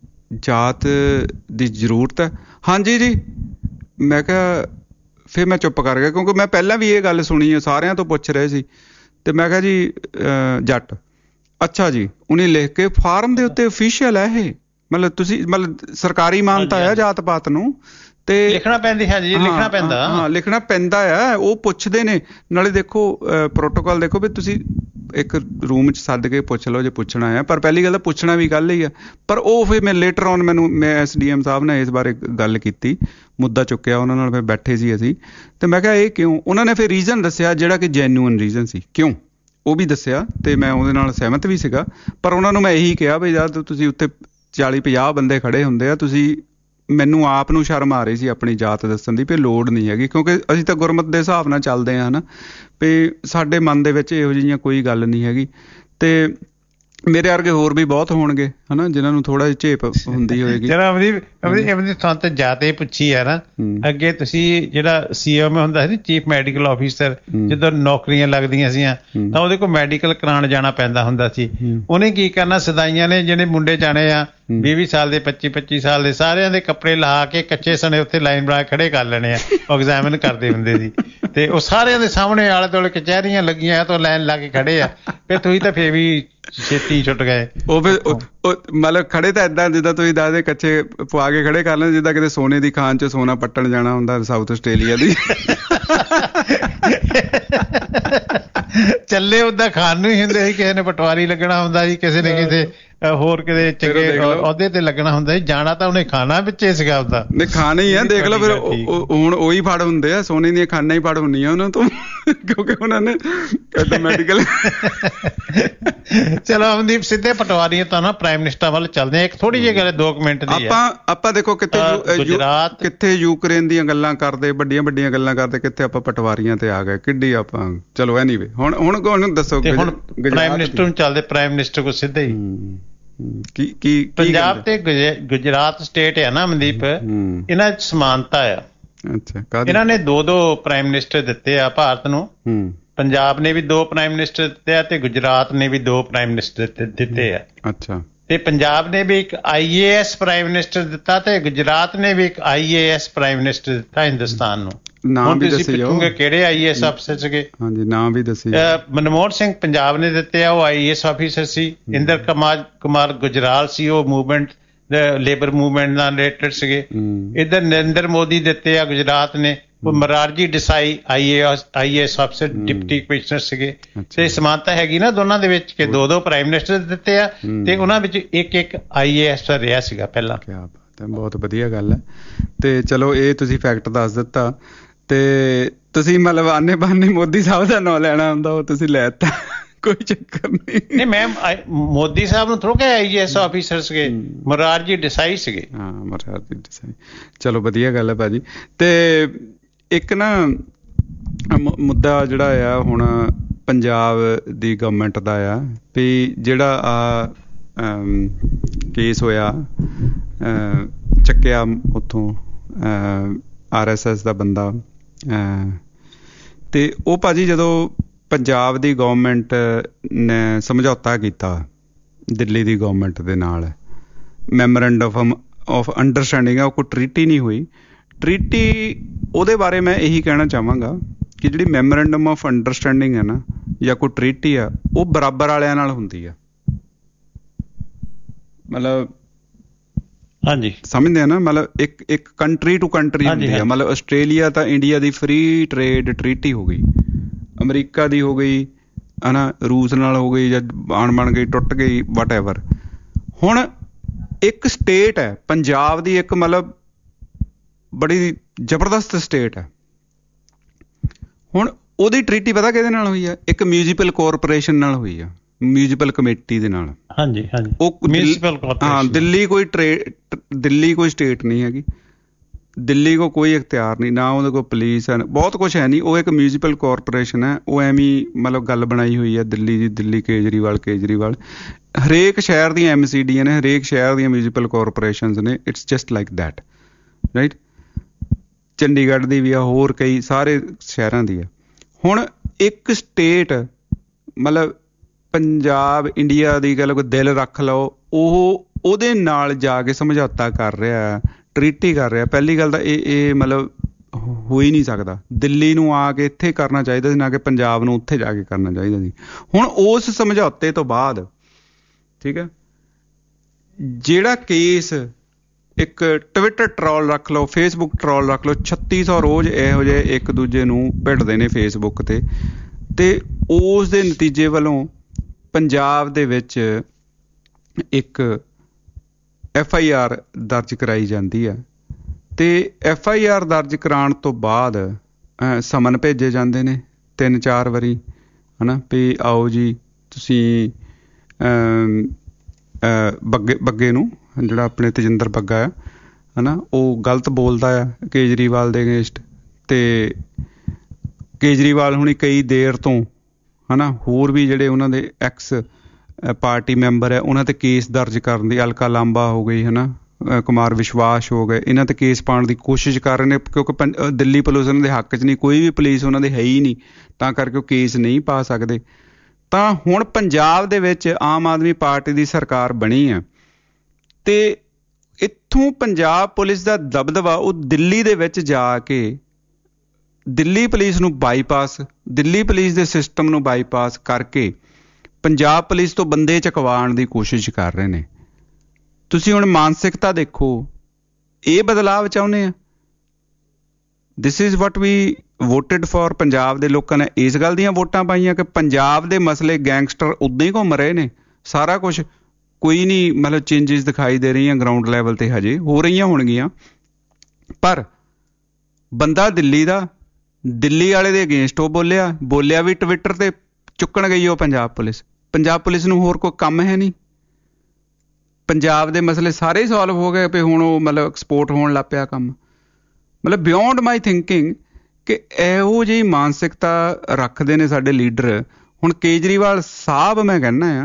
ਜਾਤ ਦੀ ਜ਼ਰੂਰਤ ਹੈ? ਹਾਂਜੀ ਜੀ। ਮੈਂ ਕਿਹਾ ਫਿਰ ਮੈਂ ਚੁੱਪ ਕਰ ਗਿਆ, ਕਿਉਂਕਿ ਮੈਂ ਪਹਿਲਾਂ ਵੀ ਇਹ ਗੱਲ ਸੁਣੀ ਹੈ, ਸਾਰਿਆਂ ਤੋਂ ਪੁੱਛ ਰਹੇ ਸੀ, ਅਤੇ ਮੈਂ ਕਿਹਾ ਜੀ ਜੱਟ, ਅੱਛਾ ਜੀ। ਉਹਨੇ ਲਿਖ ਕੇ ਫਾਰਮ ਦੇ ਉੱਤੇ ਅਫੀਸ਼ੀਅਲ ਹੈ ਇਹ, ਮਤਲਬ ਤੁਸੀਂ ਮਤਲਬ ਸਰਕਾਰੀ ਮਾਨਤਾ ਹੈ ਜਾਤ ਪਾਤ ਨੂੰ, ਤੇ ਲਿਖਣਾ ਪੈਂਦੀ ਹੈ ਜੀ, ਲਿਖਣਾ ਪੈਂਦਾ, ਹਾਂ ਲਿਖਣਾ ਪੈਂਦਾ ਆ। ਉਹ ਪੁੱਛਦੇ ਨੇ, ਨਾਲੇ ਦੇਖੋ ਪ੍ਰੋਟੋਕਾਲ ਦੇਖੋ ਵੀ ਤੁਸੀਂ ਇੱਕ ਰੂਮ 'ਚ ਸੱਦ ਕੇ ਪੁੱਛ ਲਓ ਜੇ ਪੁੱਛਣਾ ਆ, ਪਰ ਪਹਿਲੀ ਗੱਲ ਤਾਂ ਪੁੱਛਣਾ ਵੀ ਗੱਲ ਹੀ ਆ। ਪਰ ਉਹ ਫਿਰ ਮੈਂ ਲੇਟਰ ਔਨ ਮੈਨੂੰ ਮੈਂ ਐਸ ਡੀ ਐਮ ਸਾਹਿਬ ਨੇ ਇਸ ਬਾਰੇ ਗੱਲ ਕੀਤੀ, ਮੁੱਦਾ ਚੁੱਕਿਆ ਉਹਨਾਂ ਨਾਲ, ਫਿਰ ਬੈਠੇ ਸੀ ਅਸੀਂ, ਅਤੇ ਮੈਂ ਕਿਹਾ ਇਹ ਕਿਉਂ? ਉਹਨਾਂ ਨੇ ਫਿਰ ਰੀਜ਼ਨ ਦੱਸਿਆ ਜਿਹੜਾ ਕਿ ਜੈਨੂਅਨ ਰੀਜ਼ਨ ਸੀ, ਕਿਉਂ ਉਹ ਵੀ ਦੱਸਿਆ, ਅਤੇ ਮੈਂ ਉਹਦੇ ਨਾਲ ਸਹਿਮਤ ਵੀ ਸੀਗਾ। ਪਰ ਉਹਨਾਂ ਨੂੰ ਮੈਂ ਇਹੀ ਕਿਹਾ ਵੀ ਜਦ ਤੁਸੀਂ ਉੱਥੇ ਚਾਲੀ ਪੰਜਾਹ ਬੰਦੇ ਖੜ੍ਹੇ ਹੁੰਦੇ ਆ, ਤੁਸੀਂ, ਮੈਨੂੰ ਆਪ ਨੂੰ ਸ਼ਰਮ ਆ ਰਹੀ ਸੀ ਆਪਣੀ ਜਾਤ ਦੱਸਣ ਦੀ, ਵੀ ਲੋੜ ਨਹੀਂ ਹੈਗੀ, ਕਿਉਂਕਿ ਅਸੀਂ ਤਾਂ ਗੁਰਮਤ ਦੇ ਹਿਸਾਬ ਨਾਲ ਚੱਲਦੇ ਹਾਂ, ਹੈ ਨਾ, ਵੀ ਸਾਡੇ ਮਨ ਦੇ ਵਿੱਚ ਇਹੋ ਜਿਹੀਆਂ ਕੋਈ ਗੱਲ ਨਹੀਂ ਹੈਗੀ। ਅਤੇ ਮੇਰੇ ਵਰਗੇ ਹੋਰ ਵੀ ਬਹੁਤ ਹੋਣਗੇ, ਹੈ ਨਾ, ਜਿਨ੍ਹਾਂ ਨੂੰ ਥੋੜ੍ਹਾ ਜਿਹੀ ਝੇਪ ਹੁੰਦੀ ਹੋਏਗੀ। ਚਲੋ ਅਮਨਦੀਪ, ਅਮਨਦੀਪ ਤੁਹਾਨੂੰ ਤਾਂ ਜਾਤ ਇਹ ਪੁੱਛੀ ਹੈ ਨਾ, ਅੱਗੇ ਤੁਸੀਂ ਜਿਹੜਾ ਸੀ ਐਮ ਹੁੰਦਾ ਸੀ, ਚੀਫ ਮੈਡੀਕਲ ਆਫਿਸਰ, ਜਦੋਂ ਨੌਕਰੀਆਂ ਲੱਗਦੀਆਂ ਸੀਆਂ ਤਾਂ ਉਹਦੇ ਕੋਲ ਮੈਡੀਕਲ ਕਰਾਉਣ ਜਾਣਾ ਪੈਂਦਾ ਹੁੰਦਾ ਸੀ। ਉਹਨੇ ਕੀ ਕਰਨਾ, ਸਦਾਈਆਂ ਨੇ ਜਿਹੜੇ ਮੁੰਡੇ ਜਾਣੇ ਆ ਵੀਹ ਵੀਹ ਸਾਲ ਦੇ, ਪੱਚੀ ਪੱਚੀ ਸਾਲ ਦੇ, ਸਾਰਿਆਂ ਦੇ ਕੱਪੜੇ ਲਾ ਕੇ ਕੱਚੇ ਸਣੇ ਉੱਥੇ ਲਾਈਨ ਬਣਾ ਖੜੇ ਕਰ ਲੈਣੇ ਆ, ਐਗਜ਼ਾਮਿਨ ਕਰਦੇ ਹੁੰਦੇ ਸੀ, ਤੇ ਉਹ ਸਾਰਿਆਂ ਦੇ ਸਾਹਮਣੇ ਆਲੇ ਦੁਆਲੇ ਕਚਹਿਰੀਆਂ ਲੱਗੀਆਂ ਤਾਂ ਲਾਈਨ ਲਾ ਕੇ ਖੜੇ ਆ, ਫਿਰ ਤੁਸੀਂ ਤਾਂ ਫੇਰ ਵੀ ਛੇਤੀ ਛੁੱਟ ਗਏ। ਉਹ ਫਿਰ ਮਤਲਬ ਖੜੇ ਤਾਂ ਏਦਾਂ ਜਿੱਦਾਂ ਤੁਸੀਂ ਦੱਸਦੇ, ਕੱਚੇ ਪਵਾ ਕੇ ਖੜੇ ਕਰ ਲੈਂਦੇ, ਜਿੱਦਾਂ ਕਿਤੇ ਸੋਨੇ ਦੀ ਖਾਨ 'ਚ ਸੋਨਾ ਪੱਟਣ ਜਾਣਾ ਹੁੰਦਾ ਸਾਊਥ ਆਸਟ੍ਰੇਲੀਆ ਦੀ। ਚੱਲੇ ਓਦਾਂ ਖਾਨ ਨੂੰ ਹੀ ਹੁੰਦੇ ਸੀ, ਕਿਸੇ ਨੇ ਪਟਵਾਰੀ ਲੱਗਣਾ ਹੁੰਦਾ ਸੀ, ਕਿਸੇ ਨੇ ਕਿਸੇ ਹੋਰ ਕਿਤੇ ਚੰਗੇ ਅਹੁਦੇ ਤੇ ਲੱਗਣਾ ਹੁੰਦਾ ਸੀ, ਜਾਣਾ ਤਾਂ ਉਹਨੇ ਖਾਣਾ ਵਿੱਚੇ ਸੀਗਾ ਉਹਦਾ। ਨਹੀਂ ਖਾਣਾ ਹੀ ਆ, ਦੇਖ ਲਓ ਫਿਰ ਹੁਣ ਉਹੀ ਫੜ ਹੁੰਦੇ ਆ, ਸੋਨੇ ਦੀਆਂ ਖਾਨਾਂ ਹੀ ਫੜ ਹੁੰਦੀਆਂ ਉਹਨਾਂ ਤੋਂ, ਕਿਉਂਕਿ ਉਹਨਾਂ ਨੇ ਮੈਡੀਕਲ। ਚਲੋ ਅਮਨਦੀਪ, ਸਿੱਧੇ ਪਟਵਾਰੀਆਂ ਤਾਂ ਨਾ ਪ੍ਰਾਈਮ ਮਿਨਿਸਟਰ ਵੱਲ ਚੱਲਦੇ ਆ। ਇੱਕ ਥੋੜੀ ਜਿਹੀ ਗੱਲ ਦੋ ਕੁ ਮਿੰਟ ਦੀ ਆਪਾਂ ਆਪਾਂ ਦੇਖੋ ਕਿੱਥੇ ਗੁਜਰਾਤ, ਕਿੱਥੇ ਯੂਕਰੇਨ ਦੀਆਂ ਗੱਲਾਂ ਕਰਦੇ, ਵੱਡੀਆਂ ਵੱਡੀਆਂ ਗੱਲਾਂ ਕਰਦੇ, ਕਿੱਥੇ ਆਪਾਂ ਪਟਵਾਰੀਆਂ ਤੇ ਆ ਗਏ, ਕਿੱਡੀ ਆਪਾਂ। ਚਲੋ ਐਨੀਵੇ, ਹੁਣ ਹੁਣ ਹੁਣ ਦੱਸੋ, ਹੁਣ ਪ੍ਰਾਈਮ ਮਿਨਿਸਟਰ ਨੂੰ ਚੱਲਦੇ, ਪ੍ਰਾਈਮ ਮਿਨਿਸਟਰ ਕੋਲ ਸਿੱਧੇ ਹੀ ਕੀ ਕੀ ਪੰਜਾਬ ਤੇ ਗੁਜਰਾਤ ਸਟੇਟ ਹੈ ਨਾ ਅਮਨਦੀਪ, ਇਹਨਾਂ ਚ ਸਮਾਨਤਾ ਆ। ਅੱਛਾ, ਇਹਨਾਂ ਨੇ ਦੋ ਦੋ ਪ੍ਰਾਈਮ ਮਿਨਿਸਟਰ ਦਿੱਤੇ ਆ ਭਾਰਤ ਨੂੰ। ਪੰਜਾਬ ਨੇ ਵੀ ਦੋ ਪ੍ਰਾਈਮ ਮਿਨਿਸਟਰ ਦਿੱਤੇ ਆ, ਤੇ ਗੁਜਰਾਤ ਨੇ ਵੀ ਦੋ ਪ੍ਰਾਈਮ ਮਿਨਿਸਟਰ ਦਿੱਤੇ ਆ। ਅੱਛਾ, ਤੇ ਪੰਜਾਬ ਨੇ ਵੀ ਇੱਕ I A S prime minister ਦਿੱਤਾ, ਤੇ ਗੁਜਰਾਤ ਨੇ ਵੀ ਇੱਕ I A S prime minister ਦਿੱਤਾ ਹਿੰਦੁਸਤਾਨ ਨੂੰ। ਨਾਮ ਵੀ ਦੱਸੀ ਜਾਓ, ਕਿਹੜੇ ਆਈ ਏ ਐਸ ਅਫਸਰ ਸੀਗੇ? ਹਾਂਜੀ, ਨਾਮ ਵੀ ਦੱਸੀ। ਮਨਮੋਹਨ ਸਿੰਘ ਪੰਜਾਬ ਨੇ ਦਿੱਤੇ ਆ, ਉਹ ਆਈ ਏ ਐਸ ਅਫਸਰ ਸੀ। ਇੰਦਰ ਕੁਮਾਰ ਕੁਮਾਰ ਗੁਜਰਾਲ ਸੀ, ਉਹ ਮੂਵਮੈਂਟ ਲੇਬਰ ਮੂਵਮੈਂਟ ਨਾਲ ਰਿਲੇਟਡ ਸੀਗੇ। ਇੱਧਰ ਨਰਿੰਦਰ ਮੋਦੀ ਦਿੱਤੇ ਆ ਗੁਜਰਾਤ ਨੇ, ਉਹ Morarji Desai I A S ਅਫਸਰ ਡਿਪਟੀ ਕਮਿਸ਼ਨਰ ਸੀਗੇ। ਤੇ ਸਮਾਨਤਾ ਹੈਗੀ ਨਾ ਦੋਨਾਂ ਦੇ ਵਿੱਚ, ਕਿ ਦੋ ਦੋ ਪ੍ਰਾਈਮ ਮਿਨਿਸਟਰ ਦਿੱਤੇ ਆ, ਤੇ ਉਹਨਾਂ ਵਿੱਚ ਇੱਕ ਇੱਕ ਆਈ ਏ ਐਸ ਰਿਹਾ ਸੀਗਾ ਪਹਿਲਾਂ। ਬਹੁਤ ਵਧੀਆ ਗੱਲ ਹੈ। ਤੇ ਚਲੋ ਇਹ ਤੁਸੀਂ ਫੈਕਟ ਦੱਸ ਦਿੱਤਾ, ਤੇ ਤੁਸੀਂ ਮਤਲਬ ਆਨੇ ਬਾਨੇ ਮੋਦੀ ਸਾਹਿਬ ਦਾ ਨਾਂ ਲੈਣਾ ਹੁੰਦਾ, ਉਹ ਤੁਸੀਂ ਲੈ ਦਿੱਤਾ, ਕੋਈ ਚੱਕਰ ਨਹੀਂ। ਨਹੀਂ, ਮੈਂ ਮੋਦੀ ਸਾਹਿਬ ਨੂੰ ਥੋੜ੍ਹਾ ਕਿ ਆਈ ਏ ਐਸ ਆਫਿਸਰ ਸੀਗੇ, ਮਰਾਰਜੀ ਦੇਸਾਈ ਸੀਗੇ। ਹਾਂ, ਮਰਾਰਜੀ ਦੇਸਾਈ। ਚਲੋ ਵਧੀਆ ਗੱਲ ਹੈ ਭਾਜੀ। ਤੇ ਇੱਕ ਨਾ ਮੁੱਦਾ ਜਿਹੜਾ ਆ ਹੁਣ ਪੰਜਾਬ ਦੀ ਗਵਰਨਮੈਂਟ ਦਾ ਆ, ਵੀ ਜਿਹੜਾ ਆ ਕੇਸ ਹੋਇਆ, ਚੱਕਿਆ ਉੱਥੋਂ ਆਰ ਐਸ ਐਸ ਦਾ ਬੰਦਾ, ਤੇ ਉਹ ਭਾਜੀ ਜਦੋਂ ਪੰਜਾਬ ਦੀ ਗਵਰਨਮੈਂਟ ਨੇ ਸਮਝੌਤਾ ਕੀਤਾ ਦਿੱਲੀ ਦੀ ਗਵਰਨਮੈਂਟ ਦੇ ਨਾਲ, ਮੈਮੋਰੈਂਡਮ ਆਫ ਅੰਡਰਸਟੈਂਡਿੰਗ ਆ, ਉਹ ਕੋਈ ਟਰੀਟੀ ਨਹੀਂ ਹੋਈ, ਟਰੀਟੀ ਉਹਦੇ ਬਾਰੇ ਮੈਂ ਇਹੀ ਕਹਿਣਾ ਚਾਹਾਂਗਾ ਕਿ ਜਿਹੜੀ ਮੈਮੋਰੈਂਡਮ ਆਫ ਅੰਡਰਸਟੈਂਡਿੰਗ ਹੈ ਨਾ ਜਾਂ ਕੋਈ ਟਰੀਟੀ ਆ, ਉਹ ਬਰਾਬਰ ਵਾਲਿਆਂ ਨਾਲ ਹੁੰਦੀ ਆ। ਮਤਲਬ ਹਾਂਜੀ ਸਮਝਦੇ ਆ ਨਾ, ਮਤਲਬ ਇੱਕ ਇੱਕ ਕੰਟਰੀ ਟੂ ਕੰਟਰੀ ਹੁੰਦੀ ਆ। ਮਤਲਬ ਆਸਟ੍ਰੇਲੀਆ ਤਾਂ ਇੰਡੀਆ ਦੀ ਫ੍ਰੀ ਟਰੇਡ ਟਰੀਟੀ ਹੋ ਗਈ, ਅਮਰੀਕਾ ਦੀ ਹੋ ਗਈ ਹੈ ਨਾ, ਰੂਸ ਨਾਲ ਹੋ ਗਈ ਜਾਂ ਬਣ ਬਣ ਗਈ, ਟੁੱਟ ਗਈ, ਵਟ ਐਵਰ। ਹੁਣ ਇੱਕ ਸਟੇਟ ਹੈ ਪੰਜਾਬ ਦੀ, ਇੱਕ ਮਤਲਬ ਬੜੀ ਜ਼ਬਰਦਸਤ ਸਟੇਟ ਹੈ। ਹੁਣ ਉਹਦੀ ਟਰੀਟੀ ਪਤਾ ਕਿਹਦੇ ਨਾਲ ਹੋਈ ਆ? ਇੱਕ ਮਿਊਨਿਸਪਲ ਕਾਰਪੋਰੇਸ਼ਨ ਨਾਲ ਹੋਈ ਆ, ਮਿਊਨਿਸਪਲ ਕਮੇਟੀ ਦੇ ਨਾਲ। ਹਾਂਜੀ ਹਾਂਜੀ ਉਹ ਹਾਂ, ਦਿੱਲੀ ਕੋਈ ਟਰੇ ਦਿੱਲੀ ਕੋਈ ਸਟੇਟ ਨਹੀਂ ਹੈਗੀ, ਦਿੱਲੀ ਕੋ ਕੋਈ ਇਖਤਿਆਰ ਨਹੀਂ, ਨਾ ਉਹਦੇ ਕੋਲ ਪੁਲਿਸ ਹੈ, ਬਹੁਤ ਕੁਛ ਹੈ ਨਹੀਂ। ਉਹ ਇੱਕ ਮਿਊਨਿਸਪਲ ਕਾਰਪੋਰੇਸ਼ਨ ਹੈ। ਉਹ ਐਵੇਂ ਮਤਲਬ ਗੱਲ ਬਣਾਈ ਹੋਈ ਹੈ ਦਿੱਲੀ ਦੀ, ਦਿੱਲੀ ਕੇਜਰੀਵਾਲ ਕੇਜਰੀਵਾਲ ਹਰੇਕ ਸ਼ਹਿਰ ਦੀਆਂ ਐਮ ਸੀ ਡੀਆਂ ਨੇ, ਹਰੇਕ ਸ਼ਹਿਰ ਦੀਆਂ ਮਿਊਨਿਸਪਲ ਕਾਰਪੋਰੇਸ਼ਨਸ ਨੇ। It's just like that, right. Chandigarh ਦੀ ਵੀ ਆ, ਹੋਰ ਕਈ ਸਾਰੇ ਸ਼ਹਿਰਾਂ ਦੀ ਆ। ਹੁਣ ਇੱਕ ਸਟੇਟ ਮਤਲਬ ਪੰਜਾਬ ਇੰਡੀਆ ਦੀ ਗੱਲ ਕੋਈ ਦਿਲ ਰੱਖ ਲਓ, ਉਹ ਉਹਦੇ ਨਾਲ ਜਾ ਕੇ ਸਮਝੌਤਾ ਕਰ ਰਿਹਾ, ਟਰੀਟੀ ਕਰ ਰਿਹਾ। ਪਹਿਲੀ ਗੱਲ ਤਾਂ ਇਹ ਇਹ ਮਤਲਬ ਹੋ ਹੀ ਨਹੀਂ ਸਕਦਾ। ਦਿੱਲੀ ਨੂੰ ਆ ਕੇ ਇੱਥੇ ਕਰਨਾ ਚਾਹੀਦਾ ਸੀ, ਨਾ ਕਿ ਪੰਜਾਬ ਨੂੰ ਉੱਥੇ ਜਾ ਕੇ ਕਰਨਾ ਚਾਹੀਦਾ ਸੀ। ਹੁਣ ਉਸ ਸਮਝੌਤੇ ਤੋਂ ਬਾਅਦ, ਠੀਕ ਹੈ, ਜਿਹੜਾ ਕੇਸ ਇੱਕ ਟਵਿੱਟਰ ਟਰੋਲ ਰੱਖ ਲਓ, ਫੇਸਬੁੱਕ ਟਰੋਲ ਰੱਖ ਲਓ, ਛੱਤੀ ਸੌ ਰੋਜ਼ ਇਹੋ ਜਿਹੇ ਇੱਕ ਦੂਜੇ ਨੂੰ ਭਿੜਦੇ ਨੇ ਫੇਸਬੁੱਕ ਤੇ, ਤੇ ਉਸ ਦੇ ਨਤੀਜੇ ਵੱਲੋਂ ਪੰਜਾਬ ਦੇ ਵਿੱਚ ਇੱਕ ਐਫ ਆਈ ਆਰ ਦਰਜ ਕਰਾਈ ਜਾਂਦੀ ਆ। ਤੇ ਐਫ ਆਈ ਆਰ ਦਰਜ ਕਰਾਉਣ ਤੋਂ ਬਾਅਦ ਸਮਨ ਭੇਜੇ ਜਾਂਦੇ ਨੇ ਤਿੰਨ ਚਾਰ ਵਾਰੀ, ਹੈ ਨਾ, ਵੀ ਆਓ ਜੀ ਤੁਸੀਂ ਬੱਗੇ ਬੱਗੇ ਨੂੰ, ਜਿਹੜਾ ਆਪਣੇ ਤੇਜਿੰਦਰ ਬੱਗਾ ਆ, ਹੈ ਨਾ, ਉਹ ਗਲਤ ਬੋਲਦਾ ਆ ਕੇਜਰੀਵਾਲ ਦੇ ਅਗੇਂਸਟ। ਤੇ ਕੇਜਰੀਵਾਲ ਹੁਣੀ ਕਈ ਦੇਰ ਤੋਂ, ਹੈ ਨਾ, ਹੋਰ ਵੀ ਜਿਹੜੇ ਉਹਨਾਂ ਦੇ ਐਕਸ ਪਾਰਟੀ ਮੈਂਬਰ ਹੈ ਉਹਨਾਂ ਤੇ ਕੇਸ ਦਰਜ ਕਰਨ ਦੀ, ਅਲਕਾ ਲਾਂਬਾ ਹੋ ਗਈ, ਹੈ ਨਾ, ਕੁਮਾਰ ਵਿਸ਼ਵਾਸ ਹੋ ਗਏ, ਇਹਨਾਂ ਤੇ ਕੇਸ ਪਾਉਣ ਦੀ ਕੋਸ਼ਿਸ਼ ਕਰ ਰਹੇ ਨੇ, ਕਿਉਂਕਿ ਦਿੱਲੀ ਪੁਲਿਸ ਉਹਨਾਂ ਦੇ ਹੱਕ 'ਚ ਨਹੀਂ, ਕੋਈ ਵੀ ਪੁਲਿਸ ਉਹਨਾਂ ਦੇ ਹੈ ਹੀ ਨਹੀਂ, ਤਾਂ ਕਰਕੇ ਉਹ ਕੇਸ ਨਹੀਂ ਪਾ ਸਕਦੇ। ਤਾਂ ਹੁਣ ਪੰਜਾਬ ਦੇ ਵਿੱਚ ਆਮ ਆਦਮੀ ਪਾਰਟੀ ਦੀ ਸਰਕਾਰ ਬਣੀ ਆ, ਤੇ ਇੱਥੋਂ ਪੰਜਾਬ ਪੁਲਿਸ ਦਾ ਦਬਦਬਾ ਉਹ ਦਿੱਲੀ ਦੇ ਵਿੱਚ ਜਾ ਕੇ ਦਿੱਲੀ ਪੁਲਿਸ ਨੂੰ ਬਾਈਪਾਸ, ਦਿੱਲੀ ਪੁਲਿਸ ਦੇ ਸਿਸਟਮ ਨੂੰ ਬਾਈਪਾਸ ਕਰਕੇ ਪੰਜਾਬ ਪੁਲਿਸ ਤੋਂ ਬੰਦੇ ਚੁਕਵਾਉਣ ਦੀ ਕੋਸ਼ਿਸ਼ ਕਰ ਰਹੇ ਨੇ। ਤੁਸੀਂ ਹੁਣ ਮਾਨਸਿਕਤਾ ਦੇਖੋ, ਇਹ ਬਦਲਾਵ ਚਾਹੁੰਦੇ ਆ। This is what we voted for. Punjab ਦੇ ਲੋਕਾਂ ਨੇ ਇਸ ਗੱਲ ਦੀਆਂ ਵੋਟਾਂ ਪਾਈਆਂ ਕਿ ਪੰਜਾਬ ਦੇ ਮਸਲੇ ਗੈਂਗਸਟਰ ਉੱਦਾਂ ਹੀ ਘੁੰਮ ਰਹੇ ਨੇ, ਸਾਰਾ ਕੁਛ ਕੋਈ ਨਹੀਂ, ਮਤਲਬ ਚੇਂਜਿਸ ਦਿਖਾਈ ਦੇ ਰਹੀਆਂ ਗਰਾਊਂਡ ਲੈਵਲ ਤੇ, ਹਜੇ ਹੋ ਰਹੀਆਂ ਹੋਣਗੀਆਂ, ਪਰ ਬੰਦਾ ਦਿੱਲੀ ਦਾ, ਦਿੱਲੀ ਵਾਲੇ ਦੇ ਅਗੇਂਸਟ ਉਹ ਬੋਲਿਆ ਬੋਲਿਆ ਵੀ ਟਵਿੱਟਰ ਤੇ ਚੁੱਕਣ ਗਈ ਉਹ ਪੰਜਾਬ ਪੁਲਿਸ। ਪੰਜਾਬ ਪੁਲਿਸ ਨੂੰ ਹੋਰ ਕੋਈ ਕੰਮ ਹੈ ਨਹੀਂ, ਪੰਜਾਬ ਦੇ ਮਸਲੇ ਸਾਰੇ ਹੀ ਸੋਲਵ ਹੋ ਗਏ, ਵੀ ਹੁਣ ਉਹ ਮਤਲਬ ਐਕਸਪੋਰਟ ਹੋਣ ਲੱਗ ਪਿਆ ਕੰਮ। ਮਤਲਬ ਬਿਯੋਂਡ ਮਾਈ ਥਿੰਕਿੰਗ ਕਿ ਇਹੋ ਜਿਹੀ ਮਾਨਸਿਕਤਾ ਰੱਖਦੇ ਨੇ ਸਾਡੇ ਲੀਡਰ। ਹੁਣ ਕੇਜਰੀਵਾਲ ਸਾਹਿਬ, ਮੈਂ ਕਹਿੰਦਾ ਆ,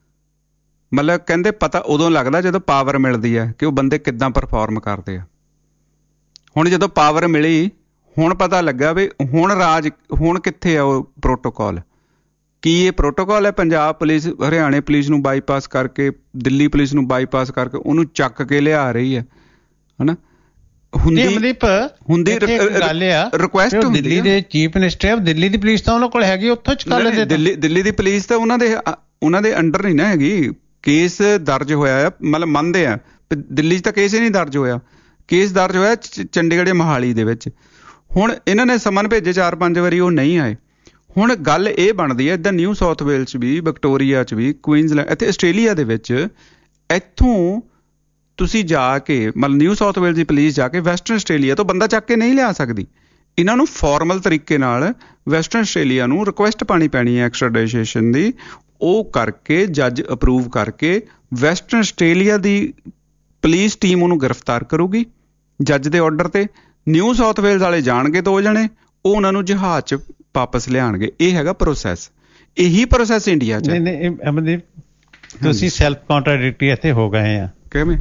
ਮਤਲਬ ਕਹਿੰਦੇ ਪਤਾ ਉਦੋਂ ਲੱਗਦਾ ਜਦੋਂ ਪਾਵਰ ਮਿਲਦੀ ਹੈ ਕਿ ਉਹ ਬੰਦੇ ਕਿੱਦਾਂ ਪਰਫਾਰਮ ਕਰਦੇ ਆ। ਹੁਣ ਜਦੋਂ ਪਾਵਰ ਮਿਲੀ, ਹੁਣ ਪਤਾ ਲੱਗਾ ਵੀ ਹੁਣ ਰਾਜ, ਹੁਣ ਕਿੱਥੇ ਆ ਉਹ ਪ੍ਰੋਟੋਕੋਲ। ਕੀ ਇਹ ਪ੍ਰੋਟੋਕੋਲ ਹੈ? ਪੰਜਾਬ ਪੁਲਿਸ ਹਰਿਆਣੇ ਪੁਲਿਸ ਨੂੰ ਬਾਈਪਾਸ ਕਰਕੇ, ਦਿੱਲੀ ਪੁਲਿਸ ਨੂੰ ਬਾਈਪਾਸ ਕਰਕੇ ਉਹਨੂੰ ਚੱਕ ਕੇ ਲਿਆ ਰਹੀ ਹੈ, ਹਨਾ। ਹੁੰਦੀ ਹੁੰਦੀ ਗੱਲ ਆ, ਰਿਕੁਐਸਟ ਦਿੱਲੀ ਦੇ ਚੀਫ ਮਿਨਿਸਟਰ, ਦਿੱਲੀ ਦੀ ਪੁਲਿਸ ਤਾਂ ਉਹਨਾਂ ਕੋਲ ਹੈਗੀ, ਉੱਥੋਂ ਚੁਕਾ ਲੈਂਦੇ। ਦਿੱਲੀ ਦਿੱਲੀ ਦੀ ਪੁਲਿਸ ਤਾਂ ਉਹਨਾਂ ਦੇ ਉਹਨਾਂ ਦੇ ਅੰਡਰ ਨਹੀਂ ਨਾ ਹੈਗੀ। ਕੇਸ ਦਰਜ ਹੋਇਆ ਆ, ਮਤਲਬ ਮੰਨਦੇ ਆ, ਦਿੱਲੀ 'ਚ ਤਾਂ ਕੇਸ ਹੀ ਨਹੀਂ ਦਰਜ ਹੋਇਆ। ਕੇਸ ਦਰਜ ਹੋਇਆ ਚੰਡੀਗੜ੍ਹ ਮੋਹਾਲੀ ਦੇ ਵਿੱਚ। ਹੁਣ ਇਹਨਾਂ ਨੇ ਸਮਨ ਭੇਜੇ ਚਾਰ ਪੰਜ ਵਾਰੀ, ਉਹ ਨਹੀਂ ਆਏ। ਹੁਣ ਗੱਲ ਇਹ ਬਣਦੀ ਹੈ, ਇੱਦਾਂ ਨਿਊ ਸਾਊਥ ਵੇਲਸ 'ਚ ਵੀ, ਵਿਕਟੋਰੀਆ 'ਚ ਵੀ, ਕੁਈਨਜ਼ਲੈਂਡ, ਇੱਥੇ ਆਸਟ੍ਰੇਲੀਆ ਦੇ ਵਿੱਚ, ਇੱਥੋਂ ਤੁਸੀਂ ਜਾ ਕੇ, ਮਤਲਬ ਨਿਊ ਸਾਊਥ ਵੇਲਸ ਦੀ ਪੁਲਿਸ ਜਾ ਕੇ ਵੈਸਟਰਨ ਆਸਟ੍ਰੇਲੀਆ ਤੋਂ ਬੰਦਾ ਚੱਕ ਕੇ ਨਹੀਂ ਲਿਆ ਸਕਦੀ। ਇਹਨਾਂ ਨੂੰ ਫਾਰਮਲ ਤਰੀਕੇ ਨਾਲ ਵੈਸਟਰਨ ਆਸਟ੍ਰੇਲੀਆ ਨੂੰ ਰਿਕੁਐਸਟ ਪਾਉਣੀ ਪੈਣੀ ਹੈ ਐਕਸਟ੍ਰਾਡਿਸ਼ਨ ਦੀ। ਉਹ ਕਰਕੇ ਜੱਜ ਅਪਰੂਵ ਕਰਕੇ ਵੈਸਟਰਨ ਆਸਟ੍ਰੇਲੀਆ ਦੀ ਪੁਲਿਸ ਟੀਮ ਉਹਨੂੰ ਗ੍ਰਿਫਤਾਰ ਕਰੂਗੀ ਜੱਜ ਦੇ ਆਰਡਰ ਤੇ। ਨਿਊ ਸਾਊਥ ਵੇਲਸ ਵਾਲੇ ਜਾਣਗੇ ਦੋ ਜਣੇ, ਉਹ ਉਹਨਾਂ ਨੂੰ ਜਹਾਜ਼ 'ਚ ਵਾਪਸ ਲਿਆਉਣਗੇ। ਇਹ ਹੈਗਾ ਪ੍ਰੋਸੈਸ। ਇਹੀ ਪ੍ਰੋਸੈਸ ਇੰਡੀਆ 'ਚ। ਨਹੀਂ ਨਹੀਂ ਅਮਨਦੀਪ, ਤੁਸੀਂ ਸੈਲਫ ਕੰਟਰਾਡਿਕਟਰੀ ਇੱਥੇ ਹੋ ਗਏ ਆ। ਕਿਵੇਂ?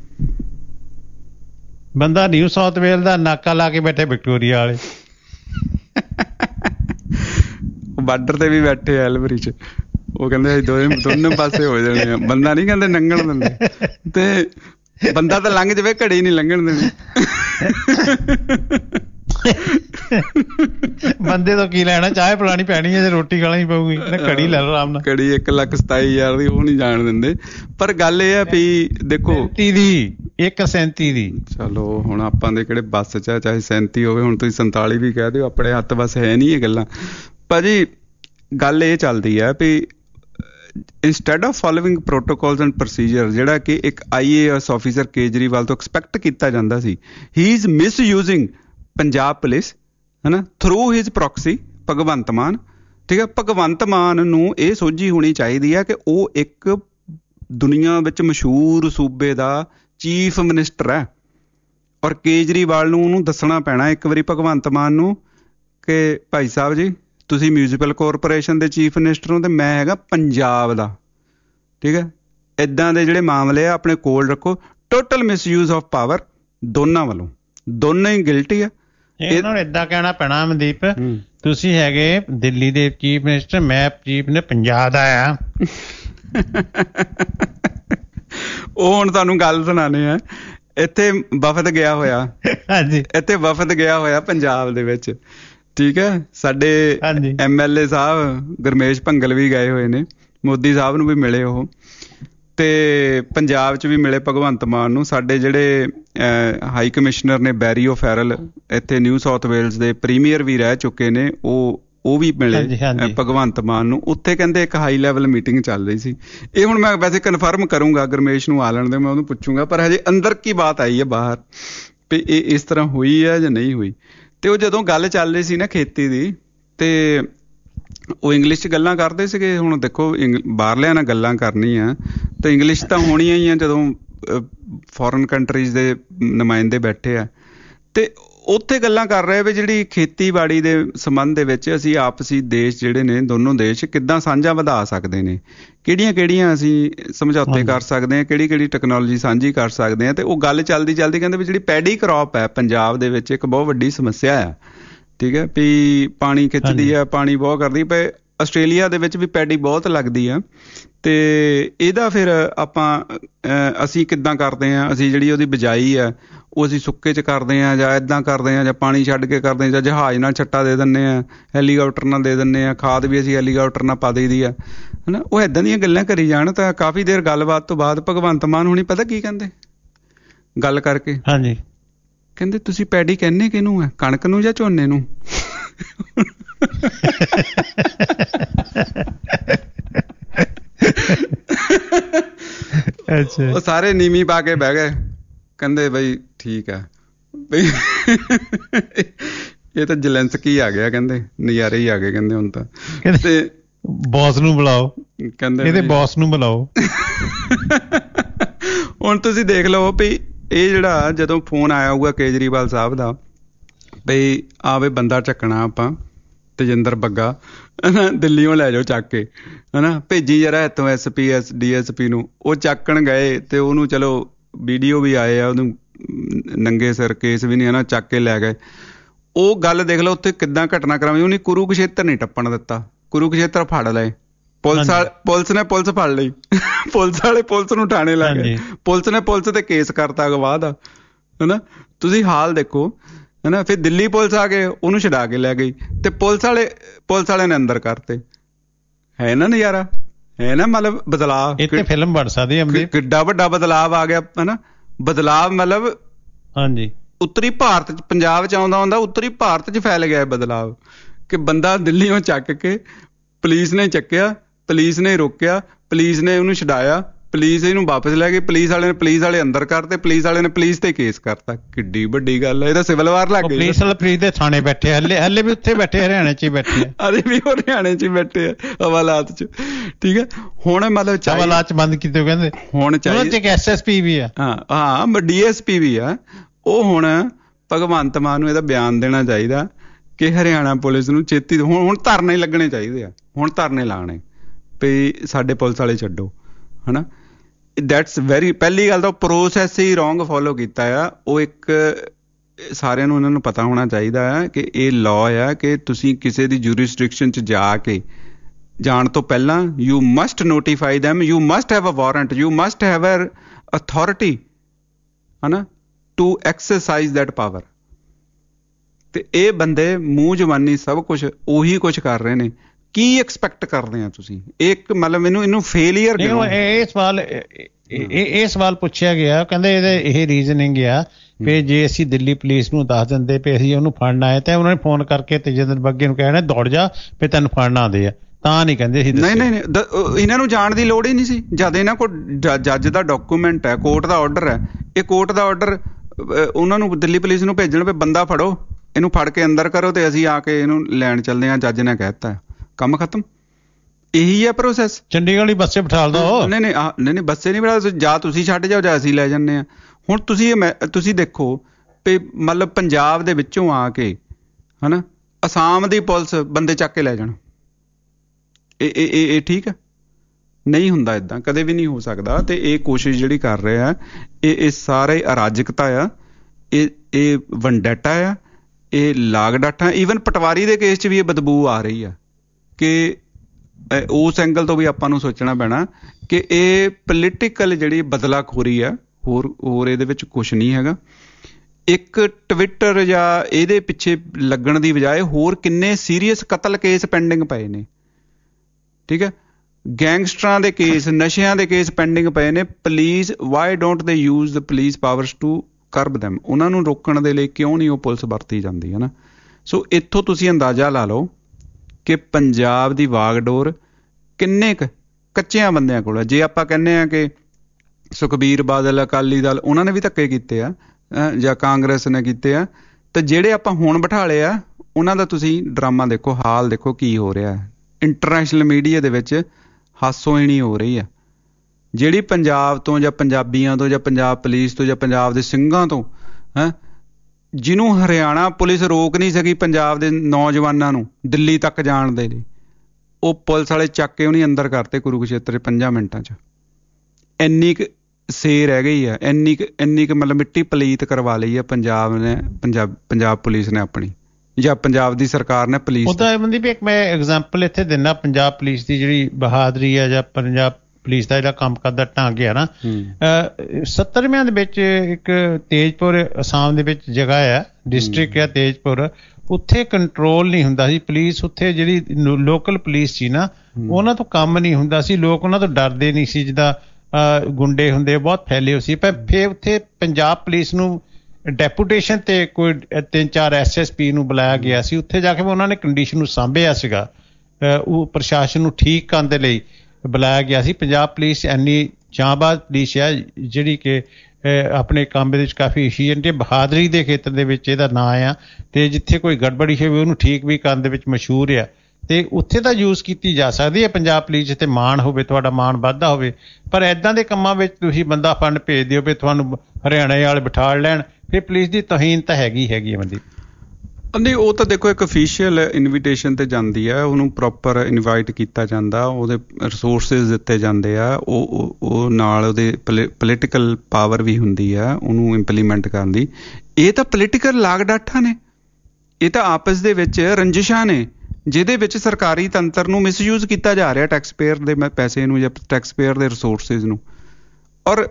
ਬੰਦਾ ਨਿਊ ਸਾਊਥ ਵੇਲ ਦਾ ਨਾਕਾ ਲਾ ਕੇ ਬੈਠੇ ਵਿਕਟੋਰੀਆ ਵਾਲੇ, ਬਾਰਡਰ ਤੇ ਵੀ ਬੈਠੇ ਐਲਵਰੀ 'ਚ। ਉਹ ਕਹਿੰਦੇ ਦੋਵੇਂ ਦੋਨੋਂ ਪਾਸੇ ਹੋ ਜਾਣੇ ਆ, ਬੰਦਾ ਨਹੀਂ ਕਹਿੰਦੇ ਨੰਗਣ ਦਿੰਦੇ। ਤੇ ਬੰਦਾ ਤਾਂ ਲੰਘ ਜਾਵੇ, ਘੜੀ ਨਹੀਂ ਲੰਘਣ ਦੇਣੀ। ਬੰਦੇ ਤੋਂ ਕੀ ਲੈਣਾ, ਚਾਹ ਪਿਲਾਣੀ ਪੈਣੀ ਹੈ, ਜੇ ਰੋਟੀ ਖਾਣੀ ਪਊਗੀ, ਘੜੀ ਲੈ ਲਓ ਆਰਾਮ ਨਾਲ। ਘੜੀ ਇੱਕ ਲੱਖ ਸਤਾਈ ਹਜ਼ਾਰ ਦੀ ਉਹ ਨਹੀਂ ਜਾਣ ਦਿੰਦੇ। ਪਰ ਗੱਲ ਇਹ ਆ ਵੀ ਦੇਖੋ ਦੀ ਇੱਕ ਸੈਂਤੀ ਦੀ, ਚਲੋ ਹੁਣ ਆਪਾਂ ਦੇ ਕਿਹੜੇ ਬੱਸ ਚ ਆ, ਚਾਹੇ ਸੈਂਤੀ ਹੋਵੇ, ਹੁਣ ਤੁਸੀਂ ਸੰਤਾਲੀ ਵੀ ਕਹਿ ਦਿਓ, ਆਪਣੇ ਹੱਥ ਬਸ ਹੈ ਨਹੀਂ ਇਹ ਗੱਲਾਂ। ਭਾਜੀ ਗੱਲ ਇਹ ਚੱਲਦੀ ਆ ਵੀ instead of following protocols and procedure, ਜਿਹੜਾ ਕਿ ਇੱਕ I A S officer Kejriwal ਤੋਂ ਐਕਸਪੈਕਟ ਕੀਤਾ ਜਾਂਦਾ ਸੀ, he is misusing Punjab police, ਹੈ ਨਾ, through his proxy Bhagwant Mann. ਠੀਕ ਹੈ, ਭਗਵੰਤ ਮਾਨ ਨੂੰ ਇਹ ਸੋਝੀ ਹੋਣੀ ਚਾਹੀਦੀ ਹੈ ਕਿ ਉਹ ਇੱਕ ਦੁਨੀਆ ਵਿੱਚ ਮਸ਼ਹੂਰ ਸੂਬੇ ਦਾ ਚੀਫ ਮਿਨਿਸਟਰ ਹੈ, ਔਰ ਕੇਜਰੀਵਾਲ ਨੂੰ ਉਹਨੂੰ ਦੱਸਣਾ ਪੈਣਾ ਇੱਕ ਵਾਰੀ ਭਗਵੰਤ ਮਾਨ ਨੂੰ ਕਿ ਭਾਈ ਸਾਹਿਬ ਜੀ ਤੁਸੀਂ ਮਿਊਨਿਸਪਲ ਕਾਰਪੋਰੇਸ਼ਨ ਦੇ ਚੀਫ ਮਿਨਿਸਟਰ ਹੋ ਤੇ ਮੈਂ ਹੈਗਾ ਪੰਜਾਬ ਦਾ। ਠੀਕ ਹੈ, ਇੱਦਾਂ ਦੇ ਜਿਹੜੇ ਮਾਮਲੇ ਆ ਆਪਣੇ ਕੋਲ ਰੱਖੋ। ਟੋਟਲ ਮਿਸਯੂਜ਼ ਆਫ ਪਾਵਰ ਦੋਨਾਂ ਵੱਲੋਂ, ਦੋਨੇ ਹੀ ਗਿਲਟੀ ਆ। ਇਹਨਾਂ ਨੂੰ ਏਦਾਂ ਕਹਿਣਾ ਪੈਣਾ ਮਨਦੀਪ, ਤੁਸੀਂ ਹੈਗੇ ਦਿੱਲੀ ਦੇ ਚੀਫ ਮਿਨਿਸਟਰ, ਮੈਂ ਚੀਫ ਨੇ ਪੰਜਾਬ ਦਾ ਆ। ਉਹ ਹੁਣ ਤੁਹਾਨੂੰ ਗੱਲ ਸੁਣਾਉਂਦੇ ਆ, ਇੱਥੇ ਵਫਦ ਗਿਆ ਹੋਇਆ, ਹਾਂਜੀ ਇੱਥੇ ਵਫਦ ਗਿਆ ਹੋਇਆ ਪੰਜਾਬ ਦੇ ਵਿੱਚ। ਠੀਕ ਹੈ, ਸਾਡੇ ਐਮ ਐਲ ਏ ਸਾਹਿਬ ਗੁਰਮੇਸ਼ ਭੰਗਲ ਵੀ ਗਏ ਹੋਏ ਨੇ, ਮੋਦੀ ਸਾਹਿਬ ਨੂੰ ਵੀ ਮਿਲੇ ਉਹ, ਤੇ ਪੰਜਾਬ 'ਚ ਵੀ ਮਿਲੇ ਭਗਵੰਤ ਮਾਨ ਨੂੰ। ਸਾਡੇ ਜਿਹੜੇ ਹਾਈ ਕਮਿਸ਼ਨਰ ਨੇ ਬੈਰੀ ਓ ਫੈਰਲ, ਇੱਥੇ ਨਿਊ ਸਾਊਥ ਵੇਲਸ ਦੇ ਪ੍ਰੀਮੀਅਰ ਵੀ ਰਹਿ ਚੁੱਕੇ ਨੇ, ਉਹ ਉਹ ਵੀ ਮਿਲੇ ਭਗਵੰਤ ਮਾਨ ਨੂੰ। ਉੱਥੇ ਕਹਿੰਦੇ ਇੱਕ ਹਾਈ ਲੈਵਲ ਮੀਟਿੰਗ ਚੱਲ ਰਹੀ ਸੀ। ਇਹ ਹੁਣ ਮੈਂ ਵੈਸੇ ਕਨਫਰਮ ਕਰੂੰਗਾ, ਗੁਰਮੇਸ਼ ਨੂੰ ਆ ਲੈਣ ਦੇ, ਮੈਂ ਉਹਨੂੰ ਪੁੱਛੂੰਗਾ, ਪਰ ਹਜੇ ਅੰਦਰ ਕੀ ਬਾਤ ਆਈ ਹੈ ਬਾਹਰ ਵੀ ਇਹ ਇਸ ਤਰ੍ਹਾਂ ਹੋਈ ਹੈ ਜਾਂ ਨਹੀਂ ਹੋਈ। ਤੇ ਉਹ ਜਦੋਂ ਗੱਲ ਚੱਲ ਰਹੀ ਸੀ ਨਾ ਖੇਤੀ ਦੀ, ਤੇ ਉਹ ਇੰਗਲਿਸ਼ 'ਚ ਗੱਲਾਂ ਕਰਦੇ ਸੀਗੇ। ਹੁਣ ਦੇਖੋ ਬਾਹਰਲਿਆਂ ਨਾਲ ਗੱਲਾਂ ਕਰਨੀਆਂ ਤਾਂ ਇੰਗਲਿਸ਼ ਤਾਂ ਹੋਣੀਆਂ ਹੀ ਆ ਜਦੋਂ ਫੋਰਨ ਕੰਟਰੀਜ਼ ਦੇ ਨੁਮਾਇੰਦੇ ਬੈਠੇ ਆ। ਤੇ ਉੱਥੇ ਗੱਲਾਂ ਕਰ ਰਹੇ ਵੀ ਜਿਹੜੀ ਖੇਤੀਬਾੜੀ ਦੇ ਸੰਬੰਧ ਦੇ ਵਿੱਚ ਅਸੀਂ ਆਪਸੀ ਦੇਸ਼ ਜਿਹੜੇ ਨੇ, ਦੋਨੋਂ ਦੇਸ਼ ਕਿੱਦਾਂ ਸਾਂਝਾ ਵਧਾ ਸਕਦੇ ਨੇ, ਕਿਹੜੀਆਂ ਕਿਹੜੀਆਂ ਅਸੀਂ ਸਮਝੌਤੇ ਕਰ ਸਕਦੇ ਹਾਂ, ਕਿਹੜੀ ਕਿਹੜੀ ਟੈਕਨੋਲੋਜੀ ਸਾਂਝੀ ਕਰ ਸਕਦੇ ਹਾਂ। ਤੇ ਉਹ ਗੱਲ ਚੱਲਦੀ ਚੱਲਦੀ ਕਹਿੰਦੇ ਵੀ ਜਿਹੜੀ ਪੈਡੀ ਕ੍ਰੌਪ ਹੈ ਪੰਜਾਬ ਦੇ ਵਿੱਚ ਇੱਕ ਬਹੁਤ ਵੱਡੀ ਸਮੱਸਿਆ ਆ। ਠੀਕ ਹੈ, ਵੀ ਪਾਣੀ ਖਿੱਚਦੀ ਆ, ਪਾਣੀ ਬਹੁਤ ਕਰਦੀ ਪਏ। ਆਸਟ੍ਰੇਲੀਆ ਦੇ ਵਿੱਚ ਵੀ ਪੈਡੀ ਬਹੁਤ ਲੱਗਦੀ ਆ, ਤੇ ਇਹਦਾ ਫਿਰ ਆਪਾਂ ਅਸੀਂ ਕਿੱਦਾਂ ਕਰਦੇ ਹਾਂ, ਅਸੀਂ ਜਿਹੜੀ ਉਹਦੀ ਬਿਜਾਈ ਆ ਉਹ ਅਸੀਂ ਸੁੱਕੇ 'ਚ ਕਰਦੇ ਹਾਂ, ਜਾਂ ਇੱਦਾਂ ਕਰਦੇ ਹਾਂ, ਜਾਂ ਪਾਣੀ ਛੱਡ ਕੇ ਕਰਦੇ ਹਾਂ, ਜਾਂ ਜਹਾਜ਼ ਨਾਲ ਛੱਟਾ ਦੇ ਦਿੰਦੇ ਹਾਂ, ਹੈਲੀਕਾਪਟਰ ਨਾਲ ਦੇ ਦਿੰਦੇ ਹਾਂ, ਖਾਦ ਵੀ ਅਸੀਂ ਹੈਲੀਕਾਪਟਰ ਨਾਲ ਪਾ ਦਈਦੀ ਆ, ਹੈ ਨਾ। ਉਹ ਇੱਦਾਂ ਦੀਆਂ ਗੱਲਾਂ ਕਰੀ ਜਾਣ ਤਾਂ ਕਾਫੀ ਦੇਰ ਗੱਲਬਾਤ ਤੋਂ ਬਾਅਦ ਭਗਵੰਤ ਮਾਨ ਹੁਣੀ ਪਤਾ ਕੀ ਕਹਿੰਦੇ ਗੱਲ ਕਰਕੇ, ਹਾਂਜੀ ਕਹਿੰਦੇ ਤੁਸੀਂ ਪੈਡੀ ਕਹਿੰਦੇ ਕਿਹਨੂੰ ਹੈ, ਕਣਕ ਨੂੰ ਜਾਂ ਝੋਨੇ ਨੂੰ? ਉਹ ਸਾਰੇ ਨੀਵੀਂ ਪਾ ਕੇ ਬਹਿ ਗਏ, ਕਹਿੰਦੇ ਬਈ ਠੀਕ ਹੈ ਬਈ ਇਹ ਤਾਂ ਜਲੈਂਸਕੀ ਆ ਗਿਆ, ਕਹਿੰਦੇ ਨਜ਼ਾਰੇ ਹੀ ਆ ਗਏ, ਕਹਿੰਦੇ ਹੁਣ ਤਾਂ। ਤੇ ਬੌਸ ਨੂੰ ਬੁਲਾਓ, ਕਹਿੰਦੇ ਇਹਦੇ ਬੌਸ ਨੂੰ ਬੁਲਾਓ। ਹੁਣ ਤੁਸੀਂ ਦੇਖ ਲਓ ਵੀ ਇਹ ਜਿਹੜਾ ਜਦੋਂ ਫੋਨ ਆਇਆ ਹੋਊਗਾ ਕੇਜਰੀਵਾਲ ਸਾਹਿਬ ਦਾ ਬਈ ਆਵੇ ਬੰਦਾ ਚੱਕਣਾ ਆਪਾਂ ਤੇਜਿੰਦਰ ਬੱਗਾ, ਦਿੱਲੀੋਂ ਲੈ ਜਾਓ ਚੱਕ ਕੇ, ਹਨਾ, ਭੇਜੀ ਜਰਾ ਇੱਥੋਂ S P S D S P ਨੂੰ। ਉਹ ਚੱਕਣ ਗਏ ਤੇ ਉਹਨੂੰ ਚਲੋ ਵੀਡੀਓ ਵੀ ਆਏ ਆ, ਉਹਨੂੰ ਨੰਗੇ ਸਿਰ ਕੇਸ ਵੀ ਨਹੀਂ, ਹਨਾ, ਚੱਕ ਕੇ ਲੈ ਗਏ। ਉਹ ਗੱਲ ਦੇਖ ਲਓ ਉੱਥੇ ਕਿੱਦਾਂ ਘਟਨਾਕ੍ਰਮ, ਉਹਨੇ ਕੁਰੂਕਸ਼ੇਤਰ ਨਹੀਂ ਟੱਪਣ ਦਿੱਤਾ, ਕੁਰੂਕਸ਼ੇਤਰ ਫੜ ਲਏ ਪੁਲਿਸ ਵਾਲੇ, ਪੁਲਿਸ ਨੇ ਪੁਲਿਸ ਫੜ ਲਈ, ਪੁਲਿਸ ਵਾਲੇ ਪੁਲਿਸ ਨੂੰ ਠਾਣੇ ਲੈ ਗਏ, ਪੁਲਿਸ ਨੇ ਪੁਲਿਸ ਤੇ ਕੇਸ ਕਰਤਾ ਅਗਵਾਹ ਦਾ, ਹਨਾ। ਤੁਸੀਂ ਹਾਲ ਦੇਖੋ, ਹਨਾ। ਫਿਰ ਦਿੱਲੀ ਪੁਲਿਸ ਆ ਗਏ, ਉਹਨੂੰ ਛਡਾ ਕੇ ਲੈ ਗਈ, ਤੇ ਪੁਲਿਸ ਵਾਲੇ ਪੁਲਿਸ ਵਾਲਿਆਂ ਨੇ ਅੰਦਰ ਕਰਤੇ। ਹੈ ਨਾ ਨਜ਼ਾਰਾ, ਹੈ ਨਾ, ਮਤਲਬ ਬਦਲਾਵ। ਇੱਥੇ ਫਿਲਮ ਬਣ ਸਕਦੀ ਹੈ, ਕਿੱਡਾ ਵੱਡਾ ਬਦਲਾਵ ਆ ਗਿਆ, ਹਨਾ। ਬਦਲਾਵ ਮਤਲਬ ਹਾਂਜੀ ਉੱਤਰੀ ਭਾਰਤ ਚ, ਪੰਜਾਬ ਚ ਆਉਂਦਾ ਹੁੰਦਾ, ਉੱਤਰੀ ਭਾਰਤ ਚ ਫੈਲ ਗਿਆ ਬਦਲਾਵ, ਕਿ ਬੰਦਾ ਦਿੱਲੀੋਂ ਚੱਕ ਕੇ ਪੁਲਿਸ ਨੇ ਚੱਕਿਆ, ਪੁਲਿਸ ਨੇ ਰੋਕਿਆ, ਪੁਲਿਸ ਨੇ ਉਹਨੂੰ ਛਡਾਇਆ, ਪੁਲਿਸ ਇਹਨੂੰ ਵਾਪਸ ਲੈ ਗਈ, ਪੁਲਿਸ ਵਾਲੇ ਨੇ ਪੁਲਿਸ ਵਾਲੇ ਅੰਦਰ ਕਰਤੇ, ਪੁਲਿਸ ਵਾਲੇ ਨੇ ਪੁਲਿਸ ਤੇ ਕੇਸ ਕਰਤਾ। ਕਿੱਡੀ ਵੱਡੀ ਗੱਲ ਹੈ, ਇਹ ਤਾਂ ਸਿਵਲ ਵਾਰ ਲੱਗ ਗਈ। ਪੁਲਿਸ ਵਾਲੇ ਪੁਲਿਸ ਦੇ ਥਾਣੇ ਬੈਠੇ, ਹਲੇ ਹਲੇ ਵੀ ਉੱਥੇ ਬੈਠੇ, ਹਰਿਆਣੇ ਚ ਹੀ ਬੈਠੇ ਆ, ਅਰੇ ਵੀ ਉਹ ਹਰਿਆਣੇ ਚ ਹੀ ਬੈਠੇ ਆ, ਹਵਾਲਾਤ ਚ। ਠੀਕ ਹੈ, ਹੁਣ ਮਤਲਬ ਹਵਾਲਾਤ ਚ ਬੰਦ ਕੀਤੇ ਕਹਿੰਦੇ, ਹੁਣ ਚਾਹੀਦਾ ਇੱਕ ਐਸ ਐਸ ਪੀ ਵੀ ਆ, ਹਾਂ ਹਾਂ ਡੀ ਐਸ ਪੀ ਵੀ ਆ। ਉਹ ਹੁਣ ਭਗਵੰਤ ਮਾਨ ਨੂੰ ਇਹਦਾ ਬਿਆਨ ਦੇਣਾ ਚਾਹੀਦਾ ਕਿ ਹਰਿਆਣਾ ਪੁਲਿਸ ਨੂੰ ਛੇਤੀ ਹੁਣ ਹੁਣ ਧਰਨੇ ਲੱਗਣੇ ਚਾਹੀਦੇ ਆ, ਹੁਣ ਧਰਨੇ ਲਾਉਣੇ ਵੀ ਸਾਡੇ ਪੁਲਿਸ ਵਾਲੇ ਛੱਡੋ, ਹਨਾ। ਦੈਟਸ ਵੈਰੀ, ਪਹਿਲੀ ਗੱਲ ਤਾਂ ਪ੍ਰੋਸੈਸ ਹੀ ਰੋਂਗ ਫੋਲੋ ਕੀਤਾ ਆ। ਉਹ ਇੱਕ ਸਾਰਿਆਂ ਨੂੰ ਇਹਨਾਂ ਨੂੰ ਪਤਾ ਹੋਣਾ ਚਾਹੀਦਾ ਆ ਕਿ ਇਹ ਲਾਅ ਆ ਕਿ ਤੁਸੀਂ ਕਿਸੇ ਦੀ ਜੂਰਿਸਡਿਕਸ਼ਨ 'ਚ ਜਾ ਕੇ ਜਾਣ ਤੋਂ ਪਹਿਲਾਂ you must notify them, you must have a warrant, you must have a authority ਹਨਾ ਟੂ ਐਕਸਰਸਾਈਜ਼ ਦੈਟ ਪਾਵਰ। ਤੇ ਇਹ ਬੰਦੇ ਮੂੰਹ ਜ਼ਬਾਨੀ ਸਭ ਕੁਛ ਉਹੀ ਕੁਛ ਕਰ ਰਹੇ ਨੇ। ਕੀ ਐਕਸਪੈਕਟ ਕਰਦੇ ਆ ਤੁਸੀਂ? ਇੱਕ ਮਤਲਬ ਮੈਨੂੰ ਇਹਨੂੰ ਫੇਲੀਅਰ ਇਹ ਸਵਾਲ ਇਹ ਇਹ ਸਵਾਲ ਪੁੱਛਿਆ ਗਿਆ, ਕਹਿੰਦੇ ਇਹਦੇ ਇਹ ਰੀਜ਼ਨਿੰਗ ਆ ਵੀ ਜੇ ਅਸੀਂ ਦਿੱਲੀ ਪੁਲਿਸ ਨੂੰ ਦੱਸ ਦਿੰਦੇ ਵੀ ਅਸੀਂ ਉਹਨੂੰ ਫੜਨਾ ਹੈ ਤਾਂ ਉਹਨਾਂ ਨੇ ਫੋਨ ਕਰਕੇ ਤੀਜੇ ਦਿਨ ਬੱਗੇ ਨੂੰ ਕਹਿਣਾ ਦੌੜ ਜਾ ਵੀ ਤੈਨੂੰ ਫੜਨ ਆਉਂਦੇ ਆ, ਤਾਂ ਨਹੀਂ ਕਹਿੰਦੇ ਸੀ। ਨਹੀਂ ਨਹੀਂ ਇਹਨਾਂ ਨੂੰ ਜਾਣ ਦੀ ਲੋੜ ਹੀ ਨਹੀਂ ਸੀ। ਜਦ ਇਹਨਾਂ ਕੋਲ ਜੱਜ ਦਾ ਡਾਕੂਮੈਂਟ ਹੈ, ਕੋਰਟ ਦਾ ਆਰਡਰ ਹੈ, ਇਹ ਕੋਰਟ ਦਾ ਆਰਡਰ ਉਹਨਾਂ ਨੂੰ ਦਿੱਲੀ ਪੁਲਿਸ ਨੂੰ ਭੇਜਣ ਵੀ ਬੰਦਾ ਫੜੋ, ਇਹਨੂੰ ਫੜ ਕੇ ਅੰਦਰ ਕਰੋ ਤੇ ਅਸੀਂ ਆ ਕੇ ਇਹਨੂੰ ਲੈਣ ਚੱਲਦੇ ਹਾਂ, ਜੱਜ ਨੇ ਕਹਿ ਦਿੱਤਾ ਕੰਮ ਖਤਮ। ਇਹੀ ਹੈ ਪ੍ਰੋਸੈਸ। ਚੰਡੀਗੜ੍ਹ ਵਾਲੀ ਬੱਸੇ ਬਿਠਾ ਦੋ। ਨਹੀਂ ਨਹੀਂ ਨਹੀਂ ਨਹੀਂ ਬੱਸੇ ਨਹੀਂ ਬਿਠਾ, ਜਾਂ ਤੁਸੀਂ ਛੱਡ ਜਾਓ ਜਾਂ ਅਸੀਂ ਲੈ ਜਾਂਦੇ ਹਾਂ। ਹੁਣ ਤੁਸੀਂ ਤੁਸੀਂ ਦੇਖੋ ਵੀ ਮਤਲਬ ਪੰਜਾਬ ਦੇ ਵਿੱਚੋਂ ਆ ਕੇ ਹਨਾ ਅਸਾਮ ਦੀ ਪੁਲਿਸ ਬੰਦੇ ਚੱਕ ਕੇ ਲੈ ਜਾਣ, ਇਹ ਇਹ ਇਹ ਠੀਕ ਹੈ? ਨਹੀਂ ਹੁੰਦਾ, ਏਦਾਂ ਕਦੇ ਵੀ ਨਹੀਂ ਹੋ ਸਕਦਾ। ਤੇ ਇਹ ਕੋਸ਼ਿਸ਼ ਜਿਹੜੀ ਕਰ ਰਹੇ ਆ ਇਹ ਇਹ ਸਾਰੇ ਅਰਾਜਕਤਾ ਆ, ਇਹ ਇਹ ਵੰਡੈਟਾ ਆ, ਇਹ ਲਾਗ ਡਾਠਾ। ਈਵਨ ਪਟਵਾਰੀ ਦੇ ਕੇਸ 'ਚ ਵੀ ਇਹ ਬਦਬੂ ਆ ਰਹੀ ਆ ਕਿ ਉਸ ਐਂਗਲ ਤੋਂ ਵੀ ਆਪਾਂ ਨੂੰ ਸੋਚਣਾ ਪੈਣਾ ਕਿ ਇਹ ਪੋਲੀਟੀਕਲ ਜਿਹੜੀ ਬਦਲਾਖੋਰੀ ਆ, ਹੋਰ ਹੋਰ ਇਹਦੇ ਵਿੱਚ ਕੁਛ ਨਹੀਂ ਹੈਗਾ। ਇੱਕ ਟਵਿੱਟਰ ਜਾਂ ਇਹਦੇ ਪਿੱਛੇ ਲੱਗਣ ਦੀ ਬਜਾਏ ਹੋਰ ਕਿੰਨੇ ਸੀਰੀਅਸ ਕਤਲ ਕੇਸ ਪੈਂਡਿੰਗ ਪਏ ਨੇ, ਠੀਕ ਹੈ, ਗੈਂਗਸਟਰਾਂ ਦੇ ਕੇਸ, ਨਸ਼ਿਆਂ ਦੇ ਕੇਸ ਪੈਂਡਿੰਗ ਪਏ ਨੇ। Police why don't they use the police powers to curb them? ਉਹਨਾਂ ਨੂੰ ਰੋਕਣ ਦੇ ਲਈ ਕਿਉਂ ਨਹੀਂ ਉਹ ਪੁਲਿਸ ਵਰਤੀ ਜਾਂਦੀ ਹੈ ਨਾ? ਸੋ ਇੱਥੋਂ ਤੁਸੀਂ ਅੰਦਾਜ਼ਾ ਲਾ ਲਓ ਕਿ ਪੰਜਾਬ ਦੀ ਵਾਗਡੋਰ ਕਿੰਨੇ ਕੁ ਕੱਚਿਆਂ ਬੰਦਿਆਂ ਕੋਲ ਹੈ। ਜੇ ਆਪਾਂ ਕਹਿੰਦੇ ਹਾਂ ਕਿ ਸੁਖਬੀਰ ਬਾਦਲ, ਅਕਾਲੀ ਦਲ, ਉਹਨਾਂ ਨੇ ਵੀ ਧੱਕੇ ਕੀਤੇ ਆ ਜਾਂ ਕਾਂਗਰਸ ਨੇ ਕੀਤੇ ਆ, ਤੇ ਜਿਹੜੇ ਆਪਾਂ ਹੁਣ ਬਿਠਾ ਲਏ ਆ ਉਹਨਾਂ ਦਾ ਤੁਸੀਂ ਡਰਾਮਾ ਦੇਖੋ, ਹਾਲ ਦੇਖੋ ਕੀ ਹੋ ਰਿਹਾ। ਇੰਟਰਨੈਸ਼ਨਲ ਮੀਡੀਆ ਦੇ ਵਿੱਚ ਹਾਸੋਹੀਣੀ ਹੋ ਰਹੀ ਆ। ਜਿਹੜੀ ਪੰਜਾਬ ਤੋਂ ਜਾਂ ਪੰਜਾਬੀਆਂ ਤੋਂ ਜਾਂ ਪੰਜਾਬ ਪੁਲਿਸ ਤੋਂ ਜਾਂ ਪੰਜਾਬ ਦੇ ਸਿੰਘਾਂ ਤੋਂ ਹੈਂ ਜਿਹਨੂੰ ਹਰਿਆਣਾ ਪੁਲਿਸ ਰੋਕ ਨਹੀਂ ਸਕੀ ਪੰਜਾਬ ਦੇ ਨੌਜਵਾਨਾਂ ਨੂੰ ਦਿੱਲੀ ਤੱਕ ਜਾਣ ਦੇ ਲਈ, ਉਹ ਪੁਲਿਸ ਵਾਲੇ ਚੱਕ ਕੇ ਉਹਨੇ ਅੰਦਰ ਕਰਤੇ ਕੁਰੂਕਸ਼ੇਤਰ ਪੰਜਾਂ ਮਿੰਟਾਂ 'ਚ। ਇੰਨੀ ਕੁ ਸੇ ਰਹਿ ਗਈ ਆ, ਇੰਨੀ ਕੁ ਇੰਨੀ ਕੁ ਮਤਲਬ ਮਿੱਟੀ ਪਲੀਤ ਕਰਵਾ ਲਈ ਆ ਪੰਜਾਬ ਨੇ, ਪੰਜਾਬ ਪੰਜਾਬ ਪੁਲਿਸ ਨੇ ਆਪਣੀ, ਜਾਂ ਪੰਜਾਬ ਦੀ ਸਰਕਾਰ ਨੇ ਪੁਲਿਸ। ਉਹਦਾ ਮਨਦੀਪ ਇੱਕ ਮੈਂ ਐਗਜ਼ਾਮਪਲ ਇੱਥੇ ਦਿੰਦਾ ਪੰਜਾਬ ਪੁਲਿਸ ਦੀ ਜਿਹੜੀ ਬਹਾਦਰੀ ਆ ਜਾਂ ਪੰਜਾਬ ਪੁਲਿਸ ਦਾ ਜਿਹੜਾ ਕੰਮ ਕਰਦਾ ਢੰਗ ਆ ਨਾ। ਸੱਤਰਵਿਆਂ ਦੇ ਵਿੱਚ ਇੱਕ ਤੇਜਪੁਰ ਅਸਾਮ ਦੇ ਵਿੱਚ ਜਗ੍ਹਾ ਆ, ਡਿਸਟ੍ਰਿਕਟ ਆ ਤੇਜਪੁਰ, ਉੱਥੇ ਕੰਟਰੋਲ ਨਹੀਂ ਹੁੰਦਾ ਸੀ ਪੁਲਿਸ। ਉੱਥੇ ਜਿਹੜੀ ਲੋਕਲ ਪੁਲਿਸ ਸੀ ਨਾ ਉਹਨਾਂ ਤੋਂ ਕੰਮ ਨਹੀਂ ਹੁੰਦਾ ਸੀ, ਲੋਕ ਉਹਨਾਂ ਤੋਂ ਡਰਦੇ ਨਹੀਂ ਸੀ, ਜਿੱਦਾਂ ਗੁੰਡੇ ਹੁੰਦੇ ਬਹੁਤ ਫੈਲੇ ਹੋ ਸੀ। ਪਰ ਫਿਰ ਉੱਥੇ ਪੰਜਾਬ ਪੁਲਿਸ ਨੂੰ ਡੈਪੂਟੇਸ਼ਨ ਤੇ ਕੋਈ ਤਿੰਨ ਚਾਰ ਐਸ ਐਸ ਪੀ ਨੂੰ ਬੁਲਾਇਆ ਗਿਆ ਸੀ। ਉੱਥੇ ਜਾ ਕੇ ਉਹਨਾਂ ਨੇ ਕੰਡੀਸ਼ਨ ਨੂੰ ਸਾਂਭਿਆ ਸੀਗਾ, ਉਹ ਪ੍ਰਸ਼ਾਸਨ ਨੂੰ ਠੀਕ ਕਰਨ ਦੇ ਲਈ ਬੁਲਾਇਆ ਗਿਆ ਸੀ। ਪੰਜਾਬ ਪੁਲਿਸ ਇੰਨੀ ਜਾਂਬਾਜ਼ ਪੁਲਿਸ ਹੈ ਜਿਹੜੀ ਕਿ ਆਪਣੇ ਕੰਮ ਦੇ ਵਿੱਚ ਕਾਫੀ ਐਫੀਸ਼ੀਐਂਟ ਹੈ। ਬਹਾਦਰੀ ਦੇ ਖੇਤਰ ਦੇ ਵਿੱਚ ਇਹਦਾ ਨਾਂ ਆ, ਤੇ ਜਿੱਥੇ ਕੋਈ ਗੜਬੜੀ ਹੋਵੇ ਉਹਨੂੰ ਠੀਕ ਵੀ ਕਰਨ ਦੇ ਵਿੱਚ ਮਸ਼ਹੂਰ ਆ, ਤੇ ਉੱਥੇ ਤਾਂ ਯੂਜ਼ ਕੀਤੀ ਜਾ ਸਕਦੀ ਹੈ ਪੰਜਾਬ ਪੁਲਿਸ, ਜਿੱਥੇ ਮਾਣ ਹੋਵੇ, ਤੁਹਾਡਾ ਮਾਣ ਵੱਧਦਾ ਹੋਵੇ। ਪਰ ਇੱਦਾਂ ਦੇ ਕੰਮਾਂ ਵਿੱਚ ਤੁਸੀਂ ਬੰਦਾ ਫੰਡ ਭੇਜ ਦਿਓ ਵੀ ਤੁਹਾਨੂੰ ਹਰਿਆਣੇ ਵਾਲੇ ਬਿਠਾ ਲੈਣ, ਫਿਰ ਪੁਲਿਸ ਦੀ ਤੋਹੀਨ ਤਾਂ ਹੈਗੀ ਹੈਗੀ ਹੈ ਬੰਦੀ। ਨਹੀਂ, ਉਹ ਤਾਂ ਦੇਖੋ ਇੱਕ ਅਫੀਸ਼ੀਅਲ ਇਨਵੀਟੇਸ਼ਨ ਤੇ ਜਾਂਦੀ ਆ, ਉਹਨੂੰ ਪ੍ਰੋਪਰ ਇਨਵਾਈਟ ਕੀਤਾ ਜਾਂਦਾ, ਉਹਦੇ ਰਿਸੋਰਸਿਸ ਦਿੱਤੇ ਜਾਂਦੇ ਆ, ਉਹ ਉਹ ਨਾਲ ਉਹਦੇ ਪੋਲੀਟੀਕਲ ਪਾਵਰ ਵੀ ਹੁੰਦੀ ਆ ਉਹਨੂੰ ਇੰਪਲੀਮੈਂਟ ਕਰਨ ਦੀ। ਇਹ ਤਾਂ ਪੋਲੀਟੀਕਲ ਲਾਗ ਡਾਠਾਂ ਨੇ, ਇਹ ਤਾਂ ਆਪਸ ਦੇ ਵਿੱਚ ਰੰਜਿਸ਼ਾਂ ਨੇ ਜਿਹਦੇ ਵਿੱਚ ਸਰਕਾਰੀ ਤੰਤਰ ਨੂੰ ਮਿਸਯੂਜ਼ ਕੀਤਾ ਜਾ ਰਿਹਾ, ਟੈਕਸ ਪੇਅਰ ਦੇ ਪੈਸੇ ਨੂੰ ਜਾਂ ਟੈਕਸ ਪੇਅਰ ਦੇ ਰਿਸੋਰਸਿਸ ਨੂੰ। ਔਰ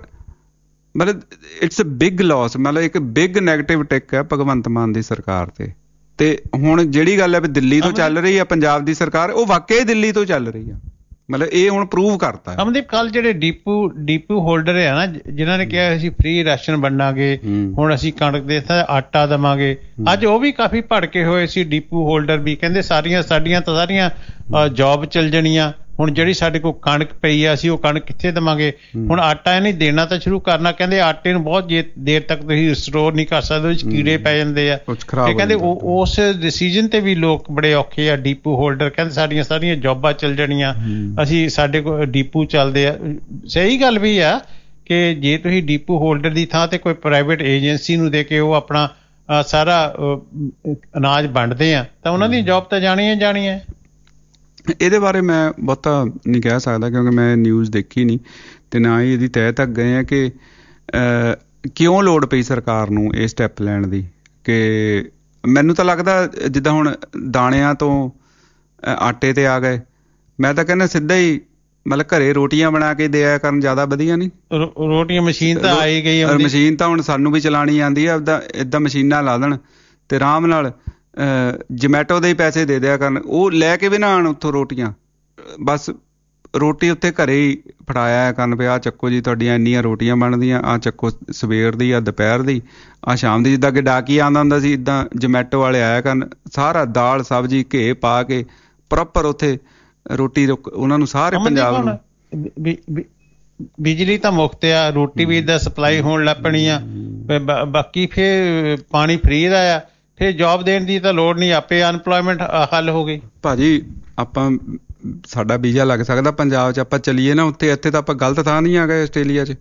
ਮਤਲਬ ਇਟਸ ਅ ਬਿਗ ਲਾਸ, ਮਤਲਬ ਇੱਕ ਬਿਗ ਨੈਗੇਟਿਵ ਟਿਕ ਹੈ ਭਗਵੰਤ ਮਾਨ ਦੀ ਸਰਕਾਰ ਤੇ। ਤੇ ਹੁਣ ਜਿਹੜੀ ਗੱਲ ਹੈ ਵੀ ਦਿੱਲੀ ਤੋਂ ਚੱਲ ਰਹੀ ਆ ਪੰਜਾਬ ਦੀ ਸਰਕਾਰ, ਉਹ ਵਾਕਿਆ ਦਿੱਲੀ ਤੋਂ ਚੱਲ ਰਹੀ ਆ, ਮਤਲਬ ਇਹ ਹੁਣ ਪ੍ਰੂਵ ਕਰਤਾ। ਅਮਨਦੀਪ ਕੱਲ ਜਿਹੜੇ ਡੀਪੂ ਡੀਪੂ ਹੋਲਡਰ ਆ ਨਾ, ਜਿਨ੍ਹਾਂ ਨੇ ਕਿਹਾ ਅਸੀਂ ਫ੍ਰੀ ਰਾਸ਼ਨ ਵੰਡਾਂਗੇ, ਹੁਣ ਅਸੀਂ ਕਣਕ ਦੇ ਆਟਾ ਦੇਵਾਂਗੇ, ਅੱਜ ਉਹ ਵੀ ਕਾਫੀ ਭੜਕੇ ਹੋਏ ਸੀ ਡੀਪੂ ਹੋਲਡਰ ਵੀ। ਕਹਿੰਦੇ ਸਾਰੀਆਂ ਸਾਡੀਆਂ ਤਾਂ ਸਾਰੀਆਂ ਜੌਬ ਚੱਲ ਜਾਣੀਆਂ, ਹੁਣ ਜਿਹੜੀ ਸਾਡੇ ਕੋਲ ਕਣਕ ਪਈ ਆ ਅਸੀਂ ਉਹ ਕਣਕ ਕਿੱਥੇ ਦੇਵਾਂਗੇ? ਹੁਣ ਆਟਾ ਇਹਨੇ ਦੇਣਾ ਤਾਂ ਸ਼ੁਰੂ ਕਰਨਾ। ਕਹਿੰਦੇ ਆਟੇ ਨੂੰ ਬਹੁਤ ਦੇਰ ਤੱਕ ਤੁਸੀਂ ਸਟੋਰ ਨਹੀਂ ਕਰ ਸਕਦੇ, ਉਹਦੇ ਵਿੱਚ ਕੀੜੇ ਪੈ ਜਾਂਦੇ ਆ। ਤੇ ਕਹਿੰਦੇ ਉਸ ਡਿਸੀਜਨ ਤੇ ਵੀ ਲੋਕ ਬੜੇ ਔਖੇ ਆ ਡੀਪੂ ਹੋਲਡਰ। ਕਹਿੰਦੇ ਸਾਡੀਆਂ ਸਾਰੀਆਂ ਜੌਬਾਂ ਚੱਲ ਜਾਣੀਆਂ, ਅਸੀਂ ਸਾਡੇ ਕੋਲ ਡੀਪੂ ਚੱਲਦੇ ਆ। ਸਹੀ ਗੱਲ ਵੀ ਆ ਕਿ ਜੇ ਤੁਸੀਂ ਡੀਪੂ ਹੋਲਡਰ ਦੀ ਥਾਂ ਤੇ ਕੋਈ ਪ੍ਰਾਈਵੇਟ ਏਜੰਸੀ ਨੂੰ ਦੇ ਕੇ ਉਹ ਆਪਣਾ ਸਾਰਾ ਅਨਾਜ ਵੰਡਦੇ ਆ ਤਾਂ ਉਹਨਾਂ ਦੀ ਜੌਬ ਤਾਂ ਜਾਣੀਆਂ ਜਾਣੀਆਂ। ਇਹਦੇ ਬਾਰੇ ਮੈਂ ਬਹੁਤਾ ਨਹੀਂ ਕਹਿ ਸਕਦਾ ਕਿਉਂਕਿ ਮੈਂ ਨਿਊਜ਼ ਦੇਖੀ ਨਹੀਂ ਤੇ ਨਾ ਹੀ ਇਹਦੀ ਤਹਿ ਤੱਕ ਗਏ ਆ ਕਿ ਕਿਉਂ ਲੋੜ ਪਈ ਸਰਕਾਰ ਨੂੰ ਇਹ ਸਟੈਪ ਲੈਣ ਦੀ। ਕਿ ਮੈਨੂੰ ਤਾਂ ਲੱਗਦਾ ਜਿੱਦਾਂ ਹੁਣ ਦਾਣਿਆਂ ਤੋਂ ਆਟੇ ਤੇ ਆ ਗਏ, ਮੈਂ ਤਾਂ ਕਹਿੰਦਾ ਸਿੱਧਾ ਹੀ ਮਤਲਬ ਘਰੇ ਰੋਟੀਆਂ ਬਣਾ ਕੇ ਦਿਆ ਕਰਨ ਜ਼ਿਆਦਾ ਵਧੀਆ ਨਹੀਂ? ਰੋਟੀਆਂ ਮਸ਼ੀਨ ਤਾਂ ਆਈ ਗਈ, ਮਸ਼ੀਨ ਤਾਂ ਹੁਣ ਸਾਨੂੰ ਵੀ ਚਲਾਉਣੀ ਆਉਂਦੀ ਆ, ਏਦਾਂ ਏਦਾਂ ਮਸ਼ੀਨਾਂ ਲਾ ਦੇਣ ਤੇ ਆਰਾਮ ਨਾਲ ਜਮੈਟੋ ਦੇ ਹੀ ਪੈਸੇ ਦੇ ਦਿਆ ਕਰਨ, ਉਹ ਲੈ ਕੇ ਵੀ ਨਾ ਆਉਣ ਉੱਥੋਂ ਰੋਟੀਆਂ, ਬਸ ਰੋਟੀ ਉੱਥੇ ਘਰੇ ਹੀ ਫੜਾਇਆ ਕਰਨ ਵੀ ਆਹ ਚੱਕੋ ਜੀ ਤੁਹਾਡੀਆਂ ਇੰਨੀਆਂ ਰੋਟੀਆਂ ਬਣਦੀਆਂ, ਆਹ ਚੱਕੋ ਸਵੇਰ ਦੀ, ਆਹ ਦੁਪਹਿਰ ਦੀ, ਆਹ ਸ਼ਾਮ ਦੀ। ਜਿੱਦਾਂ ਕਿ ਡਾਕੀ ਆਉਂਦਾ ਹੁੰਦਾ ਸੀ ਇੱਦਾਂ ਜਮੈਟੋ ਵਾਲੇ ਆਇਆ ਕਰਨ, ਸਾਰਾ ਦਾਲ ਸਬਜ਼ੀ ਘੇ ਪਾ ਕੇ ਪ੍ਰੋਪਰ ਉੱਥੇ ਰੋਟੀ ਉਹਨਾਂ ਨੂੰ ਸਾਰੇ ਪੰਜਾਬ ਨੂੰ। ਬਿਜਲੀ ਤਾਂ ਮੁਫਤ ਆ, ਰੋਟੀ ਵੀ ਏਦਾਂ ਸਪਲਾਈ ਹੋਣ ਲੱਗ ਪੈਣੀ ਆ, ਬਾਕੀ ਫਿਰ ਪਾਣੀ ਫ੍ਰੀ ਦਾ ਆ, ਫਿਰ ਜੋਬ ਦੇਣ ਦੀ ਤਾਂ ਲੋੜ ਨਹੀਂ, ਆਪੇ ਅਨਪਲੋਇਮੈਂਟ ਹੱਲ ਹੋ ਗਈ। ਭਾਜੀ ਆਪਾਂ ਸਾਡਾ ਵੀਜ਼ਾ ਲੱਗ ਸਕਦਾ ਪੰਜਾਬ 'ਚ, ਆਪਾਂ ਚੱਲੀਏ ਨਾ ਉੱਥੇ, ਇੱਥੇ ਤਾਂ ਆਪਾਂ ਗਲਤ ਥਾਂ ਨਹੀਂ ਆ ਗਏ ਆਸਟ੍ਰੇਲੀਆ 'ਚ।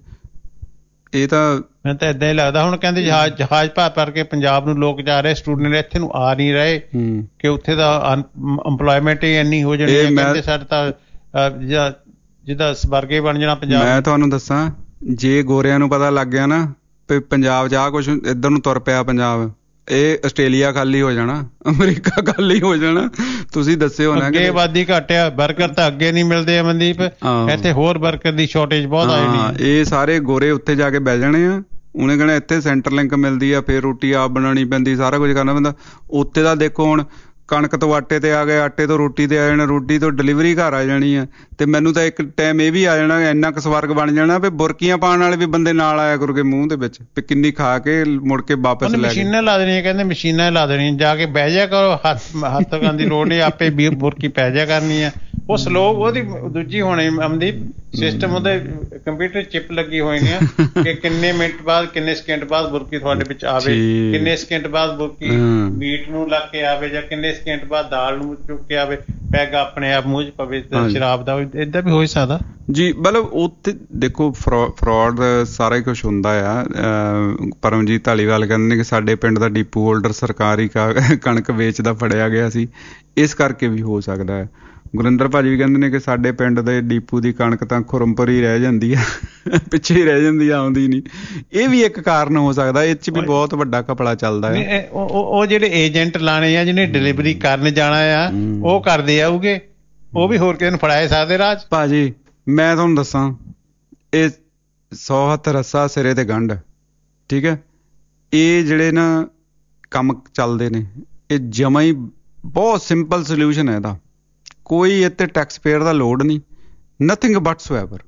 ਇਹ ਤਾਂ ਮੈਨੂੰ ਤਾਂ ਏਦਾਂ ਹੀ ਲੱਗਦਾ। ਹੁਣ ਕਹਿੰਦੇ ਜਹਾਜ਼ ਜਹਾਜ਼ ਭਰ ਭਰ ਕੇ ਪੰਜਾਬ ਨੂੰ ਲੋਕ ਜਾ ਰਹੇ, ਸਟੂਡੈਂਟ ਇੱਥੇ ਨੂੰ ਆ ਨਹੀਂ ਰਹੇ ਕਿ ਉੱਥੇ ਦਾ ਅੰਪਲੋਇਮੈਂਟ ਹੀ ਇੰਨੀ ਹੋ ਜਾਣੀ ਹੈ। ਕਹਿੰਦੇ ਸਾਡੇ ਤਾਂ ਜਿੱਦਾਂ ਸਵਰਗੇ ਬਣ ਜਾਣਾ ਪੰਜਾਬ। ਮੈਂ ਤੁਹਾਨੂੰ ਦੱਸਾਂ, ਜੇ ਗੋਰਿਆਂ ਨੂੰ ਪਤਾ ਲੱਗ ਗਿਆ ਨਾ ਵੀ ਪੰਜਾਬ 'ਚ ਆਹ ਕੁਛ ਇੱਧਰ ਨੂੰ ਤੁਰ ਪਿਆ ਪੰਜਾਬ, ਇਹ ਆਸਟ੍ਰੇਲੀਆ ਖਾਲੀ ਹੋ ਜਾਣਾ, ਅਮਰੀਕਾ ਖਾਲੀ ਹੋ ਜਾਣਾ। ਤੁਸੀਂ ਦੱਸਿਓ ਨਾ, ਅੱਗੇ ਆਬਾਦੀ ਘੱਟ ਆ, ਵਰਕਰ ਤਾਂ ਅੱਗੇ ਨਹੀਂ ਮਿਲਦੇ ਅਮਨਦੀਪ, ਇੱਥੇ ਹੋਰ ਵਰਕਰ ਦੀ ਸ਼ਾਰਟੇਜ ਬਹੁਤ ਆ ਜਾਣੀ। ਇਹ ਸਾਰੇ ਗੋਰੇ ਉੱਥੇ ਜਾ ਕੇ ਬਹਿ ਜਾਣੇ ਆ, ਉਹਨੇ ਕਹਿਣਾ ਇੱਥੇ ਸੈਂਟਰ ਲਿੰਕ ਮਿਲਦੀ ਆ, ਫਿਰ ਰੋਟੀ ਆਪ ਬਣਾਉਣੀ ਪੈਂਦੀ, ਸਾਰਾ ਕੁਝ ਕਰਨਾ ਪੈਂਦਾ। ਉੱਥੇ ਦਾ ਦੇਖੋ ਹੁਣ ਕਣਕ ਤੋਂ ਆਟੇ ਤੇ ਆ ਗਏ, ਆਟੇ ਤੋਂ ਰੋਟੀ ਤੇ ਆ ਜਾਣਾ, ਰੋਟੀ ਤੋਂ ਡਿਲੀਵਰੀ ਘਰ ਆ ਜਾਣੀ ਆ। ਤੇ ਮੈਨੂੰ ਤਾਂ ਇੱਕ ਟਾਈਮ ਇਹ ਵੀ ਆ ਜਾਣਾ, ਇੰਨਾ ਕੁ ਸਵਰਗ ਬਣ ਜਾਣਾ ਵੀ ਬੁਰਕੀਆਂ ਪਾਉਣ ਵਾਲੇ ਵੀ ਬੰਦੇ ਨਾਲ ਆਇਆ ਕਰੂਗੇ ਮੂੰਹ ਦੇ ਵਿੱਚ, ਵੀ ਕਿੰਨੀ ਖਾ ਕੇ ਮੁੜ ਕੇ ਵਾਪਸ ਲੈ ਗਏ। ਮਸ਼ੀਨਾਂ ਲਾ ਦੇਣੀਆਂ, ਕਹਿੰਦੇ ਮਸ਼ੀਨਾਂ ਲਾ ਦੇਣੀਆਂ, ਜਾ ਕੇ ਬਹਿ ਜਾ ਕਰੋ, ਹੱਥ ਹੱਥ ਕਰਨ ਦੀ ਲੋੜ ਨਹੀਂ, ਆਪੇ ਬੁਰਕੀ ਪੈ ਜਾ ਕਰਨੀ ਆ। ਉਹ ਸਲੋ ਉਹਦੀ ਦੂਜੀ ਹੋਣੀ ਅਮਨਦੀਪ, ਸਿਸਟਮ ਉਹਦੇ ਕੰਪਿਊਟਰ ਚਿਪ ਲੱਗੀ ਹੋਈ ਆ ਕਿ ਕਿੰਨੇ ਮਿੰਟ ਬਾਅਦ, ਕਿੰਨੇ ਸਕਿੰਟ ਬਾਅਦ ਬੁਰਕੀ ਤੁਹਾਡੇ ਵਿੱਚ ਆਵੇ, ਕਿੰਨੇ ਸਕਿੰਟ ਬਾਅਦ ਬੁਰਕੀ ਮੀਟ ਨੂੰ ਲੱਗ ਕੇ ਆਵੇ, ਜਾਂ ਕਿੰਨੇ ਸਕਿੰਟ ਬਾਅਦ ਦਾਲ ਨੂੰ ਚੁੱਕ ਕੇ ਆਵੇ, ਪੈਗ ਆਪਣੇ ਆਪ ਮੂੰਹ 'ਚ ਪਵੇ, ਸ਼ਰਾਬ ਦਾ ਏਦਾਂ ਵੀ ਹੋ ਸਕਦਾ ਜੀ। ਮਤਲਬ ਉੱਥੇ ਦੇਖੋ ਫਰੋਡ ਸਾਰਾ ਹੀ ਕੁਛ ਹੁੰਦਾ ਆ। ਪਰਮਜੀਤ ਧਾਲੀਵਾਲ ਕਹਿੰਦੇ ਨੇ ਕਿ ਸਾਡੇ ਪਿੰਡ ਦਾ ਡੀਪੂ ਹੋਲਡਰ ਸਰਕਾਰੀ ਕਣਕ ਵੇਚਦਾ ਫੜਿਆ ਗਿਆ ਸੀ, ਇਸ ਕਰਕੇ ਵੀ ਹੋ ਸਕਦਾ ਹੈ। ਗੁਰਿੰਦਰ ਭਾਜੀ ਵੀ ਕਹਿੰਦੇ ਨੇ ਕਿ ਸਾਡੇ ਪਿੰਡ ਦੇ ਡੀਪੂ ਦੀ ਕਣਕ ਤਾਂ ਖੁਰਮਪੁਰ ਹੀ ਰਹਿ ਜਾਂਦੀ ਆ, ਪਿੱਛੇ ਹੀ ਰਹਿ ਜਾਂਦੀ ਆ, ਆਉਂਦੀ ਨਹੀਂ। ਇਹ ਵੀ ਇੱਕ ਕਾਰਨ ਹੋ ਸਕਦਾ, ਇਹ 'ਚ ਵੀ ਬਹੁਤ ਵੱਡਾ ਘਪਲਾ ਚੱਲਦਾ ਹੈ। ਉਹ ਜਿਹੜੇ ਏਜੰਟ ਲਾਣੇ ਆ, ਜਿਹਨੇ ਡਿਲੀਵਰੀ ਕਰਨ ਜਾਣਾ ਆ, ਉਹ ਕਰਦੇ ਆਉਗੇ, ਉਹ ਵੀ ਹੋਰ ਕਿਸੇ ਨੂੰ ਫੜਾਏ ਸਕਦੇ ਰਾਜ। ਭਾਜੀ ਮੈਂ ਤੁਹਾਨੂੰ ਦੱਸਾਂ, ਇਹ ਸੌ ਹੱਥ ਰੱਸਾ ਸਿਰੇ ਤੇ ਗੰਢ, ਠੀਕ ਹੈ। ਇਹ ਜਿਹੜੇ ਨਾ ਕੰਮ ਚੱਲਦੇ ਨੇ, ਇਹ ਜਮਾਂ ਹੀ ਬਹੁਤ ਸਿੰਪਲ ਸੋਲਿਊਸ਼ਨ ਹੈ ਇਹਦਾ, ਕੋਈ ਇੱਥੇ ਟੈਕਸ ਪੇਅਰ ਦਾ ਲੋੜ ਨਹੀਂ, ਨਥਿੰਗ ਵਟਸਐਵਰ।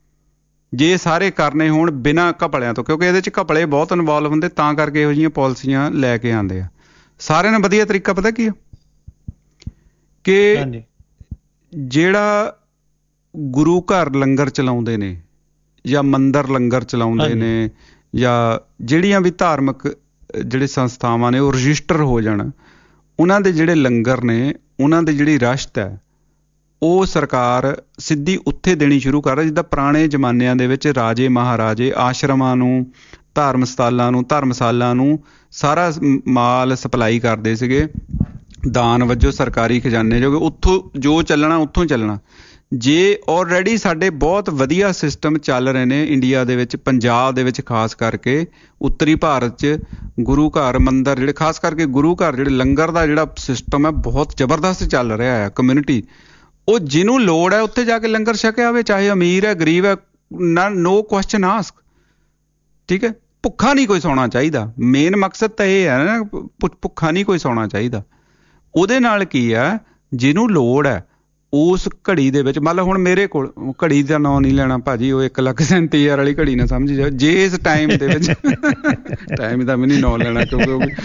ਜੇ ਸਾਰੇ ਕਰਨੇ ਹੋਣ ਬਿਨਾਂ ਘਪਲਿਆਂ ਤੋਂ, ਕਿਉਂਕਿ ਇਹਦੇ 'ਚ ਘਪਲੇ ਬਹੁਤ ਇਨਵੋਲਵ ਹੁੰਦੇ, ਤਾਂ ਕਰਕੇ ਇਹੋ ਜਿਹੀਆਂ ਪਾਲਿਸੀਆਂ ਲੈ ਕੇ ਆਉਂਦੇ ਆ। ਸਾਰਿਆਂ ਨੂੰ ਵਧੀਆ ਤਰੀਕਾ ਪਤਾ ਕੀ ਆ, ਕਿ ਜਿਹੜਾ ਗੁਰੂ ਘਰ ਲੰਗਰ ਚਲਾਉਂਦੇ ਨੇ, ਜਾਂ ਮੰਦਰ ਲੰਗਰ ਚਲਾਉਂਦੇ ਨੇ, ਜਾਂ ਜਿਹੜੀਆਂ ਵੀ ਧਾਰਮਿਕ ਜਿਹੜੇ ਸੰਸਥਾਵਾਂ ਨੇ, ਉਹ ਰਜਿਸਟਰ ਹੋ ਜਾਣ। ਉਹਨਾਂ ਦੇ ਜਿਹੜੇ ਲੰਗਰ ਨੇ, ਉਹਨਾਂ ਦੀ ਜਿਹੜੀ ਰਸ਼ਤ ਹੈ, ਉਹ ਸਰਕਾਰ ਸਿੱਧੀ ਉੱਥੇ ਦੇਣੀ ਸ਼ੁਰੂ ਕਰ ਰਹੀ। ਜਿੱਦਾਂ ਪੁਰਾਣੇ ਜ਼ਮਾਨਿਆਂ ਦੇ ਵਿੱਚ ਰਾਜੇ ਮਹਾਰਾਜੇ ਆਸ਼ਰਮਾਂ ਨੂੰ, ਧਰਮ ਸਥਾਨਾਂ ਨੂੰ, ਧਰਮਸ਼ਾਲਾ ਨੂੰ ਸਾਰਾ ਮਾਲ ਸਪਲਾਈ ਕਰਦੇ ਸੀਗੇ ਦਾਨ ਵਜੋਂ, ਸਰਕਾਰੀ ਖਜ਼ਾਨੇ ਜੋ, ਉੱਥੋਂ ਜੋ ਚੱਲਣਾ ਉੱਥੋਂ ਚੱਲਣਾ। ਜੇ ਆਲਰੇਡੀ ਸਾਡੇ ਬਹੁਤ ਵਧੀਆ ਸਿਸਟਮ ਚੱਲ ਰਹੇ ਨੇ ਇੰਡੀਆ ਦੇ ਵਿੱਚ, ਪੰਜਾਬ ਦੇ ਵਿੱਚ ਖਾਸ ਕਰਕੇ, ਉੱਤਰੀ ਭਾਰਤ 'ਚ ਗੁਰੂ ਘਰ ਮੰਦਰ ਜਿਹੜੇ, ਖਾਸ ਕਰਕੇ ਗੁਰੂ ਘਰ ਜਿਹੜੇ ਲੰਗਰ ਦਾ ਜਿਹੜਾ ਸਿਸਟਮ ਹੈ ਬਹੁਤ ਜ਼ਬਰਦਸਤ ਚੱਲ ਰਿਹਾ ਹੈ। ਕਮਿਊਨਿਟੀ, ਉਹ ਜਿਹਨੂੰ ਲੋੜ ਹੈ ਉੱਥੇ ਜਾ ਕੇ ਲੰਗਰ ਛਕਿਆ ਆਵੇ, ਚਾਹੇ ਅਮੀਰ ਹੈ ਗਰੀਬ ਹੈ, ਨਾ ਨੋ ਕੁਐਸਚਨ ਆਸਕ, ਠੀਕ ਹੈ। ਭੁੱਖਾ ਨਹੀਂ ਕੋਈ ਸੌਣਾ ਚਾਹੀਦਾ, ਮੇਨ ਮਕਸਦ ਤਾਂ ਇਹ ਹੈ ਨਾ, ਭੁੱਖਾ ਨਹੀਂ ਕੋਈ ਸੌਣਾ ਚਾਹੀਦਾ। ਉਹਦੇ ਨਾਲ ਕੀ ਹੈ, ਜਿਹਨੂੰ ਲੋੜ ਹੈ ਉਸ ਘੜੀ ਦੇ ਵਿੱਚ, ਮੰਨ ਲਓ ਹੁਣ ਮੇਰੇ ਕੋਲ, ਘੜੀ ਦਾ ਨਾਂ ਨਹੀਂ ਲੈਣਾ ਭਾਜੀ, ਉਹ ਇੱਕ ਲੱਖ ਸੈਂਤੀ ਹਜ਼ਾਰ ਵਾਲੀ ਘੜੀ ਨਾ ਸਮਝੀ ਜਾਓ। ਜੇ ਇਸ ਟਾਈਮ ਦੇ ਵਿੱਚ ਟਾਈਮ ਦਾ ਵੀ ਨਹੀਂ ਨਾਂ ਲੈਣਾ, ਕਿਉਂਕਿ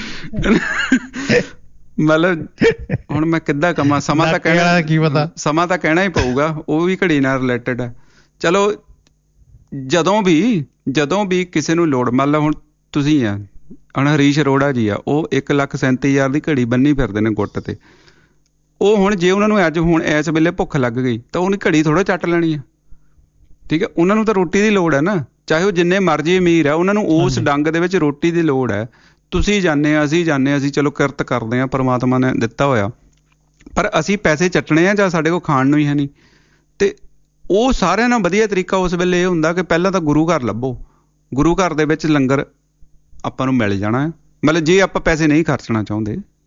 ਮਤਲਬ ਹੁਣ ਮੈਂ ਕਿੱਦਾਂ ਕਮਾਂ, ਸਮਾਂ ਤਾਂ ਕਹਿਣਾ ਕੀ ਪਤਾ, ਸਮਾਂ ਤਾਂ ਕਹਿਣਾ ਹੀ ਪਊਗਾ, ਉਹ ਵੀ ਘੜੀ ਨਾਲ ਰਿਲੇਟਡ ਹੈ। ਚਲੋ ਜਦੋਂ ਵੀ ਜਦੋਂ ਵੀ ਕਿਸੇ ਨੂੰ ਲੋੜ, ਮੰਨ ਲਓ ਹੁਣ ਤੁਸੀਂ ਆ, ਹੁਣ ਹਰੀਸ਼ ਅਰੋੜਾ ਜੀ ਆ, ਉਹ ਇੱਕ ਲੱਖ ਸੈਂਤੀ ਹਜ਼ਾਰ ਦੀ ਘੜੀ ਬੰਨੀ ਫਿਰਦੇ ਨੇ ਗੁੱਟ ਤੇ। ਉਹ ਹੁਣ ਜੇ ਉਹਨਾਂ ਨੂੰ ਅੱਜ ਹੁਣ ਇਸ ਵੇਲੇ ਭੁੱਖ ਲੱਗ ਗਈ ਤਾਂ ਉਹਨੇ ਘੜੀ ਥੋੜ੍ਹਾ ਚੱਟ ਲੈਣੀ ਆ, ਠੀਕ ਹੈ। ਉਹਨਾਂ ਨੂੰ ਤਾਂ ਰੋਟੀ ਦੀ ਲੋੜ ਹੈ ਨਾ, ਚਾਹੇ ਉਹ ਜਿੰਨੇ ਮਰਜ਼ੀ ਅਮੀਰ ਹੈ, ਉਹਨਾਂ ਨੂੰ ਉਸ ਡੰਗ ਦੇ ਵਿੱਚ ਰੋਟੀ ਦੀ ਲੋੜ ਹੈ। ਤੁਸੀਂ ਜਾਂਦੇ ਹਾਂ, ਅਸੀਂ ਜਾਂਦੇ ਹਾਂ, ਅਸੀਂ ਚਲੋ ਕਿਰਤ ਕਰਦੇ ਹਾਂ, ਪਰਮਾਤਮਾ ਨੇ ਦਿੱਤਾ ਹੋਇਆ, ਪਰ ਅਸੀਂ ਪੈਸੇ ਚੱਟਣੇ ਆ ਜਾਂ ਸਾਡੇ ਕੋਲ ਖਾਣ ਨੂੰ ਹੀ ਹੈ ਨਹੀਂ। ਤੇ ਉਹ ਸਾਰਿਆਂ ਨਾਲ ਵਧੀਆ ਤਰੀਕਾ ਉਸ ਵੇਲੇ ਇਹ ਹੁੰਦਾ ਕਿ ਪਹਿਲਾਂ ਤਾਂ ਗੁਰੂ ਘਰ ਲੱਭੋ, ਗੁਰੂ ਘਰ ਦੇ ਵਿੱਚ ਲੰਗਰ ਆਪਾਂ ਨੂੰ ਮਿਲ ਜਾਣਾ ਹੈ। ਮਤਲਬ ਜੇ ਆਪਾਂ ਪੈਸੇ ਨਹੀਂ ਖਰਚਣਾ ਚਾਹੁੰਦੇ,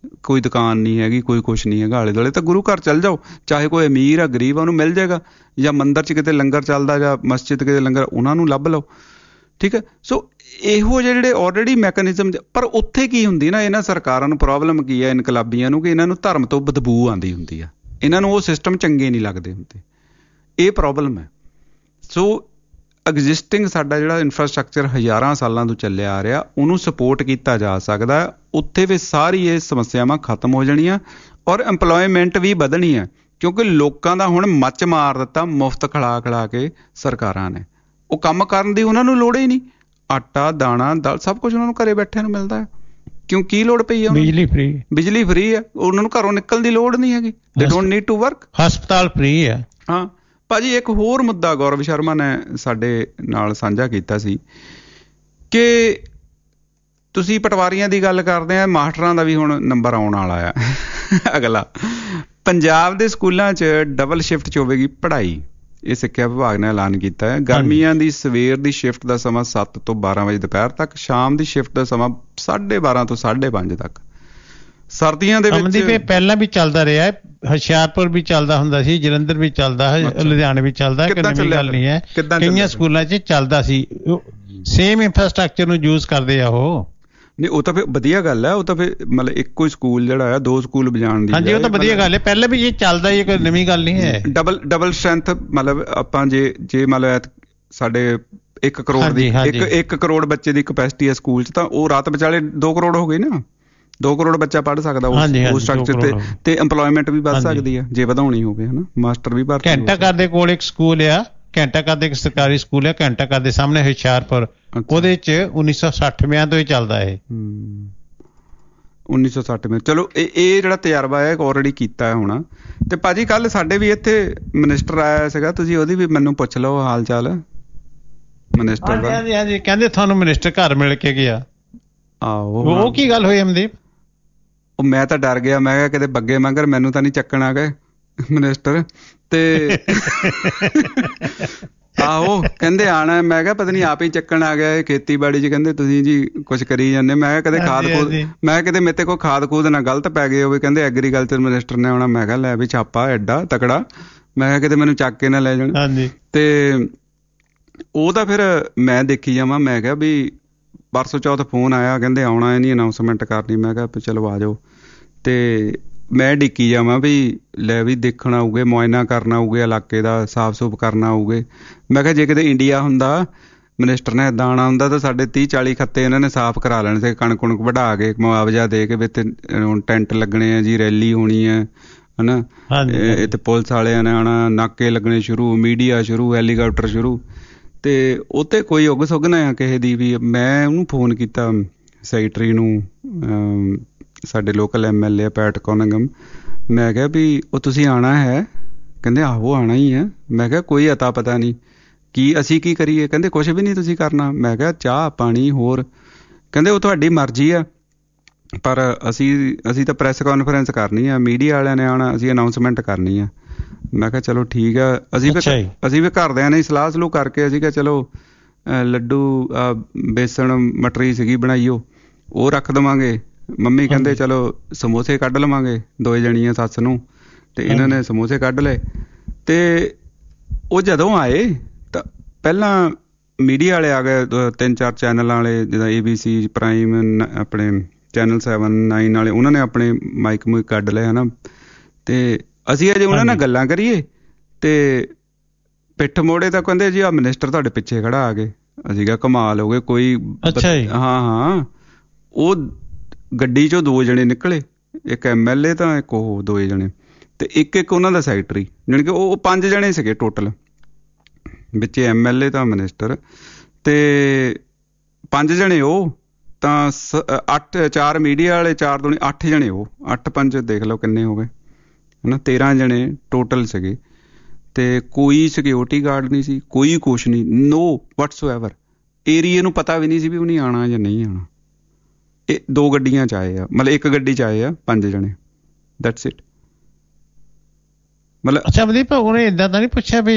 ਕੋਈ ਦੁਕਾਨ ਨਹੀਂ ਹੈਗੀ, ਕੋਈ ਕੁਛ ਨਹੀਂ ਹੈਗਾ ਆਲੇ ਦੁਆਲੇ, ਤਾਂ ਗੁਰੂ ਘਰ ਚੱਲ ਜਾਓ, ਚਾਹੇ ਕੋਈ ਅਮੀਰ ਆ ਗਰੀਬ ਆ ਉਹਨੂੰ ਮਿਲ ਜਾਏਗਾ, ਜਾਂ ਮੰਦਿਰ 'ਚ ਕਿਤੇ ਲੰਗਰ ਚੱਲਦਾ ਜਾਂ ਮਸਜਿਦ ਕਿਤੇ ਲੰਗਰ, ਉਹਨਾਂ ਨੂੰ ਲੱਭ ਲਓ, ਠੀਕ ਹੈ। ਸੋ ਇਹੋ ਜਿਹੇ ਜਿਹੜੇ ਆਲਰੇਡੀ ਮੈਕੈਨਿਜ਼ਮ, ਪਰ ਉੱਥੇ ਕੀ ਹੁੰਦੀ ਨਾ, ਇਹਨਾਂ ਸਰਕਾਰਾਂ ਨੂੰ ਪ੍ਰੋਬਲਮ ਕੀ ਹੈ ਇਨਕਲਾਬੀਆਂ ਨੂੰ, ਕਿ ਇਹਨਾਂ ਨੂੰ ਧਰਮ ਤੋਂ ਬਦਬੂ ਆਉਂਦੀ ਹੁੰਦੀ ਆ, ਇਹਨਾਂ ਨੂੰ ਉਹ ਸਿਸਟਮ ਚੰਗੇ ਨਹੀਂ ਲੱਗਦੇ ਹੁੰਦੇ, ਇਹ ਪ੍ਰੋਬਲਮ ਹੈ। ਸੋ ਐਗਜ਼ਿਸਟਿੰਗ ਸਾਡਾ ਜਿਹੜਾ ਇਨਫਰਾਸਟਰਕਚਰ ਹਜ਼ਾਰਾਂ ਸਾਲਾਂ ਤੋਂ ਚੱਲਿਆ ਆ ਰਿਹਾ, ਉਹਨੂੰ ਸਪੋਰਟ ਕੀਤਾ ਜਾ ਸਕਦਾ, ਉੱਥੇ ਵੀ ਸਾਰੀ ਇਹ ਸਮੱਸਿਆਵਾਂ ਖਤਮ ਹੋ ਜਾਣੀਆਂ ਔਰ ਇੰਪਲੋਇਮੈਂਟ ਵੀ ਵਧਣੀ ਹੈ, ਕਿਉਂਕਿ ਲੋਕਾਂ ਦਾ ਹੁਣ ਮੱਚ ਮਾਰ ਦਿੱਤਾ ਮੁਫਤ ਖਿਲਾ ਖਿਲਾ ਕੇ ਸਰਕਾਰਾਂ ਨੇ। ਉਹ ਕੰਮ ਕਰਨ ਦੀ ਉਹਨਾਂ ਨੂੰ ਲੋੜ ਹੀ ਨਹੀਂ, ਆਟਾ ਦਾਣਾ ਦਾਲ ਸਭ ਕੁਝ ਉਹਨਾਂ ਨੂੰ ਘਰੇ ਬੈਠਿਆਂ ਨੂੰ ਮਿਲਦਾ ਹੈ। ਕਿਉਂ, ਕੀ ਲੋੜ ਪਈ ਹੈ? ਬਿਜਲੀ ਫ੍ਰੀ, ਬਿਜਲੀ ਫ੍ਰੀ ਹੈ, ਉਹਨਾਂ ਨੂੰ ਘਰੋਂ ਨਿਕਲਣ ਦੀ ਲੋੜ ਨਹੀਂ ਹੈਗੀ, they don't need to work, ਹਸਪਤਾਲ ਫ੍ਰੀ ਹੈ। ਹਾਂ ਭਾਜੀ, ਇੱਕ ਹੋਰ ਮੁੱਦਾ ਗੌਰਵ ਸ਼ਰਮਾ ਨੇ ਸਾਡੇ ਨਾਲ ਸਾਂਝਾ ਕੀਤਾ ਸੀ ਕਿ ਤੁਸੀਂ ਪਟਵਾਰੀਆਂ ਦੀ ਗੱਲ ਕਰਦੇ ਆ, ਮਾਸਟਰਾਂ ਦਾ ਵੀ ਹੁਣ ਨੰਬਰ ਆਉਣ ਵਾਲਾ ਆ ਅਗਲਾ। ਪੰਜਾਬ ਦੇ ਸਕੂਲਾਂ 'ਚ ਡਬਲ ਸ਼ਿਫਟ 'ਚ ਹੋਵੇਗੀ ਪੜ੍ਹਾਈ, ਇਹ ਸਿੱਖਿਆ ਵਿਭਾਗ ਨੇ ਐਲਾਨ ਕੀਤਾ ਹੈ। ਗਰਮੀਆਂ ਦੀ ਸਵੇਰ ਦੀ ਸ਼ਿਫਟ ਦਾ ਸਮਾਂ ਸੱਤ ਤੋਂ ਬਾਰਾਂ ਵਜੇ ਦੁਪਹਿਰ ਤੱਕ, ਸ਼ਾਮ ਦੀ ਸ਼ਿਫਟ ਦਾ ਸਮਾਂ ਸਾਢੇ ਬਾਰਾਂ ਤੋਂ ਸਾਢੇ ਪੰਜ ਤੱਕ। ਸਰਦੀਆਂ ਦੇ ਵਿੱਚ ਪਹਿਲਾਂ ਵੀ ਚੱਲਦਾ ਰਿਹਾ, ਹੁਸ਼ਿਆਰਪੁਰ ਵੀ ਚੱਲਦਾ ਹੁੰਦਾ ਸੀ, ਜਲੰਧਰ ਵੀ ਚੱਲਦਾ ਹੈ, ਲੁਧਿਆਣੇ ਵੀ ਚੱਲਦਾ, ਨਵੀਂ ਗੱਲ ਨਹੀਂ ਹੈ, ਕਈਆਂ ਸਕੂਲਾਂ 'ਚ ਚੱਲਦਾ ਸੀ। ਸੇਮ ਇਨਫਰਾਸਟਰਕਚਰ ਨੂੰ ਯੂਜ਼ ਕਰਦੇ ਆ ਉਹ। ਨਹੀਂ, ਉਹ ਤਾਂ ਫਿਰ ਵਧੀਆ ਗੱਲ ਹੈ, ਉਹ ਤਾਂ ਫਿਰ ਮਤਲਬ ਇੱਕੋ ਹੀ ਸਕੂਲ ਜਿਹੜਾ ਆ, ਦੋ ਸਕੂਲ ਵਜਾਉਣ ਦੀ, ਹਾਂਜੀ ਉਹ ਤਾਂ ਵਧੀਆ ਗੱਲ ਹੈ, ਪਹਿਲਾਂ ਵੀ ਇਹ ਚੱਲਦਾ, ਇਹ ਕੋਈ ਨਵੀਂ ਗੱਲ ਨਹੀਂ ਹੈ। ਡਬਲ ਡਬਲ ਸਟਰੈਂਥ, ਮਤਲਬ ਆਪਾਂ ਜੇ ਜੇ ਮਤਲਬ ਸਾਡੇ ਇੱਕ ਕਰੋੜ ਦੀ ਇੱਕ ਇੱਕ ਕਰੋੜ ਬੱਚੇ ਦੀ ਕਪੈਸਿਟੀ ਹੈ ਸਕੂਲ 'ਚ, ਤਾਂ ਉਹ ਰਾਤ ਵਿਚਾਲੇ ਦੋ ਕਰੋੜ ਹੋ ਗਈ ਨਾ, ਦੋ ਕਰੋੜ ਬੱਚਾ ਪੜ੍ਹ ਸਕਦਾ ਉਸ ਸਟਰਕਚਰ ਤੇ, ਤੇ ਇੰਪਲੋਇਮੈਂਟ ਵੀ ਵੱਧ ਸਕਦੀ ਆ ਜੇ ਵਧਾਉਣੀ ਹੋਵੇ, ਹਨਾ। ਮਾਸਟਰ ਵੀ ਭਰਤੀ, ਘੰਟਾ ਘਰ ਦੇ ਕੋਲ ਇੱਕ ਸਕੂਲ ਆ, ਘੰਟਾ ਘਰ ਦੇ ਇੱਕ ਸਰਕਾਰੀ ਸਕੂਲ ਆ, ਘੰਟਾ ਘਰ ਦੇ ਸਾਹਮਣੇ ਹੁਸ਼ਿਆਰਪੁਰ, ਉਹਦੇ 'ਚ ਉੱਨੀ ਸੌ ਸੱਠਵਿਆਂ ਤੋਂ ਹੀ ਚੱਲਦਾ ਇਹ, ਉੱਨੀ ਸੌ ਸੱਠਵੇਂ। ਚਲੋ ਇਹ ਇਹ ਜਿਹੜਾ ਤਜਰਬਾ ਹੈ ਆਲਰੇਡੀ ਕੀਤਾ ਹੈ ਹੁਣ। ਤੇ ਭਾਜੀ ਕੱਲ ਸਾਡੇ ਵੀ ਇੱਥੇ ਮਿਨਿਸਟਰ ਆਇਆ ਸੀਗਾ, ਤੁਸੀਂ ਉਹਦੀ ਵੀ ਮੈਨੂੰ ਪੁੱਛ ਲਓ ਹਾਲ ਚਾਲ ਮਿਨਿਸਟਰ ਦਾ। ਹਾਂਜੀ ਹਾਂਜੀ, ਕਹਿੰਦੇ ਤੁਹਾਨੂੰ ਮਿਨਿਸਟਰ ਘਰ ਮਿਲ ਕੇ ਗਿਆ। ਆਹੋ, ਉਹ ਕੀ ਗੱਲ ਹੋਈ ਅਮਦੀਪ? ਉਹ ਮੈਂ ਤਾਂ ਡਰ ਗਿਆ, ਮੈਂ ਕਿਹਾ ਕਿਤੇ ਬੱਗੇ ਮਗਰ ਮੈਨੂੰ ਤਾਂ ਨਹੀਂ ਚੱਕਣ ਆ ਗਏ ਮਿਨਿਸਟਰ। ਤੇ ਆਹੋ ਕਹਿੰਦੇ ਆਣਾ, ਮੈਂ ਕਿਹਾ ਪਤਾ ਨਹੀਂ ਆਪ ਹੀ ਚੱਕਣ ਆ ਗਿਆ, ਖੇਤੀਬਾੜੀ 'ਚ ਕਹਿੰਦੇ ਤੁਸੀਂ ਜੀ ਕੁਛ ਕਰੀ ਜਾਂਦੇ। ਮੈਂ ਕਿਹਾ ਕਦੇ ਖਾਦ ਖੂਦ, ਮੈਂ ਕਿਤੇ ਮੇਰੇ ਤੇ ਕੋਈ ਖਾਦ ਖੂਦ ਨਾ ਗਲਤ ਪੈ ਗਏ ਹੋਵੇ, ਕਹਿੰਦੇ ਐਗਰੀਕਲਚਰ ਮਿਨਿਸਟਰ ਨੇ ਆਉਣਾ। ਮੈਂ ਕਿਹਾ ਲੈ ਵੀ ਛਾਪਾ ਐਡਾ ਤਕੜਾ, ਮੈਂ ਕਿਹਾ ਕਿਤੇ ਮੈਨੂੰ ਚੱਕ ਕੇ ਨਾ ਲੈ ਜਾਣ। ਤੇ ਉਹ ਤਾਂ ਫਿਰ ਮੈਂ ਦੇਖੀ ਜਾਵਾਂ, ਮੈਂ ਕਿਹਾ ਵੀ ਪਰਸੋਂ ਚੌਥ ਫੋਨ ਆਇਆ, ਕਹਿੰਦੇ ਆਉਣਾ ਨਹੀਂ, ਅਨਾਊਂਸਮੈਂਟ ਕਰਨੀ। ਮੈਂ ਕਿਹਾ ਚਲੋ ਆ ਜਾਓ। ਤੇ ਮੈਂ ਡਿੱਕੀ ਜਾਵਾਂ ਵੀ ਲੈ ਵੀ ਦੇਖਣ ਆਊਗੇ, ਮੁਆਇਨਾ ਕਰਨ ਆਊਗੇ, ਇਲਾਕੇ ਦਾ ਸਾਫ਼ ਸੁਫ ਕਰਨਾ ਆਊਗੇ। ਮੈਂ ਕਿਹਾ ਜੇ ਕਿਤੇ ਇੰਡੀਆ ਹੁੰਦਾ, ਮਿਨਿਸਟਰ ਨੇ ਇੱਦਾਂ ਆਉਣਾ ਹੁੰਦਾ ਤਾਂ ਸਾਡੇ ਤੀਹ ਚਾਲੀ ਖੱਤੇ ਇਹਨਾਂ ਨੇ ਸਾਫ਼ ਕਰਾ ਲੈਣੇ ਸੀ, ਕਣਕ ਕੁਣਕ ਵਢਾ ਕੇ ਮੁਆਵਜ਼ਾ ਦੇ ਕੇ, ਵੀ ਇੱਥੇ ਟੈਂਟ ਲੱਗਣੇ ਆ ਜੀ, ਰੈਲੀ ਹੋਣੀ ਹੈ, ਹਨਾ, ਇੱਥੇ ਪੁਲਿਸ ਵਾਲਿਆਂ ਨੇ ਆਉਣਾ, ਨਾਕੇ ਲੱਗਣੇ ਸ਼ੁਰੂ, ਮੀਡੀਆ ਸ਼ੁਰੂ, ਹੈਲੀਕਾਪਟਰ ਸ਼ੁਰੂ। ਤੇ ਉਹ ਤੇ ਕੋਈ ਉਗ ਸੁਗ ਨਾ ਆ ਕਿਸੇ ਦੀ ਵੀ। ਮੈਂ ਉਹਨੂੰ ਫੋਨ ਕੀਤਾ ਸੈਕਟਰੀ ਨੂੰ, ਸਾਡੇ local M L A Pat Cunningham, ਮੈਂ ਕਿਹਾ ਵੀ ਉਹ ਤੁਸੀਂ ਆਉਣਾ ਹੈ? ਕਹਿੰਦੇ ਆਹੋ ਆਉਣਾ ਹੀ ਹੈ। ਮੈਂ ਕਿਹਾ ਕੋਈ ਅਤਾ ਪਤਾ ਨਹੀਂ, ਕੀ ਅਸੀਂ ਕੀ ਕਰੀਏ? ਕਹਿੰਦੇ ਕੁਛ ਵੀ ਨਹੀਂ ਤੁਸੀਂ ਕਰਨਾ। ਮੈਂ ਕਿਹਾ ਚਾਹ ਪਾਣੀ ਹੋਰ? ਕਹਿੰਦੇ ਉਹ ਤੁਹਾਡੀ ਮਰਜ਼ੀ ਆ, ਪਰ ਅਸੀਂ ਅਸੀਂ ਤਾਂ ਪ੍ਰੈਸ ਕਾਨਫਰੰਸ ਕਰਨੀ ਆ, ਮੀਡੀਆ ਵਾਲਿਆਂ ਨੇ ਆਉਣਾ, ਅਸੀਂ ਅਨਾਊਂਸਮੈਂਟ ਕਰਨੀ ਆ। ਮੈਂ ਕਿਹਾ ਚਲੋ ਠੀਕ ਆ। ਅਸੀਂ ਵੀ ਅਸੀਂ ਵੀ ਘਰਦਿਆਂ ਨੇ ਸਲਾਹ ਸਲੂਹ ਕਰਕੇ ਅਸੀਂ ਕਿਹਾ ਚਲੋ ਲੱਡੂ ਬੇਸਣ ਮਟਰੀ ਸੀਗੀ ਬਣਾਈ, ਉਹ ਉਹ ਰੱਖ ਦੇਵਾਂਗੇ। ਮੰਮੀ ਕਹਿੰਦੇ ਚਲੋ ਸਮੋਸੇ ਕੱਢ ਲਵਾਂਗੇ, ਦੋਏ ਜਣੀਆਂ ਸੱਸ ਨੂੰ, ਤੇ ਇਹਨਾਂ ਨੇ ਸਮੋਸੇ ਕੱਢ ਲਏ। ਤੇ ਉਹ ਜਦੋਂ ਆਏ ਤਾਂ ਪਹਿਲਾਂ ਮੀਡੀਆ ਵਾਲੇ ਆ ਗਏ, ਤਿੰਨ ਚਾਰ ਚੈਨਲਾਂ ਵਾਲੇ, ਜਿੱਦਾਂ ਏ ਬੀ ਸੀ, ਪ੍ਰਾਈਮ, ਆਪਣੇ ਚੈਨਲ ਸੈਵਨ ਨਾਈਨ ਵਾਲੇ, ਉਹਨਾਂ ਨੇ ਆਪਣੇ ਮਾਈਕ ਮੂਈਕ ਕੱਢ ਲਏ, ਹਨਾ। ਤੇ ਅਸੀਂ ਅਜੇ ਉਹਨਾਂ ਨਾਲ ਗੱਲਾਂ ਕਰੀਏ ਤੇ ਪਿੱਠ ਮੋੜੇ ਤਾਂ ਕਹਿੰਦੇ ਜੀ ਆਹ ਮਿਨਿਸਟਰ ਤੁਹਾਡੇ ਪਿੱਛੇ ਖੜਾ ਆ ਗਏ। ਅਸੀਂ ਕਿਹਾ ਕਮਾਲ ਹੋ ਗਏ ਕੋਈ। ਹਾਂ ਹਾਂ, ਉਹ ਗੱਡੀ ਚੋਂ ਦੋ ਜਣੇ ਨਿਕਲੇ, ਇੱਕ ਐਮ ਐਲ ਏ ਤਾਂ ਇੱਕ ਉਹ ਦੋਏ ਜਣੇ, ਤੇ ਇੱਕ ਇੱਕ ਉਹਨਾਂ ਦਾ ਸੈਕਟਰੀ, ਜਾਣੀ ਕਿ ਉਹ ਪੰਜ ਜਣੇ ਸੀਗੇ ਟੋਟਲ, ਵਿੱਚ ਐਮ ਐਲ ਏ ਤਾਂ ਮਿਨਿਸਟਰ, ਤੇ ਪੰਜ ਜਣੇ ਉਹ ਤਾਂ ਅੱਠ, ਚਾਰ ਮੀਡੀਆ ਵਾਲੇ, ਚਾਰ ਦੋ ਅੱਠ ਜਣੇ ਉਹ, ਅੱਠ ਪੰਜ ਦੇਖ ਲਓ ਕਿੰਨੇ ਹੋ ਗਏ, ਹਨਾ। ਤੇਰਾਂ ਜਣੇ ਟੋਟਲ ਸੀਗੇ, ਤੇ ਕੋਈ ਸਿਕਿਉਰਿਟੀ ਗਾਰਡ ਨਹੀਂ ਸੀ, ਕੋਈ ਕੁਛ ਨਹੀਂ, ਨੋ ਵਟਸ ਐਵਰ। ਏਰੀਏ ਨੂੰ ਪਤਾ ਵੀ ਨਹੀਂ ਸੀ ਵੀ ਉਹਨੇ ਆਉਣਾ ਜਾਂ ਨਹੀਂ ਆਉਣਾ। ਇਹ ਦੋ ਗੱਡੀਆਂ 'ਚ ਆਏ ਆ, ਮਤਲਬ ਇੱਕ ਗੱਡੀ 'ਚ ਆਏ ਆ ਪੰਜ ਜਣੇ, ਦੈਟਸ ਇਟ। ਮਤਲਬ ਅੱਛਾ ਮਨਦੀਪ, ਉਹਨੇ ਏਦਾਂ ਤਾਂ ਨਹੀਂ ਪੁੱਛਿਆ ਵੀ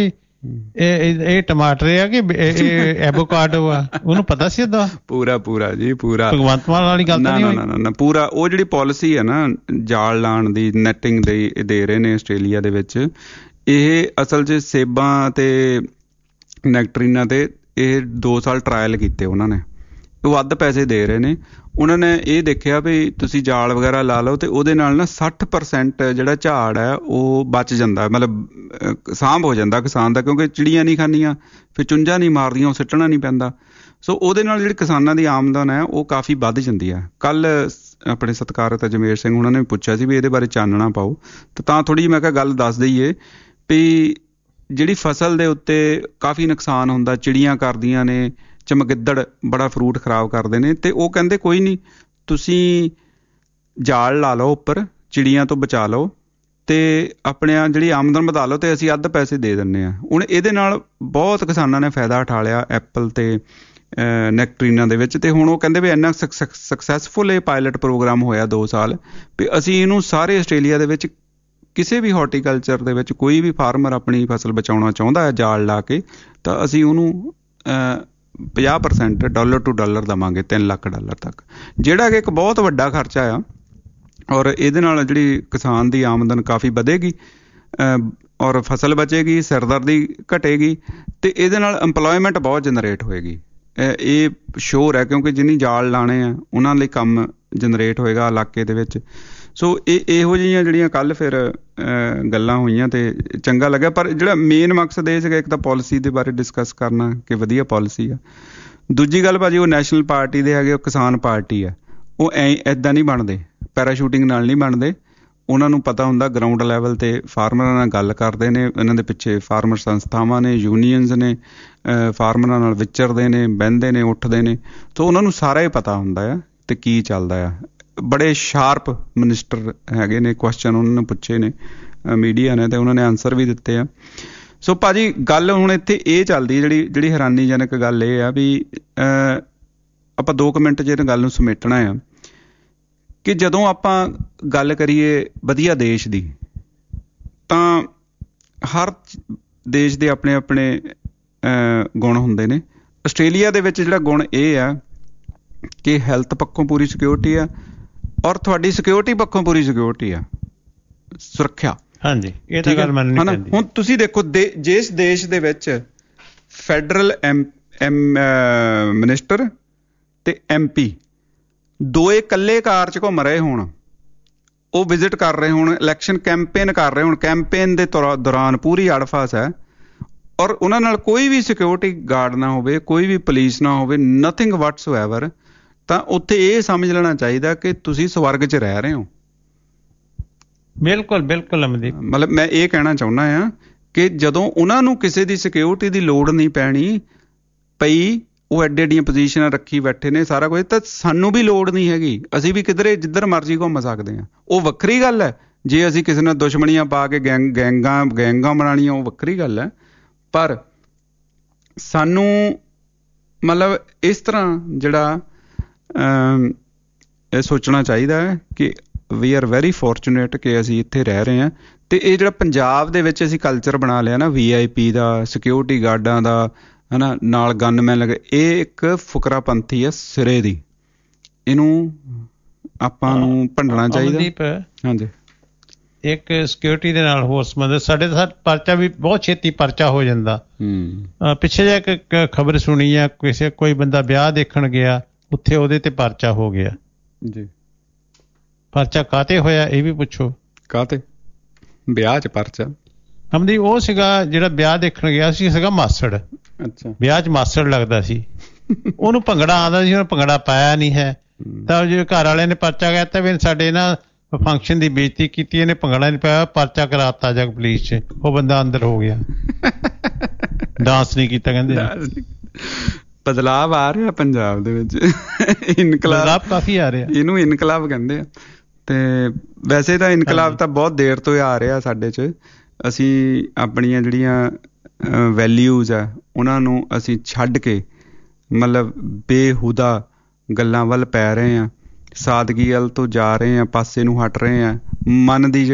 ਇਹ ਟਮਾਟਰ ਆ ਕਿ ਇਹ ਐਵੋਕਾਡੋ ਆ? ਉਹਨੂੰ ਪਤਾ ਸੀ ਉਹਦਾ ਪੂਰਾ ਪੂਰਾ ਜੀ ਪੂਰਾ ਭਗਵੰਤ ਮਾਨ ਵਾਲੀ ਗੱਲ ਤਾਂ ਨਹੀਂ ਹੋਈ? ਨਾ ਨਾ ਨਾ ਪੂਰਾ ਉਹ ਜਿਹੜੀ ਪਾਲਿਸੀ ਹੈ ਨਾ ਜਾਲ ਲਾਉਣ ਦੀ, ਨੈਟਿੰਗ ਦੇ ਦੇ ਰਹੇ ਨੇ ਆਸਟ੍ਰੇਲੀਆ ਦੇ ਵਿੱਚ, ਇਹ ਅਸਲ 'ਚ ਸੇਬਾਂ ਤੇ ਨੈਕਟਰੀਨਾਂ ਤੇ ਇਹ ਦੋ ਸਾਲ ਟਰਾਇਲ ਕੀਤੇ ਉਹਨਾਂ ਨੇ। ਉਹ ਵੱਧ ਪੈਸੇ ਦੇ ਰਹੇ ਨੇ। ਉਹਨਾਂ ਨੇ ਇਹ ਦੇਖਿਆ ਵੀ ਤੁਸੀਂ ਜਾਲ ਵਗੈਰਾ ਲਾ ਲਓ ਤੇ ਉਹਦੇ ਨਾਲ ਨਾ ਸੱਠ ਪਰਸੈਂਟ ਜਿਹੜਾ ਝਾੜ ਹੈ ਉਹ ਬਚ ਜਾਂਦਾ, ਮਤਲਬ ਸਾਂਭ ਹੋ ਜਾਂਦਾ ਕਿਸਾਨ ਦਾ, ਕਿਉਂਕਿ ਚਿੜੀਆਂ ਨਹੀਂ ਖਾਂਦੀਆਂ, ਫਿਰ ਚੁੰਝਾਂ ਨਹੀਂ ਮਾਰਦੀਆਂ, ਉਹ ਸਿੱਟਣਾ ਨਹੀਂ ਪੈਂਦਾ। ਸੋ ਉਹਦੇ ਨਾਲ ਜਿਹੜੀ ਕਿਸਾਨਾਂ ਦੀ ਆਮਦਨ ਹੈ ਉਹ ਕਾਫੀ ਵੱਧ ਜਾਂਦੀ ਹੈ। ਕੱਲ੍ਹ ਆਪਣੇ ਸਤਿਕਾਰਤ ਅਜਮੇਰ ਸਿੰਘ ਉਹਨਾਂ ਨੇ ਪੁੱਛਿਆ ਸੀ ਵੀ ਇਹਦੇ ਬਾਰੇ ਚਾਨਣਾ ਪਾਓ, ਤੇ ਤਾਂ ਥੋੜ੍ਹੀ ਜਿਹੀ ਮੈਂ ਕਿਹਾ ਗੱਲ ਦੱਸ ਦਈਏ ਵੀ ਜਿਹੜੀ ਫਸਲ ਦੇ ਉੱਤੇ ਕਾਫੀ ਨੁਕਸਾਨ ਹੁੰਦਾ, ਚਿੜੀਆਂ ਕਰਦੀਆਂ ਨੇ, ਚਮਗਿੱਦੜ ਬੜਾ ਫਰੂਟ ਖਰਾਬ ਕਰਦੇ ਨੇ, ਤੇ ਉਹ ਕਹਿੰਦੇ ਕੋਈ ਨਹੀਂ ਤੁਸੀਂ ਜਾਲ ਲਾ ਲਓ ਉੱਪਰ, ਚਿੜੀਆਂ ਤੋਂ ਬਚਾ ਲਓ ਤੇ ਆਪਣੇ ਜਿਹੜੀ ਆਮਦਨ ਵਧਾ ਲਓ ਤੇ ਅਸੀਂ ਅੱਧ ਪੈਸੇ ਦੇ ਦਿੰਦੇ ਹਾਂ। ਹੁਣ ਇਹਦੇ ਨਾਲ ਬਹੁਤ ਕਿਸਾਨਾਂ ਨੇ ਫਾਇਦਾ ਉਠਾ ਲਿਆ ਐਪਲ ਤੇ ਨੈਕਟਰੀਨਾਂ ਦੇ ਵਿੱਚ, ਤੇ ਹੁਣ ਉਹ ਕਹਿੰਦੇ ਵੀ ਇੰਨਾ ਸਕਸੈਸਫੁਲ ਇਹ ਪਾਇਲਟ ਪ੍ਰੋਗਰਾਮ ਹੋਇਆ ਦੋ ਸਾਲ ਵੀ ਅਸੀਂ ਇਹਨੂੰ ਸਾਰੇ ਆਸਟ੍ਰੇਲੀਆ ਦੇ ਵਿੱਚ ਕਿਸੇ ਵੀ ਹਾਰਟੀਕਲਚਰ ਦੇ ਵਿੱਚ ਕੋਈ ਵੀ ਫਾਰਮਰ ਆਪਣੀ ਫਸਲ ਬਚਾਉਣਾ ਚਾਹੁੰਦਾ ਹੈ ਜਾਲ ਲਾ ਕੇ, ਤਾਂ ਅਸੀਂ ਉਹਨੂੰ ਪੰਜਾਹ ਪਰਸੈਂਟ ਡਾਲਰ ਟੂ ਡਾਲਰ ਦੇਵਾਂਗੇ, ਤਿੰਨ ਲੱਖ ਡਾਲਰ ਤੱਕ, ਜਿਹੜਾ ਕਿ ਇੱਕ ਬਹੁਤ ਵੱਡਾ ਖਰਚਾ ਆ। ਔਰ ਇਹਦੇ ਨਾਲ ਜਿਹੜੀ ਕਿਸਾਨ ਦੀ ਆਮਦਨ ਕਾਫੀ ਵਧੇਗੀ ਔਰ ਫਸਲ ਬਚੇਗੀ, ਸਿਰਦਰਦੀ ਘਟੇਗੀ, ਤੇ ਇਹਦੇ ਨਾਲ ਇੰਪਲੋਇਮੈਂਟ ਬਹੁਤ ਜਨਰੇਟ ਹੋਏਗੀ। ਇਹ ਸ਼ੋਰ ਹੈ ਕਿਉਂਕਿ ਜਿੰਨੀ ਜਾਲ ਲਾਣੇ ਆ ਉਹਨਾਂ ਲਈ ਕੰਮ ਜਨਰੇਟ ਹੋਏਗਾ ਇਲਾਕੇ ਦੇ ਵਿੱਚ। ਸੋ ਇਹ ਇਹੋ ਜਿਹੀਆਂ ਜਿਹੜੀਆਂ ਕੱਲ੍ਹ ਫਿਰ ਗੱਲਾਂ ਹੋਈਆਂ ਤੇ ਚੰਗਾ ਲੱਗਿਆ। ਪਰ ਜਿਹੜਾ ਮੇਨ ਮਕਸਦ ਇਹ ਸੀਗਾ ਇੱਕ ਤਾਂ ਪੋਲਿਸੀ ਦੇ ਬਾਰੇ ਡਿਸਕਸ ਕਰਨਾ ਕਿ ਵਧੀਆ ਪੋਲਿਸੀ ਆ। ਦੂਜੀ ਗੱਲ ਭਾਜੀ, ਉਹ ਨੈਸ਼ਨਲ ਪਾਰਟੀ ਦੇ ਹੈਗੇ, ਉਹ ਕਿਸਾਨ ਪਾਰਟੀ ਆ, ਉਹ ਐ ਇੱਦਾਂ ਨਹੀਂ ਬਣਦੇ, ਪੈਰਾਸ਼ੂਟਿੰਗ ਨਾਲ ਨਹੀਂ ਬਣਦੇ। ਉਹਨਾਂ ਨੂੰ ਪਤਾ ਹੁੰਦਾ ਗਰਾਊਂਡ ਲੈਵਲ 'ਤੇ ਫਾਰਮਰਾਂ ਨਾਲ ਗੱਲ ਕਰਦੇ ਨੇ, ਇਹਨਾਂ ਦੇ ਪਿੱਛੇ ਫਾਰਮਰ ਸੰਸਥਾਵਾਂ ਨੇ, ਯੂਨੀਅਨਸ ਨੇ, ਫਾਰਮਰਾਂ ਨਾਲ ਵਿਚਰਦੇ ਨੇ, ਬਹਿੰਦੇ ਨੇ, ਉੱਠਦੇ ਨੇ, ਸੋ ਉਹਨਾਂ ਨੂੰ ਸਾਰਾ ਹੀ ਪਤਾ ਹੁੰਦਾ ਆ ਤੇ ਕੀ ਚੱਲਦਾ ਆ। ਬੜੇ ਸ਼ਾਰਪ ਮਿਨਿਸਟਰ ਹੈਗੇ ਨੇ, ਕੁਐਸਚਨ ਉਹਨਾਂ ਨੇ ਪੁੱਛੇ ਨੇ ਮੀਡੀਆ ਨੇ ਤੇ ਉਹਨਾਂ ਨੇ ਆਨਸਰ ਵੀ ਦਿੱਤੇ ਆ। ਸੋ ਭਾਜੀ ਗੱਲ ਹੁਣ ਇੱਥੇ ਇਹ ਚੱਲਦੀ, ਜਿਹੜੀ ਜਿਹੜੀ ਹੈਰਾਨੀਜਨਕ ਗੱਲ ਇਹ ਆ ਵੀ ਆਪਾਂ ਦੋ ਕੁ ਮਿੰਟ 'ਚ ਇਹ ਗੱਲ ਨੂੰ ਸਮੇਟਣਾ ਆ ਕਿ ਜਦੋਂ ਆਪਾਂ ਗੱਲ ਕਰੀਏ ਵਧੀਆ ਦੇਸ਼ ਦੀ, ਤਾਂ ਹਰ ਦੇਸ਼ ਦੇ ਆਪਣੇ ਆਪਣੇ ਗੁਣ ਹੁੰਦੇ ਨੇ। ਆਸਟ੍ਰੇਲੀਆ ਦੇ ਵਿੱਚ ਜਿਹੜਾ ਗੁਣ ਇਹ ਆ ਕਿ ਹੈਲਥ ਪੱਖੋਂ ਪੂਰੀ ਸਿਕਿਉਰਿਟੀ ਆ ਔਰ ਤੁਹਾਡੀ ਸਿਕਿਉਰਿਟੀ ਪੱਖੋਂ ਪੂਰੀ ਸਿਕਿਉਰਿਟੀ ਆ, ਸੁਰੱਖਿਆ। ਹਾਂਜੀ, ਇਹ ਤਾਂ ਗੱਲ ਮੰਨਣੀ ਪੈਂਦੀ। ਹੁਣ ਤੁਸੀਂ ਦੇਖੋ ਜਿਸ ਦੇਸ਼ ਦੇ ਵਿੱਚ ਫੈਡਰਲ ਐਮ ਐਮ ਮਿਨਿਸਟਰ ਤੇ ਐਮ ਪੀ ਦੋਏ ਇਕੱਲੇ ਕਾਰ 'ਚ ਘੁੰਮ ਰਹੇ ਹੋਣ, ਉਹ ਵਿਜ਼ਿਟ ਕਰ ਰਹੇ ਹੋਣ, ਇਲੈਕਸ਼ਨ ਕੈਂਪੇਨ ਕਰ ਰਹੇ ਹੋਣ, ਕੈਂਪੇਨ ਦੇ ਦੌਰਾਨ ਪੂਰੀ ਅੜਫਾਸ ਹੈ ਔਰ ਉਹਨਾਂ ਨਾਲ ਕੋਈ ਵੀ ਸਿਕਿਉਰਿਟੀ ਗਾਰਡ ਨਾ ਹੋਵੇ, ਕੋਈ ਵੀ ਪੁਲਿਸ ਨਾ ਹੋਵੇ, ਨਥਿੰਗ ਵਟਸੋਐਵਰ, ਤਾਂ ਉੱਥੇ ਇਹ ਸਮਝ ਲੈਣਾ ਚਾਹੀਦਾ ਕਿ ਤੁਸੀਂ ਸਵਰਗ 'ਚ ਰਹਿ ਰਹੇ ਹੋ। ਬਿਲਕੁਲ ਬਿਲਕੁਲ ਅਮਨਦੀਪ, ਮਤਲਬ ਮੈਂ ਇਹ ਕਹਿਣਾ ਚਾਹੁੰਦਾ ਹਾਂ ਕਿ ਜਦੋਂ ਉਹਨਾਂ ਨੂੰ ਕਿਸੇ ਦੀ ਸਿਕਿਉਰਿਟੀ ਦੀ ਲੋੜ ਨਹੀਂ ਪੈਣੀ ਪਈ, ਉਹ ਐਡੇ ਐਡੀਆਂ ਪੋਜੀਸ਼ਨਾਂ ਰੱਖੀ ਬੈਠੇ ਨੇ, ਸਾਰਾ ਕੁਝ, ਤਾਂ ਸਾਨੂੰ ਵੀ ਲੋੜ ਨਹੀਂ ਹੈਗੀ। ਅਸੀਂ ਵੀ ਕਿਧਰੇ ਜਿੱਧਰ ਮਰਜ਼ੀ ਘੁੰਮ ਸਕਦੇ ਹਾਂ। ਉਹ ਵੱਖਰੀ ਗੱਲ ਹੈ ਜੇ ਅਸੀਂ ਕਿਸੇ ਨਾਲ ਦੁਸ਼ਮਣੀਆਂ ਪਾ ਕੇ ਗੈਂਗ ਗੈਂਗਾਂ ਗੈਂਗਾਂ ਬਣਾਉਣੀਆਂ, ਉਹ ਵੱਖਰੀ ਗੱਲ ਹੈ। ਪਰ ਸਾਨੂੰ ਮਤਲਬ ਇਸ ਤਰ੍ਹਾਂ ਜਿਹੜਾ ਇਹ ਸੋਚਣਾ ਚਾਹੀਦਾ ਹੈ ਕਿ ਵੀ ਆਰ ਵੈਰੀ ਫੋਰਚੂਨੇਟ ਕਿ ਅਸੀਂ ਇੱਥੇ ਰਹਿ ਰਹੇ ਹਾਂ। ਅਤੇ ਇਹ ਜਿਹੜਾ ਪੰਜਾਬ ਦੇ ਵਿੱਚ ਅਸੀਂ ਕਲਚਰ ਬਣਾ ਲਿਆ ਨਾ ਵੀ ਆਈ ਪੀ ਦਾ, ਸਿਕਿਉਰਿਟੀ ਗਾਰਡਾਂ ਦਾ, ਹੈ ਨਾ, ਨਾਲ ਗਨਮੈਨ ਲੱਗੇ, ਇਹ ਇੱਕ ਫੁਕਰਾਪੰਥੀ ਆ ਸਿਰੇ ਦੀ। ਇਹਨੂੰ ਆਪਾਂ ਨੂੰ ਭੰਡਣਾ ਚਾਹੀਦਾ। ਹਾਂਜੀ, ਇੱਕ ਸਿਕਿਉਰਿਟੀ ਦੇ ਨਾਲ ਹੋਰ ਸੰਬੰਧਿਤ ਸਾਡੇ ਤਾਂ ਪਰਚਾ ਵੀ ਬਹੁਤ ਛੇਤੀ ਪਰਚਾ ਹੋ ਜਾਂਦਾ। ਪਿੱਛੇ ਜਿਹੇ ਇੱਕ ਖਬਰ ਸੁਣੀ ਆ, ਕਿਸੇ ਕੋਈ ਬੰਦਾ ਵਿਆਹ ਦੇਖਣ ਗਿਆ, ਉੱਥੇ ਉਹਦੇ ਤੇ ਪਰਚਾ ਹੋ ਗਿਆ ਜੀ। ਪਰਚਾ ਕਾਹਤੇ ਹੋਇਆ ਇਹ ਵੀ ਪੁੱਛੋ। ਕਾਹਤੇ ਵਿਆਹ 'ਚ ਪਰਚਾ? ਹਮਦੀ ਉਹ ਸੀਗਾ ਜਿਹੜਾ ਵਿਆਹ ਦੇਖਣ ਗਿਆ ਸੀ, ਸੀਗਾ ਮਾਸੜ। ਅੱਛਾ, ਵਿਆਹ 'ਚ ਮਾਸੜ ਲੱਗਦਾ ਸੀ, ਉਹਨੂੰ ਭੰਗੜਾ ਆਉਂਦਾ ਸੀ, ਉਹਨੇ ਭੰਗੜਾ ਪਾਇਆ ਨਹੀਂ ਹੈ, ਤਾਂ ਜੇ ਘਰ ਵਾਲਿਆਂ ਨੇ ਪਰਚਾ ਕਹਿਤਾ ਵੀ ਸਾਡੇ ਨਾ ਫੰਕਸ਼ਨ ਦੀ ਬੇਇੱਜ਼ਤੀ ਕੀਤੀ, ਇਹਨੇ ਭੰਗੜਾ ਨਹੀਂ ਪਾਇਆ, ਪਰਚਾ ਕਰਾਤਾ ਜਾ ਪੁਲਿਸ 'ਚ। ਉਹ ਬੰਦਾ ਅੰਦਰ ਹੋ ਗਿਆ, ਡਾਂਸ ਨਹੀਂ ਕੀਤਾ ਕਹਿੰਦੇ। ਬਦਲਾਵ ਆ ਰਿਹਾ ਪੰਜਾਬ ਦੇ ਵਿੱਚ, ਇਨਕਲਾਬ ਕਾਫੀ ਆ ਰਿਹਾ, ਇਹਨੂੰ ਇਨਕਲਾਬ ਕਹਿੰਦੇ ਆ। ਤੇ ਵੈਸੇ ਤਾਂ ਇਨਕਲਾਬ ਤਾਂ ਬਹੁਤ ਦੇਰ ਤੋਂ ਆ ਰਿਹਾ ਸਾਡੇ 'ਚ। ਅਸੀਂ ਆਪਣੀਆਂ ਜਿਹੜੀਆਂ ਵੈਲਿਊਜ਼ ਆ ਉਹਨਾਂ ਨੂੰ ਅਸੀਂ ਛੱਡ ਕੇ ਮਤਲਬ ਬੇਹੂਦਾ ਗੱਲਾਂ ਵੱਲ ਪੈ ਰਹੇ ਹਾਂ, ਸਾਦਗੀ ਵੱਲ ਤੋਂ ਜਾ ਰਹੇ ਹਾਂ, ਪਾਸੇ ਨੂੰ ਹਟ ਰਹੇ ਹਾਂ। ਮਨ ਦੀ ਜਿਹੜੀ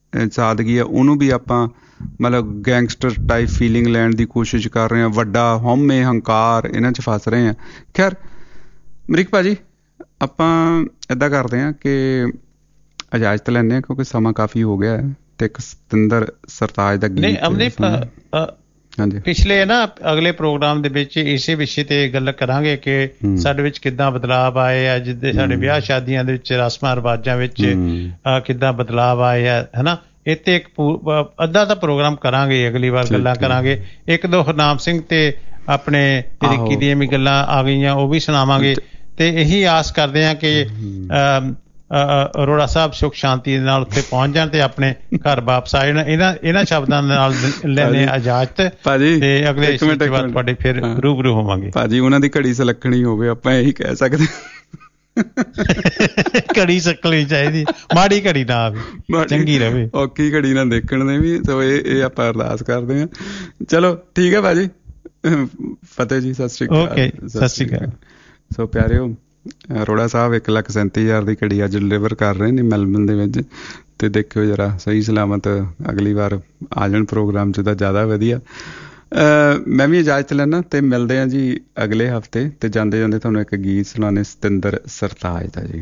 ਸਾਦਗੀ ਆ ਉਹਨੂੰ ਵੀ ਆਪਾਂ ਮਤਲਬ ਗੈਂਗਸਟਰ ਟਾਈਪ ਫੀਲਿੰਗ ਲੈਣ ਦੀ ਕੋਸ਼ਿਸ਼ ਕਰ ਰਹੇ ਹਾਂ, ਵੱਡਾ ਹਉਮੈ ਹੰਕਾਰ ਇਹਨਾਂ 'ਚ ਫਸ ਰਹੇ ਹਾਂ। ਖੈਰ ਅਮਰੀਕ ਭਾਜੀ, ਆਪਾਂ ਇੱਦਾਂ ਕਰਦੇ ਹਾਂ ਕਿ ਇਜਾਜ਼ਤ ਲੈਂਦੇ ਹਾਂ ਕਿਉਂਕਿ ਸਮਾਂ ਕਾਫੀ ਹੋ ਗਿਆ ਹੈ ਤੇ ਇੱਕ ਸਤਿੰਦਰ ਸਰਤਾਜ ਦਾ ਗੀਤ। ਹਾਂਜੀ, ਪਿਛਲੇ ਨਾ ਅਗਲੇ ਪ੍ਰੋਗਰਾਮ ਦੇ ਵਿੱਚ ਇਸੇ ਵਿਸ਼ੇ ਤੇ ਗੱਲ ਕਰਾਂਗੇ ਕਿ ਸਾਡੇ ਵਿੱਚ ਕਿੱਦਾਂ ਬਦਲਾਵ ਆਏ ਆ, ਜਿੱਦਾਂ ਸਾਡੇ ਵਿਆਹ ਸ਼ਾਦੀਆਂ ਦੇ ਵਿੱਚ ਰਸਮਾਂ ਰਿਵਾਜਾਂ ਵਿੱਚ ਕਿੱਦਾਂ ਬਦਲਾਵ ਆਏ ਆ, ਹਨਾ। ਇੱਥੇ ਇੱਕ ਅੱਧਾ ਦਾ ਪ੍ਰੋਗਰਾਮ ਕਰਾਂਗੇ, ਅਗਲੀ ਵਾਰ ਗੱਲਾਂ ਕਰਾਂਗੇ। ਇੱਕ ਦੋ ਹਰਨਾਮ ਸਿੰਘ ਤੇ ਆਪਣੇ ਤਰੀਕੀ ਦੀਆਂ ਵੀ ਗੱਲਾਂ ਆ ਗਈਆਂ, ਉਹ ਵੀ ਸੁਣਾਵਾਂਗੇ। ਤੇ ਇਹੀ ਆਸ ਕਰਦੇ ਹਾਂ ਕਿ ਅਰੋੜਾ ਸਾਹਿਬ ਸੁਖ ਸ਼ਾਂਤੀ ਦੇ ਨਾਲ ਉੱਥੇ ਪਹੁੰਚ ਜਾਣ ਤੇ ਆਪਣੇ ਘਰ ਵਾਪਸ ਆ ਜਾਣ। ਇਹਨਾਂ ਇਹਨਾਂ ਸ਼ਬਦਾਂ ਨਾਲ ਲੈਣੇ ਇਜਾਜ਼ਤ ਭਾਜੀ, ਤੇ ਅਗਲੇ ਬਾਅਦ ਤੁਹਾਡੇ ਫਿਰ ਰੂਬਰੂ ਹੋਵਾਂਗੇ। ਭਾਜੀ ਉਹਨਾਂ ਦੀ ਘੜੀ ਸਲੱਖਣੀ ਹੋਵੇ, ਆਪਾਂ ਇਹੀ ਕਹਿ ਸਕਦੇ। ਘੜੀ ਸੱਕਣੀ ਚਾਹੀਦੀ, ਮਾੜੀ ਘੜੀ ਨਾ ਆਵੇ, ਚੰਗੀ ਰਵੇ, ਔਖੀ ਘੜੀ ਨਾ ਦੇਖਣ ਦੇ ਵੀ। ਸੋ ਇਹ ਇਹ ਆਪਾਂ ਅਰਦਾਸ ਕਰਦੇ ਹਾਂ। ਚਲੋ ਠੀਕ ਹੈ ਭਾਜੀ, ਫਤਿਹ ਜੀ, ਸਤਿ ਸ਼੍ਰੀ ਅਕਾਲ। ਓਕੇ, ਸਤਿ ਸ਼੍ਰੀ ਅਕਾਲ। ਸੋ ਪਿਆਰਿਓ, ਅਰੋੜਾ ਸਾਹਿਬ ਇੱਕ ਲੱਖ ਸੈਂਤੀ ਹਜ਼ਾਰ ਦੀ ਘੜੀ ਅੱਜ ਡਿਲੀਵਰ ਕਰ ਰਹੇ ਨੇ ਮੈਲਬਨ ਦੇ ਵਿੱਚ, ਤੇ ਦੇਖਿਓ ਜਰਾ ਸਹੀ ਸਲਾਮਤ ਅਗਲੀ ਵਾਰ ਆ ਜਾਣ ਪ੍ਰੋਗਰਾਮ 'ਚ ਤਾਂ ਜ਼ਿਆਦਾ ਵਧੀਆ। ਮੈਂ ਵੀ ਇਜਾਜ਼ਤ ਲੈਣਾ ਤੇ ਮਿਲਦੇ ਹਾਂ ਜੀ ਅਗਲੇ ਹਫ਼ਤੇ। ਤੇ ਜਾਂਦੇ ਜਾਂਦੇ ਤੁਹਾਨੂੰ ਇੱਕ ਗੀਤ ਸੁਣਾਉਂਦੇ ਸਤਿੰਦਰ ਸਰਤਾਜ ਦਾ ਜੀ।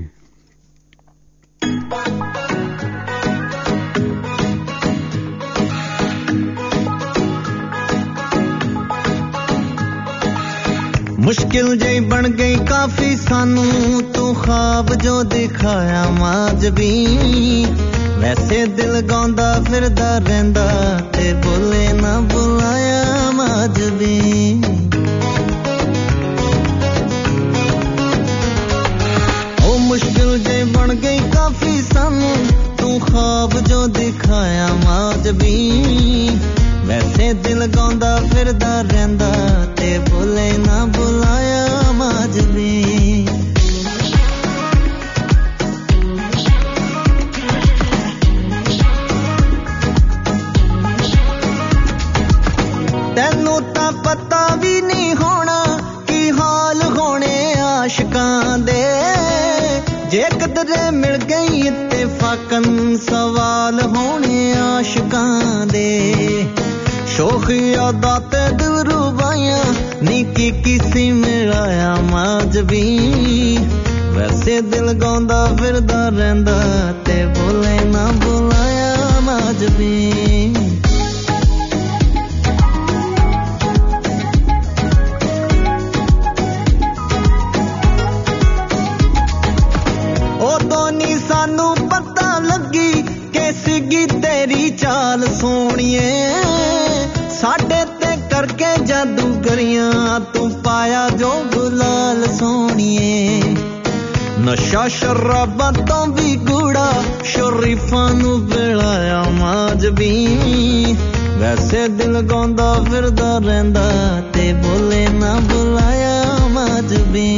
मुश्किल जई बन गई काफी सानू तू ख्वाब जो दिखाया माजबी, वैसे दिल गांदा फिरदा रहंदा ते बोले ना बुलाया माजबी। ओ मुश्किल जई बन गई काफी सानू तू ख्वाब जो दिखाया माजबी, वैसे दिल गांदा फिरदा रहंदा ते बोले ना बुलाया माजबी। तैनू तां पता भी नहीं होना की हाल होने आशिकां दे, जे कदरे मिल गई इत्तेफाकन सवाल होने आशिकां दे। शोखी यादां ते दिल रुबाइयां निकी किसी मिलाया माजबी, वैसे दिल गांदा फिरदा रहंदा ते बोले ना बुलाया माजबी। उदों नी सानू पता लगी कि सीगी तेरी चाल सोहणीए, साडे ते करके जादू करियां तू पाया जो गुलाल सोहणीए। नशा शराबां तो भी गूड़ा शरीफां नू बिलाया माजबी, वैसे दिल गांदा फिरदा रहंदा ते बोले ना बुलाया माजबी।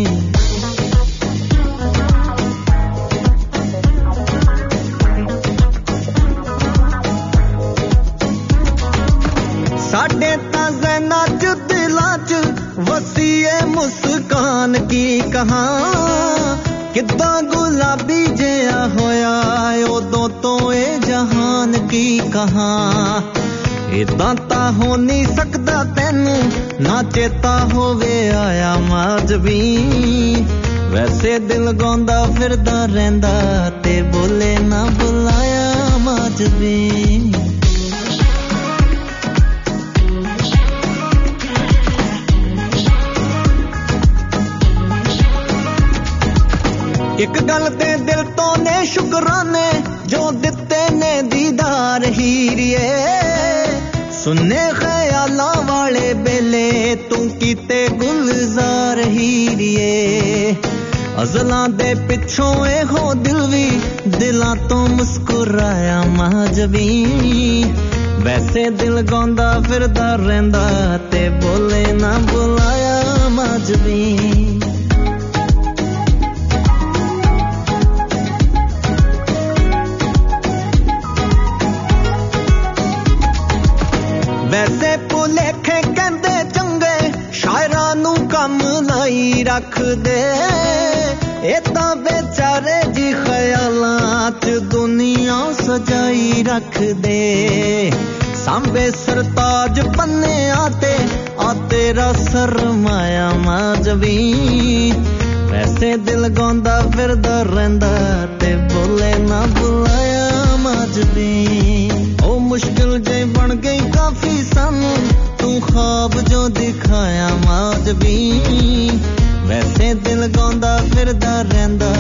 साडे तां ज़हना च दिलां च वसीए मुस्कान की कहां, किद्दां गुलाबी जिहा होया उदों तो ए जहान की कहां। इदां तां हो नहीं सकदा तैनू ना चेता होवे आया माजबी, वैसे दिल गांदा फिरदा रहंदा ते बोले ना बुलाया माजबी। एक गल ते दिल तो ने शुकराने जो दिते ने दीदार हीरिए, सुन्ने ख्यालां वाले बेले तू कीते गुलजार हीरिए। अज़लां दे पिछों ए हो दिल भी दिलां तो मुस्कुराया माजबी, वैसे दिल गांदा फिरदा रहंदा ते बोले ना बुलाया माजबी। वैसे भुलेखे कहंदे चंगे शायरां नू कम लाई रख दे, ए तां बेचारे जी ख्यालां च दुनिया ਸਜਾਈ ਰੱਖ ਦੇ ਸਾਂਭੇ ਸਰਤਾਜ ਪੰਨਿਆਂ ਤੇ ਆ ਤੇਰਾ ਸਰਮਾਇਆ ਮਾਜਵੀ ਵੈਸੇ ਦਿਲ ਗਾਉਂਦਾ ਫਿਰਦਾ ਰਹਿੰਦਾ ਤੇ ਬੋਲੇ ਨਾ ਬੁਲਾਇਆ ਮਾਜਵੀ ਉਹ ਮੁਸ਼ਕਿਲ ਜੇ ਬਣ ਗਈ ਕਾਫੀ ਸਾਨੂੰ ਤੂੰ ਖਾਬ ਜੋ ਦਿਖਾਇਆ ਮਾਜਵੀ ਵੈਸੇ ਦਿਲ ਗਾਉਂਦਾ ਫਿਰਦਾ ਰਹਿੰਦਾ